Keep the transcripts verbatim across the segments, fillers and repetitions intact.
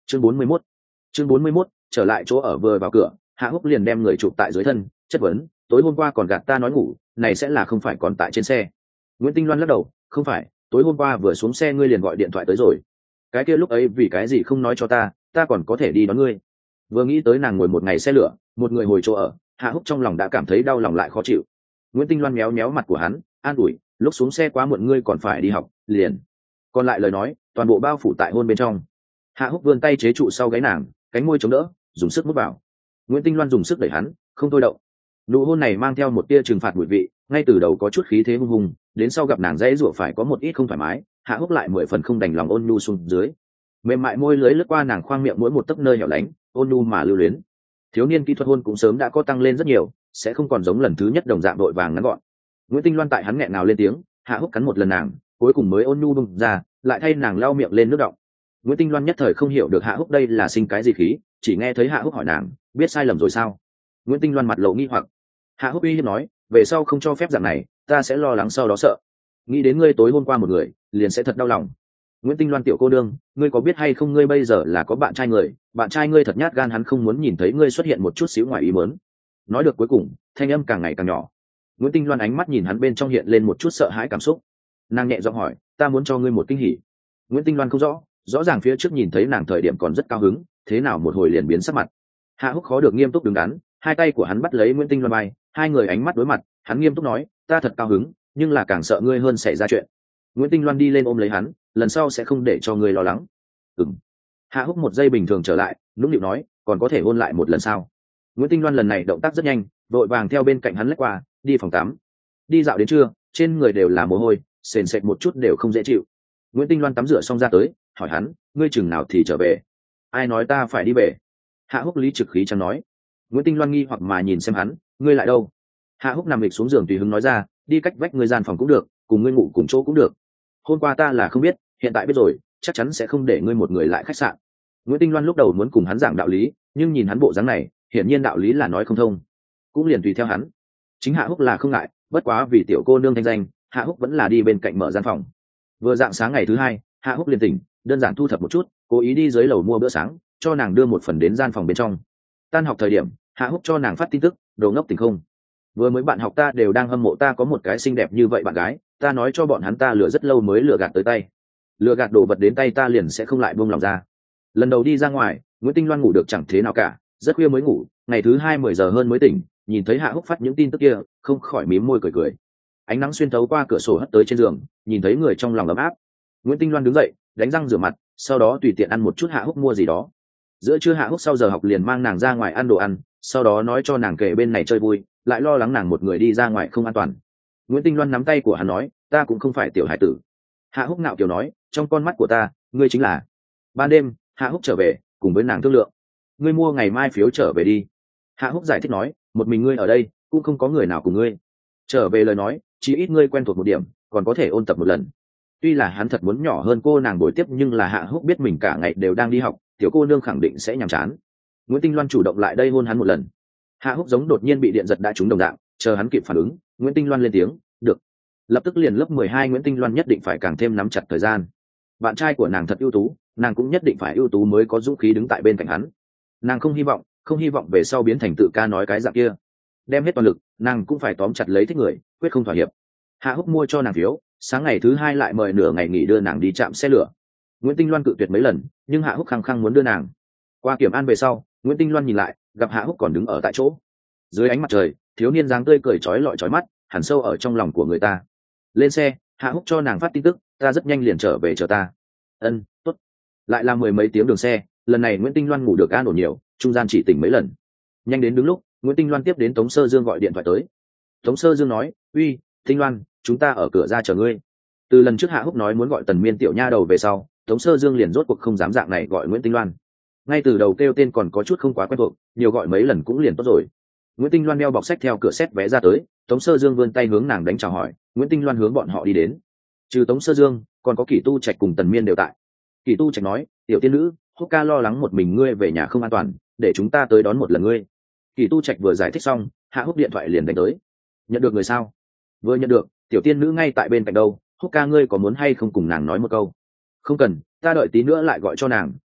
chương bốn mươi mốt chương bốn mươi mốt trở lại chỗ ở vừa vào cửa, Hạ Húc liền đem người chụp tại dưới thân, chất vấn, tối hôm qua còn gạt ta nói ngủ, này sẽ là không phải còn tại trên xe. Nguyễn Tinh Loan lắc đầu, không phải, tối hôm qua vừa xuống xe ngươi liền gọi điện thoại tới rồi. Cái kia lúc ấy vì cái gì không nói cho ta, ta còn có thể đi đón ngươi. Vừa nghĩ tới nàng ngồi một ngày xe lửa, một người hồi chỗ ở, Hạ Húc trong lòng đã cảm thấy đau lòng lại khó chịu. Nguyễn Tinh Loan méo méo mặt của hắn, an ủi, lúc xuống xe quá muộn ngươi còn phải đi học, liền. Còn lại lời nói, toàn bộ bao phủ tại hôn bên trong. Hạ Húc vươn tay chế trụ sau gáy nàng, cánh môi chống đỡ, dùng sức mút vào. Nguyễn Tinh Loan dùng sức đẩy hắn, không thôi động. Nụ hôn này mang theo một tia trừng phạt mùi vị, ngay từ đầu có chút khí thế hung hùng, đến sau gặp nàng dễ dụa phải có một ít không thoải mái, Hạ Húc lại mười phần không đành lòng ôn nhu xuống dưới. Mềm mại môi lưới lướt qua nàng khoang miệng mỗi một tấc nơi hẻo lánh, ôn nhu mà lưu luyến. Thiếu niên kỹ thuật hôn cũng sớm đã có tăng lên rất nhiều, sẽ không còn giống lần thứ nhất đồng dạng đội vàng ngắn gọn. Nguyễn Tinh Loan tại hắn nghẹn nào lên tiếng, Hạ Húc cắn một lần nàng, cuối cùng mới ôn nhu bung ra, lại thay nàng lau miệng lên nước đọng. Nguyễn Tinh Loan nhất thời không hiểu được Hạ Húc đây là sinh cái gì khí, chỉ nghe thấy Hạ Húc hỏi nàng, biết sai lầm rồi sao? Nguyễn Tinh Loan mặt lộ nghi hoặc. Hạ Húc uy hiếp nói, về sau không cho phép dạng này, ta sẽ lo lắng sau đó sợ. Nghĩ đến ngươi tối hôm qua một người, liền sẽ thật đau lòng. Nguyễn Tinh Loan tiểu cô đương, ngươi có biết hay không ngươi bây giờ là có bạn trai người, bạn trai ngươi thật nhát gan, hắn không muốn nhìn thấy ngươi xuất hiện một chút xíu ngoài ý muốn. Nói được cuối cùng, thanh âm càng ngày càng nhỏ. Nguyễn Tinh Loan ánh mắt nhìn hắn bên trong hiện lên một chút sợ hãi cảm xúc. Nàng nhẹ giọng hỏi, ta muốn cho ngươi một kinh hỉ. Nguyễn Tinh Loan không rõ, rõ ràng phía trước nhìn thấy nàng thời điểm còn rất cao hứng, thế nào một hồi liền biến sắc mặt. Hạ Húc khó được nghiêm túc đứng đắn, hai tay của hắn bắt lấy Nguyễn Tinh Loan vai, hai người ánh mắt đối mặt, hắn nghiêm túc nói, ta thật cao hứng, nhưng là càng sợ ngươi hơn xảy ra chuyện. Nguyễn Tinh Loan đi lên ôm lấy hắn, lần sau sẽ không để cho ngươi lo lắng. Ừm. Hạ Húc một giây bình thường trở lại, nũng nịu nói, còn có thể hôn lại một lần sao? Nguyễn Tinh Loan lần này động tác rất nhanh, vội vàng theo bên cạnh hắn lách qua, đi phòng tắm. Đi dạo đến trưa, trên người đều là mồ hôi, sền sệt một chút đều không dễ chịu. Nguyễn Tinh Loan tắm rửa xong ra tới, hỏi hắn, ngươi chừng nào thì trở về? Ai nói ta phải đi về? Hạ Húc lý trực khí chẳng nói. Nguyễn Tinh Loan nghi hoặc mà nhìn xem hắn, ngươi lại đâu? Hạ Húc nằm lịch xuống giường tùy hứng nói ra, đi cách vách ngươi gian phòng cũng được, cùng ngươi ngủ cùng chỗ cũng được. Hôm qua ta là không biết, hiện tại biết rồi, chắc chắn sẽ không để ngươi một người lại khách sạn. Nguyễn Tinh Loan lúc đầu muốn cùng hắn giảng đạo lý, nhưng nhìn hắn bộ dáng này, hiển nhiên đạo lý là nói không thông, cũng liền tùy theo hắn. Chính Hạ Húc là không ngại, bất quá vì tiểu cô nương thanh danh, Hạ Húc vẫn là đi bên cạnh mở gian phòng. Vừa dạng sáng ngày thứ hai, Hạ Húc liền tỉnh, đơn giản thu thập một chút, cố ý đi dưới lầu mua bữa sáng, cho nàng đưa một phần đến gian phòng bên trong. Tan học thời điểm, Hạ Húc cho nàng phát tin tức, đồ ngốc tỉnh không? Vừa mới bạn học ta đều đang hâm mộ ta có một cái xinh đẹp như vậy bạn gái, ta nói cho bọn hắn ta lừa rất lâu mới lừa gạt tới tay. Lừa gạt đồ vật đến tay ta liền sẽ không lại buông lòng ra. Lần đầu đi ra ngoài, Nguyễn Tinh Loan ngủ được chẳng thế nào cả, rất khuya mới ngủ, ngày thứ hai mười giờ hơn mới tỉnh, nhìn thấy Hạ Húc phát những tin tức kia, không khỏi mím môi cười cười. Ánh nắng xuyên thấu qua cửa sổ hất tới trên giường, nhìn thấy người trong lòng ấm áp. Nguyễn Tinh Loan đứng dậy, đánh răng rửa mặt, sau đó tùy tiện ăn một chút Hạ Húc mua gì đó. Giữa trưa Hạ Húc sau giờ học liền mang nàng ra ngoài ăn đồ ăn, sau đó nói cho nàng kể bên này chơi vui, lại lo lắng nàng một người đi ra ngoài không an toàn. Nguyễn Tinh Loan nắm tay của hắn nói, ta cũng không phải tiểu hải tử. Hạ Húc ngạo kiều nói, trong con mắt của ta, ngươi chính là. Ban đêm, Hạ Húc trở về, cùng với nàng thương lượng, ngươi mua ngày mai phiếu trở về đi. Hạ Húc giải thích nói, một mình ngươi ở đây, cũng không có người nào cùng ngươi. Trở về lời nói, chỉ ít ngươi quen thuộc một điểm, còn có thể ôn tập một lần. Tuy là hắn thật muốn nhỏ hơn cô nàng bồi tiếp, nhưng là Hạ Húc biết mình cả ngày đều đang đi học, tiểu cô nương khẳng định sẽ nhàm chán. Nguyễn Tinh Loan chủ động lại đây hôn hắn một lần. Hạ Húc giống đột nhiên bị điện giật đã trúng đồng dạng, chờ hắn kịp phản ứng, Nguyễn Tinh Loan lên tiếng, được. Lập tức liền lớp mười hai Nguyễn Tinh Loan nhất định phải càng thêm nắm chặt thời gian. Bạn trai của nàng thật ưu tú, nàng cũng nhất định phải ưu tú mới có dũng khí đứng tại bên cạnh hắn. Nàng không hy vọng, không hy vọng về sau biến thành tự ca nói cái dạng kia. Đem hết toàn lực, nàng cũng phải tóm chặt lấy thích người, quyết không thỏa hiệp. Hạ Húc mua cho nàng phiếu, sáng ngày thứ hai lại mời nửa ngày nghỉ đưa nàng đi trạm xe lửa. Nguyễn Tinh Loan cự tuyệt mấy lần, nhưng Hạ Húc khăng khăng muốn đưa nàng. Qua kiểm an về sau, Nguyễn Tinh Loan nhìn lại, gặp Hạ Húc còn đứng ở tại chỗ. Dưới ánh mặt trời, thiếu niên dáng tươi cười chói lọi chói mắt, hẳn sâu ở trong lòng của người ta. Lên xe, Hạ Húc cho nàng phát tin tức, ta rất nhanh liền trở về chờ ta. Ân, tốt. Lại là mười mấy tiếng đường xe, lần này Nguyễn Tinh Loan ngủ được an ổn nhiều, trung gian chỉ tỉnh mấy lần. Nhanh đến đúng lúc, Nguyễn Tinh Loan tiếp đến Tống Sơ Dương gọi điện thoại tới. Tống Sơ Dương nói, uy, Tinh Loan, chúng ta ở cửa ra chờ ngươi. Từ lần trước Hạ Húc nói muốn gọi Tần Miên tiểu nha đầu về sau, Tống Sơ Dương liền rốt cuộc không dám dạng này gọi Nguyễn Tinh Loan. Ngay từ đầu kêu tên còn có chút không quá quen thuộc, nhiều gọi mấy lần cũng liền tốt rồi. Nguyễn Tinh Loan đeo bọc sách theo cửa xét vé ra tới, Tống Sơ Dương vươn tay hướng nàng đánh chào hỏi, Nguyễn Tinh Loan hướng bọn họ đi đến. Trừ Tống Sơ Dương, còn có Kỷ Tu Trạch cùng Tần Miên đều tại. Kỷ Tu Trạch nói, tiểu tiên nữ, Húc ca lo lắng một mình ngươi về nhà không an toàn, để chúng ta tới đón một lần ngươi. Kỷ Tu Trạch vừa giải thích xong, Hạ Húc điện thoại liền đánh tới. Nhận được người sao? Vừa nhận được, tiểu tiên nữ ngay tại bên cạnh đâu, Húc ca ngươi có muốn hay không cùng nàng nói một câu? Không cần, ta đợi tí nữa lại gọi cho nàng,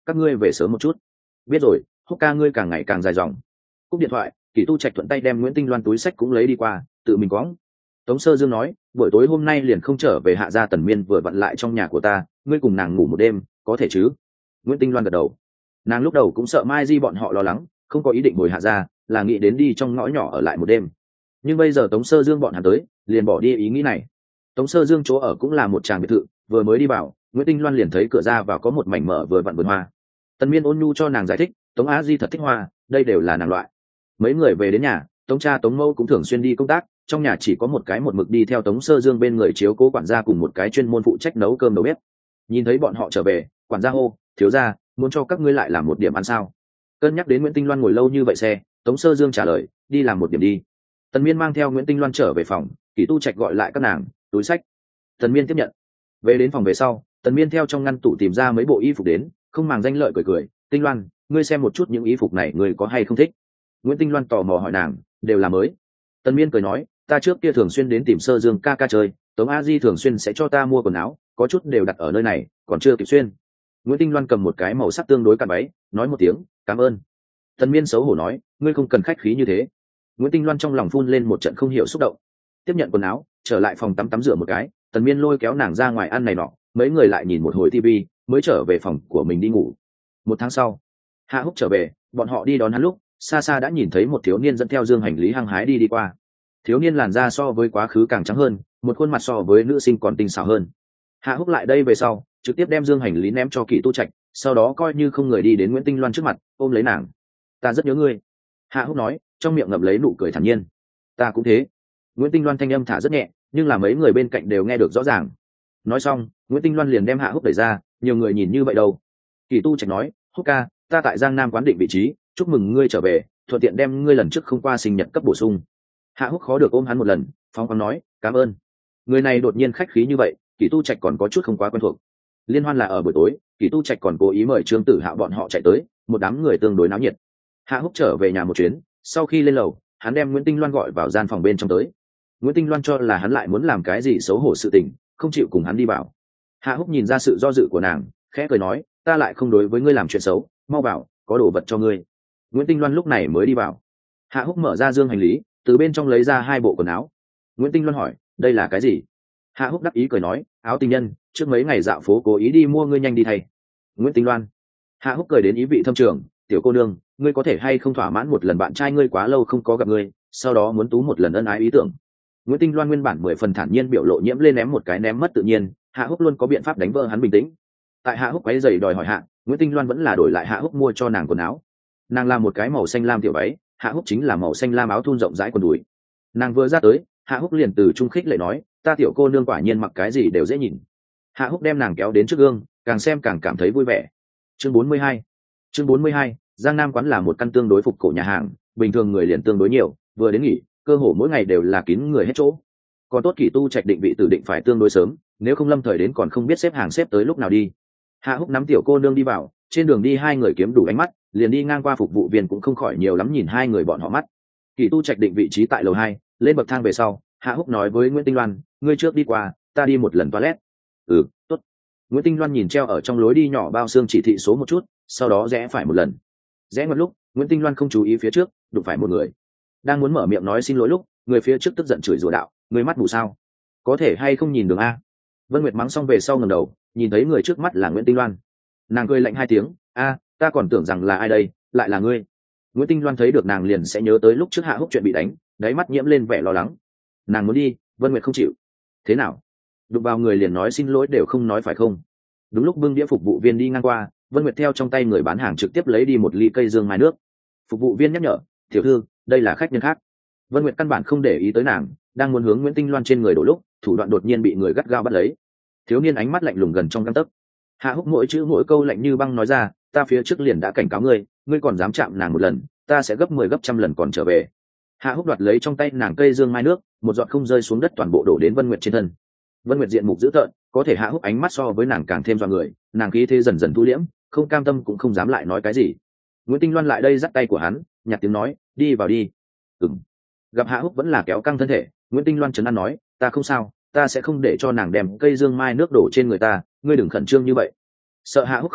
các ngươi về sớm một chút. Biết rồi, húc ca ngươi càng ngày càng dài dòng. Cúp điện thoại, Kỷ Tu Trạch thuận tay đem Nguyễn Tinh Loan túi sách cũng lấy đi qua, tự mình quõng. Tống Sơ Dương nói, buổi tối hôm nay liền không trở về Hạ gia. Tần Miên vừa vặn lại trong nhà của ta, ngươi cùng nàng ngủ một đêm, có thể chứ? Nguyễn Tinh Loan gật đầu. Nàng lúc đầu cũng sợ Mai Di bọn họ lo lắng, không có ý định bồi Hạ gia, là nghĩ đến đi trong ngõ nhỏ ở lại một đêm. Nhưng bây giờ Tống Sơ Dương bọn hắn tới, liền bỏ đi ý nghĩ này. Tống Sơ Dương chỗ ở cũng là một tràng biệt thự, vừa mới đi vào, Nguyễn Tinh Loan liền thấy cửa ra vào có một mảnh mở vừa vặn vườn hoa. Tần Miên ôn nhu cho nàng giải thích, Tống Á Di thật thích hoa, đây đều là nàng loại. Mấy người về đến nhà, Tống cha Tống Mâu cũng thường xuyên đi công tác, trong nhà chỉ có một cái một mực đi theo Tống Sơ Dương bên người chiếu cố quản gia cùng một cái chuyên môn phụ trách nấu cơm đầu bếp. Nhìn thấy bọn họ trở về, quản gia hô, thiếu gia, muốn cho các ngươi lại làm một điểm ăn sao? Cân nhắc đến Nguyễn Tinh Loan ngồi lâu như vậy xe, Tống Sơ Dương trả lời, đi làm một điểm đi. Tần Miên mang theo Nguyễn Tinh Loan trở về phòng, Kỷ Tu Trạch gọi lại các nàng, túi sách. Tần Miên tiếp nhận. Về đến phòng về sau, Tần Miên theo trong ngăn tủ tìm ra mấy bộ y phục đến, không màng danh lợi cười cười, Tinh Loan, ngươi xem một chút những y phục này ngươi có hay không thích? Nguyễn Tinh Loan tò mò hỏi nàng, đều là mới. Tần Miên cười nói, ta trước kia thường xuyên đến tìm Sơ Dương ca ca chơi, Tống A Di thường xuyên sẽ cho ta mua quần áo, có chút đều đặt ở nơi này, còn chưa kịp xuyên. Nguyễn Tinh Loan cầm một cái màu sắc tương đối cặn váy, nói một tiếng, cảm ơn. Tần Miên xấu hổ nói, ngươi không cần khách khí như thế. Nguyễn Tinh Loan trong lòng phun lên một trận không hiểu xúc động. Tiếp nhận quần áo, trở lại phòng tắm tắm rửa một cái, Tần Miên lôi kéo nàng ra ngoài ăn này nọ, mấy người lại nhìn một hồi tivi, mới trở về phòng của mình đi ngủ. Một tháng sau, Hạ Húc trở về, bọn họ đi đón hắn lúc, xa xa đã nhìn thấy một thiếu niên dẫn theo dương hành lý hăng hái đi đi qua. Thiếu niên làn da so với quá khứ càng trắng hơn, một khuôn mặt so với nữ sinh còn tinh xảo hơn. Hạ Húc lại đây về sau, trực tiếp đem dương hành lý ném cho Kỷ Tu Trạch, sau đó coi như không người đi đến Nguyễn Tinh Loan trước mặt, ôm lấy nàng. Ta rất nhớ ngươi. Hạ Húc nói, trong miệng ngậm lấy nụ cười thản nhiên. Ta cũng thế. Nguyễn Tinh Loan thanh âm thả rất nhẹ, nhưng là mấy người bên cạnh đều nghe được rõ ràng. Nói xong, Nguyễn Tinh Loan liền đem Hạ Húc đẩy ra, nhiều người nhìn như vậy đâu. Kỷ Tu Trạch nói, Húc ca, ta tại Giang Nam quán định vị trí, chúc mừng ngươi trở về, thuận tiện đem ngươi lần trước không qua sinh nhật cấp bổ sung. Hạ Húc khó được ôm hắn một lần, phóng khoáng nói, cảm ơn. Người này đột nhiên khách khí như vậy, Kỷ Tu Trạch còn có chút không quá quen thuộc. Liên hoan là ở buổi tối, Kỷ Tu Trạch còn cố ý mời Trương Tử Hạo bọn họ chạy tới, một đám người tương đối náo nhiệt. Hạ Húc trở về nhà một chuyến, sau khi lên lầu, hắn đem Nguyễn Tinh Loan gọi vào gian phòng bên trong tới. Nguyễn Tinh Loan cho là hắn lại muốn làm cái gì xấu hổ sự tình, không chịu cùng hắn đi vào. Hạ Húc nhìn ra sự do dự của nàng, khẽ cười nói, ta lại không đối với ngươi làm chuyện xấu, mau vào, có đồ vật cho ngươi. Nguyễn Tinh Loan lúc này mới đi vào. Hạ Húc mở ra dương hành lý, từ bên trong lấy ra hai bộ quần áo. Nguyễn Tinh Loan hỏi, đây là cái gì? Hạ Húc đắc ý cười nói, áo tình nhân, trước mấy ngày dạo phố cố ý đi mua, ngươi nhanh đi thay. Nguyễn Tinh Loan. Hạ Húc cười đến ý vị thâm trường, tiểu cô nương, ngươi có thể hay không thỏa mãn một lần bạn trai ngươi quá lâu không có gặp ngươi, sau đó muốn tú một lần ân ái ý tưởng. Nguyễn Tinh Loan nguyên bản mười phần thản nhiên biểu lộ nhiễm lên ném một cái ném mất tự nhiên, Hạ Húc luôn có biện pháp đánh vỡ hắn bình tĩnh. Tại Hạ Húc quấy giày đòi hỏi hạ, Nguyễn Tinh Loan vẫn là đổi lại Hạ Húc mua cho nàng quần áo. Nàng làm một cái màu xanh lam tiểu váy, Hạ Húc chính là màu xanh lam áo thun rộng rãi quần đùi. Nàng vừa ra tới, Hạ Húc liền từ trung khích lệ nói, ta tiểu cô nương quả nhiên mặc cái gì đều dễ nhìn. Hạ Húc đem nàng kéo đến trước gương, càng xem càng cảm thấy vui vẻ. Chương bốn mươi hai. Chương bốn mươi hai, Giang Nam quán là một căn tương đối phục cổ nhà hàng, bình thường người liền tương đối nhiều, vừa đến nghỉ, cơ hồ mỗi ngày đều là kín người hết chỗ. Còn tốt Kỷ Tu Trạch định vị tử định phải tương đối sớm, nếu không lâm thời đến còn không biết xếp hàng xếp tới lúc nào đi. Hạ Húc nắm tiểu cô nương đi vào, trên đường đi hai người kiếm đủ ánh mắt, liền đi ngang qua phục vụ viên cũng không khỏi nhiều lắm nhìn hai người bọn họ mắt. Kỷ Tu Trạch định vị trí tại lầu hai, lên bậc thang về sau, Hạ Húc nói với Nguyễn Tinh Loan, ngươi trước đi qua, ta đi một lần toilet. Ừ, tốt. Nguyễn Tinh Loan nhìn treo ở trong lối đi nhỏ bao xương chỉ thị số một chút, sau đó rẽ phải một lần. Rẽ một lúc, Nguyễn Tinh Loan không chú ý phía trước, đụng phải một người. Đang muốn mở miệng nói xin lỗi lúc, người phía trước tức giận chửi rủa đạo, người mắt mù sao? Có thể hay không nhìn đường a? Vân Nguyệt mắng xong về sau ngẩng đầu, nhìn thấy người trước mắt là Nguyễn Tinh Loan. Nàng cười lạnh hai tiếng, a, ta còn tưởng rằng là ai đây, lại là ngươi. Nguyễn Tinh Loan thấy được nàng liền sẽ nhớ tới lúc trước Hạ Húc chuyện bị đánh, đáy mắt nhiễm lên vẻ lo lắng. Nàng muốn đi, Vân Nguyệt không chịu. Thế nào? Đụng vào người liền nói xin lỗi đều không nói phải không? Đúng lúc bưng đĩa phục vụ viên đi ngang qua, Vân Nguyệt theo trong tay người bán hàng trực tiếp lấy đi một ly cây dương mai nước. Phục vụ viên nhắc nhở, tiểu thư, đây là khách nhân khác. Vân Nguyệt căn bản không để ý tới nàng, đang muốn hướng Nguyễn Tinh Loan trên người đổ lúc, thủ đoạn đột nhiên bị người gắt gao bắt lấy. Thiếu niên ánh mắt lạnh lùng gần trong gang tấc. Hạ Húc mỗi chữ mỗi câu lạnh như băng nói ra, ta phía trước liền đã cảnh cáo ngươi, ngươi còn dám chạm nàng một lần, ta sẽ gấp mười gấp trăm lần còn trở về. Hạ Húc đoạt lấy trong tay nàng cây dương mai nước, một giọt không rơi xuống đất toàn bộ đổ đến Vân Nguyệt trên thân. Vân Nguyệt diện mục dữ tợn, có thể Hạ Húc ánh mắt so với nàng càng thêm dọa người, nàng khí thế dần dần thu liễm, không cam tâm cũng không dám lại nói cái gì. Nguyễn Tinh Loan lại đây dắt tay của hắn, nhạt tiếng nói, đi vào đi. Ừm. Gặp Hạ Húc vẫn là kéo căng thân thể, Nguyễn Tinh Loan trấn an nói, ta không sao, ta sẽ không để cho nàng đem cây dương mai nước đổ trên người ta, ngươi đừng khẩn trương như vậy. Sợ Hạ Húc không tin,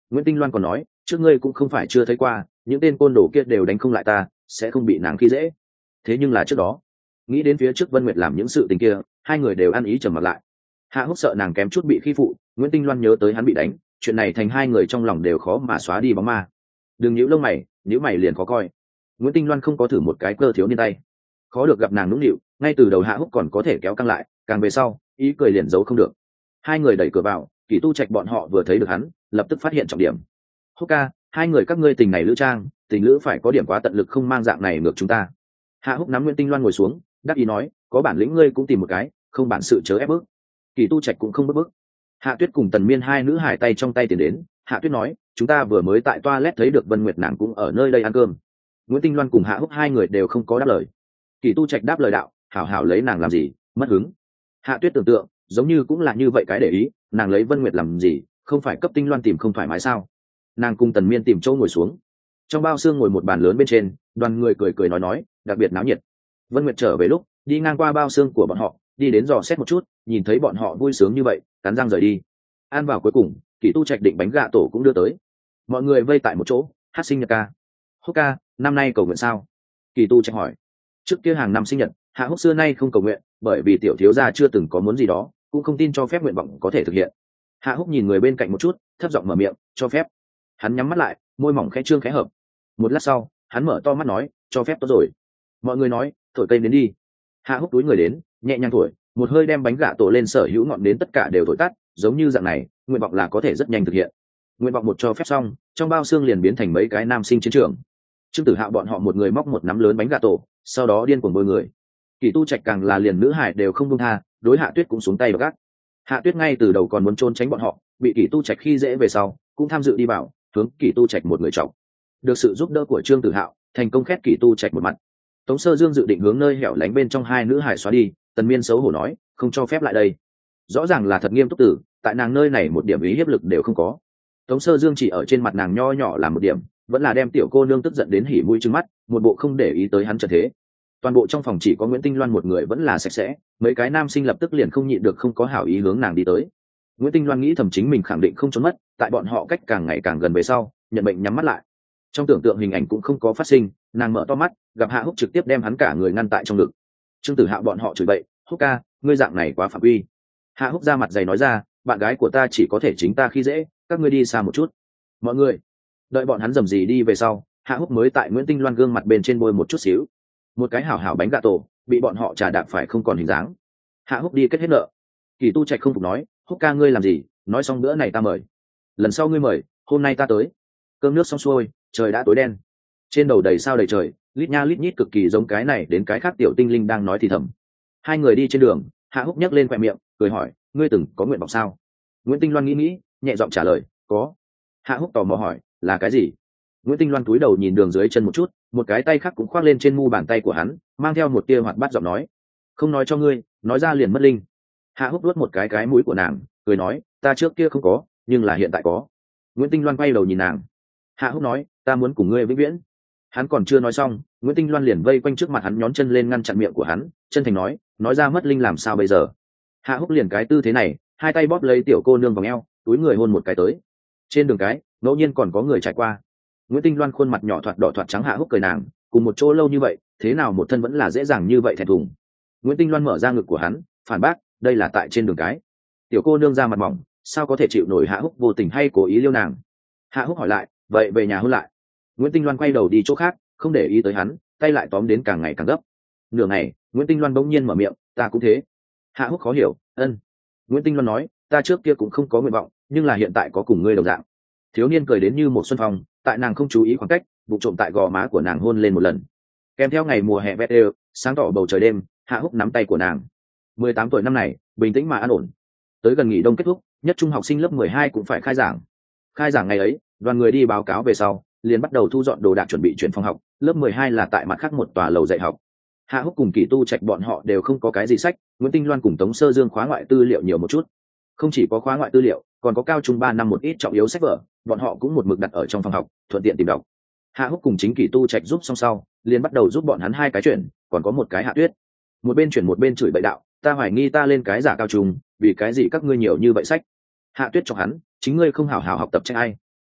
Nguyễn Tinh Loan còn nói, trước ngươi cũng không phải chưa thấy qua, những tên côn đồ kia đều đánh không lại ta, sẽ không bị nàng khi dễ. Thế nhưng là trước đó, nghĩ đến phía trước Vân Nguyệt làm những sự tình kia, hai người đều ăn ý trầm mặt lại. Hạ Húc sợ nàng kém chút bị khi phụ, Nguyễn Tinh Loan nhớ tới hắn bị đánh, chuyện này thành hai người trong lòng đều khó mà xóa đi bóng ma. Đừng nhíu lông mày, nhíu mày liền khó coi. Nguyễn Tinh Loan không có thử một cái cơ thiếu niên tay, khó được gặp nàng nũng nịu, ngay từ đầu Hạ Húc còn có thể kéo căng lại, càng về sau, ý cười liền giấu không được. Hai người đẩy cửa vào, Kỷ Tu Trạch bọn họ vừa thấy được hắn, lập tức phát hiện trọng điểm. Húc ca, hai người các ngươi tình này lữ trang, tình lữ phải có điểm quá tận lực không mang dạng này ngược chúng ta. Hạ Húc nắm Nguyễn Tinh Loan ngồi xuống, đáp ý nói, có bản lĩnh ngươi cũng tìm một cái, không bản sự chớ ép bức. Kỷ Tu Trạch cũng không bức bức. Hạ Tuyết cùng Tần Miên hai nữ hải tay trong tay tiến đến, Hạ Tuyết nói, chúng ta vừa mới tại toilet thấy được Vân Nguyệt nàng cũng ở nơi đây ăn cơm. Nguyễn Tinh Loan cùng Hạ Húc hai người đều không có đáp lời. Kỷ Tu Trạch đáp lời đạo, hảo hảo lấy nàng làm gì, mất hứng. Hạ Tuyết tưởng tượng, giống như cũng là như vậy cái để ý, nàng lấy Vân Nguyệt làm gì, không phải cấp Tinh Loan tìm không thoải mái sao? Nàng cùng Tần Miên tìm chỗ ngồi xuống. Trong bao xương ngồi một bàn lớn bên trên, đoàn người cười cười nói nói, đặc biệt náo nhiệt. Vân Nguyệt trở về lúc, đi ngang qua bao xương của bọn họ, đi đến dò xét một chút, nhìn thấy bọn họ vui sướng như vậy, cắn răng rời đi. Ăn vào cuối cùng, Kỷ Tu Trạch định bánh gà tổ cũng đưa tới. Mọi người vây tại một chỗ, hát sinh nhật ca. Húc ca, năm nay cầu nguyện sao? Kỷ Tu Trạch hỏi. Trước kia hàng năm sinh nhật, Hạ Húc xưa nay không cầu nguyện, bởi vì tiểu thiếu gia chưa từng có muốn gì đó, cũng không tin cho phép nguyện vọng có thể thực hiện. Hạ Húc nhìn người bên cạnh một chút, thấp giọng mở miệng, cho phép. Hắn nhắm mắt lại, môi mỏng khẽ trương khẽ hợp. Một lát sau, hắn mở to mắt nói, cho phép tốt rồi. Mọi người nói, thổi cây đến đi. Hạ Húc túi người đến, nhẹ nhàng thổi, một hơi đem bánh gà tổ lên sở hữu ngọn đến tất cả đều thổi tắt, giống như dạng này, nguyện vọng là có thể rất nhanh thực hiện. Nguyện vọng một cho phép xong, trong bao xương liền biến thành mấy cái nam sinh chiến trường. Trương Tử Hạo bọn họ một người móc một nắm lớn bánh gà tổ, sau đó điên cuồng bôi người. Kỷ Tu Trạch càng là liền nữ hải đều không buông tha, đối Hạ Tuyết cũng xuống tay gắt. Hạ Tuyết ngay từ đầu còn muốn trốn tránh bọn họ, bị Kỷ Tu Trạch khi dễ về sau, cũng tham dự đi vào, hướng Kỷ Tu Trạch một người trọng. Được sự giúp đỡ của Trương Tử Hạo, thành công khét Kỷ Tu Trạch một mặt. Tống Sơ Dương dự định hướng nơi hẻo lánh bên trong hai nữ hải xóa đi, Tần Miên xấu hổ nói, không cho phép lại đây. Rõ ràng là thật nghiêm túc tử, tại nàng nơi này một điểm ý hiếp lực đều không có. Tống Sơ Dương chỉ ở trên mặt nàng nho nhỏ làm một điểm, vẫn là đem tiểu cô nương tức giận đến hỉ mũi trừng mắt, một bộ không để ý tới hắn trận thế. Toàn bộ trong phòng chỉ có Nguyễn Tinh Loan một người vẫn là sạch sẽ, mấy cái nam sinh lập tức liền không nhịn được không có hảo ý hướng nàng đi tới. Nguyễn Tinh Loan nghĩ thầm chính mình khẳng định không trốn mất, tại bọn họ cách càng ngày càng gần về sau, nhận bệnh nhắm mắt lại. Trong tưởng tượng hình ảnh cũng không có phát sinh, nàng mở to mắt, gặp Hạ Húc trực tiếp đem hắn cả người ngăn tại trong ngực. Trương Tử Hạo bọn họ chửi bậy, Húc ca, ngươi dạng này quá phạm quy. Hạ Húc ra mặt dày nói ra, bạn gái của ta chỉ có thể chính ta khi dễ, các ngươi đi xa một chút. Mọi người đợi bọn hắn dầm gì đi về sau, Hạ Húc mới tại Nguyễn Tinh Loan gương mặt bên trên bôi một chút xíu. Một cái hảo hảo bánh gà tổ bị bọn họ trà đạp phải không còn hình dáng. Hạ Húc đi kết hết nợ. Kỷ Tu Trạch không phục nói, Húc ca ngươi làm gì, nói xong bữa này ta mời, lần sau ngươi mời, hôm nay ta tới. Cơm nước xong xuôi, trời đã tối đen, trên đầu đầy sao đầy trời, lít nha lít nhít cực kỳ giống cái này đến cái khác tiểu tinh linh đang nói thì thầm. Hai người đi trên đường, Hạ Húc nhấc lên khoe miệng cười hỏi, ngươi từng có nguyện vọng sao? Nguyễn Tinh Loan nghĩ nghĩ, nhẹ giọng trả lời, có. Hạ Húc tò mò hỏi, là cái gì? Nguyễn Tinh Loan cúi đầu nhìn đường dưới chân một chút, một cái tay khác cũng khoác lên trên mu bàn tay của hắn, mang theo một tia hoạt bát giọng nói, không nói cho ngươi, nói ra liền mất linh. Hạ Húc luốt một cái cái mũi của nàng, cười nói, ta trước kia không có, nhưng là hiện tại có. Nguyễn Tinh Loan quay đầu nhìn nàng. Hạ Húc nói, ta muốn cùng ngươi vĩnh viễn. Hắn còn chưa nói xong, Nguyễn Tinh Loan liền vây quanh trước mặt hắn nhón chân lên ngăn chặn miệng của hắn, chân thành nói, nói ra mất linh làm sao bây giờ? Hạ Húc liền cái tư thế này, hai tay bóp lấy tiểu cô nương vòng eo, túi người hôn một cái tới. Trên đường cái, ngẫu nhiên còn có người trải qua. Nguyễn Tinh Loan khuôn mặt nhỏ thoạt đỏ thoạt trắng, Hạ Húc cười nàng, cùng một chỗ lâu như vậy, thế nào một thân vẫn là dễ dàng như vậy thẹn thùng. Nguyễn Tinh Loan mở ra ngực của hắn, phản bác, đây là tại trên đường cái. Tiểu cô nương ra mặt mỏng, sao có thể chịu nổi Hạ Húc vô tình hay cố ý liêu nàng. Hạ Húc hỏi lại, vậy về nhà hôn lại? Nguyễn Tinh Loan quay đầu đi chỗ khác, không để ý tới hắn, tay lại tóm đến càng ngày càng gấp. Nửa ngày, Nguyễn Tinh Loan bỗng nhiên mở miệng, ta cũng thế. Hạ Húc khó hiểu, ân. Nguyễn Tinh Loan nói, ta trước kia cũng không có nguyện vọng, nhưng là hiện tại có cùng ngươi đồng dạng. Thiếu niên cười đến như một xuân phong, tại nàng không chú ý khoảng cách, vụ trộm tại gò má của nàng hôn lên một lần. Kèm theo ngày mùa hè vét đều, sáng tỏ bầu trời đêm, Hạ Húc nắm tay của nàng. mười tám tuổi năm này, bình tĩnh mà an ổn. Tới gần nghỉ đông kết thúc, nhất trung học sinh lớp mười hai cũng phải khai giảng. Khai giảng ngày ấy, đoàn người đi báo cáo về sau, liền bắt đầu thu dọn đồ đạc chuẩn bị chuyển phòng học. Lớp mười hai là tại mặt khác một tòa lầu dạy học. Hạ Húc cùng Kỷ Tu Trạch bọn họ đều không có cái gì sách, Nguyễn Tinh Loan cùng Tống Sơ Dương khóa ngoại tư liệu nhiều một chút. Không chỉ có khóa ngoại tư liệu, còn có cao trung ba năm một ít trọng yếu sách vở, bọn họ cũng một mực đặt ở trong phòng học, thuận tiện tìm đọc. Hạ Húc cùng chính Kỷ Tu Trạch giúp xong sau, liền bắt đầu giúp bọn hắn hai cái chuyển, còn có một cái Hạ Tuyết. Một bên chuyển một bên chửi bậy đạo, ta hoài nghi ta lên cái giả cao trung, vì cái gì các ngươi nhiều như vậy sách? Hạ Tuyết cho hắn, chính ngươi không hảo hảo học tập trách ai?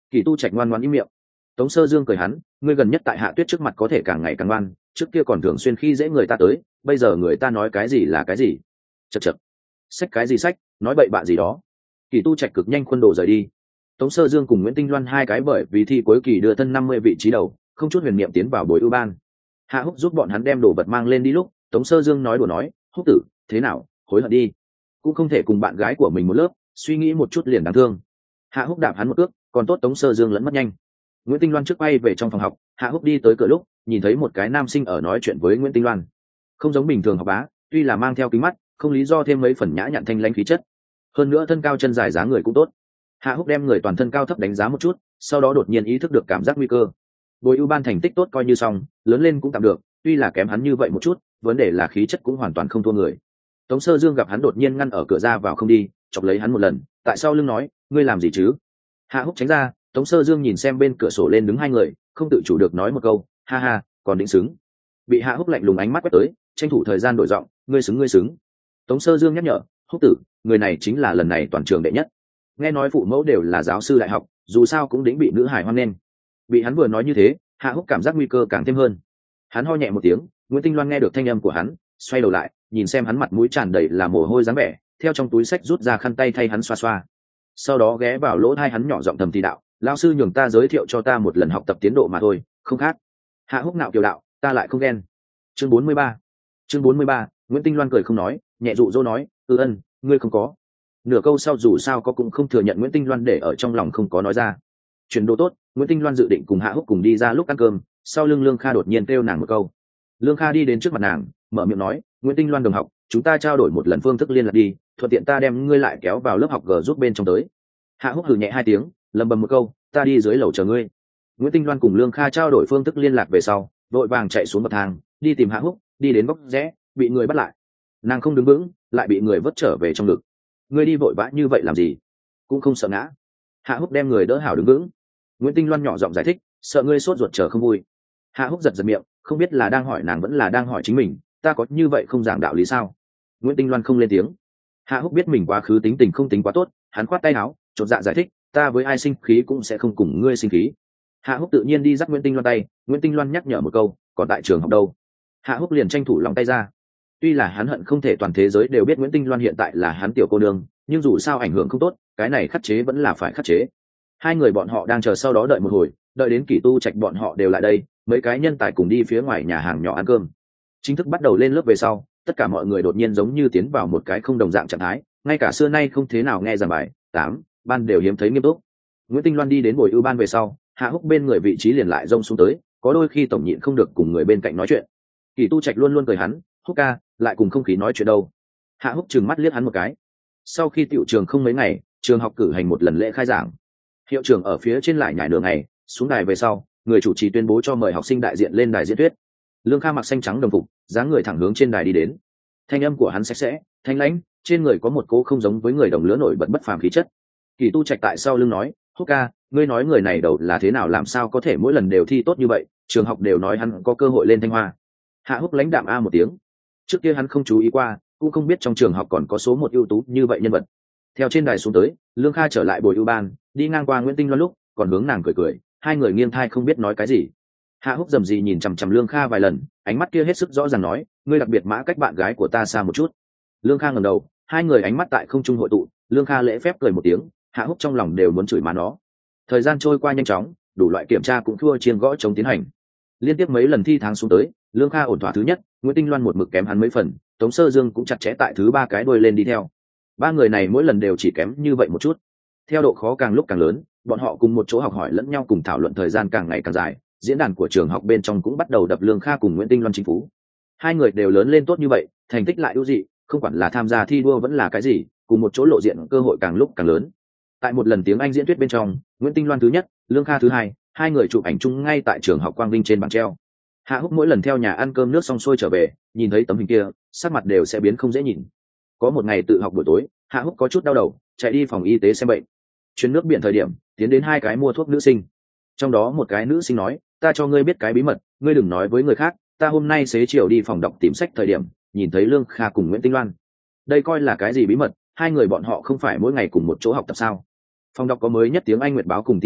Kỳ tu trạch ngoan ngoãn im miệng. Tống Sơ Dương cười hắn, ngươi gần nhất tại Hạ Tuyết trước mặt có thể càng ngày càng ngoan, trước kia còn thường xuyên khi dễ người ta tới, bây giờ người ta nói cái gì là cái gì. Chậc chậc, sách cái gì sách, nói bậy bạ gì đó. Kỳ tu trạch cực nhanh khuôn đồ rời đi. Tống Sơ Dương cùng Nguyễn Tinh Loan hai cái bởi vì thi cuối kỳ đưa thân năm mươi vị trí đầu, không chút huyền niệm tiến vào bồi ưu ban. Hạ Húc giúp bọn hắn đem đồ vật mang lên đi lúc, Tống Sơ Dương nói đùa nói, Húc tử, thế nào, hối hận đi, cũng không thể cùng bạn gái của mình một lớp, suy nghĩ một chút liền đáng thương. Hạ Húc đạp hắn một cước, còn tốt Tống Sơ Dương lẫn mất nhanh. Nguyễn Tinh Loan trước bay về trong phòng học, Hạ Húc đi tới cửa lúc, nhìn thấy một cái nam sinh ở nói chuyện với Nguyễn Tinh Loan. Không giống bình thường học bá, tuy là mang theo kính mắt, không lý do thêm mấy phần nhã nhặn thanh lãnh khí chất. Hơn nữa thân cao chân dài dáng người cũng tốt. Hạ Húc đem người toàn thân cao thấp đánh giá một chút, sau đó đột nhiên ý thức được cảm giác nguy cơ. Bồi ưu ban thành tích tốt coi như xong, lớn lên cũng tạm được, tuy là kém hắn như vậy một chút, vấn đề là khí chất cũng hoàn toàn không thua người. Tống Sơ Dương gặp hắn đột nhiên ngăn ở cửa ra vào không đi, chọc lấy hắn một lần, tại sao lưng nói, ngươi làm gì chứ? Hạ Húc tránh ra, Tống Sơ Dương nhìn xem bên cửa sổ lên đứng hai người, không tự chủ được nói một câu, ha ha, còn định xứng. Bị Hạ Húc lạnh lùng ánh mắt quét tới, tranh thủ thời gian đổi giọng, ngươi xứng ngươi xứng. Tống Sơ Dương nhắc nhở, Húc tử, người này chính là lần này toàn trường đệ nhất. Nghe nói phụ mẫu đều là giáo sư đại học, dù sao cũng đĩnh bị nữ hải hoan nghênh. Bị hắn vừa nói như thế, Hạ Húc cảm giác nguy cơ càng thêm hơn. Hắn ho nhẹ một tiếng, Nguyễn Tinh Loan nghe được thanh âm của hắn, xoay đầu lại, nhìn xem hắn mặt mũi tràn đầy là mồ hôi dáng vẻ, theo trong túi xách rút ra khăn tay thay hắn xoa xoa. Sau đó ghé vào lỗ tai hắn nhỏ giọng thầm thì đạo, lão sư nhường ta giới thiệu cho ta một lần học tập tiến độ mà thôi, không khác. Hạ Húc nạo kiều đạo, ta lại không ghen. Chương bốn mươi ba. Chương bốn mươi ba, Nguyễn Tinh Loan cười không nói, nhẹ dụ dỗ nói, "Ừ ân, ngươi không có." Nửa câu sau dù sao có cũng không thừa nhận Nguyễn Tinh Loan để ở trong lòng không có nói ra. Chuyển đồ tốt, Nguyễn Tinh Loan dự định cùng Hạ Húc cùng đi ra lúc ăn cơm, sau lưng Lương Kha đột nhiên kêu nàng một câu. Lương Kha đi đến trước mặt nàng, mở miệng nói, Nguyễn Tinh Loan đồng học, chúng ta trao đổi một lần phương thức liên lạc đi, thuận tiện ta đem ngươi lại kéo vào lớp học G giúp bên trong tới. Hạ Húc hừ nhẹ hai tiếng, lầm bầm một câu, ta đi dưới lầu chờ ngươi. Nguyễn Tinh Loan cùng Lương Kha trao đổi phương thức liên lạc về sau, đội vàng chạy xuống bậc thang, đi tìm Hạ Húc, đi đến góc rẽ, bị người bắt lại. Nàng không đứng vững, lại bị người vớt trở về trong ngực. Ngươi đi vội vã như vậy làm gì? Cũng không sợ ngã. Hạ Húc đem người đỡ hảo đứng vững. Nguyễn Tinh Loan nhỏ giọng giải thích, sợ ngươi sốt ruột chờ không vui. Hạ Húc giật giật miệng, không biết là đang hỏi nàng vẫn là đang hỏi chính mình, ta có như vậy không giảng đạo lý sao? Nguyễn Tinh Loan không lên tiếng. Hạ Húc biết mình quá khứ tính tình không tính quá tốt, hắn khoát tay áo, chột dạ giải thích, ta với ai sinh khí cũng sẽ không cùng ngươi sinh khí. Hạ Húc tự nhiên đi dắt Nguyễn Tinh Loan tay, Nguyễn Tinh Loan nhắc nhở một câu, còn tại trường học đâu? Hạ Húc liền tranh thủ lòng tay ra. Tuy là hắn hận không thể toàn thế giới đều biết Nguyễn Tinh Loan hiện tại là hắn tiểu cô nương, nhưng dù sao ảnh hưởng không tốt, cái này khắc chế vẫn là phải khắc chế. Hai người bọn họ đang chờ sau đó đợi một hồi, đợi đến Kỷ Tu Trạch bọn họ đều lại đây, mấy cái nhân tài cùng đi phía ngoài nhà hàng nhỏ ăn cơm. Chính thức bắt đầu lên lớp về sau, tất cả mọi người đột nhiên giống như tiến vào một cái không đồng dạng trạng thái, ngay cả xưa nay không thế nào nghe giảng bài, tám ban đều hiếm thấy nghiêm túc. Nguyễn Tinh Loan đi đến bồi ưu ban về sau, Hạ Húc bên người vị trí liền lại rông xuống tới, có đôi khi tổng nhịn không được cùng người bên cạnh nói chuyện. Kỷ Tu Trạch luôn luôn cười hắn, Húc ca, lại cùng không khí nói chuyện đâu. Hạ Húc trừng mắt liếc hắn một cái. Sau khi tiểu trường không mấy ngày, trường học cử hành một lần lễ khai giảng. Hiệu trưởng ở phía trên lại nhảy nửa ngày, xuống đài về sau, người chủ trì tuyên bố cho mời học sinh đại diện lên đài diễn thuyết. Lương Kha mặc xanh trắng đồng phục, dáng người thẳng hướng trên đài đi đến. Thanh âm của hắn sạch sẽ, thanh lãnh, trên người có một cố không giống với người đồng lứa nổi bật bất phàm khí chất. Kỳ Tu Trạch tại sau lưng nói, Húc ca, ngươi nói người này đầu là thế nào làm sao có thể mỗi lần đều thi tốt như vậy, trường học đều nói hắn có cơ hội lên Thanh Hoa. Hạ Húc lãnh đạm a một tiếng. Trước kia hắn không chú ý qua, cũng không biết trong trường học còn có số một ưu tú như vậy nhân vật. Theo trên đài xuống tới, Lương Kha trở lại bồi ưu ban, đi ngang qua Nguyễn Tinh Loan lúc, còn hướng nàng cười cười, hai người nghiêng thai không biết nói cái gì. Hạ Húc dầm gì nhìn chằm chằm Lương Kha vài lần, ánh mắt kia hết sức rõ ràng nói, ngươi đặc biệt mã cách bạn gái của ta xa một chút. Lương Kha ngẩng đầu, hai người ánh mắt tại không trung hội tụ, Lương Kha lễ phép cười một tiếng, Hạ Húc trong lòng đều muốn chửi má nó. Thời gian trôi qua nhanh chóng, đủ loại kiểm tra cũng thua chiên gõ chống tiến hành. Liên tiếp mấy lần thi tháng xuống tới, Lương Kha ổn thỏa thứ nhất, Nguyễn Tinh Loan một mực kém hắn mấy phần, Tống Sơ Dương cũng chặt chẽ tại thứ ba cái đuôi lên đi theo. Ba người này mỗi lần đều chỉ kém như vậy một chút. Theo độ khó càng lúc càng lớn, bọn họ cùng một chỗ học hỏi lẫn nhau cùng thảo luận thời gian càng ngày càng dài, diễn đàn của trường học bên trong cũng bắt đầu đập Lương Kha cùng Nguyễn Tinh Loan chính phú. Hai người đều lớn lên tốt như vậy, thành tích lại ưu dị, không quản là tham gia thi đua vẫn là cái gì, cùng một chỗ lộ diện cơ hội càng lúc càng lớn. Tại một lần tiếng Anh diễn thuyết bên trong, Nguyễn Tinh Loan thứ nhất, Lương Kha thứ hai, hai người chụp ảnh chung ngay tại trường học Quang Vinh trên bảng treo. Hạ Húc mỗi lần theo nhà ăn cơm nước xong xuôi trở về, nhìn thấy tấm hình kia, sắc mặt đều sẽ biến không dễ nhìn. Có một ngày tự học buổi tối, Hạ Húc có chút đau đầu, chạy đi phòng y tế xem bệnh. Chuyến nước biển thời điểm, tiến đến hai cái mua thuốc nữ sinh. Trong đó một cái nữ sinh nói, ta cho ngươi biết cái bí mật, ngươi đừng nói với người khác, ta hôm nay xế chiều đi phòng đọc tìm sách thời điểm, nhìn thấy Lương Kha cùng Nguyễn Tinh Loan. Đây coi là cái gì bí mật, hai người bọn họ không phải mỗi ngày cùng một chỗ học tập sao? Phòng đọc có mới nhất tiếng Anh Nguyệt báo cùng tin tức,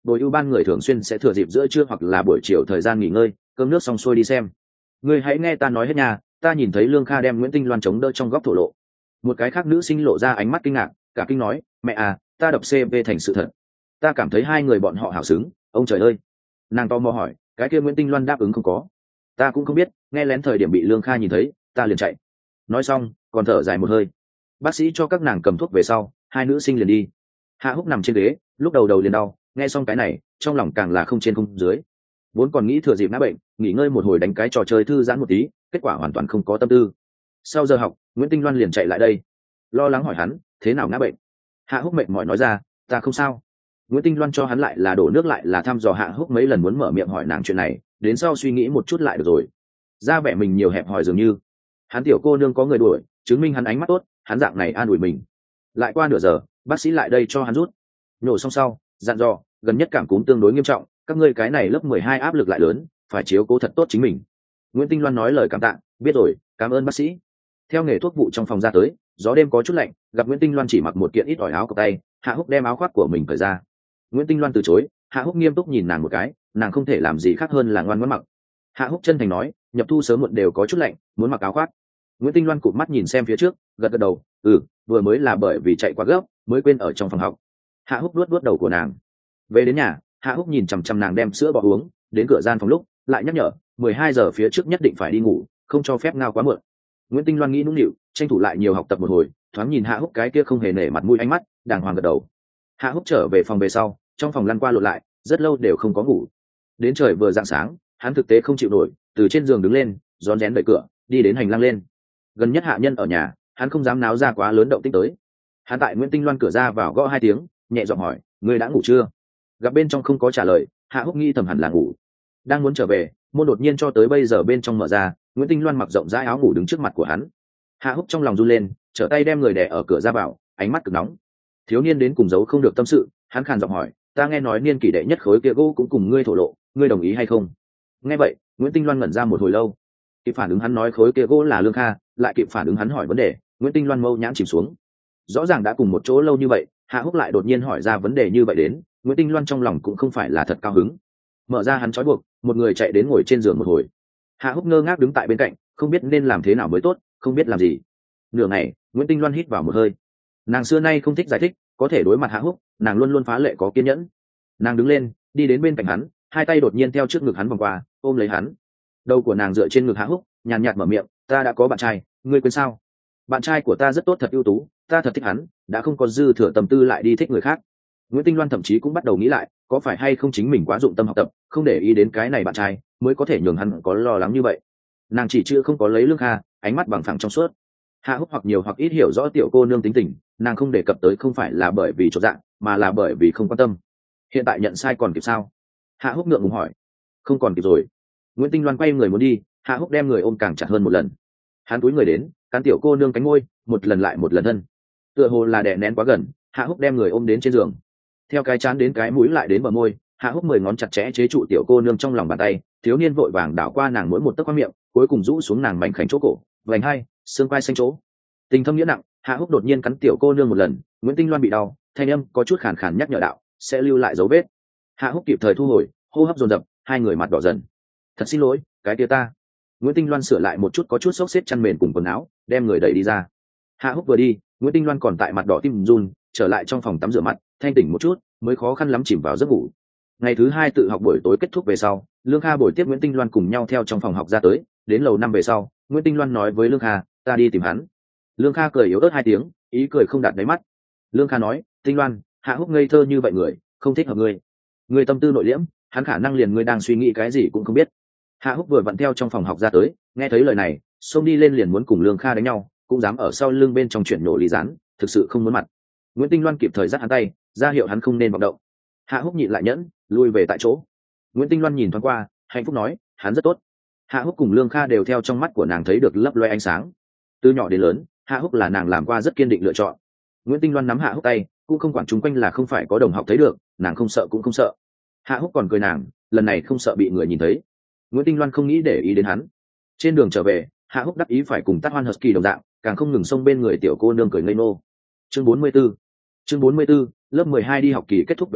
bồi ưu ban người thường xuyên sẽ thừa dịp giữa trưa hoặc là buổi chiều thời gian nghỉ ngơi cơm nước xong xuôi đi xem. Ngươi hãy nghe ta nói hết nhà, ta nhìn thấy Lương Kha đem Nguyễn Tinh Loan chống đỡ trong góc thổ lộ. Một cái khác nữ sinh lộ ra ánh mắt kinh ngạc, cả kinh nói, mẹ à, ta đập xê vê thành sự thật. Ta cảm thấy hai người bọn họ hảo xứng, ông trời ơi. Nàng to mò hỏi, cái kia Nguyễn Tinh Loan đáp ứng không có? Ta cũng không biết, nghe lén thời điểm bị Lương Kha nhìn thấy, ta liền chạy. Nói xong, còn thở dài một hơi. Bác sĩ cho các nàng cầm thuốc về sau, hai nữ sinh liền đi. Hạ Húc nằm trên ghế, lúc đầu đầu liền đau, nghe xong cái này, trong lòng càng là không trên không dưới. Vốn còn nghĩ thừa dịp ngã bệnh, nghỉ ngơi một hồi đánh cái trò chơi thư giãn một tí, kết quả hoàn toàn không có tâm tư. Sau giờ học, Nguyễn Tinh Loan liền chạy lại đây, lo lắng hỏi hắn, thế nào ngã bệnh? Hạ Húc mệt mỏi nói ra, ta không sao. Nguyễn Tinh Loan cho hắn lại là đổ nước lại là thăm dò Hạ Húc mấy lần muốn mở miệng hỏi nàng chuyện này, đến sau suy nghĩ một chút lại được rồi. Ra vẻ mình nhiều hẹp hòi dường như. Hắn tiểu cô nương có người đuổi, chứng minh hắn ánh mắt tốt, hắn dạng này an ủi mình. Lại qua nửa giờ, bác sĩ lại đây cho hắn rút. Nhổ xong sau, dặn dò, gần nhất cảm cúm tương đối nghiêm trọng, các ngươi cái này lớp mười hai áp lực lại lớn, phải chiếu cố thật tốt chính mình. Nguyễn Tinh Loan nói lời cảm tạ, biết rồi, cảm ơn bác sĩ. Theo nghề thuốc vụ trong phòng ra tới, gió đêm có chút lạnh, gặp Nguyễn Tinh Loan chỉ mặc một kiện ít ỏi áo cộc tay, Hạ Húc đem áo khoác của mình cởi ra. Nguyễn Tinh Loan từ chối, Hạ Húc nghiêm túc nhìn nàng một cái, nàng không thể làm gì khác hơn là ngoan ngoãn mặc. Hạ Húc chân thành nói, nhập thu sớm muộn đều có chút lạnh, muốn mặc áo khoác. Nguyễn Tinh Loan cụp mắt nhìn xem phía trước, gật gật đầu, ừ, vừa mới là bởi vì chạy quá gấp, mới quên ở trong phòng học. Hạ Húc luốt luốt đầu của nàng. Về đến nhà, Hạ Húc nhìn chằm chằm nàng đem sữa bò uống, đến cửa gian phòng lúc, lại nhắc nhở, mười hai giờ phía trước nhất định phải đi ngủ, không cho phép ngao quá muộn. Nguyễn Tinh Loan nghĩ nũng nịu, tranh thủ lại nhiều học tập một hồi, thoáng nhìn Hạ Húc cái kia không hề nể mặt mũi ánh mắt, đàng hoàng gật đầu. Hạ Húc trở về phòng về sau, trong phòng lăn qua lộn lại, rất lâu đều không có ngủ. Đến trời vừa rạng sáng, hắn thực tế không chịu nổi, từ trên giường đứng lên, rón rén đẩy cửa, đi đến hành lang lên. Gần nhất hạ nhân ở nhà, hắn không dám náo ra quá lớn động tĩnh tới. Hắn tại Nguyễn Tinh Loan cửa ra vào gõ hai tiếng, nhẹ giọng hỏi, ngươi đã ngủ chưa? Gặp bên trong không có trả lời, Hạ Húc nghi thầm hẳn là ngủ. Đang muốn trở về, môn đột nhiên cho tới bây giờ bên trong mở ra, Nguyễn Tinh Loan mặc rộng rãi áo ngủ đứng trước mặt của hắn. Hạ Húc trong lòng run lên, trở tay đem người đè ở cửa ra vào, ánh mắt cực nóng. Thiếu niên đến cùng giấu không được tâm sự, hắn khàn giọng hỏi, ta nghe nói niên kỷ đệ nhất khối kia gỗ cũng cùng ngươi thổ lộ, ngươi đồng ý hay không? Nghe vậy, Nguyễn Tinh Loan ngẩn ra một hồi lâu. Kịp phản ứng hắn nói khối kia gỗ là Lương Kha, lại kịp phản ứng hắn hỏi vấn đề, Nguyễn Tinh Loan mâu nhãn chìm xuống. Rõ ràng đã cùng một chỗ lâu như vậy, Hạ Húc lại đột nhiên hỏi ra vấn đề như vậy đến, Nguyễn Tinh Loan trong lòng cũng không phải là thật cao hứng. Mở ra hắn trói buộc, một người chạy đến ngồi trên giường một hồi. Hạ Húc ngơ ngác đứng tại bên cạnh, không biết nên làm thế nào mới tốt, không biết làm gì. Nửa ngày, Nguyễn Tinh Loan hít vào một hơi. Nàng xưa nay không thích giải thích, có thể đối mặt Hạ Húc, nàng luôn luôn phá lệ có kiên nhẫn. Nàng đứng lên, đi đến bên cạnh hắn, hai tay đột nhiên theo trước ngực hắn vòng qua, ôm lấy hắn. Đầu của nàng dựa trên ngực Hạ Húc, nhàn nhạt mở miệng, ta đã có bạn trai, ngươi quên sao? Bạn trai của ta rất tốt thật ưu tú, ta thật thích hắn, đã không có dư thừa tâm tư lại đi thích người khác. Nguyễn Tinh Loan thậm chí cũng bắt đầu nghĩ lại, có phải hay không chính mình quá dụng tâm học tập, không để ý đến cái này bạn trai, mới có thể nhường hắn có lo lắng như vậy. Nàng chỉ chưa không có lấy Lương Kha, ánh mắt bằng phẳng trong suốt. Hạ Húc hoặc nhiều hoặc ít hiểu rõ tiểu cô nương tính tình, nàng không đề cập tới không phải là bởi vì chột dạ, mà là bởi vì không quan tâm. Hiện tại nhận sai còn kịp sao? Hạ Húc ngượng ngùng hỏi. Không còn kịp rồi. Nguyễn Tinh Loan quay người muốn đi, Hạ Húc đem người ôm càng chặt hơn một lần. Hắn túi người đến, cắn tiểu cô nương cánh môi, một lần lại một lần thân. Tựa hồ là đè nén quá gần, Hạ Húc đem người ôm đến trên giường. Theo cái chán đến cái mũi lại đến bờ môi, Hạ Húc mười ngón chặt chẽ chế trụ tiểu cô nương trong lòng bàn tay, thiếu niên vội vàng đảo qua nàng mỗi một tấc qua miệng, cuối cùng rũ xuống nàng mảnh khảnh chỗ cổ, vành hai, xương quai xanh chỗ. Tình thâm nghĩa nặng, Hạ Húc đột nhiên cắn tiểu cô nương một lần, Nguyễn Tinh Loan bị đau, thanh âm có chút khàn khàn nhắc nhở đạo, sẽ lưu lại dấu vết. Hạ Húc kịp thời thu hồi, hô hấp dồn dập, hai người mặt đỏ dần. Thật xin lỗi, cái kia ta. Nguyễn Tinh Loan sửa lại một chút có chút xốc xếp chăn mền cùng quần áo, đem người đẩy đi ra. Hạ Húc vừa đi, Nguyễn Tinh Loan còn tại mặt đỏ tim run, trở lại trong phòng tắm rửa mặt, thanh tỉnh một chút, mới khó khăn lắm chìm vào giấc ngủ. Ngày thứ hai tự học buổi tối kết thúc về sau, Lương Kha buổi tiếp Nguyễn Tinh Loan cùng nhau theo trong phòng học ra tới, đến lầu năm về sau, Nguyễn Tinh Loan nói với Lương Kha, ta đi tìm hắn. Lương Kha cười yếu ớt hai tiếng, ý cười không đạt đáy mắt. Lương Kha nói, Tinh Loan, Hạ Húc ngây thơ như vậy người, không thích hợp ngươi. Ngươi tâm tư nội liễm, hắn khả năng liền ngươi đang suy nghĩ cái gì cũng không biết. Hạ Húc vừa vặn theo trong phòng học ra tới, nghe thấy lời này, xông đi lên liền muốn cùng Lương Kha đánh nhau, cũng dám ở sau lưng bên trong chuyện nổ lý rán, thực sự không muốn mặt. Nguyễn Tinh Loan kịp thời dắt hắn tay, ra hiệu hắn không nên vọng động. Hạ Húc nhịn lại nhẫn, lui về tại chỗ. Nguyễn Tinh Loan nhìn thoáng qua, hạnh phúc nói, hắn rất tốt. Hạ Húc cùng Lương Kha đều theo trong mắt của nàng thấy được lấp loe ánh sáng. Từ nhỏ đến lớn, Hạ Húc là nàng làm qua rất kiên định lựa chọn. Nguyễn Tinh Loan nắm Hạ Húc tay, cũng không quản chung quanh là không phải có đồng học thấy được, nàng không sợ cũng không sợ. Hạ Húc còn cười nàng, lần này không sợ bị người nhìn thấy. Nguyễn Tinh Loan không nghĩ để ý đến hắn. Trên đường trở về, Hạ Húc đắc ý phải cùng Tát Hoan Husky đồng dạng, càng không ngừng xông bên người tiểu cô nương cười ngây ngô. Chương bốn mươi bốn. Chương bốn mươi 44, lớp mười hai đi học kỳ kết thúc về sau,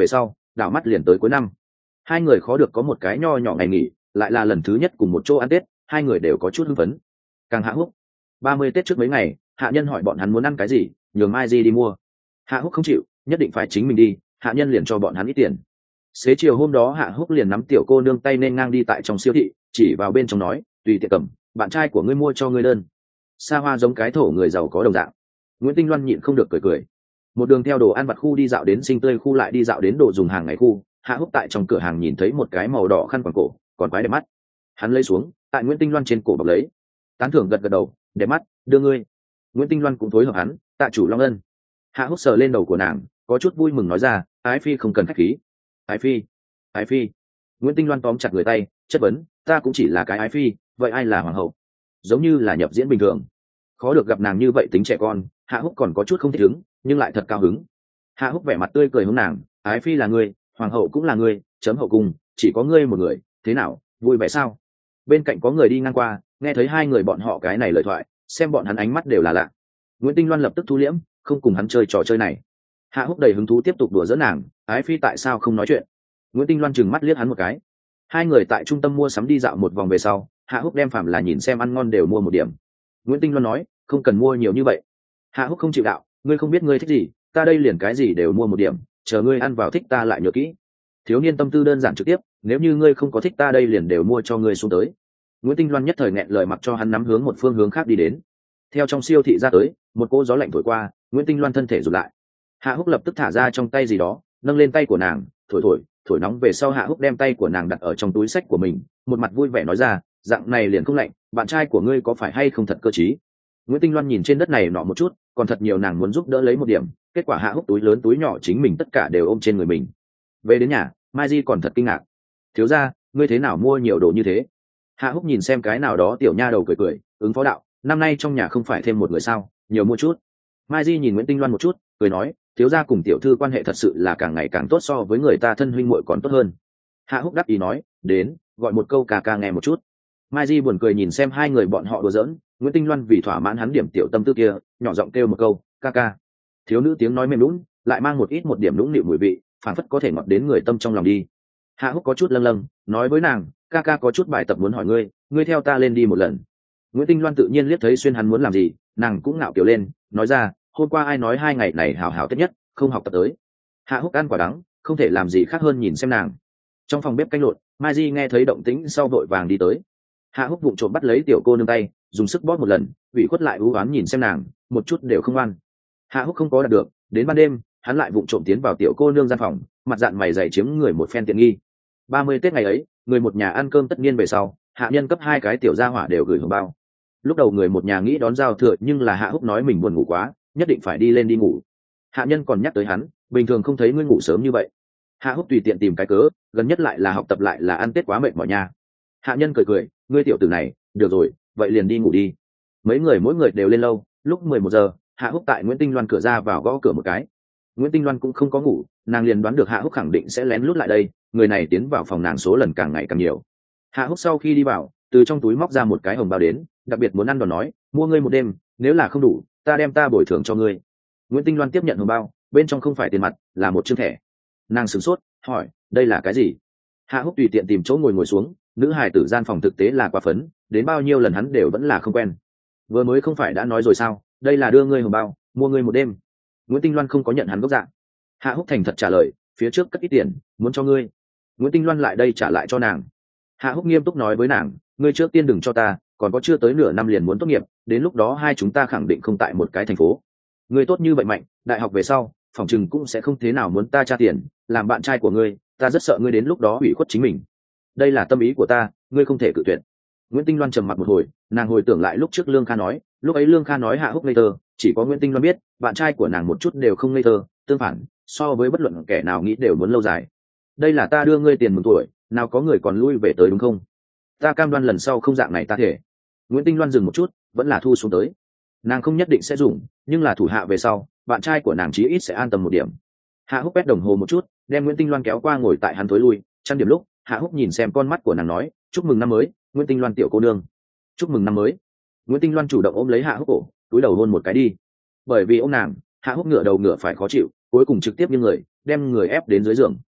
đảo mắt liền tới cuối năm. Hai người khó được có một cái nho nhỏ ngày nghỉ, lại là lần thứ nhất cùng một chỗ ăn Tết, hai người đều có chút hưng phấn. Càng Hạ Húc, ba mươi Tết trước mấy ngày, hạ nhân hỏi bọn hắn muốn ăn cái gì, nhường Mai Di đi mua. Hạ Húc không chịu, nhất định phải chính mình đi, hạ nhân liền cho bọn hắn ít tiền. Xế chiều hôm đó Hạ Húc liền nắm tiểu cô nương tay nên ngang đi tại trong siêu thị, chỉ vào bên trong nói, tùy tiện cầm, bạn trai của ngươi mua cho ngươi đơn. Xa hoa giống cái thổ người giàu có đồng dạng. Nguyễn Tinh Loan nhịn không được cười cười. Một đường theo đồ ăn vặt khu đi dạo đến sinh tươi khu, lại đi dạo đến đồ dùng hàng ngày khu. Hạ Húc tại trong cửa hàng nhìn thấy một cái màu đỏ khăn quàng cổ, còn quái đẹp mắt. Hắn lấy xuống, tại Nguyễn Tinh Loan trên cổ bọc lấy. Tán thưởng gật gật đầu, đẹp mắt, đưa ngươi. Nguyễn Tinh Loan cũng phối hợp hắn, tạ chủ Long Ân. Hạ Húc sờ lên đầu của nàng, có chút vui mừng nói ra, ái phi không cần khách khí. Ái phi, ái phi. Nguyễn Tinh Loan tóm chặt người tay, chất vấn, ta cũng chỉ là cái ái phi, vậy ai là hoàng hậu? Giống như là nhập diễn bình thường. Khó được gặp nàng như vậy tính trẻ con, Hạ Húc còn có chút không thích ứng, nhưng lại thật cao hứng. Hạ Húc vẻ mặt tươi cười hướng nàng, ái phi là ngươi, hoàng hậu cũng là ngươi, chấm hậu cung chỉ có ngươi một người, thế nào, vui vẻ sao? Bên cạnh có người đi ngang qua, nghe thấy hai người bọn họ cái này lời thoại, xem bọn hắn ánh mắt đều là lạ. Nguyễn Tinh Loan lập tức thu liễm, không cùng hắn chơi trò chơi này. Hạ Húc đầy hứng thú tiếp tục đùa giỡn nàng, ái phi tại sao không nói chuyện? Nguyễn Tinh Loan chừng mắt liếc hắn một cái. Hai người tại trung tâm mua sắm đi dạo một vòng về sau, Hạ Húc đem phạm là nhìn xem ăn ngon đều mua một điểm. Nguyễn Tinh Loan nói, không cần mua nhiều như vậy. Hạ Húc không chịu đạo, ngươi không biết ngươi thích gì, ta đây liền cái gì đều mua một điểm, chờ ngươi ăn vào thích ta lại nhớ kỹ. Thiếu niên tâm tư đơn giản trực tiếp, nếu như ngươi không có thích ta đây liền đều mua cho ngươi xuống tới. Nguyễn Tinh Loan nhất thời nghẹn lời, mặc cho hắn nắm hướng một phương hướng khác đi đến. Theo trong siêu thị ra tới, một cô gió lạnh thổi qua, Nguyễn Tinh Loan thân thể rụt lại. Hạ Húc lập tức thả ra trong tay gì đó, nâng lên tay của nàng, thổi thổi, thổi nóng về sau Hạ Húc đem tay của nàng đặt ở trong túi xách của mình, một mặt vui vẻ nói ra, dạng này liền không lạnh, bạn trai của ngươi có phải hay không thật cơ trí. Nguyễn Tinh Loan nhìn trên đất này nọ một chút, còn thật nhiều nàng muốn giúp đỡ lấy một điểm, kết quả Hạ Húc túi lớn túi nhỏ chính mình tất cả đều ôm trên người mình. Về đến nhà, Mai Di còn thật kinh ngạc, thiếu gia, ngươi thế nào mua nhiều đồ như thế? Hạ Húc nhìn xem cái nào đó tiểu nha đầu cười cười, ứng phó đạo, năm nay trong nhà không phải thêm một người sao, nhiều mua chút. Mai Di nhìn Nguyễn Tinh Loan một chút, cười nói, thiếu gia cùng tiểu thư quan hệ thật sự là càng ngày càng tốt, so với người ta thân huynh muội còn tốt hơn. Hạ Húc đáp ý nói, đến, gọi một câu ca ca nghe một chút. Mai Di buồn cười nhìn xem hai người bọn họ đùa giỡn, Nguyễn Tinh Loan vì thỏa mãn hắn điểm tiểu tâm tư kia, nhỏ giọng kêu một câu, ca ca. Thiếu nữ tiếng nói mềm lún, lại mang một ít một điểm lũng nịu mùi vị, phản phất có thể ngọt đến người tâm trong lòng đi. Hạ Húc có chút lâng lâng, nói với nàng, ca ca có chút bài tập muốn hỏi ngươi, ngươi theo ta lên đi một lần. Nguyễn Tinh Loan tự nhiên liếc thấy xuyên hắn muốn làm gì, nàng cũng ngạo kiểu lên, nói ra, hôm qua ai nói hai ngày này hào hào Tết nhất, không học tập tới. Hạ Húc ăn quả đắng, không thể làm gì khác hơn nhìn xem nàng. Trong phòng bếp canh lộn, Mai Di nghe thấy động tĩnh sau vội vàng đi tới. Hạ Húc vụng trộm bắt lấy tiểu cô nương tay, dùng sức bóp một lần, ủy khuất lại ưu oán nhìn xem nàng, một chút đều không ăn. Hạ Húc không có đạt được, đến ban đêm, hắn lại vụng trộm tiến vào tiểu cô nương gian phòng, mặt dạn mày dày chiếm người một phen tiện nghi. ba mươi Tết ngày ấy, người một nhà ăn cơm tất niên về sau, hạ nhân cấp hai cái tiểu gia hỏa đều gửi hồng bao. Lúc đầu người một nhà nghĩ đón giao thừa, nhưng là Hạ Húc nói mình buồn ngủ quá, nhất định phải đi lên đi ngủ. Hạ nhân còn nhắc tới hắn, bình thường không thấy ngươi ngủ sớm như vậy. Hạ Húc tùy tiện tìm cái cớ, gần nhất lại là học tập lại là ăn Tết quá mệt mỏi nha. Hạ nhân cười cười, ngươi tiểu tử này, được rồi, vậy liền đi ngủ đi. Mấy người mỗi người đều lên lâu, lúc mười một giờ, Hạ Húc tại Nguyễn Tinh Loan cửa ra vào gõ cửa một cái. Nguyễn Tinh Loan cũng không có ngủ, nàng liền đoán được Hạ Húc khẳng định sẽ lén lút lại đây, người này tiến vào phòng nàng số lần càng ngày càng nhiều. Hạ Húc sau khi đi vào, từ trong túi móc ra một cái hồng bao đến, đặc biệt muốn ăn đòn nói, mua ngươi một đêm, nếu là không đủ, ta đem ta bồi thường cho ngươi. Nguyễn Tinh Loan tiếp nhận hồng bao, bên trong không phải tiền mặt, là một chương thẻ. Nàng sửng sốt, hỏi, đây là cái gì? Hạ Húc tùy tiện tìm chỗ ngồi ngồi xuống, nữ hài tử gian phòng thực tế là quá phấn, đến bao nhiêu lần hắn đều vẫn là không quen. Vừa mới không phải đã nói rồi sao, đây là đưa ngươi hồng bao, mua ngươi một đêm. Nguyễn Tinh Loan không có nhận hắn gốc dạng. Hạ Húc thành thật trả lời, phía trước cất ít tiền, muốn cho ngươi. Nguyễn Tinh Loan lại đây trả lại cho nàng. Hạ Húc nghiêm túc nói với nàng, ngươi trước tiên đừng cho ta, còn có chưa tới nửa năm liền muốn tốt nghiệp, đến lúc đó hai chúng ta khẳng định không tại một cái thành phố. Ngươi tốt như vậy mạnh, đại học về sau, phòng chừng cũng sẽ không thế nào muốn ta trả tiền, làm bạn trai của ngươi, ta rất sợ ngươi đến lúc đó ủy khuất chính mình. Đây là tâm ý của ta, ngươi không thể cự tuyệt. Nguyễn Tinh Loan trầm mặc một hồi, nàng hồi tưởng lại lúc trước Lương Kha nói, lúc ấy Lương Kha nói Hạ Húc ngây thơ, chỉ có Nguyễn Tinh Loan biết, bạn trai của nàng một chút đều không ngây thơ, tương phản, so với bất luận kẻ nào nghĩ đều muốn lâu dài. Đây là ta đưa ngươi tiền mừng tuổi, nào có người còn lui về tới đúng không? Ta cam đoan lần sau không dạng này ta thể. Nguyễn Tinh Loan dừng một chút, vẫn là thu xuống tới. Nàng không nhất định sẽ dùng, nhưng là thủ hạ về sau, bạn trai của nàng chí ít sẽ an tâm một điểm. Hạ Húc quét đồng hồ một chút, đem Nguyễn Tinh Loan kéo qua ngồi tại hắn thối lui, trăm điểm lúc, Hạ Húc nhìn xem con mắt của nàng nói, chúc mừng năm mới, Nguyễn Tinh Loan tiểu cô nương. Chúc mừng năm mới. Nguyễn Tinh Loan chủ động ôm lấy Hạ Húc cổ, túi đầu hôn một cái đi. Bởi vì ôm nàng, Hạ Húc ngửa đầu ngửa phải khó chịu, cuối cùng trực tiếp như người, đem người ép đến dưới giường.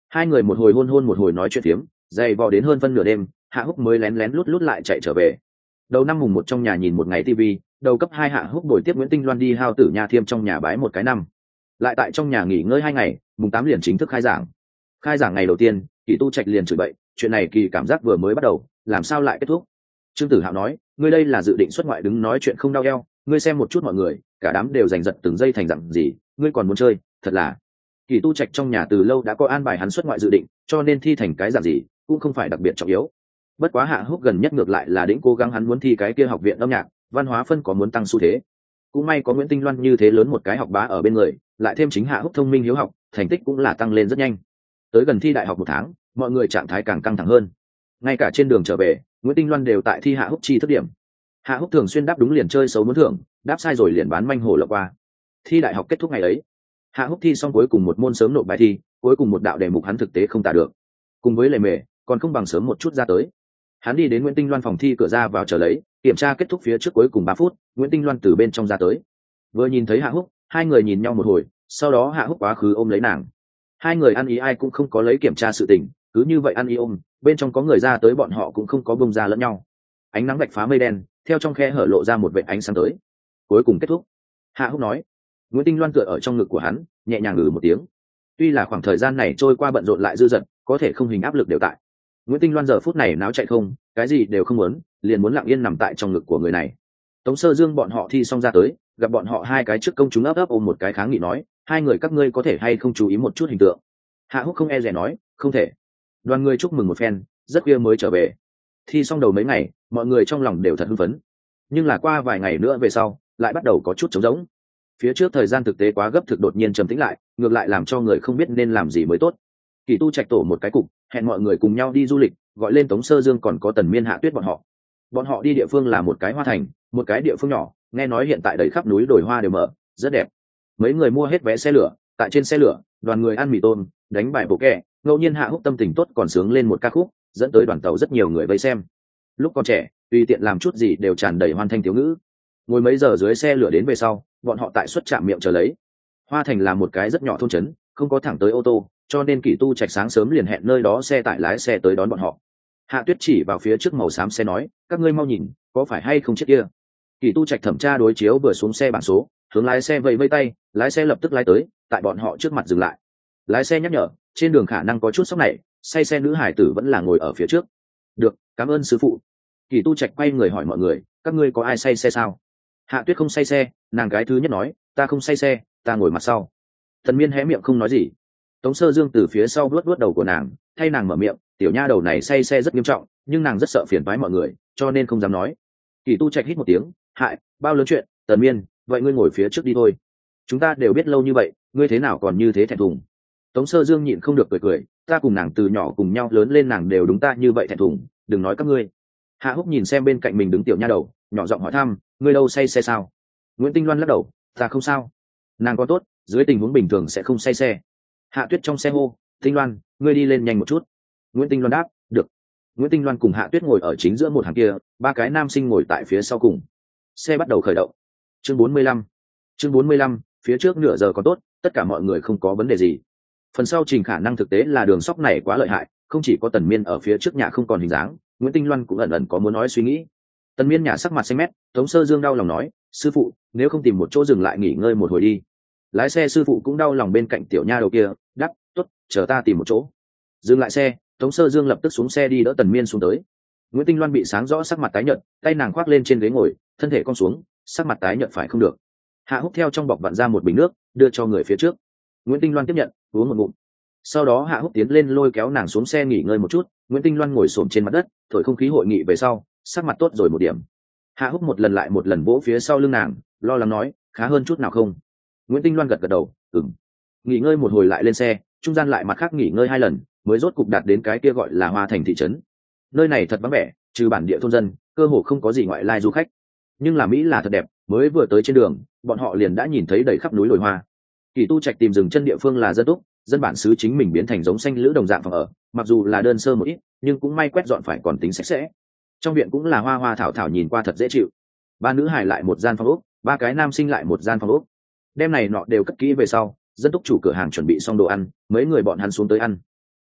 Hai người một hồi hôn hôn một hồi nói chuyện phiếm, dày vò đến hơn phân nửa đêm, Hạ Húc mới lén lén lút lút lại chạy trở về. Đầu năm mùng một trong nhà nhìn một ngày tivi, đầu cấp hai Hạ Húc buổi tiếp Nguyễn Tinh Loan đi Hao Tử Nha Thiêm trong nhà bái một cái năm, lại tại trong nhà nghỉ ngơi hai ngày, mùng tám liền chính thức khai giảng. Khai giảng ngày đầu tiên, Kỳ Tu Trạch liền chửi bậy, chuyện này Kỳ cảm giác vừa mới bắt đầu, làm sao lại kết thúc? Trương Tử Hạo nói, ngươi đây là dự định xuất ngoại đứng nói chuyện không đau eo, ngươi xem một chút mọi người, cả đám đều giành giật từng giây thành dặn gì, ngươi còn muốn chơi, thật là. Kỳ Tu Trạch trong nhà từ lâu đã có an bài hắn xuất ngoại dự định, cho nên thi thành cái dạng gì cũng không phải đặc biệt trọng yếu. Bất quá Hạ Húc gần nhất ngược lại là đĩnh cố gắng hắn muốn thi cái kia học viện âm nhạc, văn hóa phân có muốn tăng xu thế. Cũng may có Nguyễn Tinh Loan như thế lớn một cái học bá ở bên người, lại thêm chính Hạ Húc thông minh hiếu học, thành tích cũng là tăng lên rất nhanh. Tới gần thi đại học một tháng, mọi người trạng thái càng căng thẳng hơn. Ngay cả trên đường trở về, Nguyễn Tinh Loan đều tại thi Hạ Húc chi thức điểm. Hạ Húc thường xuyên đáp đúng liền chơi xấu muốn thưởng, đáp sai rồi liền bán manh hổ lọc qua. Thi đại học kết thúc ngày ấy, Hạ Húc thi xong cuối cùng một môn sớm nộp bài thi, cuối cùng một đạo đề mục hắn thực tế không tả được, cùng với lề mề còn không bằng sớm một chút ra tới. Hắn đi đến Nguyễn Tinh Loan phòng thi cửa ra vào chờ lấy, kiểm tra kết thúc phía trước cuối cùng ba phút, Nguyễn Tinh Loan từ bên trong ra tới. Vừa nhìn thấy Hạ Húc, hai người nhìn nhau một hồi, sau đó Hạ Húc quá khứ ôm lấy nàng. Hai người ăn ý ai cũng không có lấy kiểm tra sự tình, cứ như vậy ăn ý ôm, bên trong có người ra tới bọn họ cũng không có bông ra lẫn nhau. Ánh nắng vạch phá mây đen, theo trong khe hở lộ ra một vệt ánh sáng tới. Cuối cùng kết thúc. Hạ Húc nói. Nguyễn Tinh Loan tựa ở trong ngực của hắn, nhẹ nhàng ngừ một tiếng. Tuy là khoảng thời gian này trôi qua bận rộn lại dư dật, có thể không hình áp lực đều tại. Nguyễn Tinh Loan giờ phút này náo chạy không, cái gì đều không muốn, liền muốn lặng yên nằm tại trong ngực của người này. Tống Sơ Dương bọn họ thi xong ra tới, gặp bọn họ hai cái trước công chúng ấp ấp ôm một cái kháng nghị nói, hai người các ngươi có thể hay không chú ý một chút hình tượng. Hạ Húc không e dè nói, không thể. Đoàn người chúc mừng một phen, rất khuya mới trở về. Thi xong đầu mấy ngày, mọi người trong lòng đều thật hưng phấn. Nhưng là qua vài ngày nữa về sau, lại bắt đầu có chút trống rỗng. Phía trước thời gian thực tế quá gấp thực đột nhiên trầm tĩnh lại, ngược lại làm cho người không biết nên làm gì mới tốt. Kỳ Tu Trạch tổ một cái cục, hẹn mọi người cùng nhau đi du lịch, gọi lên Tống Sơ Dương còn có Tần Miên Hạ Tuyết bọn họ. Bọn họ đi địa phương là một cái hoa thành, một cái địa phương nhỏ, nghe nói hiện tại đầy khắp núi đồi hoa đều mở, rất đẹp. Mấy người mua hết vé xe lửa, tại trên xe lửa, đoàn người ăn mì tôm, đánh bài bộ kè, ngẫu nhiên Hạ Húc tâm tình tốt còn sướng lên một ca khúc, dẫn tới đoàn tàu rất nhiều người vây xem. Lúc còn trẻ, tùy tiện làm chút gì đều tràn đầy hoan thanh thiếu ngữ. Ngồi mấy giờ dưới xe lửa đến về sau, bọn họ tại xuất trạm miệng chờ lấy. Hoa thành là một cái rất nhỏ thôn trấn, không có thẳng tới ô tô, cho nên Kỳ Tu Trạch sáng sớm liền hẹn nơi đó xe tải lái xe tới đón bọn họ. Hạ Tuyết chỉ vào phía trước màu xám xe nói, các ngươi mau nhìn, có phải hay không chiếc kia? Kỳ Tu Trạch thẩm tra đối chiếu vừa xuống xe bản số, hướng lái xe vẫy vẫy tay, lái xe lập tức lái tới, tại bọn họ trước mặt dừng lại. Lái xe nhắc nhở, trên đường khả năng có chút sốc này, say xe nữ hải tử vẫn là ngồi ở phía trước. Được, cảm ơn sư phụ. Kỳ Tu Trạch quay người hỏi mọi người, các ngươi có ai say xe sao? Hạ Tuyết không say xe, nàng gái thứ nhất nói, ta không say xe, ta ngồi mặt sau. Thần Miên hé miệng không nói gì. Tống Sơ Dương từ phía sau vuốt vuốt đầu của nàng, thay nàng mở miệng, tiểu nha đầu này say xe rất nghiêm trọng, nhưng nàng rất sợ phiền toái mọi người, cho nên không dám nói. Kỳ Tu Trạch hít một tiếng, hại, bao lớn chuyện, Tần Miên, vậy ngươi ngồi phía trước đi thôi. Chúng ta đều biết lâu như vậy, ngươi thế nào còn như thế thẹn thùng? Tống Sơ Dương nhịn không được cười cười, ta cùng nàng từ nhỏ cùng nhau lớn lên nàng đều đúng ta như vậy thẹn thùng, đừng nói các ngươi. Hạ Húc nhìn xem bên cạnh mình đứng tiểu nha đầu, nhỏ giọng hỏi thăm, ngươi đâu say xe sao? Nguyễn Tinh Loan lắc đầu, ta không sao. Nàng có tốt, dưới tình huống bình thường sẽ không say xe. Hạ Tuyết trong xe hô, Tinh Loan, ngươi đi lên nhanh một chút. Nguyễn Tinh Loan đáp, được. Nguyễn Tinh Loan cùng Hạ Tuyết ngồi ở chính giữa một hàng kia, ba cái nam sinh ngồi tại phía sau cùng. Xe bắt đầu khởi động. Chương bốn mươi lăm. Chương bốn mươi lăm, phía trước nửa giờ có tốt, tất cả mọi người không có vấn đề gì. Phần sau trình khả năng thực tế là đường sóc này quá lợi hại, không chỉ có Tần Miên ở phía trước nhà không còn hình dáng, Nguyễn Tinh Loan cũng ẩn ẩn có muốn nói suy nghĩ. Tần Miên nhà sắc mặt xanh mét, Tống Sơ Dương đau lòng nói, sư phụ, nếu không tìm một chỗ dừng lại nghỉ ngơi một hồi đi. Lái xe sư phụ cũng đau lòng bên cạnh tiểu nha đầu kia, đắp, tốt, chờ ta tìm một chỗ. Dừng lại xe, Tống Sơ Dương lập tức xuống xe đi đỡ Tần Miên xuống tới. Nguyễn Tinh Loan bị sáng rõ sắc mặt tái nhợt, tay nàng khoác lên trên ghế ngồi, thân thể cong xuống, sắc mặt tái nhợt phải không được. Hạ Húc theo trong bọc vặn ra một bình nước, đưa cho người phía trước. Nguyễn Tinh Loan tiếp nhận, uống một ngụm. Sau đó Hạ Húc tiến lên lôi kéo nàng xuống xe nghỉ ngơi một chút, Nguyễn Tinh Loan ngồi xổm trên mặt đất, thổi không khí hội nghị về sau, sắc mặt tốt rồi một điểm. Hạ Húc một lần lại một lần vỗ phía sau lưng nàng, lo lắng nói, khá hơn chút nào không? Nguyễn Tinh Loan gật gật đầu, ừm. Nghỉ ngơi một hồi lại lên xe, trung gian lại mặt khác nghỉ ngơi hai lần, mới rốt cục đạt đến cái kia gọi là Hoa Thành thị trấn. Nơi này thật vắng vẻ, trừ bản địa thôn dân, cơ hồ không có gì ngoại lai du khách. Nhưng là Mỹ là thật đẹp, mới vừa tới trên đường, bọn họ liền đã nhìn thấy đầy khắp núi đồi hoa. Kỳ Tu Trạch tìm dừng chân địa phương là dân túc, dân bản xứ chính mình biến thành giống xanh lữ đồng dạng phòng ở, mặc dù là đơn sơ một ít, nhưng cũng may quét dọn phải còn tính sạch sẽ. Trong viện cũng là hoa hoa thảo thảo nhìn qua thật dễ chịu. Ba nữ hài lại một gian phòng ốc, ba cái nam sinh lại một gian phòng ốc. Đêm này nọ đều cất kỹ về sau, dân túc chủ cửa hàng chuẩn bị xong đồ ăn, mấy người bọn hắn xuống tới ăn.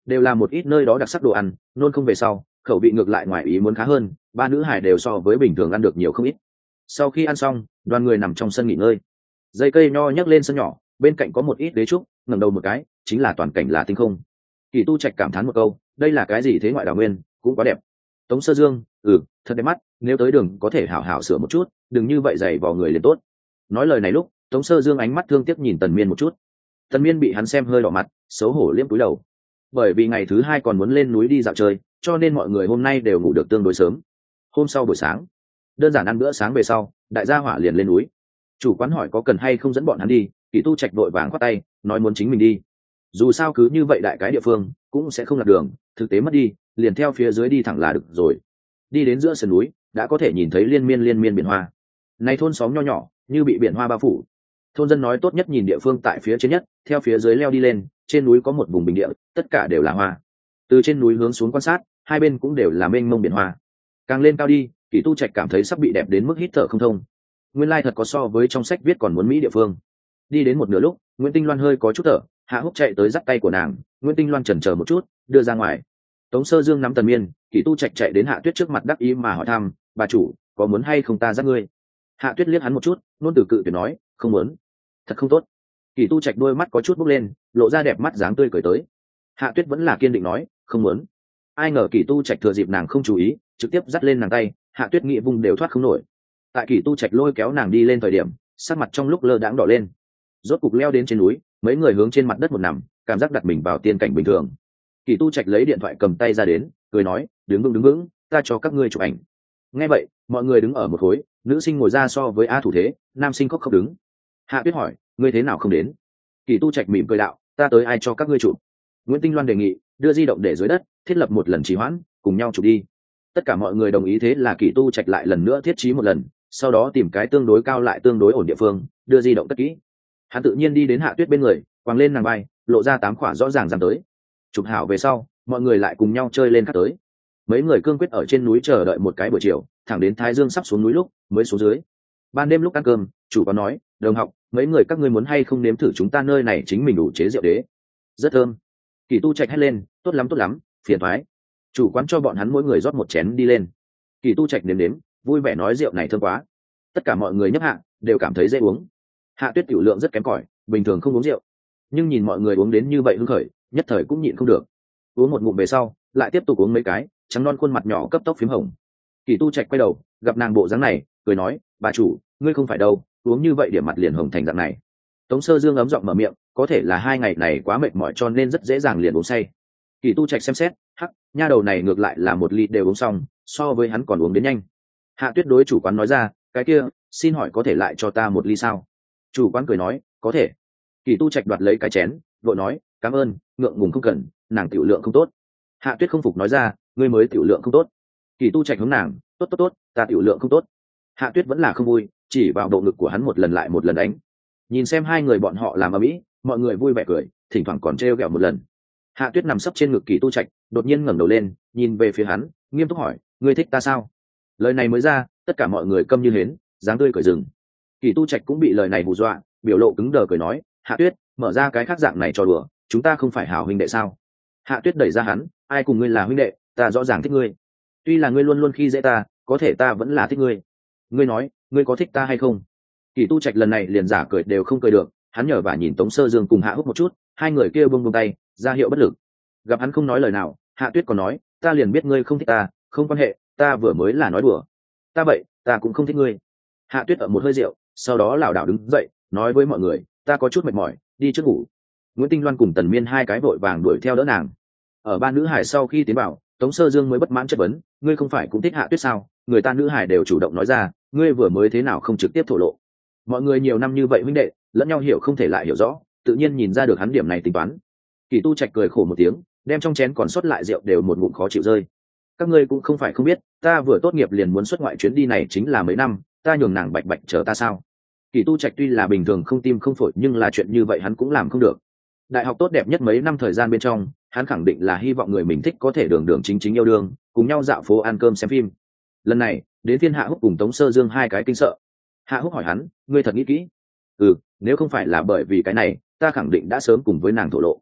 đều là một ít nơi đó đặc sắc đồ ăn, nôn không về sau khẩu vị ngược lại ngoài ý muốn khá hơn, ba nữ hải đều so với bình thường ăn được nhiều không ít. Sau khi ăn xong, đoàn người nằm trong sân nghỉ ngơi. Dây cây nho nhấc lên sân nhỏ, bên cạnh có một ít đế trúc, ngẩng đầu một cái chính là toàn cảnh là tinh không. Kỳ Tu Trạch cảm thán một câu, đây là cái gì thế ngoại đảo nguyên, cũng quá đẹp. Tống Sơ Dương, ừ, thật đẹp mắt, nếu tới đường có thể hảo hảo sửa một chút, đừng như vậy dày vò người liền tốt. Nói lời này lúc, Tống Sơ Dương ánh mắt thương tiếc nhìn Tần Miên một chút. Tần Miên bị hắn xem hơi đỏ mặt, xấu hổ liếm cúi đầu. Bởi vì ngày thứ hai còn muốn lên núi đi dạo chơi, cho nên mọi người hôm nay đều ngủ được tương đối sớm. Hôm sau buổi sáng, đơn giản ăn bữa sáng về sau, đại gia hỏa liền lên núi. Chủ quán hỏi có cần hay không dẫn bọn hắn đi, Kỳ Tu Trạch đội vàng khoát tay, nói muốn chính mình đi. Dù sao cứ như vậy đại cái địa phương cũng sẽ không lạc đường, thực tế mất đi, liền theo phía dưới đi thẳng là được rồi. Đi đến giữa sườn núi, đã có thể nhìn thấy liên miên liên miên biển hoa. Này thôn xóm nho nhỏ, như bị biển hoa bao phủ. Thôn dân nói tốt nhất nhìn địa phương tại phía trên nhất, theo phía dưới leo đi lên, trên núi có một vùng bình địa, tất cả đều là hoa. Từ trên núi hướng xuống quan sát, hai bên cũng đều là mênh mông biển hoa. Càng lên cao đi, Kỳ Tu Trạch cảm thấy sắp bị đẹp đến mức hít thở không thông. Nguyên lai thật có so với trong sách viết còn muốn mỹ địa phương. Đi đến một nửa lúc, Nguyễn Tinh Loan hơi có chút thở, Hạ Húc chạy tới dắt tay của nàng, Nguyễn Tinh Loan chần chờ một chút, đưa ra ngoài. Tống Sơ Dương nắm Tần Miên, Kỳ Tu Trạch chạy đến Hạ Tuyết trước mặt đắc ý mà hỏi thăm, bà chủ, có muốn hay không ta dắt ngươi? Hạ Tuyết liếc hắn một chút, luôn từ cự tuyệt nói, không muốn, thật không tốt. Kỳ Tu Trạch đôi mắt có chút bốc lên, lộ ra đẹp mắt dáng tươi cười tới. Hạ Tuyết vẫn là kiên định nói, không muốn. Ai ngờ Kỳ Tu Trạch thừa dịp nàng không chú ý, trực tiếp dắt lên nàng tay, Hạ Tuyết nghĩ vùng đều thoát không nổi. Tại Kỳ Tu Trạch lôi kéo nàng đi lên thời điểm, sắc mặt trong lúc lơ đãng đỏ lên. Rốt cục leo đến trên núi, mấy người hướng trên mặt đất một nằm, cảm giác đặt mình vào tiên cảnh bình thường. Kỳ Tu Trạch lấy điện thoại cầm tay ra đến, cười nói, đứng vững đứng vững, ta cho các ngươi chụp ảnh. Nghe vậy, mọi người đứng ở một khối, nữ sinh ngồi ra so với a thủ thế, nam sinh khóc không đứng. Hạ Tuyết hỏi, ngươi thế nào không đến? Kỳ Tu Trạch mỉm cười đạo, ta tới ai cho các ngươi chụp. Nguyễn Tinh Loan đề nghị, đưa di động để dưới đất, thiết lập một lần trì hoãn, cùng nhau chụp đi. Tất cả mọi người đồng ý, thế là Kỳ Tu Trạch lại lần nữa thiết trí một lần, sau đó tìm cái tương đối cao lại tương đối ổn địa phương, đưa di động cất kỹ. Hắn tự nhiên đi đến Hạ Tuyết bên người, quàng lên nàng vai, lộ ra tám khỏa rõ ràng dám tới. Chụp hảo về sau, mọi người lại cùng nhau chơi lên khác tới. Mấy người cương quyết ở trên núi chờ đợi một cái buổi chiều, thẳng đến thái dương sắp xuống núi lúc mới xuống dưới. Ban đêm lúc ăn cơm, chủ có nói, đồng học, mấy người các ngươi muốn hay không nếm thử chúng ta nơi này chính mình đủ chế rượu đế, rất thơm. Kỳ Tu Trạch hét lên, tốt lắm tốt lắm, phiền thoái. Chủ quán cho bọn hắn mỗi người rót một chén đi lên. Kỳ Tu Trạch nếm nếm, vui vẻ nói rượu này thơm quá. Tất cả mọi người nhấp hạ, đều cảm thấy dễ uống. Hạ Tuyết tiểu lượng rất kém cỏi, bình thường không uống rượu, nhưng nhìn mọi người uống đến như vậy hưng khởi, nhất thời cũng nhịn không được. Uống một ngụm về sau, lại tiếp tục uống mấy cái, trắng non khuôn mặt nhỏ cấp tốc phím hồng. Kỳ Tu Trạch quay đầu, gặp nàng bộ dáng này, cười nói, bà chủ, ngươi không phải đâu, uống như vậy điểm mặt liền hồng thành dạng này. Tống Sơ Dương ấm giọng mở miệng, có thể là hai ngày này quá mệt mỏi cho nên rất dễ dàng liền uống say. Kỳ Tu Trạch xem xét, hắc, nha đầu này ngược lại là một ly đều uống xong, so với hắn còn uống đến nhanh. Hạ Tuyết đối chủ quán nói ra, cái kia, xin hỏi có thể lại cho ta một ly sao? Chủ quán cười nói, có thể. Kỳ Tu Trạch đoạt lấy cái chén, vội nói, cảm ơn, ngượng ngùng không cần, nàng tiểu lượng không tốt. Hạ Tuyết không phục nói ra, ngươi mới tiểu lượng không tốt. Kỳ Tu Trạch hướng nàng, tốt tốt tốt, ta tiểu lượng không tốt. Hạ Tuyết vẫn là không vui, chỉ vào bộ ngực của hắn một lần lại một lần đánh. Nhìn xem hai người bọn họ làm ầm ĩ, mọi người vui vẻ cười, thỉnh thoảng còn trêu ghẹo một lần. Hạ Tuyết nằm sấp trên ngực Kỳ Tu Trạch, đột nhiên ngẩng đầu lên, nhìn về phía hắn, nghiêm túc hỏi, ngươi thích ta sao? Lời này mới ra, tất cả mọi người câm như hến, dáng tươi cười rừng. Kỳ Tu Trạch cũng bị lời này hù dọa, biểu lộ cứng đờ cười nói, Hạ Tuyết, mở ra cái khác dạng này cho đùa, chúng ta không phải hảo huynh đệ sao? Hạ Tuyết đẩy ra hắn, ai cùng ngươi là huynh đệ, ta rõ ràng thích ngươi. Tuy là ngươi luôn luôn khi dễ ta, có thể ta vẫn là thích ngươi. Ngươi nói, ngươi có thích ta hay không? Kỳ Tu Trạch lần này liền giả cười đều không cười được, hắn nhờ và nhìn Tống Sơ Dương cùng Hạ Húc một chút, hai người kia buông buông tay, ra hiệu bất lực. Gặp hắn không nói lời nào, Hạ Tuyết còn nói, ta liền biết ngươi không thích ta, không quan hệ, ta vừa mới là nói đùa. Ta vậy, ta cũng không thích ngươi. Hạ Tuyết ở một hơi rượu, sau đó lảo đảo đứng dậy, nói với mọi người, ta có chút mệt mỏi, đi trước ngủ. Nguyễn Tinh Loan cùng Tần Miên hai cái vội vàng đuổi theo đỡ nàng. Ở ba nữ hải sau khi tiến vào, Tống Sơ Dương mới bất mãn chất vấn, ngươi không phải cũng thích Hạ Tuyết sao? Người ta nữ hải đều chủ động nói ra, ngươi vừa mới thế nào không trực tiếp thổ lộ? Mọi người nhiều năm như vậy huynh đệ, lẫn nhau hiểu không thể lại hiểu rõ, tự nhiên nhìn ra được hắn điểm này tính toán. Kỳ Tu Trạch cười khổ một tiếng, đem trong chén còn sót lại rượu đều một ngụm khó chịu rơi. Các ngươi cũng không phải không biết, ta vừa tốt nghiệp liền muốn xuất ngoại, chuyến đi này chính là mấy năm, ta nhường nàng bạch bạch chờ ta sao? Kỳ Tu Trạch tuy là bình thường không tim không phổi, nhưng là chuyện như vậy hắn cũng làm không được. Đại học tốt đẹp nhất mấy năm thời gian bên trong, hắn khẳng định là hy vọng người mình thích có thể đường đường chính chính yêu đương, cùng nhau dạo phố ăn cơm xem phim. Lần này đến phiên Hạ Húc cùng Tống Sơ Dương hai cái kinh sợ. Hạ Húc hỏi hắn, ngươi thật nghĩ kỹ? Ừ, nếu không phải là bởi vì cái này, ta khẳng định đã sớm cùng với nàng thổ lộ.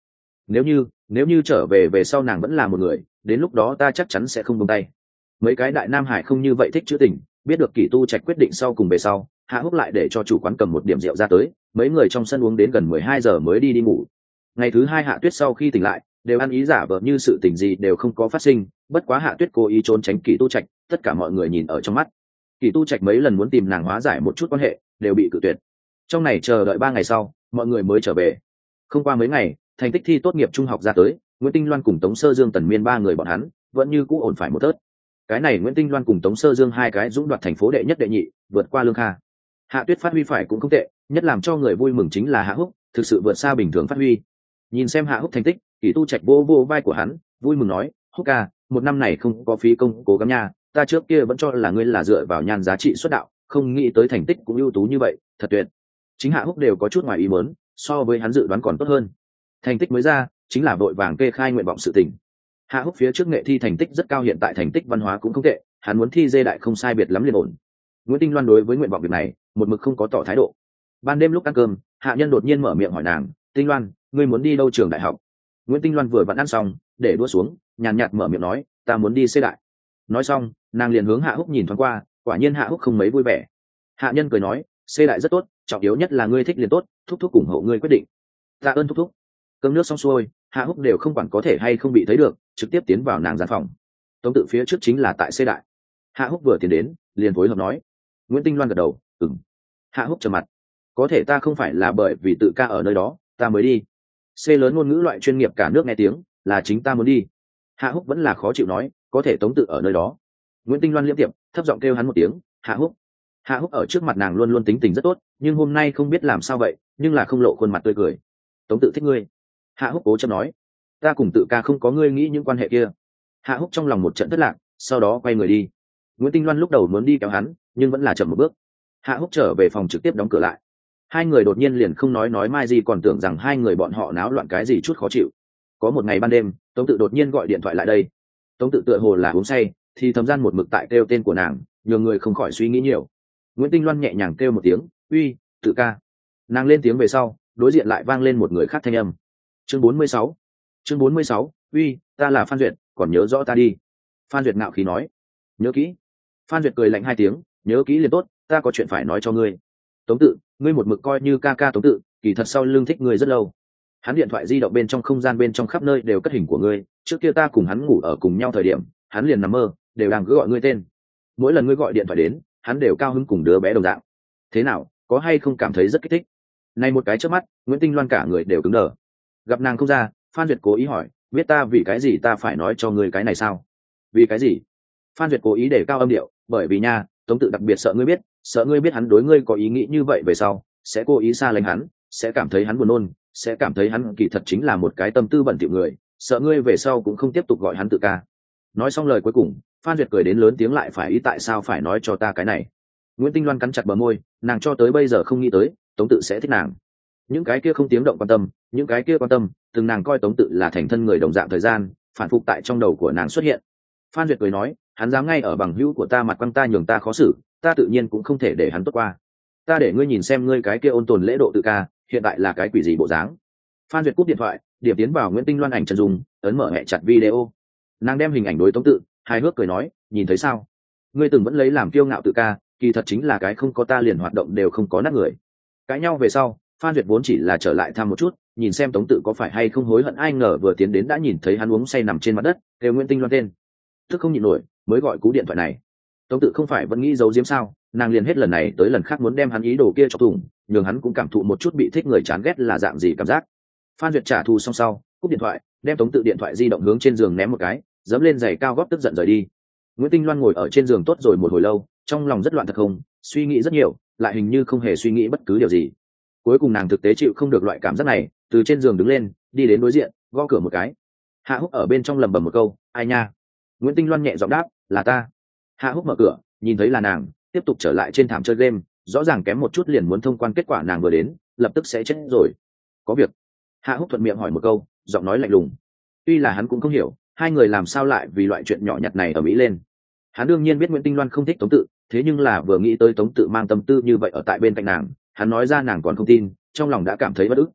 nếu như nếu như trở về về sau nàng vẫn là một người, đến lúc đó ta chắc chắn sẽ không buông tay. Mấy cái đại nam hải không như vậy thích chữ tình, biết được Kỷ Tu Trạch quyết định sau cùng về sau, Hạ Húc lại để cho chủ quán cầm một điểm rượu ra tới, mấy người trong sân uống đến gần mười hai giờ mới đi đi ngủ. Ngày thứ hai Hạ Tuyết sau khi tỉnh lại, đều ăn ý giả vờ như sự tình gì đều không có phát sinh, bất quá Hạ Tuyết cố ý trốn tránh Kỷ Tu Trạch, tất cả mọi người nhìn ở trong mắt. Kỷ Tu Trạch mấy lần muốn tìm nàng hóa giải một chút quan hệ, đều bị cự tuyệt. Trong này chờ đợi ba ngày sau, mọi người mới trở về. Không qua mấy ngày, thành tích thi tốt nghiệp trung học ra tới, Nguyễn Tinh Loan cùng Tống Sơ Dương Tần Miên ba người bọn hắn vẫn như cũ ổn phải một tớt. Cái này Nguyễn Tinh Loan cùng Tống Sơ Dương hai cái dũng đoạt thành phố đệ nhất đệ nhị, vượt qua Lương Kha. Hạ Tuyết phát huy phải cũng không tệ, nhất làm cho người vui mừng chính là Hạ Húc, thực sự vượt xa bình thường phát huy. Nhìn xem Hạ Húc thành tích, Kỷ Tu Trạch vô vô vai của hắn, vui mừng nói, Húc ca, một năm này không có phí công cố gắng nha, ta trước kia vẫn cho là ngươi là dựa vào nhan giá trị xuất đạo, không nghĩ tới thành tích cũng ưu tú như vậy, thật tuyệt. Chính Hạ Húc đều có chút ngoài ý muốn, so với hắn dự đoán còn tốt hơn. Thành tích mới ra, chính là vội vàng kê khai nguyện vọng sự tình. Hạ Húc phía trước nghệ thi thành tích rất cao, hiện tại thành tích văn hóa cũng không tệ, hắn muốn thi dê đại không sai biệt lắm liền ổn. Nguyễn Tinh Loan đối với nguyện vọng việc này, một mực không có tỏ thái độ. Ban đêm lúc ăn cơm, Hạ Nhân đột nhiên mở miệng hỏi nàng, Tinh Loan, ngươi muốn đi đâu trường đại học? Nguyễn Tinh Loan vừa vặn ăn xong, để đũa xuống, nhàn nhạt mở miệng nói, ta muốn đi xê đại. Nói xong, nàng liền hướng Hạ Húc nhìn thoáng qua, quả nhiên Hạ Húc không mấy vui vẻ. Hạ Nhân cười nói, xê đại rất tốt, trọng yếu nhất là ngươi thích liền tốt, thúc thúc ủng hộ ngươi quyết định. Tạ ơn thúc thúc. Cơm nước xong xuôi, Hạ Húc đều không quản có thể hay không bị thấy được, trực tiếp tiến vào nàng gian phòng. Tống Tự phía trước chính là tại xê đại. Hạ Húc vừa tiến đến, liền phối hợp nói. Nguyễn Tinh Loan gật đầu, ừm. Hạ Húc trầm mặt. Có thể ta không phải là bởi vì Tự ca ở nơi đó, ta mới đi. C lớn ngôn ngữ loại chuyên nghiệp cả nước nghe tiếng, là chính ta muốn đi. Hạ Húc vẫn là khó chịu nói, có thể Tống Tự ở nơi đó. Nguyễn Tinh Loan liêm tiệm, thấp giọng kêu hắn một tiếng, Hạ Húc. Hạ Húc ở trước mặt nàng luôn luôn tính tình rất tốt, nhưng hôm nay không biết làm sao vậy, nhưng là không lộ khuôn mặt tươi cười. Tống Tự thích ngươi. Hạ Húc cố chấp nói, ta cùng Tự ca không có ngươi nghĩ những quan hệ kia. Hạ Húc trong lòng một trận thất lạc, sau đó quay người đi. Nguyễn Tinh Loan lúc đầu muốn đi kéo hắn, nhưng vẫn là chậm một bước. Hạ Húc trở về phòng trực tiếp đóng cửa lại. Hai người đột nhiên liền không nói nói mai gì, còn tưởng rằng hai người bọn họ náo loạn cái gì chút khó chịu. Có một ngày ban đêm, Tống Tự đột nhiên gọi điện thoại lại đây. Tống Tự tựa hồ là uống say, thì thầm gian một mực tại kêu tên của nàng, nhường người không khỏi suy nghĩ nhiều. Nguyễn Tinh Loan nhẹ nhàng kêu một tiếng, uy, Tự ca. Nàng lên tiếng về sau, đối diện lại vang lên một người khác thanh âm. Chương bốn mươi sáu. Chương bốn mươi sáu, uy, ta là Phan Duyệt, còn nhớ rõ ta đi. Phan Duyệt ngạo khí nói, nhớ kỹ. Phan Duyệt cười lạnh hai tiếng, nhớ kỹ liền tốt, ta có chuyện phải nói cho ngươi. Tống Tự, ngươi một mực coi như ca ca Tống Tự, kỳ thật sau lưng thích ngươi rất lâu. Hắn điện thoại di động bên trong không gian bên trong khắp nơi đều cất hình của ngươi, trước kia ta cùng hắn ngủ ở cùng nhau thời điểm, hắn liền nằm mơ, đều đang cứ gọi ngươi tên. Mỗi lần ngươi gọi điện thoại đến, hắn đều cao hứng cùng đứa bé đồng dạng. Thế nào, có hay không cảm thấy rất kích thích? Này một cái chớp mắt, Nguyễn Tinh Loan cả người đều cứng đờ. Gặp nàng không ra, Phan Duyệt cố ý hỏi, biết ta vì cái gì ta phải nói cho ngươi cái này sao? Vì cái gì? Phan Duyệt cố ý để cao âm điệu, bởi vì nha, Tống Tự đặc biệt sợ ngươi biết, sợ ngươi biết hắn đối ngươi có ý nghĩ như vậy về sau, sẽ cố ý xa lánh hắn, sẽ cảm thấy hắn buồn nôn, sẽ cảm thấy hắn kỳ thật chính là một cái tâm tư bẩn thỉu người, sợ ngươi về sau cũng không tiếp tục gọi hắn Tự ca. Nói xong lời cuối cùng, Phan Duyệt cười đến lớn tiếng, lại phải ý tại sao phải nói cho ta cái này? Nguyễn Tinh Loan cắn chặt bờ môi, nàng cho tới bây giờ không nghĩ tới Tống Tự sẽ thích nàng. Những cái kia không tiếng động quan tâm, những cái kia quan tâm, từng nàng coi Tống Tự là thành thân người đồng dạng thời gian, phản phục tại trong đầu của nàng xuất hiện. Phan Duyệt cười nói, hắn dám ngay ở bằng hữu của ta mặt quăng ta nhường ta khó xử, ta tự nhiên cũng không thể để hắn tốt qua. Ta để ngươi nhìn xem ngươi cái kia ôn tồn lễ độ Tự ca, hiện tại là cái quỷ gì bộ dáng. Phan Duyệt cúp điện thoại, điểm tiến vào Nguyễn Tinh Loan ảnh chân dung, ấn mở hẹ chặt video. Nàng đem hình ảnh đối Tống Tự, hài hước cười nói, nhìn thấy sao? Ngươi từng vẫn lấy làm kiêu ngạo Tự ca, kỳ thật chính là cái không có ta liền hoạt động đều không có nát người. Cãi nhau về sau, Phan Duyệt vốn chỉ là trở lại thăm một chút, nhìn xem Tống Tự có phải hay không hối hận, ai ngờ vừa tiến đến đã nhìn thấy hắn uống say nằm trên mặt đất, kêu Nguyễn Tinh Loan tên. Tức không nhịn nổi, mới gọi cú điện thoại này. Tống Tự không phải vẫn nghĩ giấu giếm sao, nàng liền hết lần này tới lần khác muốn đem hắn ý đồ kia chọc thủng, nhường hắn cũng cảm thụ một chút bị thích người chán ghét là dạng gì cảm giác. Phan Duyệt trả thù xong sau, cúp điện thoại, đem Tống Tự điện thoại di động hướng trên giường ném một cái, dẫm lên giày cao gót tức giận rời đi. Nguyễn Tinh Loan ngồi ở trên giường tốt rồi một hồi lâu, trong lòng rất loạn thật không, suy nghĩ rất nhiều, lại hình như không hề suy nghĩ bất cứ điều gì. Cuối cùng nàng thực tế chịu không được loại cảm giác này, từ trên giường đứng lên, đi đến đối diện, gõ cửa một cái. Hạ Húc ở bên trong lẩm bẩm một câu, ai nha? Nguyễn Tinh Loan nhẹ giọng đáp, là ta. Hạ Húc mở cửa, nhìn thấy là nàng, tiếp tục trở lại trên thảm chơi game, rõ ràng kém một chút liền muốn thông quan, kết quả nàng vừa đến, lập tức sẽ chết rồi. Có việc. Hạ Húc thuận miệng hỏi một câu, giọng nói lạnh lùng. Tuy là hắn cũng không hiểu, hai người làm sao lại vì loại chuyện nhỏ nhặt này ở mỹ lên. Hắn đương nhiên biết Nguyễn Tinh Loan không thích Tống Tự, thế nhưng là vừa nghĩ tới Tống Tự mang tâm tư như vậy ở tại bên cạnh nàng, hắn nói ra nàng còn không tin, trong lòng đã cảm thấy bất ức.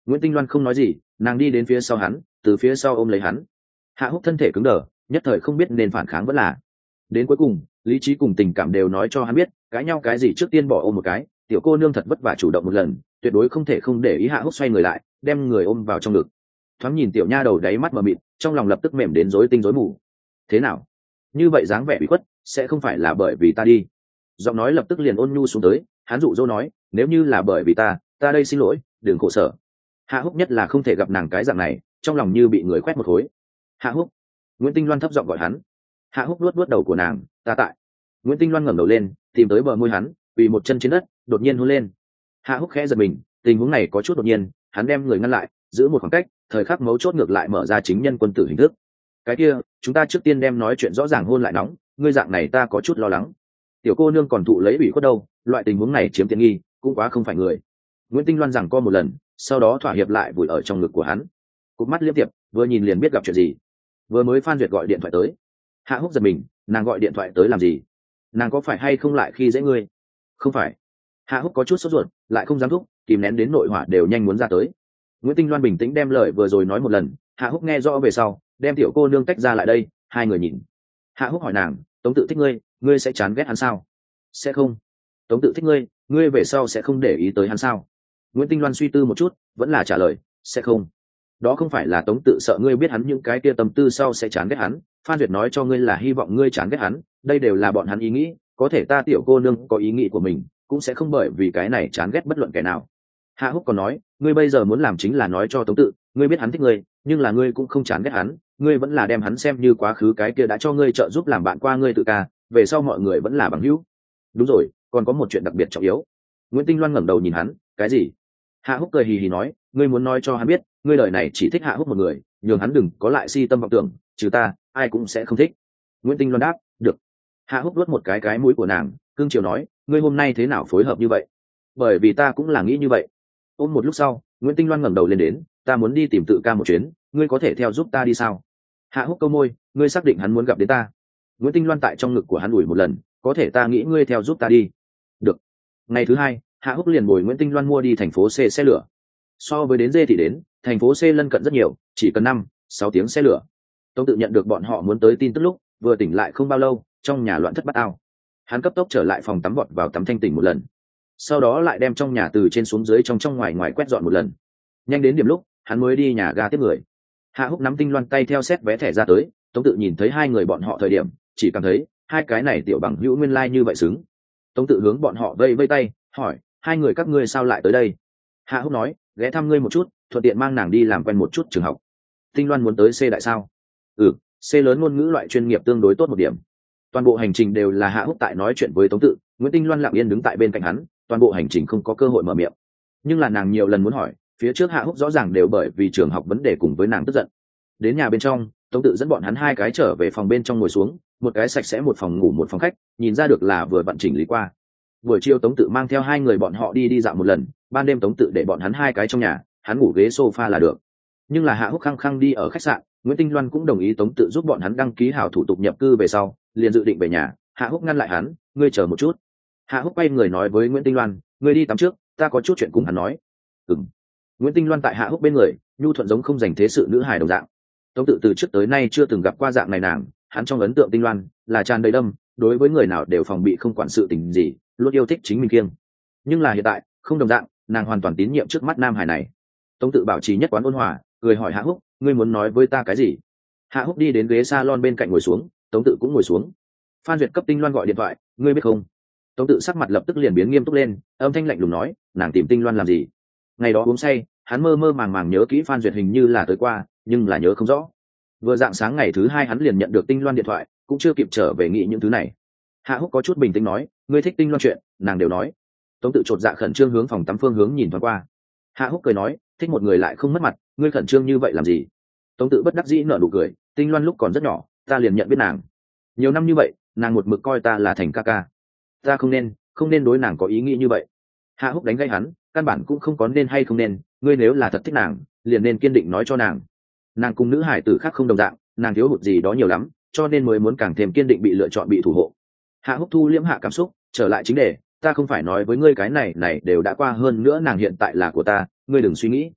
Nguyễn Tinh Loan không nói gì, nàng đi đến phía sau hắn, từ phía sau ôm lấy hắn. Hạ Húc thân thể cứng đờ, nhất thời không biết nên phản kháng vẫn là. Đến cuối cùng, lý trí cùng tình cảm đều nói cho hắn biết, cãi nhau cái gì trước tiên bỏ ôm một cái, tiểu cô nương thật vất vả chủ động một lần, tuyệt đối không thể không để ý. Hạ Húc xoay người lại, đem người ôm vào trong ngực. Thoáng nhìn tiểu nha đầu đáy mắt mờ mịt, trong lòng lập tức mềm đến rối tinh rối mù. Thế nào? Như vậy dáng vẻ bị khuất, sẽ không phải là bởi vì ta đi? Giọng nói lập tức liền ôn nhu xuống tới, hắn dụ dỗ nói, nếu như là bởi vì ta, ta đây xin lỗi, đừng khổ sở. Hạ Húc nhất là không thể gặp nàng cái dạng này, trong lòng như bị người quét một khối. Hạ Húc. Nguyễn Tinh Loan thấp giọng gọi hắn. Hạ Húc luốt luốt đầu của nàng, ta tại. Nguyễn Tinh Loan ngẩng đầu lên, tìm tới bờ môi hắn, quỳ một chân trên đất, đột nhiên hôn lên. Hạ Húc khẽ giật mình, tình huống này có chút đột nhiên, hắn đem người ngăn lại, giữ một khoảng cách, thời khắc mấu chốt ngược lại mở ra chính nhân quân tử hình thức. Cái kia, chúng ta trước tiên đem nói chuyện rõ ràng hôn lại nóng, ngươi dạng này ta có chút lo lắng. Tiểu cô nương còn thụ lấy ủy khuất đâu, loại tình huống này chiếm tiện nghi, cũng quá không phải người. Nguyễn Tinh Loan giằng co một lần, sau đó thỏa hiệp lại vùi ở trong ngực của hắn. Cụp mắt liếc tiệp, vừa nhìn liền biết gặp chuyện gì. Vừa mới Phan Duyệt gọi điện thoại tới. Hạ Húc giật mình, nàng gọi điện thoại tới làm gì? Nàng có phải hay không lại khi dễ ngươi? Không phải. Hạ Húc có chút sốt ruột, lại không dám thúc, kìm nén đến nội hỏa đều nhanh muốn ra tới. Nguyễn Tinh Loan bình tĩnh đem lời vừa rồi nói một lần, Hạ Húc nghe rõ về sau, đem tiểu cô nương tách ra lại đây, hai người nhìn. Hạ Húc hỏi nàng, Tống Tự thích ngươi, ngươi sẽ chán ghét hắn sao? Sẽ không. Tống Tự thích ngươi, ngươi về sau sẽ không để ý tới hắn sao? Nguyễn Tinh Loan suy tư một chút, vẫn là trả lời, sẽ không. Đó không phải là Tống Tự sợ ngươi biết hắn những cái kia tâm tư sau sẽ chán ghét hắn, Phan Duyệt nói cho ngươi là hy vọng ngươi chán ghét hắn, đây đều là bọn hắn ý nghĩ, có thể ta tiểu cô nương có ý nghĩ của mình, cũng sẽ không bởi vì cái này chán ghét bất luận kẻ nào. Hạ Húc còn nói, ngươi bây giờ muốn làm chính là nói cho Tống Tự, ngươi biết hắn thích ngươi, nhưng là ngươi cũng không chán ghét hắn, ngươi vẫn là đem hắn xem như quá khứ cái kia đã cho ngươi trợ giúp làm bạn qua ngươi tự ca, về sau mọi người vẫn là bằng hữu. Đúng rồi, còn có một chuyện đặc biệt trọng yếu. Nguyễn Tinh Loan ngẩng đầu nhìn hắn, cái gì? Hạ Húc cười hì hì nói, ngươi muốn nói cho hắn biết, ngươi đời này chỉ thích Hạ Húc một người, nhường hắn đừng có lại si tâm vọng tưởng, trừ ta, ai cũng sẽ không thích. Nguyễn Tinh Loan đáp, được. Hạ Húc luốt một cái cái mũi của nàng, cương chiều nói, ngươi hôm nay thế nào phối hợp như vậy? Bởi vì ta cũng là nghĩ như vậy. Ôm một lúc sau, Nguyễn Tinh Loan ngẩng đầu lên đến, ta muốn đi tìm Tự ca một chuyến, ngươi có thể theo giúp ta đi sao? Hạ Húc câu môi, ngươi xác định hắn muốn gặp đến ta? Nguyễn Tinh Loan tại trong ngực của hắn ủi một lần, có thể ta nghĩ ngươi theo giúp ta đi. Được. Ngày thứ hai, Hạ Húc liền bồi Nguyễn Tinh Loan mua đi thành phố C xe lửa. So với đến D thì đến, thành phố C lân cận rất nhiều, chỉ cần năm, sáu tiếng xe lửa. Tống Tự nhận được bọn họ muốn tới tin tức lúc, vừa tỉnh lại không bao lâu, trong nhà loạn thất bát ao. Hắn cấp tốc trở lại phòng tắm vọt vào tắm thanh tỉnh một lần. Sau đó lại đem trong nhà từ trên xuống dưới trong trong ngoài ngoài quét dọn một lần. Nhanh đến điểm lúc, hắn mới đi nhà ga tiếp người. Hạ Húc nắm Tinh Loan tay theo xét vé thẻ ra tới, Tống Tự nhìn thấy hai người bọn họ thời điểm, chỉ cảm thấy hai cái này tiểu bằng hữu nguyên lai like như vậy xứng. Tống Tự hướng bọn họ vây vây tay, hỏi, hai người các ngươi sao lại tới đây? Hạ Húc nói, ghé thăm ngươi một chút, thuận tiện mang nàng đi làm quen một chút trường học. Tinh Loan muốn tới C đại sao? Ừ, C lớn ngôn ngữ loại chuyên nghiệp tương đối tốt một điểm. Toàn bộ hành trình đều là Hạ Húc tại nói chuyện với Tống Tự, Nguyễn Tinh Loan lặng yên đứng tại bên cạnh hắn, toàn bộ hành trình không có cơ hội mở miệng. Nhưng là nàng nhiều lần muốn hỏi, phía trước Hạ Húc rõ ràng đều bởi vì trường học vấn đề cùng với nàng tức giận. Đến nhà bên trong, Tống Tự dẫn bọn hắn hai cái trở về phòng bên trong ngồi xuống, một cái sạch sẽ một phòng ngủ một phòng khách, nhìn ra được là vừa vận chỉnh lý qua. Buổi chiều Tống Tự mang theo hai người bọn họ đi đi dạo một lần, ban đêm Tống Tự để bọn hắn hai cái trong nhà, hắn ngủ ghế sofa là được. Nhưng là Hạ Húc khăng khăng đi ở khách sạn, Nguyễn Tinh Loan cũng đồng ý Tống Tự giúp bọn hắn đăng ký hảo thủ tục nhập cư về sau, liền dự định về nhà. Hạ Húc ngăn lại hắn, ngươi chờ một chút. Hạ Húc quay người nói với Nguyễn Tinh Loan, ngươi đi tắm trước, ta có chút chuyện cùng hắn nói. Ừm. Nguyễn Tinh Loan tại Hạ Húc bên người, nhu thuận giống không dành thế sự nữ hài đồng dạng. Tống Tự từ trước tới nay chưa từng gặp qua dạng này nàng, hắn trong ấn tượng Tinh Loan là tràn đầy đâm, đối với người nào đều phòng bị không quản sự tình gì, luôn yêu thích chính mình kiêng. Nhưng là hiện tại, không đồng dạng, nàng hoàn toàn tín nhiệm trước mắt nam hài này. Tống Tự bảo trì nhất quán ôn hòa, cười hỏi Hạ Húc, ngươi muốn nói với ta cái gì? Hạ Húc đi đến ghế salon bên cạnh ngồi xuống, Tống Tự cũng ngồi xuống. Phan Duyệt cấp Tinh Loan gọi điện thoại, ngươi biết không? Tống Tự sắc mặt lập tức liền biến nghiêm túc lên, âm thanh lạnh lùng nói, nàng tìm Tinh Loan làm gì? Ngày đó uống say, hắn mơ mơ màng màng nhớ kỹ Phan Duyệt hình như là tới qua, nhưng là nhớ không rõ. Vừa dạng sáng ngày thứ hai hắn liền nhận được Tinh Loan điện thoại, cũng chưa kịp trở về nghĩ những thứ này. Hạ Húc có chút bình tĩnh nói, ngươi thích Tinh Loan chuyện, nàng đều nói. Tống Tự chột dạ khẩn trương hướng phòng tắm phương hướng nhìn thoáng qua. Hạ Húc cười nói, thích một người lại không mất mặt, ngươi khẩn trương như vậy làm gì? Tống Tự bất đắc dĩ nở nụ cười, Tinh Loan lúc còn rất nhỏ, ta liền nhận biết nàng. Nhiều năm như vậy, nàng một mực coi ta là thành ca ca. Ta không nên, không nên đối nàng có ý nghĩ như vậy. Hạ Húc đánh gây hắn, căn bản cũng không có nên hay không nên, ngươi nếu là thật thích nàng, liền nên kiên định nói cho nàng. Nàng cùng nữ hải tử khác không đồng dạng, nàng thiếu hụt gì đó nhiều lắm, cho nên mới muốn càng thêm kiên định bị lựa chọn bị thủ hộ. Hạ Húc thu liễm hạ cảm xúc, trở lại chính đề, ta không phải nói với ngươi cái này này đều đã qua, hơn nữa nàng hiện tại là của ta, ngươi đừng suy nghĩ.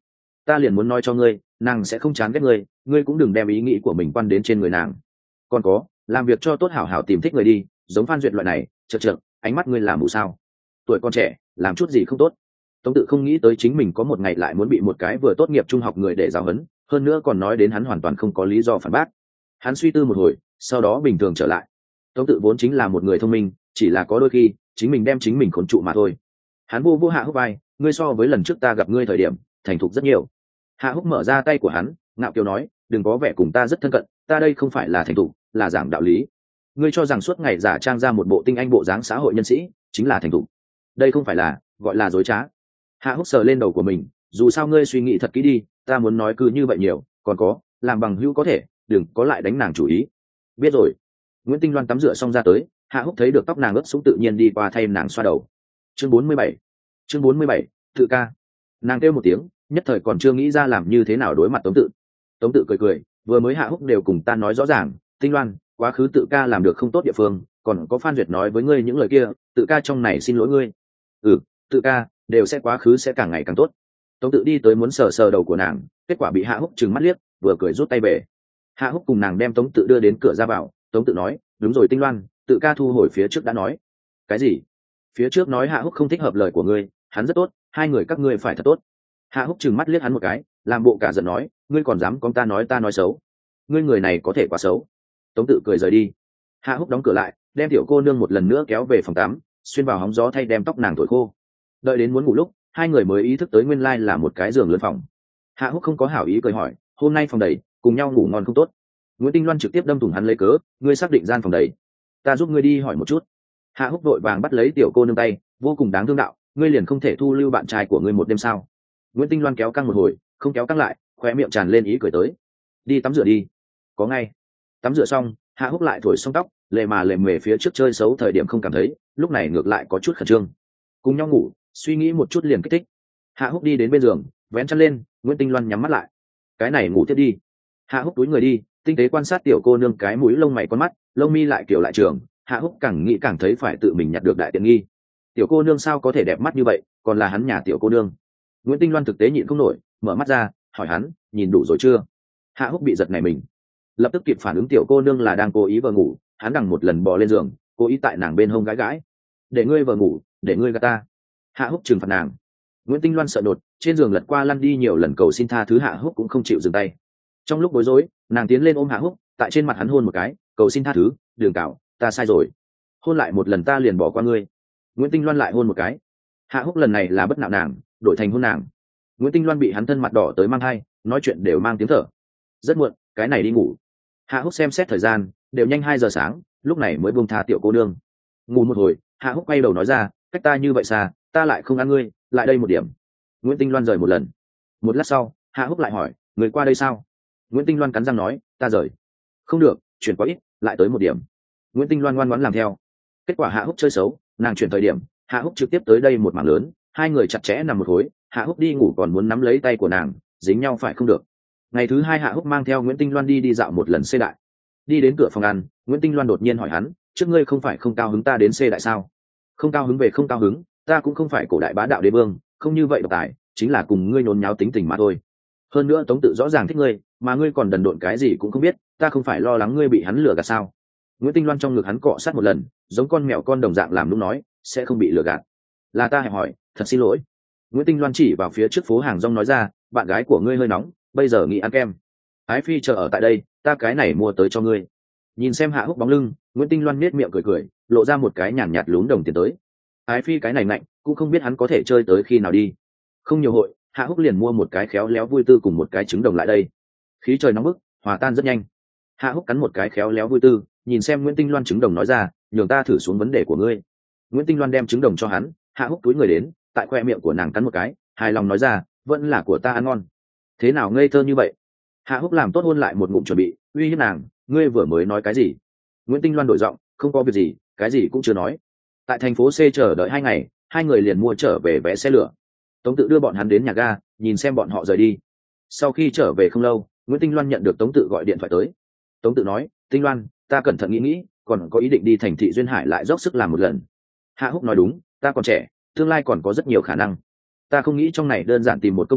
ta liền muốn nói cho ngươi, nàng sẽ không chán ghét ngươi, ngươi cũng đừng đem ý nghĩ của mình quan đến trên người nàng. Còn có, làm việc cho tốt, hảo hảo tìm thích người đi, giống Phan Duyệt loại này, chật chật, ánh mắt ngươi làm mù sao? Tuổi con trẻ, làm chút gì không tốt. Tống Tự không nghĩ tới chính mình có một ngày lại muốn bị một cái vừa tốt nghiệp trung học người để giáo huấn, hơn nữa còn nói đến hắn hoàn toàn không có lý do phản bác. Hắn suy tư một hồi, sau đó bình thường trở lại. Tống Tự vốn chính là một người thông minh, chỉ là có đôi khi chính mình đem chính mình khốn trụ mà thôi. Hắn vô vô Hạ Húc vai, ngươi so với lần trước ta gặp ngươi thời điểm thành thục rất nhiều. Hạ Húc mở ra tay của hắn, ngạo kiều nói, đừng có vẻ cùng ta rất thân cận, ta đây không phải là thành thục, là giảng đạo lý. Ngươi cho rằng suốt ngày giả trang ra một bộ tinh anh bộ dáng xã hội nhân sĩ chính là thành thục? Đây không phải là, gọi là dối trá. Hạ Húc sờ lên đầu của mình, dù sao ngươi suy nghĩ thật kỹ đi, ta muốn nói cứ như vậy nhiều, còn có, làm bằng hữu có thể, đừng có lại đánh nàng chủ ý. Biết rồi. Nguyễn Tinh Loan tắm rửa xong ra tới, Hạ Húc thấy được tóc nàng ướt sũng tự nhiên đi qua thay nàng xoa đầu. Chương bốn mươi bảy. Chương bốn mươi bảy, Tự ca. Nàng kêu một tiếng, nhất thời còn chưa nghĩ ra làm như thế nào đối mặt Tống Tự. Tống Tự cười cười, vừa mới Hạ Húc đều cùng ta nói rõ ràng, Tinh Loan, quá khứ Tự ca làm được không tốt địa phương, còn có Phan Duyệt nói với ngươi những lời kia, Tự ca trong này xin lỗi ngươi. Ừ, Tự ca, đều sẽ quá khứ sẽ càng ngày càng tốt. Tống Tự đi tới muốn sờ sờ đầu của nàng, kết quả bị Hạ Húc trừng mắt liếc, vừa cười rút tay về. Hạ Húc cùng nàng đem Tống Tự đưa đến cửa ra vào, Tống Tự nói, đúng rồi Tinh Loan, Tự ca thu hồi phía trước đã nói. Cái gì? Phía trước nói Hạ Húc không thích hợp lời của ngươi, hắn rất tốt, hai người các ngươi phải thật tốt. Hạ Húc trừng mắt liếc hắn một cái, làm bộ cả giận nói, ngươi còn dám con ta nói ta nói xấu? Ngươi người này có thể quá xấu. Tống Tự cười rời đi. Hạ Húc đóng cửa lại, đem tiểu cô nương một lần nữa kéo về phòng tắm, xuyên vào hóng gió thay đem tóc nàng thổi khô. Đợi đến muốn ngủ lúc, hai người mới ý thức tới nguyên lai là một cái giường lớn phòng. Hạ Húc không có hảo ý cười hỏi, hôm nay phòng đầy, cùng nhau ngủ ngon không tốt? Nguyễn Tinh Loan trực tiếp đâm thủng hắn lấy cớ, ngươi xác định gian phòng đầy, ta giúp ngươi đi hỏi một chút. Hạ Húc vội vàng bắt lấy tiểu cô nương tay, vô cùng đáng thương đạo, ngươi liền không thể thu lưu bạn trai của ngươi một đêm sao? Nguyễn Tinh Loan kéo căng một hồi, không kéo căng lại, khóe miệng tràn lên ý cười tới. Đi tắm rửa đi. Có ngay. Tắm rửa xong, Hạ Húc lại thổi xong tóc, lệ mà lệ mề phía trước chơi xấu thời điểm không cảm thấy, lúc này ngược lại có chút khẩn trương. Cùng nhau ngủ, suy nghĩ một chút liền kích thích. Hạ Húc đi đến bên giường, vén chăn lên, Nguyễn Tinh Loan nhắm mắt lại. Cái này ngủ tiếp đi. Hạ Húc túi người đi, tinh tế quan sát tiểu cô nương cái mũi lông mày con mắt, lông mi lại kiểu lại trường. Hạ Húc càng nghĩ càng thấy phải tự mình nhặt được đại tiện nghi. Tiểu cô nương sao có thể đẹp mắt như vậy, còn là hắn nhà tiểu cô nương. Nguyễn Tinh Loan thực tế nhịn không nổi, mở mắt ra, hỏi hắn, nhìn đủ rồi chưa? Hạ Húc bị giật này mình, lập tức kịp phản ứng tiểu cô nương là đang cố ý vờ ngủ, hắn đằng một lần bò lên giường, cố ý tại nàng bên hông gãi gãi. Để ngươi vờ ngủ, để ngươi gạt ta. Hạ Húc trừng phạt nàng. Nguyễn Tinh Loan sợ đột, trên giường lật qua lăn đi nhiều lần cầu xin tha thứ, Hạ Húc cũng không chịu dừng tay. Trong lúc bối rối, nàng tiến lên ôm Hạ Húc, tại trên mặt hắn hôn một cái, cầu xin tha thứ, đường cảo, ta sai rồi. Hôn lại một lần ta liền bỏ qua ngươi. Nguyễn Tinh Loan lại hôn một cái. Hạ Húc lần này là bất nạo nàng, đổi thành hôn nàng. Nguyễn Tinh Loan bị hắn thân mặt đỏ tới mang hai, nói chuyện đều mang tiếng thở. Rất muộn, cái này đi ngủ. Hạ Húc xem xét thời gian, đều nhanh hai giờ sáng, lúc này mới buông tha tiểu cô nương. Ngủ một hồi, Hạ Húc quay đầu nói ra, cách ta như vậy xa, ta lại không ăn ngươi, lại đây một điểm. Nguyễn Tinh Loan rời một lần. Một lát sau, Hạ Húc lại hỏi, người qua đây sao? Nguyễn Tinh Loan cắn răng nói, ta rời. Không được, chuyển quá ít, lại tới một điểm. Nguyễn Tinh Loan ngoan ngoãn làm theo. Kết quả Hạ Húc chơi xấu, nàng chuyển thời điểm, Hạ Húc trực tiếp tới đây một mảng lớn, hai người chặt chẽ nằm một khối, Hạ Húc đi ngủ còn muốn nắm lấy tay của nàng, dính nhau phải không được. Ngày thứ hai Hạ Húc mang theo Nguyễn Tinh Loan đi đi dạo một lần xê đại. Đi đến cửa phòng ăn, Nguyễn Tinh Loan đột nhiên hỏi hắn, trước ngươi không phải không cao hứng ta đến xê đại sao? Không cao hứng về không cao hứng, ta cũng không phải cổ đại bá đạo đế vương, không như vậy độc tài, chính là cùng ngươi nhốn nháo tính tình mà thôi. Hơn nữa Tống Tự rõ ràng thích ngươi, mà ngươi còn đần độn cái gì cũng không biết, ta không phải lo lắng ngươi bị hắn lừa gạt sao? Nguyễn Tinh Loan trong ngực hắn cọ sát một lần, giống con mèo con đồng dạng làm lúc nói, sẽ không bị lừa gạt. Là ta hẹp hỏi, thật xin lỗi. Nguyễn Tinh Loan chỉ vào phía trước phố hàng rong nói ra, bạn gái của ngươi hơi nóng, bây giờ nghỉ ăn kem. Ái Phi chờ ở tại đây, ta cái này mua tới cho ngươi. Nhìn xem Hạ Húc bóng lưng, Nguyễn Tinh Loan nết miệng cười cười, lộ ra một cái nhàn nhạt lún đồng tiền tới. Ái Phi cái này mạnh, cũng không biết hắn có thể chơi tới khi nào đi. Không nhiều hội, Hạ Húc liền mua một cái khéo léo vui tư cùng một cái trứng đồng lại đây. Khí trời nóng bức, hòa tan rất nhanh. Hạ Húc cắn một cái khéo léo vui tư, nhìn xem Nguyễn Tinh Loan trứng đồng nói ra, nhường ta thử xuống vấn đề của ngươi. Nguyễn Tinh Loan đem trứng đồng cho hắn, Hạ Húc túi người đến, tại khoe miệng của nàng cắn một cái, hài lòng nói ra, vẫn là của ta ăn ngon. Thế nào ngây thơ như vậy? Hạ Húc làm tốt hôn lại một ngụm chuẩn bị, uy hiếp nàng, ngươi vừa mới nói cái gì? Nguyễn Tinh Loan đổi giọng, không có việc gì, cái gì cũng chưa nói. Tại thành phố C chờ đợi hai ngày, hai người liền mua trở về vé xe lửa. Tống Tự đưa bọn hắn đến nhà ga, nhìn xem bọn họ rời đi. Sau khi trở về không lâu, Nguyễn Tinh Loan nhận được Tống Tự gọi điện thoại tới. Tống Tự nói, Tinh Loan, ta cẩn thận nghĩ nghĩ, còn có ý định đi thành thị Duyên Hải lại dốc sức làm một lần. Hạ Húc nói đúng, ta còn trẻ, tương lai còn có rất nhiều khả năng. Ta không nghĩ trong này đơn giản tìm một công việc,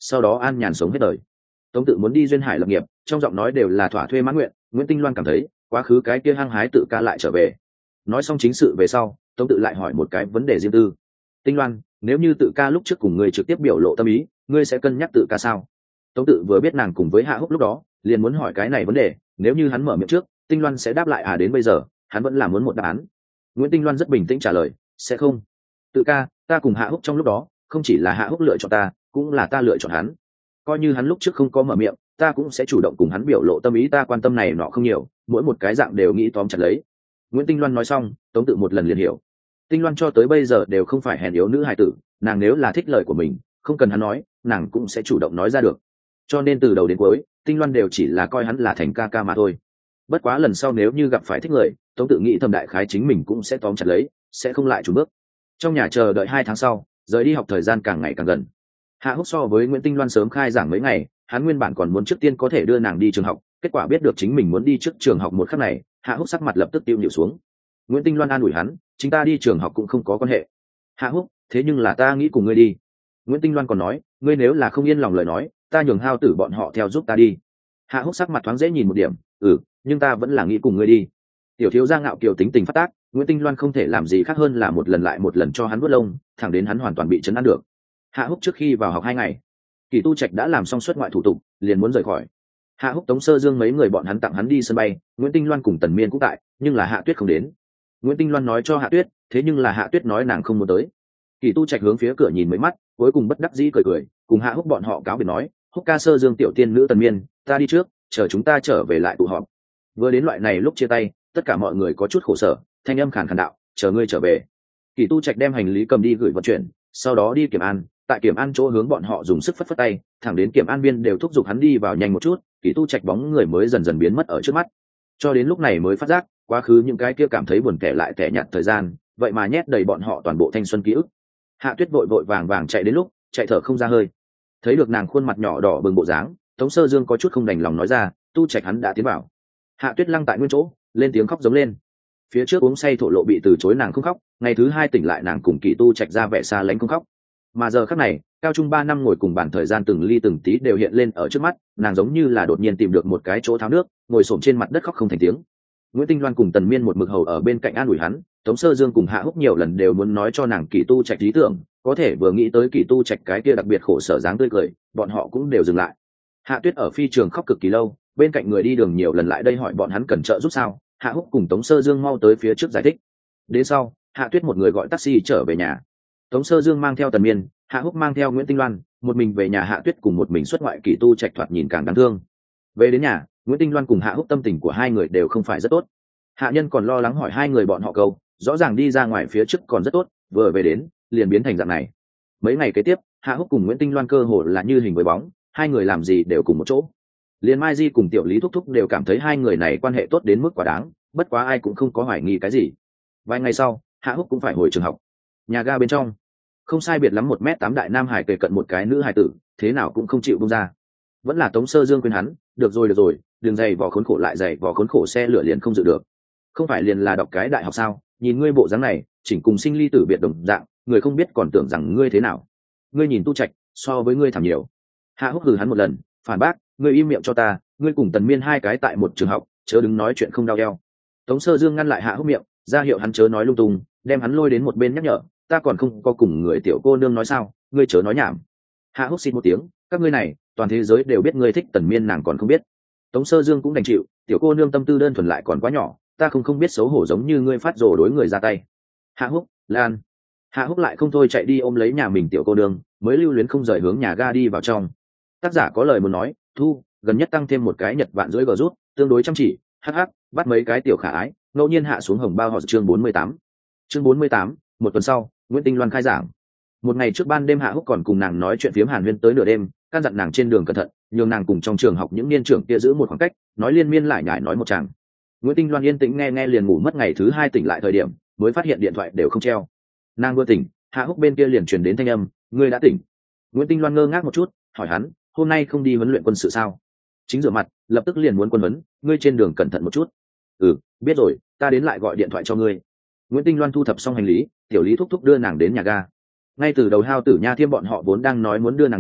sau đó an nhàn sống hết đời. Tống Tự muốn đi duyên hải lập nghiệp, trong giọng nói đều là thỏa thuê mãn nguyện. Nguyễn Tinh Loan cảm thấy quá khứ cái kia hăng hái tự ca lại trở về. Nói xong chính sự về sau, Tống Tự lại hỏi một cái vấn đề riêng tư. Tinh Loan, nếu như tự ca lúc trước cùng ngươi trực tiếp biểu lộ tâm ý, ngươi sẽ cân nhắc tự ca sao? Tống Tự vừa biết nàng cùng với Hạ Húc lúc đó liền muốn hỏi cái này vấn đề, nếu như hắn mở miệng trước, Tinh Loan sẽ đáp lại à, đến bây giờ hắn vẫn là muốn một đáp án. Nguyễn Tinh Loan rất bình tĩnh trả lời, sẽ không. Tự ca, ta cùng Hạ Húc trong lúc đó không chỉ là Hạ Húc lựa chọn ta, cũng là ta lựa chọn hắn. Coi như hắn lúc trước không có mở miệng, ta cũng sẽ chủ động cùng hắn biểu lộ tâm ý, ta quan tâm này nọ không nhiều, mỗi một cái dạng đều nghĩ tóm chặt lấy. Nguyễn Tinh Loan nói xong, Tống Tự một lần liền hiểu. Tinh Loan cho tới bây giờ đều không phải hèn yếu nữ hài tử, nàng nếu là thích lời của mình, không cần hắn nói, nàng cũng sẽ chủ động nói ra được. Cho nên từ đầu đến cuối, Tinh Loan đều chỉ là coi hắn là thành ca ca mà thôi. Bất quá lần sau nếu như gặp phải thích người, Tống Tự nghĩ thầm đại khái chính mình cũng sẽ tóm chặt lấy, sẽ không lại chùn bước. Trong nhà chờ đợi hai tháng sau, rời đi học thời gian càng ngày càng gần. Hạ Húc so với Nguyễn Tinh Loan sớm khai giảng mấy ngày, hắn nguyên bản còn muốn trước tiên có thể đưa nàng đi trường học, kết quả biết được chính mình muốn đi trước trường học một khắc này, Hạ Húc sắc mặt lập tức tiêu nhịu xuống. Nguyễn Tinh Loan an ủi hắn, chính ta đi trường học cũng không có quan hệ. Hạ Húc, thế nhưng là ta nghĩ cùng ngươi đi. Nguyễn Tinh Loan còn nói, ngươi nếu là không yên lòng lời nói, ta nhường Hao Tử bọn họ theo giúp ta đi. Hạ Húc sắc mặt thoáng dễ nhìn một điểm, ừ, nhưng ta vẫn là nghĩ cùng ngươi đi. Tiểu thiếu gia ngạo kiều tính tình phát tác, Nguyễn Tinh Loan không thể làm gì khác hơn là một lần lại một lần cho hắn vuốt lông, thẳng đến hắn hoàn toàn bị chấn an được. Hạ Húc trước khi vào học hai ngày, Kỳ Tu Trạch đã làm xong xuất ngoại thủ tục, liền muốn rời khỏi. Hạ Húc, Tống Sơ Dương mấy người bọn hắn tặng hắn đi sân bay, Nguyễn Tinh Loan cùng Tần Miên cũng tại, nhưng là Hạ Tuyết không đến. Nguyễn Tinh Loan nói cho Hạ Tuyết, thế nhưng là Hạ Tuyết nói nàng không muốn tới. Kỳ Tu Trạch hướng phía cửa nhìn mấy mắt, cuối cùng bất đắc dĩ cười cười, cùng Hạ Húc bọn họ cáo biệt nói, Húc ca, Sơ Dương tiểu tiên nữ Tần Miên, ta đi trước, chờ chúng ta trở về lại tụ họp. Vừa đến loại này lúc chia tay, tất cả mọi người có chút khổ sở, thanh âm khàn khàn đạo, chờ ngươi trở về. Kỳ Tu Trạch đem hành lý cầm đi gửi vận chuyển, sau đó đi Kiểm An, tại Kiểm An chỗ hướng bọn họ dùng sức phất phất tay, thẳng đến Kiểm An viên đều thúc giục hắn đi vào nhanh một chút, Kỳ Tu Trạch bóng người mới dần dần biến mất ở trước mắt. Cho đến lúc này mới phát giác, quá khứ những cái kia cảm thấy buồn tẻ lại tẻ nhạt thời gian, vậy mà nhét đầy bọn họ toàn bộ thanh xuân ký ức. Hạ Tuyết vội vội vàng vàng chạy đến lúc, chạy thở không ra hơi. Thấy được nàng khuôn mặt nhỏ đỏ bừng bộ dáng, Tống Sơ Dương có chút không đành lòng nói ra, Tu Trạch hắn đã tiến vào. Hạ Tuyết lăng tại nguyên chỗ, lên tiếng khóc giống lên. Phía trước uống say thổ lộ bị từ chối nàng không khóc, ngày thứ hai tỉnh lại nàng cùng Kỳ Tu Trạch ra vẻ xa lánh không khóc. Mà giờ khắc này, cao trung ba năm ngồi cùng bàn thời gian từng ly từng tí đều hiện lên ở trước mắt, nàng giống như là đột nhiên tìm được một cái chỗ tháo nước, ngồi xổm trên mặt đất khóc không thành tiếng. Nguyễn Tinh Loan cùng Tần Miên một mực hầu ở bên cạnh an ủi hắn, Tống Sơ Dương cùng Hạ Húc nhiều lần đều muốn nói cho nàng Kỳ Tu Trạch lý tưởng, có thể vừa nghĩ tới Kỳ Tu Trạch cái kia đặc biệt khổ sở dáng tươi cười, bọn họ cũng đều dừng lại. Hạ Tuyết ở phi trường khóc cực kỳ lâu, bên cạnh người đi đường nhiều lần lại đây hỏi bọn hắn cần trợ giúp sao, Hạ Húc cùng Tống Sơ Dương mau tới phía trước giải thích. Đến sau, Hạ Tuyết một người gọi taxi trở về nhà. Tống Sơ Dương mang theo Tần Miên, Hạ Húc mang theo Nguyễn Tinh Loan, một mình về nhà. Hạ Tuyết cùng một mình xuất ngoại, Kỳ Tu Trạch thoạt nhìn càng đáng thương. Về đến nhà, Nguyễn Tinh Loan cùng Hạ Húc tâm tình của hai người đều không phải rất tốt. Hạ Nhân còn lo lắng hỏi hai người bọn họ câu, rõ ràng đi ra ngoài phía trước còn rất tốt, vừa về đến liền biến thành dạng này. Mấy ngày kế tiếp, Hạ Húc cùng Nguyễn Tinh Loan cơ hồ là như hình với bóng, hai người làm gì đều cùng một chỗ. Liên Mai Di cùng Tiểu Lý Thúc Thúc đều cảm thấy hai người này quan hệ tốt đến mức quá đáng, bất quá ai cũng không có hoài nghi cái gì. Vài ngày sau, Hạ Húc cũng phải hồi trường học. Nhà ga bên trong, không sai biệt lắm một mét tám đại nam hải kề cận một cái nữ hải tử, thế nào cũng không chịu buông ra. Vẫn là Tống Sơ Dương khuyên hắn, được rồi được rồi, đừng dày vò khốn khổ lại dày vò khốn khổ, xe lửa liền không dự được. Không phải liền là đọc cái đại học sao, nhìn ngươi bộ dáng này, chỉnh cùng sinh ly tử biệt đồng dạng, người không biết còn tưởng rằng ngươi thế nào. Ngươi nhìn Tu Trạch, so với ngươi thảm nhiều. Hạ Húc hừ hắn một lần, phản bác, ngươi im miệng cho ta, ngươi cùng Tần Miên hai cái tại một trường học, chớ đứng nói chuyện không đau eo. Tống Sơ Dương ngăn lại Hạ Húc miệng, ra hiệu hắn chớ nói lung tung, đem hắn lôi đến một bên nhắc nhở, ta còn không có cùng người tiểu cô nương nói sao, ngươi chớ nói nhảm. Hạ Húc xin một tiếng, các ngươi này, toàn thế giới đều biết ngươi thích Tần Miên, nàng còn không biết. Tống Sơ Dương cũng đành chịu, tiểu cô nương tâm tư đơn thuần lại còn quá nhỏ, ta không không biết xấu hổ giống như ngươi phát rồ đối người ra tay. Hạ Húc, Lan. Hạ Húc lại không thôi chạy đi ôm lấy nhà mình tiểu cô nương, mới lưu luyến không rời hướng nhà ga đi vào trong. Tác giả có lời muốn nói, thu, gần nhất tăng thêm một cái nhật vạn rưỡi gờ rút, tương đối chăm chỉ, hh, bắt mấy cái tiểu khả ái, ngẫu nhiên hạ xuống hồng bao họ. Chương bốn mươi tám. Chương bốn mươi tám, một tuần sau, Nguyễn Tinh Loan khai giảng. Một ngày trước ban đêm, Hạ Húc còn cùng nàng nói chuyện phiếm hàn huyên tới nửa đêm, căn dặn nàng trên đường cẩn thận, nhường nàng cùng trong trường học những niên trưởng kia giữ một khoảng cách, nói liên miên lại nhải nói một tràng. Nguyễn Tinh Loan yên tĩnh nghe nghe liền ngủ mất. Ngày thứ hai tỉnh lại thời điểm, mới phát hiện điện thoại đều không treo. Nàng vừa tỉnh, Hạ Húc bên kia liền truyền đến thanh âm, ngươi đã tỉnh. Nguyễn Tinh Loan ngơ ngác một chút, hỏi hắn, hôm nay không đi huấn luyện quân sự sao? Chính rửa mặt, lập tức liền muốn quân huấn, ngươi trên đường cẩn thận một chút. Ừ, biết rồi, ta đến lại gọi điện thoại cho ngươi. Nguyễn Tinh Loan thu thập xong hành lý, Tiểu Lý Thúc Thúc đưa nàng đến nhà ga. Ngay từ đầu Hao Tử Nha Thiêm bọn họ vốn đang nói muốn đưa nàng đi,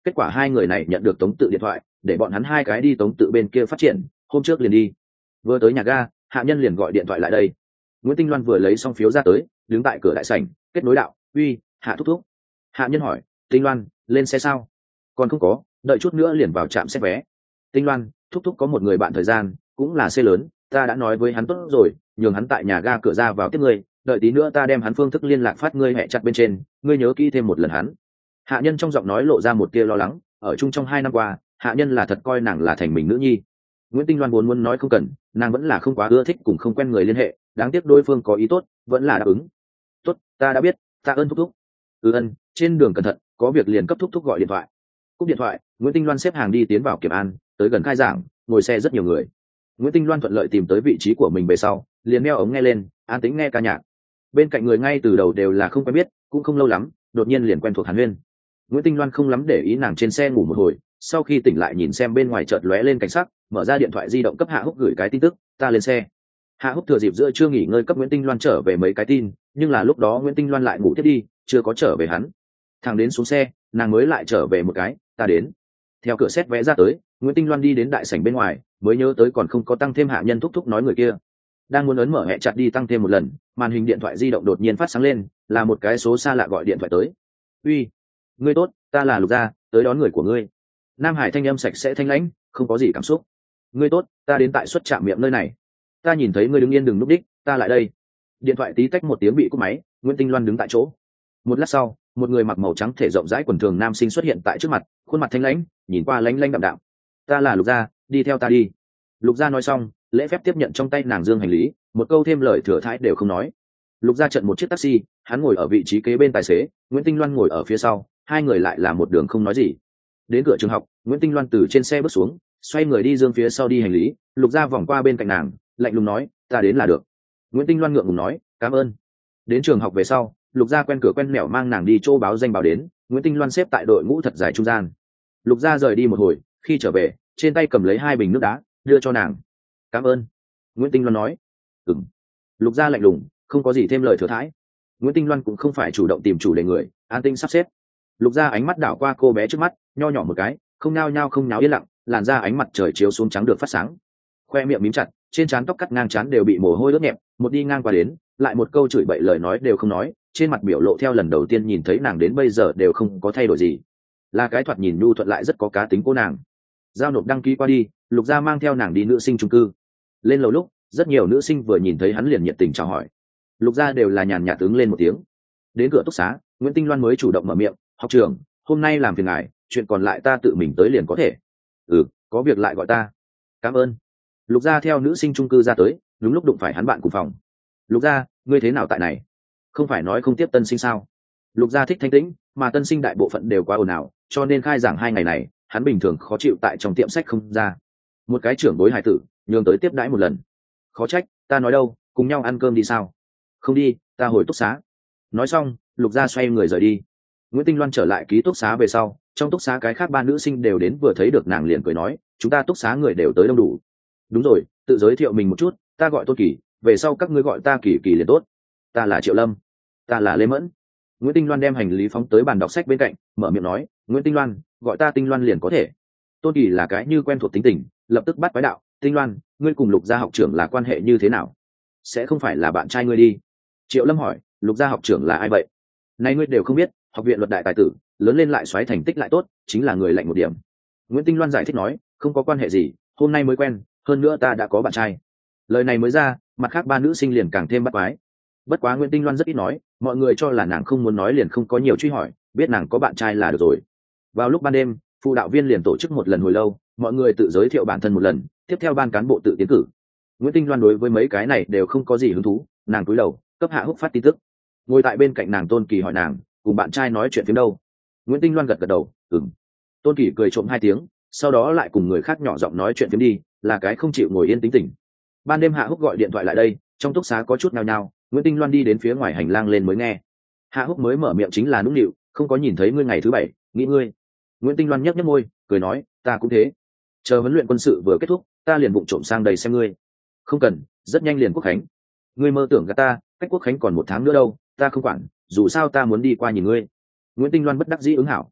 kết quả hai người này nhận được tống tự điện thoại để bọn hắn hai cái đi tống tự bên kia phát triển, hôm trước liền đi. Vừa tới nhà ga, hạ nhân liền gọi điện thoại lại đây. Nguyễn Tinh Loan vừa lấy xong phiếu ra tới, đứng tại cửa đại sảnh kết nối đạo. Uy, hạ thúc thúc. Hạ nhân hỏi. Tinh Loan, lên xe sao? Còn không có, đợi chút nữa liền vào trạm xét vé. Tinh Loan, thúc thúc có một người bạn thời gian, cũng là xe lớn, ta đã nói với hắn tốt rồi, nhường hắn tại nhà ga cửa ra vào tiếp ngươi, đợi tí nữa ta đem hắn phương thức liên lạc phát ngươi hẹ chặt bên trên, ngươi nhớ kỹ thêm một lần hắn. Hạ nhân trong giọng nói lộ ra một tia lo lắng, ở chung trong hai năm qua, hạ nhân là thật coi nàng là thành mình nữ nhi. Nguyễn Tinh Loan muốn muốn nói không cần, nàng vẫn là không quá ưa thích cùng không quen người liên hệ, đáng tiếc đối phương có ý tốt, vẫn là đáp ứng. Tốt, ta đã biết, tạ ơn thúc thúc. Ừ ân, trên đường cẩn thận, có việc liền cấp thúc thúc gọi điện thoại. Cúp điện thoại, Nguyễn Tinh Loan xếp hàng đi tiến vào Kiểm An, tới gần khai giảng, ngồi xe rất nhiều người. Nguyễn Tinh Loan thuận lợi tìm tới vị trí của mình về sau, liền đeo ống nghe lên, an tĩnh nghe ca nhạc. Bên cạnh người ngay từ đầu đều là không quen biết, cũng không lâu lắm, đột nhiên liền quen thuộc Hàn Huyên. Nguyễn Tinh Loan không lắm để ý nàng trên xe ngủ một hồi, sau khi tỉnh lại nhìn xem bên ngoài chợt lóe lên cảnh sắc, mở ra điện thoại di động cấp Hạ Húc gửi cái tin tức, ta lên xe. Hạ Húc thừa dịp giữa trưa nghỉ ngơi cấp Nguyễn Tinh Loan trở về mấy cái tin, nhưng là lúc đó Nguyễn Tinh Loan lại ngủ tiếp đi, chưa có trở về hắn. Thằng đến xuống xe, nàng mới lại trở về một cái, ta đến. Theo cửa xét vé ra tới, Nguyễn Tinh Loan đi đến đại sảnh bên ngoài, mới nhớ tới còn không có tăng thêm hạ nhân thúc thúc nói người kia. Đang muốn ấn mở hẹ chặt đi tăng thêm một lần, màn hình điện thoại di động đột nhiên phát sáng lên, là một cái số xa lạ gọi điện thoại tới. Uy, ngươi tốt, ta là Lục Gia, tới đón người của ngươi. Nam Hải thanh âm sạch sẽ thanh lãnh, không có gì cảm xúc. Ngươi tốt, ta đến tại xuất trạm miệng nơi này. Ta nhìn thấy ngươi đứng yên đừng núp đích, ta lại đây. Điện thoại tí tách một tiếng bị cúp máy, Nguyễn Tinh Loan đứng tại chỗ. Một lát sau, một người mặc màu trắng thể rộng rãi quần thường nam sinh xuất hiện tại trước mặt, khuôn mặt thanh lãnh, nhìn qua lánh lánh đạm đạm. Ta là Lục Gia, đi theo ta đi. Lục Gia nói xong, lễ phép tiếp nhận trong tay nàng dương hành lý, một câu thêm lời thừa thãi đều không nói. Lục Gia chặn một chiếc taxi, hắn ngồi ở vị trí kế bên tài xế, Nguyễn Tinh Loan ngồi ở phía sau, hai người lại là một đường không nói gì. Đến cửa trường học, Nguyễn Tinh Loan từ trên xe bước xuống, xoay người đi dương phía sau đi hành lý. Lục Gia vòng qua bên cạnh nàng, lạnh lùng nói, ta đến là được. Nguyễn Tinh Loan ngượng ngùng nói, cảm ơn. Đến trường học về sau, Lục Gia quen cửa quen mẻo mang nàng đi chỗ báo danh báo đến, Nguyễn Tinh Loan xếp tại đội ngũ thật dài trung gian. Lục Gia rời đi một hồi, khi trở về, trên tay cầm lấy hai bình nước đá, đưa cho nàng. Cảm ơn. Nguyễn Tinh Loan nói. Ừm. Lục Gia lạnh lùng, không có gì thêm lời thừa thãi. Nguyễn Tinh Loan cũng không phải chủ động tìm chủ đề người, an tinh sắp xếp. Lục Gia ánh mắt đảo qua cô bé trước mắt, nho nhỏ một cái, không nao nhao không náo yên lặng, làn da ánh mặt trời chiếu xuống trắng được phát sáng. Khoe miệng mím chặt, trên trán tóc cắt ngang trán đều bị mồ hôi ướt nhẹp, một đi ngang qua đến, lại một câu chửi bậy lời nói đều không nói, trên mặt biểu lộ theo lần đầu tiên nhìn thấy nàng đến bây giờ đều không có thay đổi gì. Là cái thoạt nhìn nhu thuận lại rất có cá tính cô nàng. Giao nộp đăng ký qua đi, Lục Gia mang theo nàng đi nữ sinh chung cư. Lên lầu lúc, rất nhiều nữ sinh vừa nhìn thấy hắn liền nhiệt tình chào hỏi. Lục Gia đều là nhàn nhạt ứng lên một tiếng. Đến cửa túc xá, Nguyễn Tinh Loan mới chủ động mở miệng, học trưởng, hôm nay làm phiền ngài, chuyện còn lại ta tự mình tới liền có thể. Ừ, có việc lại gọi ta. Cảm ơn. Lục Gia theo nữ sinh chung cư ra tới, đúng lúc đụng phải hắn bạn cùng phòng. Lục Gia, ngươi thế nào tại này? Không phải nói không tiếp tân sinh sao? Lục Gia thích thanh tĩnh, mà tân sinh đại bộ phận đều quá ồn ào, cho nên khai giảng hai ngày này, hắn bình thường khó chịu tại trong tiệm sách không ra. Một cái trưởng bối hài tử, nhường tới tiếp đãi một lần. Khó trách, ta nói đâu, cùng nhau ăn cơm đi sao? Không đi, ta hồi túc xá. Nói xong, Lục Gia xoay người rời đi. Nguyễn Tinh Loan trở lại ký túc xá về sau, trong túc xá cái khác ba nữ sinh đều đến, vừa thấy được nàng liền cười nói, chúng ta túc xá người đều tới đông đủ. Đúng rồi, tự giới thiệu mình một chút, ta gọi Tôn Kỳ, về sau các ngươi gọi ta Kỳ Kỳ liền tốt. Ta là Triệu Lâm. Ta là Lê Mẫn. Nguyễn Tinh Loan đem hành lý phóng tới bàn đọc sách bên cạnh, mở miệng nói, Nguyễn Tinh Loan, gọi ta Tinh Loan liền có thể. Tôn Kỳ là cái như quen thuộc tính tình, lập tức bắt quái đạo, Tinh Loan, ngươi cùng Lục Gia học trưởng là quan hệ như thế nào? Sẽ không phải là bạn trai ngươi đi? Triệu Lâm hỏi, Lục Gia học trưởng là ai vậy? Nay ngươi đều không biết, học viện luật đại tài tử, lớn lên lại xoáy thành tích lại tốt, chính là người lạnh một điểm. Nguyễn Tinh Loan giải thích nói, không có quan hệ gì, hôm nay mới quen, hơn nữa ta đã có bạn trai. Lời này mới ra, mặt khác ba nữ sinh liền càng thêm bắt quái. Bất quá Nguyễn Tinh Loan rất ít nói, mọi người cho là nàng không muốn nói liền không có nhiều truy hỏi, biết nàng có bạn trai là được rồi. Vào lúc ban đêm, phụ đạo viên liền tổ chức một lần hồi lâu, mọi người tự giới thiệu bản thân một lần, tiếp theo ban cán bộ tự tiến cử. Nguyễn Tinh Loan đối với mấy cái này đều không có gì hứng thú, nàng cúi đầu, cấp Hạ Húc phát tin tức. Ngồi tại bên cạnh nàng Tôn Kỳ hỏi nàng, cùng bạn trai nói chuyện phiếm đâu? Nguyễn Tinh Loan gật gật đầu, ừm. Tôn Kỳ cười trộm hai tiếng, sau đó lại cùng người khác nhỏ giọng nói chuyện phiếm đi, là cái không chịu ngồi yên tính tình. Ban đêm Hạ Húc gọi điện thoại lại đây, trong túc xá có chút nhao nhao, Nguyễn Tinh Loan đi đến phía ngoài hành lang lên mới nghe. Hạ Húc mới mở miệng chính là nũng nịu, không có nhìn thấy ngươi ngày thứ bảy, nghĩ ngươi. Nguyễn Tinh Loan nhếch nhếch môi, cười nói, ta cũng thế. Chờ huấn luyện quân sự vừa kết thúc, ta liền vụng trộm sang đây xem ngươi. Không cần, rất nhanh liền quốc khánh. Ngươi mơ tưởng gạt ta, cách quốc khánh còn một tháng nữa đâu, ta không quản, dù sao ta muốn đi qua nhìn ngươi. Nguyễn Tinh Loan bất đắc dĩ ứng hảo.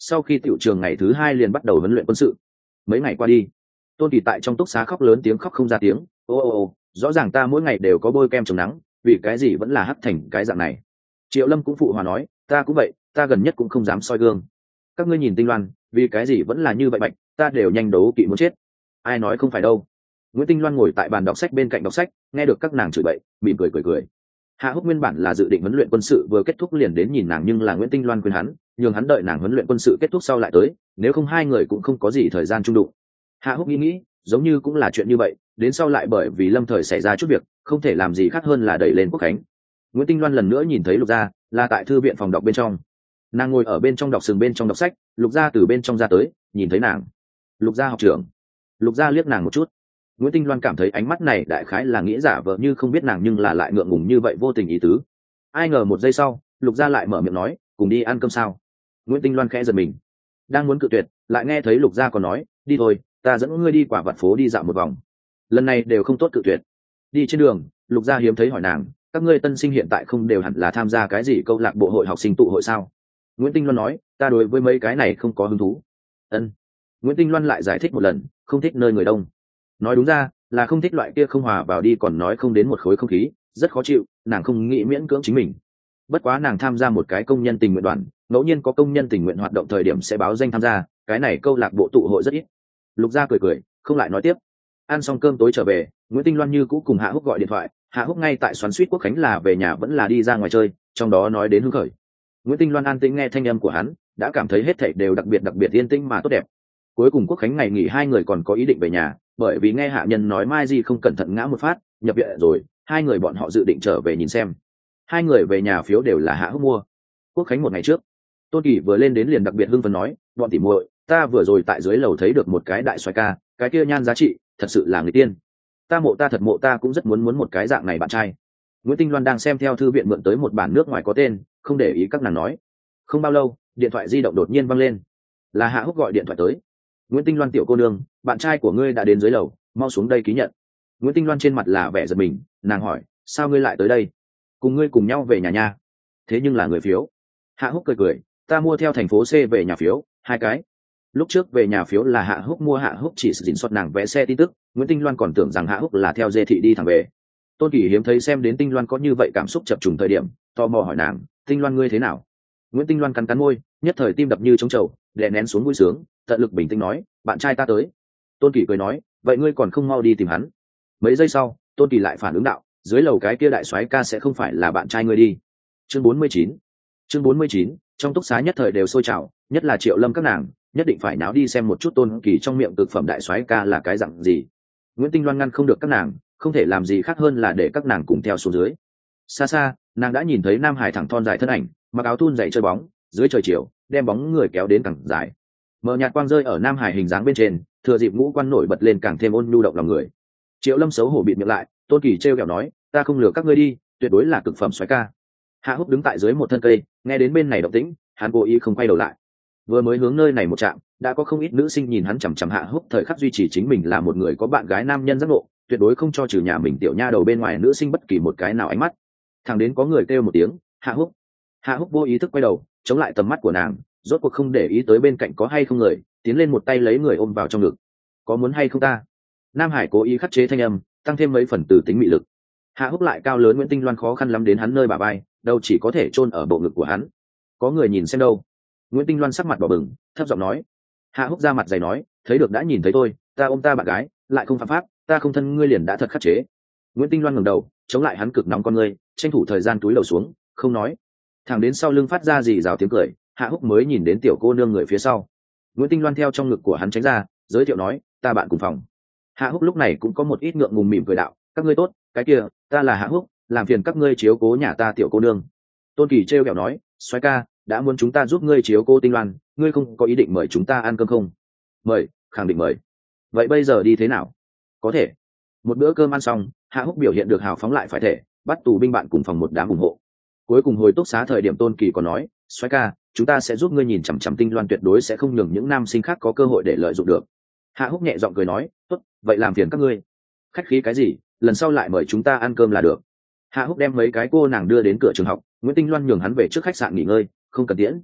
sau khi tiểu trường ngày thứ hai liền bắt đầu huấn luyện quân sự. Mấy ngày qua đi, Tôn Kỳ tại trong túc xá khóc lớn tiếng khóc không ra tiếng. Ô ô ô, rõ ràng ta mỗi ngày đều có bôi kem chống nắng, vì cái gì vẫn là hắc thành cái dạng này. Triệu Lâm cũng phụ hòa nói, ta cũng vậy, ta gần nhất cũng không dám soi gương. Các ngươi nhìn Tinh Loan, vì cái gì vẫn là như vậy bạch, ta đều nhanh đấu kỵ muốn chết. Ai nói không phải đâu. Nguyễn Tinh Loan ngồi tại bàn đọc sách bên cạnh đọc sách, nghe được các nàng chửi bậy, mỉm cười cười cười. Hạ Húc nguyên bản là dự định huấn luyện quân sự vừa kết thúc liền đến nhìn nàng, nhưng là Nguyễn Tinh Loan khuyên hắn, nhường hắn đợi nàng huấn luyện quân sự kết thúc sau lại tới, nếu không hai người cũng không có gì thời gian chung đụng. Hạ Húc nghĩ nghĩ, giống như cũng là chuyện như vậy, đến sau lại bởi vì lâm thời xảy ra chút việc, không thể làm gì khác hơn là đẩy lên Quốc Khánh. Nguyễn Tinh Loan lần nữa nhìn thấy Lục Gia, là tại thư viện phòng đọc bên trong. Nàng ngồi ở bên trong đọc sừng bên trong đọc sách, Lục Gia từ bên trong ra tới, nhìn thấy nàng. Lục Gia học trưởng. Lục Gia liếc nàng một chút. Nguyễn Tinh Loan cảm thấy ánh mắt này đại khái là nghĩa giả vờ như không biết nàng nhưng là lại ngượng ngùng như vậy vô tình ý tứ. Ai ngờ một giây sau, Lục Gia lại mở miệng nói, cùng đi ăn cơm sao? Nguyễn Tinh Loan khẽ giật mình, đang muốn cự tuyệt, lại nghe thấy Lục Gia còn nói, đi thôi, ta dẫn ngươi đi quả vặt phố đi dạo một vòng. Lần này đều không tốt cự tuyệt. Đi trên đường, Lục Gia hiếm thấy hỏi nàng, các ngươi tân sinh hiện tại không đều hẳn là tham gia cái gì câu lạc bộ hội học sinh tụ hội sao? Nguyễn Tinh Loan nói, ta đối với mấy cái này không có hứng thú. Ân. Nguyễn Tinh Loan lại giải thích một lần, không thích nơi người đông. Nói đúng ra là không thích loại kia không hòa vào đi còn nói không đến một khối không khí, rất khó chịu, nàng không nghĩ miễn cưỡng chính mình. Bất quá nàng tham gia một cái công nhân tình nguyện đoàn, ngẫu nhiên có công nhân tình nguyện hoạt động thời điểm sẽ báo danh tham gia, cái này câu lạc bộ tụ hội rất ít. Lục Gia cười cười, không lại nói tiếp. Ăn xong cơm tối trở về, Nguyễn Tinh Loan như cũ cùng Hạ Húc gọi điện thoại. Hạ Húc ngay tại xoắn suýt Quốc Khánh là về nhà vẫn là đi ra ngoài chơi, trong đó nói đến hứng khởi. Nguyễn Tinh Loan an tĩnh nghe thanh âm của hắn, đã cảm thấy hết thảy đều đặc biệt đặc biệt yên tĩnh mà tốt đẹp. Cuối cùng Quốc Khánh ngày nghỉ hai người còn có ý định về nhà, bởi vì nghe hạ nhân nói Mai Di không cẩn thận ngã một phát, nhập viện rồi, hai người bọn họ dự định trở về nhìn xem. Hai người về nhà phiếu đều là Hạ Húc mua. Quốc Khánh một ngày trước, Tôn Kỳ vừa lên đến liền đặc biệt hưng phấn nói, bọn tỉ muội, ta vừa rồi tại dưới lầu thấy được một cái đại xoái ca, cái kia nhan giá trị, thật sự là người tiên. Ta mộ ta thật mộ ta cũng rất muốn muốn một cái dạng này bạn trai. Nguyễn Tinh Loan đang xem theo thư viện mượn tới một bản nước ngoài có tên, không để ý các nàng nói. Không bao lâu, điện thoại di động đột nhiên văng lên. Là Hạ Húc gọi điện thoại tới. Nguyễn Tinh Loan tiểu cô nương, bạn trai của ngươi đã đến dưới lầu, mau xuống đây ký nhận. Nguyễn Tinh Loan trên mặt là vẻ giật mình, nàng hỏi, sao ngươi lại tới đây? Cùng ngươi cùng nhau về nhà nha. Thế nhưng là người phiếu. Hạ Húc cười cười, ta mua theo thành phố C về nhà phiếu, hai cái. Lúc trước về nhà phiếu là Hạ Húc mua, Hạ Húc chỉ sử dụng suất nàng vé xe tin tức, Nguyễn Tinh Loan còn tưởng rằng Hạ Húc là theo Dê thị đi thẳng về. Tôn Kỳ hiếm thấy xem đến Tinh Loan có như vậy cảm xúc chập trùng thời điểm, tò mò hỏi nàng, Tinh Loan ngươi thế nào? Nguyễn Tinh Loan cắn cắn môi, nhất thời tim đập như trống trầu, đè nén xuống vui sướng, tận lực bình tĩnh nói, bạn trai ta tới. Tôn Kỳ cười nói, vậy ngươi còn không mau đi tìm hắn? Mấy giây sau, Tôn Kỳ lại phản ứng đạo, dưới lầu cái kia đại soái ca sẽ không phải là bạn trai ngươi đi. Chương bốn mươi chín. Chương bốn mươi chín, trong túc xá nhất thời đều sôi trào, nhất là Triệu Lâm các nàng, nhất định phải náo đi xem một chút Tôn Kỳ trong miệng cực phẩm đại soái ca là cái dạng gì. Nguyễn Tinh Loan ngăn không được các nàng, không thể làm gì khác hơn là để các nàng cùng theo xuống dưới. Xa xa, nàng đã nhìn thấy Nam Hải thẳng thon dài thân ảnh, mặc áo thun dày chơi bóng, dưới trời chiều, đem bóng người kéo đến càng dài. Mờ nhạt quang rơi ở Nam Hải hình dáng bên trên, thừa dịp ngũ quan nổi bật lên càng thêm ôn nhu động lòng người. Triệu Lâm xấu hổ bịt miệng lại, Tôn Kỳ trêu ghẹo nói, ta không lừa các ngươi đi, tuyệt đối là cực phẩm soái ca. Hạ Húc đứng tại dưới một thân cây, nghe đến bên này động tĩnh, hắn cố ý không quay đầu lại. Vừa mới hướng nơi này một chạm, đã có không ít nữ sinh nhìn hắn chằm chằm. Hạ Húc thời khắc duy trì chính mình là một người có bạn gái nam nhân giác ngộ, tuyệt đối không cho trừ nhà mình tiểu nha đầu bên ngoài nữ sinh bất kỳ một cái nào ánh mắt. Thằng đến có người kêu một tiếng, Hạ Húc. Hạ Húc vô ý thức quay đầu, chống lại tầm mắt của nàng, rốt cuộc không để ý tới bên cạnh có hay không người, tiến lên một tay lấy người ôm vào trong ngực. Có muốn hay không ta? Nam Hải cố ý khắc chế thanh âm, tăng thêm mấy phần từ tính mị lực. Hạ Húc lại cao lớn, Nguyễn Tinh Loan khó khăn lắm đến hắn nơi bả vai, đâu chỉ có thể chôn ở bộ ngực của hắn. Có người nhìn xem đâu? Nguyễn Tinh Loan sắc mặt đỏ bừng, thấp giọng nói. Hạ Húc ra mặt dày nói, thấy được đã nhìn thấy tôi, ta ôm ta bạn gái, lại không phạm pháp, ta không thân ngươi liền đã thật khắc chế. Nguyễn Tinh Loan ngẩng đầu, chống lại hắn cực nóng con ngươi, tranh thủ thời gian túi đầu xuống, không nói. Thẳng đến sau lưng phát ra gì rào tiếng cười, Hạ Húc mới nhìn đến tiểu cô nương người phía sau. Nguyễn Tinh Loan theo trong ngực của hắn tránh ra, giới thiệu nói, ta bạn cùng phòng. Hạ Húc lúc này cũng có một ít ngượng ngùng mỉm cười đạo, các ngươi tốt, cái kia, ta là Hạ Húc, làm phiền các ngươi chiếu cố nhà ta tiểu cô nương. Tôn Kỳ trêu ghẹo nói, soái ca, đã muốn chúng ta giúp ngươi chiếu cô Tinh Loan, ngươi không có ý định mời chúng ta ăn cơm không? Mời, khẳng định mời. Vậy bây giờ đi thế nào? Có thể. Một bữa cơm ăn xong, Hạ Húc biểu hiện được hào phóng lại phải thể, bắt tù binh bạn cùng phòng một đám ủng hộ. Cuối cùng hồi túc xá thời điểm Tôn Kỳ còn nói, soái ca, chúng ta sẽ giúp ngươi nhìn chằm chằm Tinh Loan, tuyệt đối sẽ không nhường những nam sinh khác có cơ hội để lợi dụng được. Hạ Húc nhẹ giọng cười nói, tốt, vậy làm phiền các ngươi. Khách khí cái gì, lần sau lại mời chúng ta ăn cơm là được. Hạ Húc đem mấy cái cô nàng đưa đến cửa trường học, Nguyễn Tinh Loan nhường hắn về trước khách sạn nghỉ ngơi, không cần tiễn.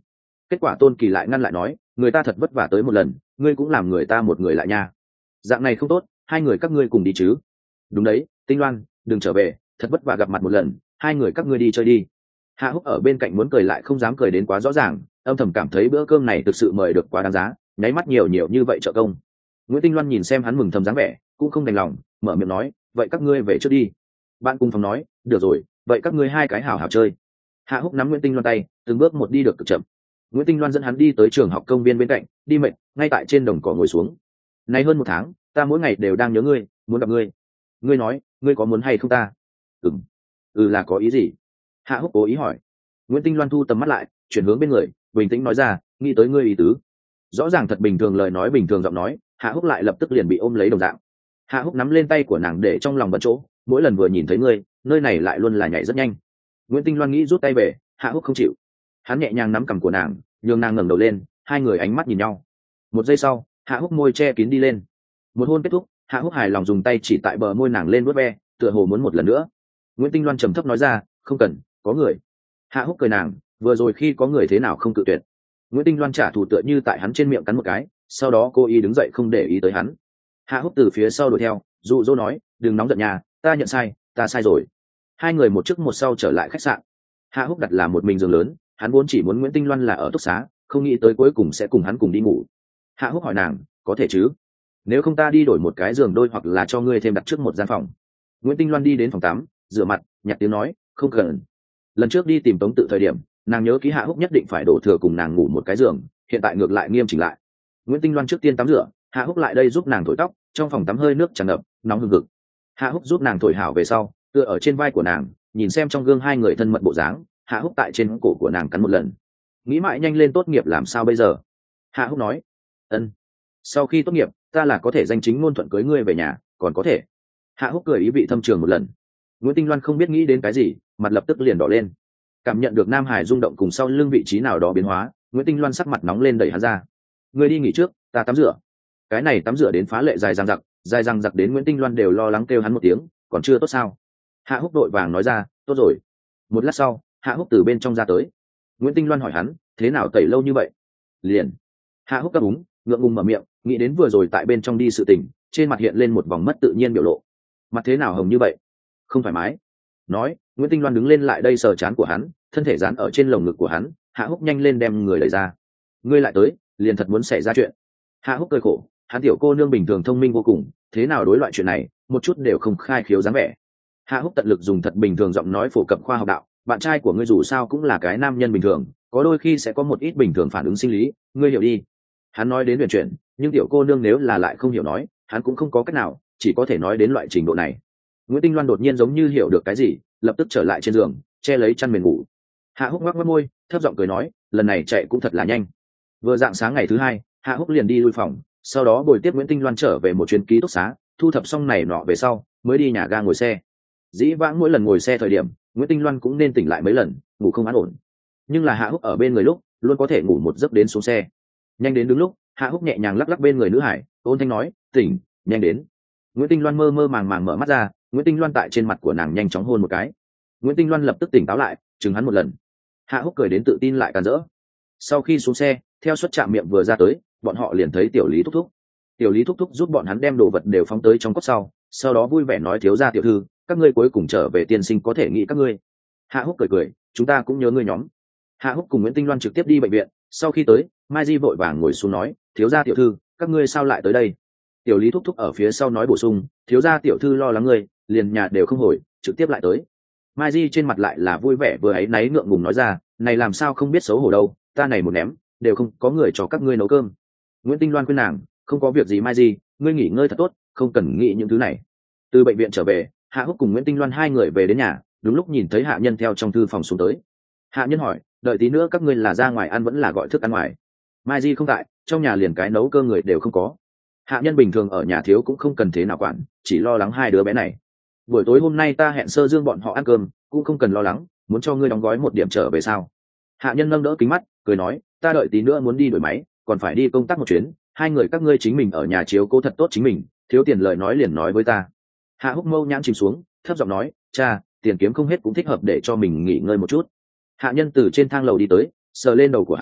kết quả tôn kỳ lại ngăn lại nói, người ta thật vất vả tới một lần, ngươi cũng làm người ta một người lại nha, dạng này không tốt, hai người các ngươi cùng đi chứ. Đúng đấy, Tinh Loan, đừng trở về, thật vất vả gặp mặt một lần, hai người các ngươi đi chơi đi. Hạ Húc ở bên cạnh muốn cười lại không dám cười đến quá rõ ràng, âm thầm cảm thấy bữa cơm này thực sự mời được quá đáng giá, nháy mắt nhiều nhiều như vậy trợ công. Nguyễn Tinh Loan nhìn xem hắn mừng thầm dáng vẻ, cũng không đành lòng, mở miệng nói, vậy các ngươi về trước đi. Bạn cùng phòng nói, được rồi, vậy các ngươi hai cái hảo hảo chơi. Hạ Húc nắm Nguyễn Tinh Loan tay, từng bước một đi được cực chậm. Nguyễn Tinh Loan dẫn hắn đi tới trường học công viên bên cạnh, đi mệt, ngay tại trên đồng cỏ ngồi xuống. Này hơn một tháng, ta mỗi ngày đều đang nhớ ngươi, muốn gặp ngươi. Ngươi nói, ngươi có muốn hay không ta? Ừm. Ừ là có ý gì? Hạ Húc cố ý hỏi. Nguyễn Tinh Loan thu tầm mắt lại, chuyển hướng bên người, bình tĩnh nói ra, nghĩ tới ngươi ý tứ. Rõ ràng thật bình thường lời nói bình thường giọng nói, Hạ Húc lại lập tức liền bị ôm lấy đồng dạng. Hạ Húc nắm lên tay của nàng để trong lòng bận chỗ, mỗi lần vừa nhìn thấy ngươi, nơi này lại luôn là nhảy rất nhanh. Nguyễn Tinh Loan nghĩ rút tay về, Hạ Húc không chịu. Hắn nhẹ nhàng nắm cằm của nàng, nhường nàng ngẩng đầu lên, hai người ánh mắt nhìn nhau. Một giây sau, Hạ Húc môi che kín đi lên. Một hôn kết thúc, Hạ Húc hài lòng dùng tay chỉ tại bờ môi nàng lên vuốt ve, tựa hồ muốn một lần nữa. Nguyễn Tinh Loan trầm thấp nói ra, không cần, có người. Hạ Húc cười nàng, vừa rồi khi có người thế nào không cự tuyệt. Nguyễn Tinh Loan trả thù tựa như tại hắn trên miệng cắn một cái, sau đó cô ý đứng dậy không để ý tới hắn. Hạ Húc từ phía sau đuổi theo, dụ dỗ nói, đừng nóng giận nhà, ta nhận sai, ta sai rồi. Hai người một trước một sau trở lại khách sạn. Hạ Húc đặt là một mình giường lớn, hắn vốn chỉ muốn Nguyễn Tinh Loan là ở túc xá, không nghĩ tới cuối cùng sẽ cùng hắn cùng đi ngủ. Hạ Húc hỏi nàng, có thể chứ? Nếu không ta đi đổi một cái giường đôi hoặc là cho ngươi thêm đặt trước một gian phòng. Nguyễn Tinh Loan đi đến phòng tắm, rửa mặt, nhặt tiếng nói, không cần. Lần trước đi tìm Tống Tự thời điểm, nàng nhớ ký Hạ Húc nhất định phải đổ thừa cùng nàng ngủ một cái giường, hiện tại ngược lại nghiêm chỉnh lại. Nguyễn Tinh Loan trước tiên tắm rửa, Hạ Húc lại đây giúp nàng thổi tóc, trong phòng tắm hơi nước tràn ngập, nóng hừng hực. Hạ Húc giúp nàng thổi hảo về sau, tựa ở trên vai của nàng, nhìn xem trong gương hai người thân mật bộ dáng, Hạ Húc tại trên cổ của nàng cắn một lần. Nghĩ mãi nhanh lên tốt nghiệp làm sao bây giờ? Hạ Húc nói, ân. Sau khi tốt nghiệp, ta là có thể danh chính ngôn thuận cưới ngươi về nhà, còn có thể. Hạ Húc cười ý vị thâm trường một lần. Nguyễn Tinh Loan không biết nghĩ đến cái gì, mặt lập tức liền đỏ lên. Cảm nhận được Nam Hải rung động cùng sau lưng vị trí nào đó biến hóa, Nguyễn Tinh Loan sắc mặt nóng lên đẩy hắn ra. Ngươi đi nghỉ trước, ta tắm rửa. Cái này tắm rửa đến phá lệ dài dằng dặc, dài dằng dặc đến Nguyễn Tinh Loan đều lo lắng kêu hắn một tiếng, còn chưa tốt sao? Hạ Húc đội vàng nói ra, tốt rồi. Một lát sau, Hạ Húc từ bên trong ra tới. Nguyễn Tinh Loan hỏi hắn, thế nào tẩy lâu như vậy? Liền. Hạ Húc cắp úng, ngượng ngùng mở miệng, nghĩ đến vừa rồi tại bên trong đi sự tình, trên mặt hiện lên một vòng mất tự nhiên biểu lộ. Mặt thế nào hồng như vậy? Không thoải mái. Nói, Nguyễn Tinh Loan đứng lên lại đây sờ trán của hắn, thân thể dán ở trên lồng ngực của hắn. Hạ Húc nhanh lên đem người đẩy ra. Ngươi lại tới, liền thật muốn xảy ra chuyện. Hạ Húc cười khổ, hắn tiểu cô nương bình thường thông minh vô cùng, thế nào đối loại chuyện này, một chút đều không khai khiếu dáng vẻ. Hạ Húc tận lực dùng thật bình thường giọng nói phổ cập khoa học đạo, bạn trai của ngươi dù sao cũng là cái nam nhân bình thường, có đôi khi sẽ có một ít bình thường phản ứng sinh lý, ngươi hiểu đi. Hắn nói đến huyền chuyện, nhưng tiểu cô nương nếu là lại không hiểu nói, hắn cũng không có cách nào, chỉ có thể nói đến loại trình độ này. Nguyễn Tinh Loan đột nhiên giống như hiểu được cái gì, lập tức trở lại trên giường, che lấy chăn mền ngủ. Hạ Húc ngoắc ngoắc môi, thấp giọng cười nói, lần này chạy cũng thật là nhanh. Vừa dạng sáng ngày thứ hai, Hạ Húc liền đi lui phòng, sau đó bồi tiếp Nguyễn Tinh Loan trở về một chuyến ký túc xá, thu thập xong này nọ về sau, mới đi nhà ga ngồi xe. Dĩ vãng mỗi lần ngồi xe thời điểm, Nguyễn Tinh Loan cũng nên tỉnh lại mấy lần, ngủ không an ổn. Nhưng là Hạ Húc ở bên người lúc, luôn có thể ngủ một giấc đến xuống xe. Nhanh đến đứng lúc, Hạ Húc nhẹ nhàng lắc lắc bên người nữ hải, ôn thanh nói, tỉnh, nhanh đến. Nguyễn Tinh Loan mơ mơ màng màng mở mắt ra, Nguyễn Tinh Loan tại trên mặt của nàng nhanh chóng hôn một cái. Nguyễn Tinh Loan lập tức tỉnh táo lại, chừng hắn một lần. Hạ Húc cười đến tự tin lại càn rỡ. Sau khi xuống xe, theo suất chạm miệng vừa ra tới, bọn họ liền thấy tiểu Lý thúc thúc. Tiểu Lý thúc thúc giúp bọn hắn đem đồ vật đều phóng tới trong cốc sau, sau đó vui vẻ nói, thiếu gia tiểu thư, các ngươi cuối cùng trở về, tiên sinh có thể nghĩ các ngươi. Hạ Húc cười cười, chúng ta cũng nhớ ngươi nhóm. Hạ Húc cùng Nguyễn Tinh Loan trực tiếp đi bệnh viện, sau khi tới, Mai Di vội vàng ngồi xuống nói, thiếu gia tiểu thư, các ngươi sao lại tới đây? Tiểu Lý thúc thúc ở phía sau nói bổ sung, thiếu gia tiểu thư lo lắng ngươi, liền nhà đều không hồi, trực tiếp lại tới. Mai Di trên mặt lại là vui vẻ vừa áy náy ngượng ngùng nói ra, này làm sao không biết xấu hổ đâu, ta này một ném, đều không có người cho các ngươi nấu cơm. Nguyễn Tinh Loan khuyên nàng, không có việc gì Mai Di, ngươi nghỉ ngơi thật tốt, không cần nghĩ những thứ này. Từ bệnh viện trở về, Hạ Húc cùng Nguyễn Tinh Loan hai người về đến nhà, đúng lúc nhìn thấy Hạ Nhân theo trong thư phòng xuống tới. Hạ Nhân hỏi, đợi tí nữa các ngươi là ra ngoài ăn vẫn là gọi thức ăn ngoài? Mai Di không tại, trong nhà liền cái nấu cơm người đều không có. Hạ Nhân bình thường ở nhà thiếu cũng không cần thế nào quản, chỉ lo lắng hai đứa bé này. Buổi tối hôm nay ta hẹn Sơ Dương bọn họ ăn cơm, cũng không cần lo lắng, muốn cho ngươi đóng gói một điểm trở về sao? Hạ Nhân nâng đỡ kính mắt, cười nói, ta đợi tí nữa muốn đi đổi máy, còn phải đi công tác một chuyến, hai người các ngươi chính mình ở nhà chiếu cố thật tốt chính mình, thiếu tiền lời nói liền nói với ta. Hạ Húc mâu nhãn chìm xuống, thấp giọng nói, cha, tiền kiếm không hết cũng thích hợp để cho mình nghỉ ngơi một chút. Hạ Nhân từ trên thang lầu đi tới, sờ lên đầu của hắn,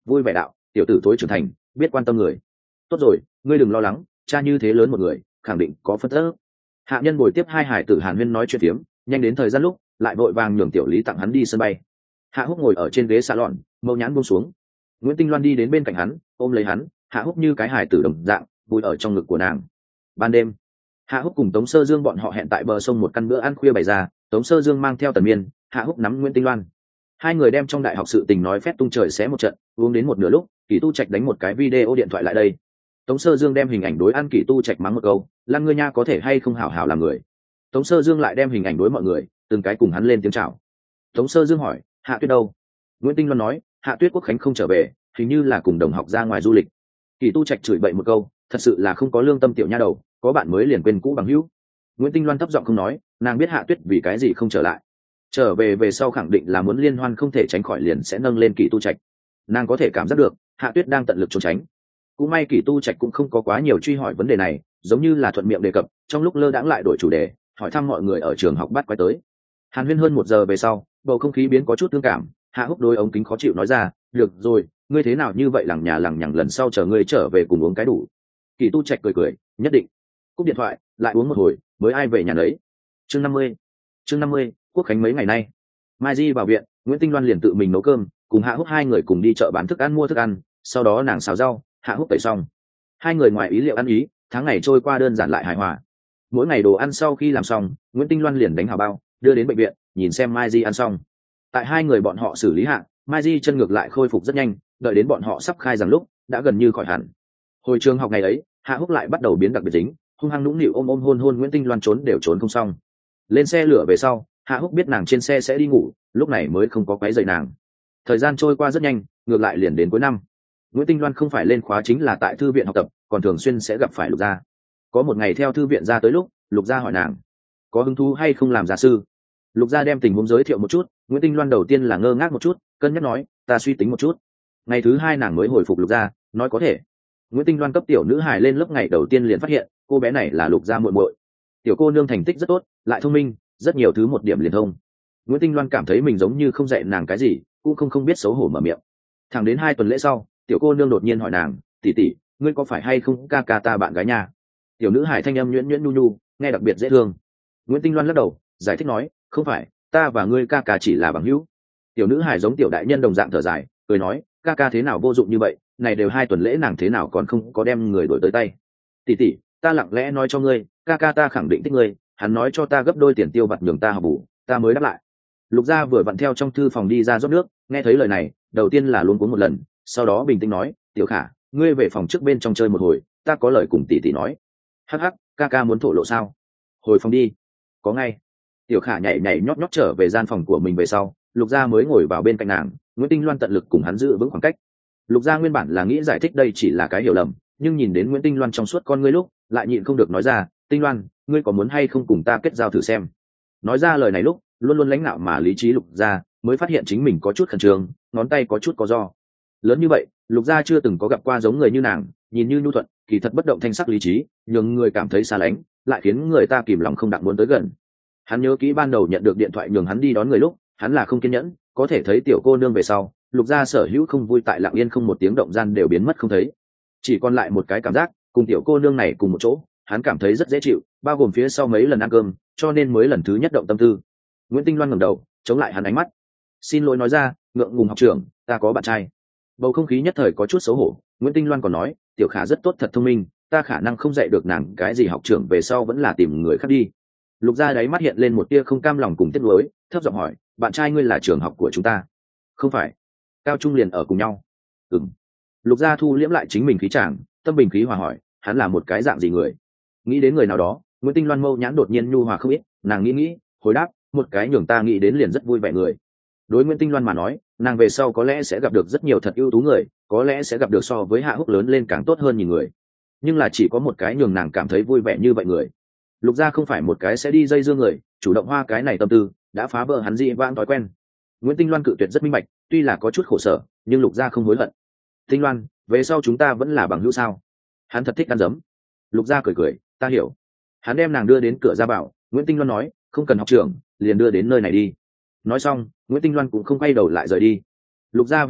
vui vẻ đạo tiểu tử tối trưởng thành biết quan tâm người. Tốt rồi, ngươi đừng lo lắng, cha như thế lớn một người khẳng định có phân tích. Hạ nhân bồi tiếp hai hải tử hàn huyên nói chuyện phiếm, nhanh đến thời gian lúc lại vội vàng nhường tiểu lý tặng hắn đi sân bay. Hạ Húc ngồi ở trên ghế salon, mâu nhãn buông xuống. Nguyễn Tinh Loan đi đến bên cạnh hắn, ôm lấy hắn, Hạ Húc như cái hải tử đồng dạng vui ở trong ngực của nàng. Ban đêm, Hạ Húc cùng Tống Sơ Dương bọn họ hẹn tại bờ sông một căn bữa ăn khuya bày ra. Tống Sơ Dương mang theo Tần Miên, Hạ Húc nắm Nguyễn Tinh Loan. Hai người đem trong đại học sự tình nói phét tung trời xé một trận, uống đến một nửa lúc, Kỳ Tu Trạch đánh một cái video điện thoại lại đây. Tống Sơ Dương đem hình ảnh đối ăn Kỳ Tu Trạch mắng một câu, "Lan ngươi nha có thể hay không hảo hảo làm người." Tống Sơ Dương lại đem hình ảnh đối mọi người, từng cái cùng hắn lên tiếng chào. Tống Sơ Dương hỏi, "Hạ Tuyết đâu?" Nguyễn Tinh Loan nói, "Hạ Tuyết Quốc khánh không trở về, hình như là cùng đồng học ra ngoài du lịch." Kỳ Tu Trạch chửi bậy một câu, thật sự là không có lương tâm tiểu nha đầu, có bạn mới liền quên cũ bằng hữu. Nguyễn Tinh Loan thấp giọng không nói, nàng biết Hạ Tuyết vì cái gì không trở lại. Trở về về sau khẳng định là muốn liên hoan không thể tránh khỏi liền sẽ nâng lên Kỳ Tu Trạch. Nàng có thể cảm giác được, Hạ Tuyết đang tận lực trốn tránh. Cũng may Kỳ Tu Trạch cũng không có quá nhiều truy hỏi vấn đề này, giống như là thuận miệng đề cập, trong lúc lơ đãng lại đổi chủ đề, hỏi thăm mọi người ở trường học bắt quái tới. Hàn huyên hơn một giờ về sau, bầu không khí biến có chút thương cảm. Hạ Húc đôi ống kính khó chịu nói ra, "Được rồi, ngươi thế nào như vậy lằng nhà lằng nhằng, lần sau chờ ngươi trở về cùng uống cái đủ." Kỳ Tu Trạch cười cười, "Nhất định." Cúp điện thoại, lại uống một hồi, mới ai về nhà đấy. Chương năm mươi. Chương năm mươi, Quốc khánh mấy ngày nay. Mai Di vào viện, Nguyễn Tinh Loan liền tự mình nấu cơm, cùng Hạ Húc hai người cùng đi chợ bán thức ăn mua thức ăn, sau đó nàng xào rau, Hạ Húc tẩy xong. Hai người ngoài ý liệu ăn ý, tháng ngày trôi qua đơn giản lại hài hòa. Mỗi ngày đồ ăn sau khi làm xong, Nguyễn Tinh Loan liền đánh hào bao, đưa đến bệnh viện, nhìn xem Mai Di ăn xong. Tại hai người bọn họ xử lý hạ, Mai Di chân ngược lại khôi phục rất nhanh, đợi đến bọn họ sắp khai giảng lúc, đã gần như khỏi hẳn. Hồi trường học ngày ấy, Hạ Húc lại bắt đầu biến đặc biệt dính, hung hăng nũng nịu ôm ôm hôn hôn Nguyễn Tinh Loan, trốn đều trốn không xong. Lên xe lửa về sau, Hạ Húc biết nàng trên xe sẽ đi ngủ, lúc này mới không có quấy rầy nàng. Thời gian trôi qua rất nhanh, ngược lại liền đến cuối năm. Nguyễn Tinh Loan không phải lên khóa chính là tại thư viện học tập, còn thường xuyên sẽ gặp phải Lục Gia. Có một ngày theo thư viện ra tới lúc, Lục Gia hỏi nàng, "Có hứng thú hay không làm gia sư?" Lục Gia đem tình huống giới thiệu một chút, Nguyễn Tinh Loan đầu tiên là ngơ ngác một chút, cân nhắc nói, "Ta suy tính một chút." Ngày thứ hai nàng mới hồi phục Lục Gia, nói có thể. Nguyễn Tinh Loan cấp tiểu nữ hài lên lớp ngày đầu tiên liền phát hiện, cô bé này là Lục Gia muội muội. Tiểu cô nương thành tích rất tốt, lại thông minh, rất nhiều thứ một điểm liền thông. Nguyễn Tinh Loan cảm thấy mình giống như không dạy nàng cái gì, cũng không không biết xấu hổ mở miệng. Thẳng đến hai tuần lễ sau, tiểu cô nương đột nhiên hỏi nàng, "Tỷ tỷ, ngươi có phải hay không ca ca ta bạn gái nha?" Tiểu nữ hải thanh âm nhuyễn nhuyễn nhu nhu, nghe đặc biệt dễ thương. Nguyễn Tinh Loan lắc đầu, giải thích nói, "Không phải, ta và ngươi ca ca chỉ là bằng hữu." Tiểu nữ hải giống tiểu đại nhân đồng dạng thở dài, cười nói, "Ca ca thế nào vô dụng như vậy, này đều hai tuần lễ nàng thế nào còn không có đem người đổi tới tay. Tỷ tỷ, ta lặng lẽ nói cho ngươi, ca ca ta khẳng định thích ngươi, hắn nói cho ta gấp đôi tiền tiêu vặt nhường ta học bù, ta mới đáp lại." Lục Gia vừa vặn theo trong thư phòng đi ra rót nước, nghe thấy lời này, đầu tiên là luống cuống một lần, sau đó bình tĩnh nói, "Tiểu Khả, ngươi về phòng trước bên trong chơi một hồi, ta có lời cùng tỷ tỷ nói." "Hắc hắc, ca ca muốn thổ lộ sao?" "Hồi phòng đi." "Có ngay." Tiểu Khả nhảy nhảy nhót nhót trở về gian phòng của mình về sau, Lục Gia mới ngồi vào bên cạnh nàng, Nguyễn Tinh Loan tận lực cùng hắn giữ vững khoảng cách. Lục Gia nguyên bản là nghĩ giải thích đây chỉ là cái hiểu lầm, nhưng nhìn đến Nguyễn Tinh Loan trong suốt con ngươi lúc, lại nhịn không được nói ra, "Tinh Loan, ngươi có muốn hay không cùng ta kết giao thử xem?" Nói ra lời này lúc, luôn luôn lãnh nạo mà lý trí Lục Gia mới phát hiện chính mình có chút khẩn trương, ngón tay có chút có do. Lớn như vậy, Lục Gia chưa từng có gặp qua giống người như nàng, nhìn như nhu thuận, kỳ thật bất động thanh sắc lý trí, nhường người cảm thấy xa lánh, lại khiến người ta kìm lòng không đặng muốn tới gần. Hắn nhớ kỹ ban đầu nhận được điện thoại nhường hắn đi đón người lúc, hắn là không kiên nhẫn, có thể thấy tiểu cô nương về sau, Lục Gia sở hữu không vui tại lặng yên không một tiếng động gian đều biến mất không thấy, chỉ còn lại một cái cảm giác, cùng tiểu cô nương này cùng một chỗ, hắn cảm thấy rất dễ chịu, bao gồm phía sau mấy lần ăn cơm, cho nên mới lần thứ nhất động tâm tư. Nguyễn Tinh Loan ngẩng đầu, chống lại hắn ánh mắt, "Xin lỗi," nói ra, "ngượng ngùng học trưởng, ta có bạn trai." Bầu không khí nhất thời có chút xấu hổ, Nguyễn Tinh Loan còn nói, "Tiểu Khả rất tốt, thật thông minh, ta khả năng không dạy được nàng cái gì, học trưởng về sau vẫn là tìm người khác đi." Lục Gia đáy mắt hiện lên một tia không cam lòng cùng tiếc nuối, thấp giọng hỏi, "Bạn trai ngươi là trường học của chúng ta?" "Không phải." "Cao trung liền ở cùng nhau?" "Ừm." Lục Gia thu liễm lại chính mình khí chàng, tâm bình khí hòa hỏi, "Hắn là một cái dạng gì người?" Nghĩ đến người nào đó, Nguyễn Tinh Loan mâu nhãn đột nhiên nhu hòa không ít, nàng nghĩ nghĩ, hồi đáp, "Một cái nhường ta nghĩ đến liền rất vui vẻ người." Đối Nguyễn Tinh Loan mà nói, nàng về sau có lẽ sẽ gặp được rất nhiều thật ưu tú người, có lẽ sẽ gặp được so với Hạ Húc lớn lên càng tốt hơn nhìn người, nhưng là chỉ có một cái nhường nàng cảm thấy vui vẻ như vậy người. Lục Gia không phải một cái sẽ đi dây dưa người, chủ động hoa cái này tâm tư, đã phá vỡ hắn dị vãng thói quen. Nguyễn Tinh Loan cự tuyệt rất minh bạch, tuy là có chút khổ sở, nhưng Lục Gia không hối hận. "Tinh Loan, về sau chúng ta vẫn là bằng hữu sao?" Hắn thật thích ăn dấm. Lục Gia cười cười, "Ta hiểu." Hắn đem nàng đưa đến cửa ra bảo, Nguyễn Tinh Loan nói, "Không cần học trưởng, liền đưa đến nơi này đi." Nói xong, Nguyễn Tinh Loan cũng không quay đầu lại rời đi. Lục Gia về sau,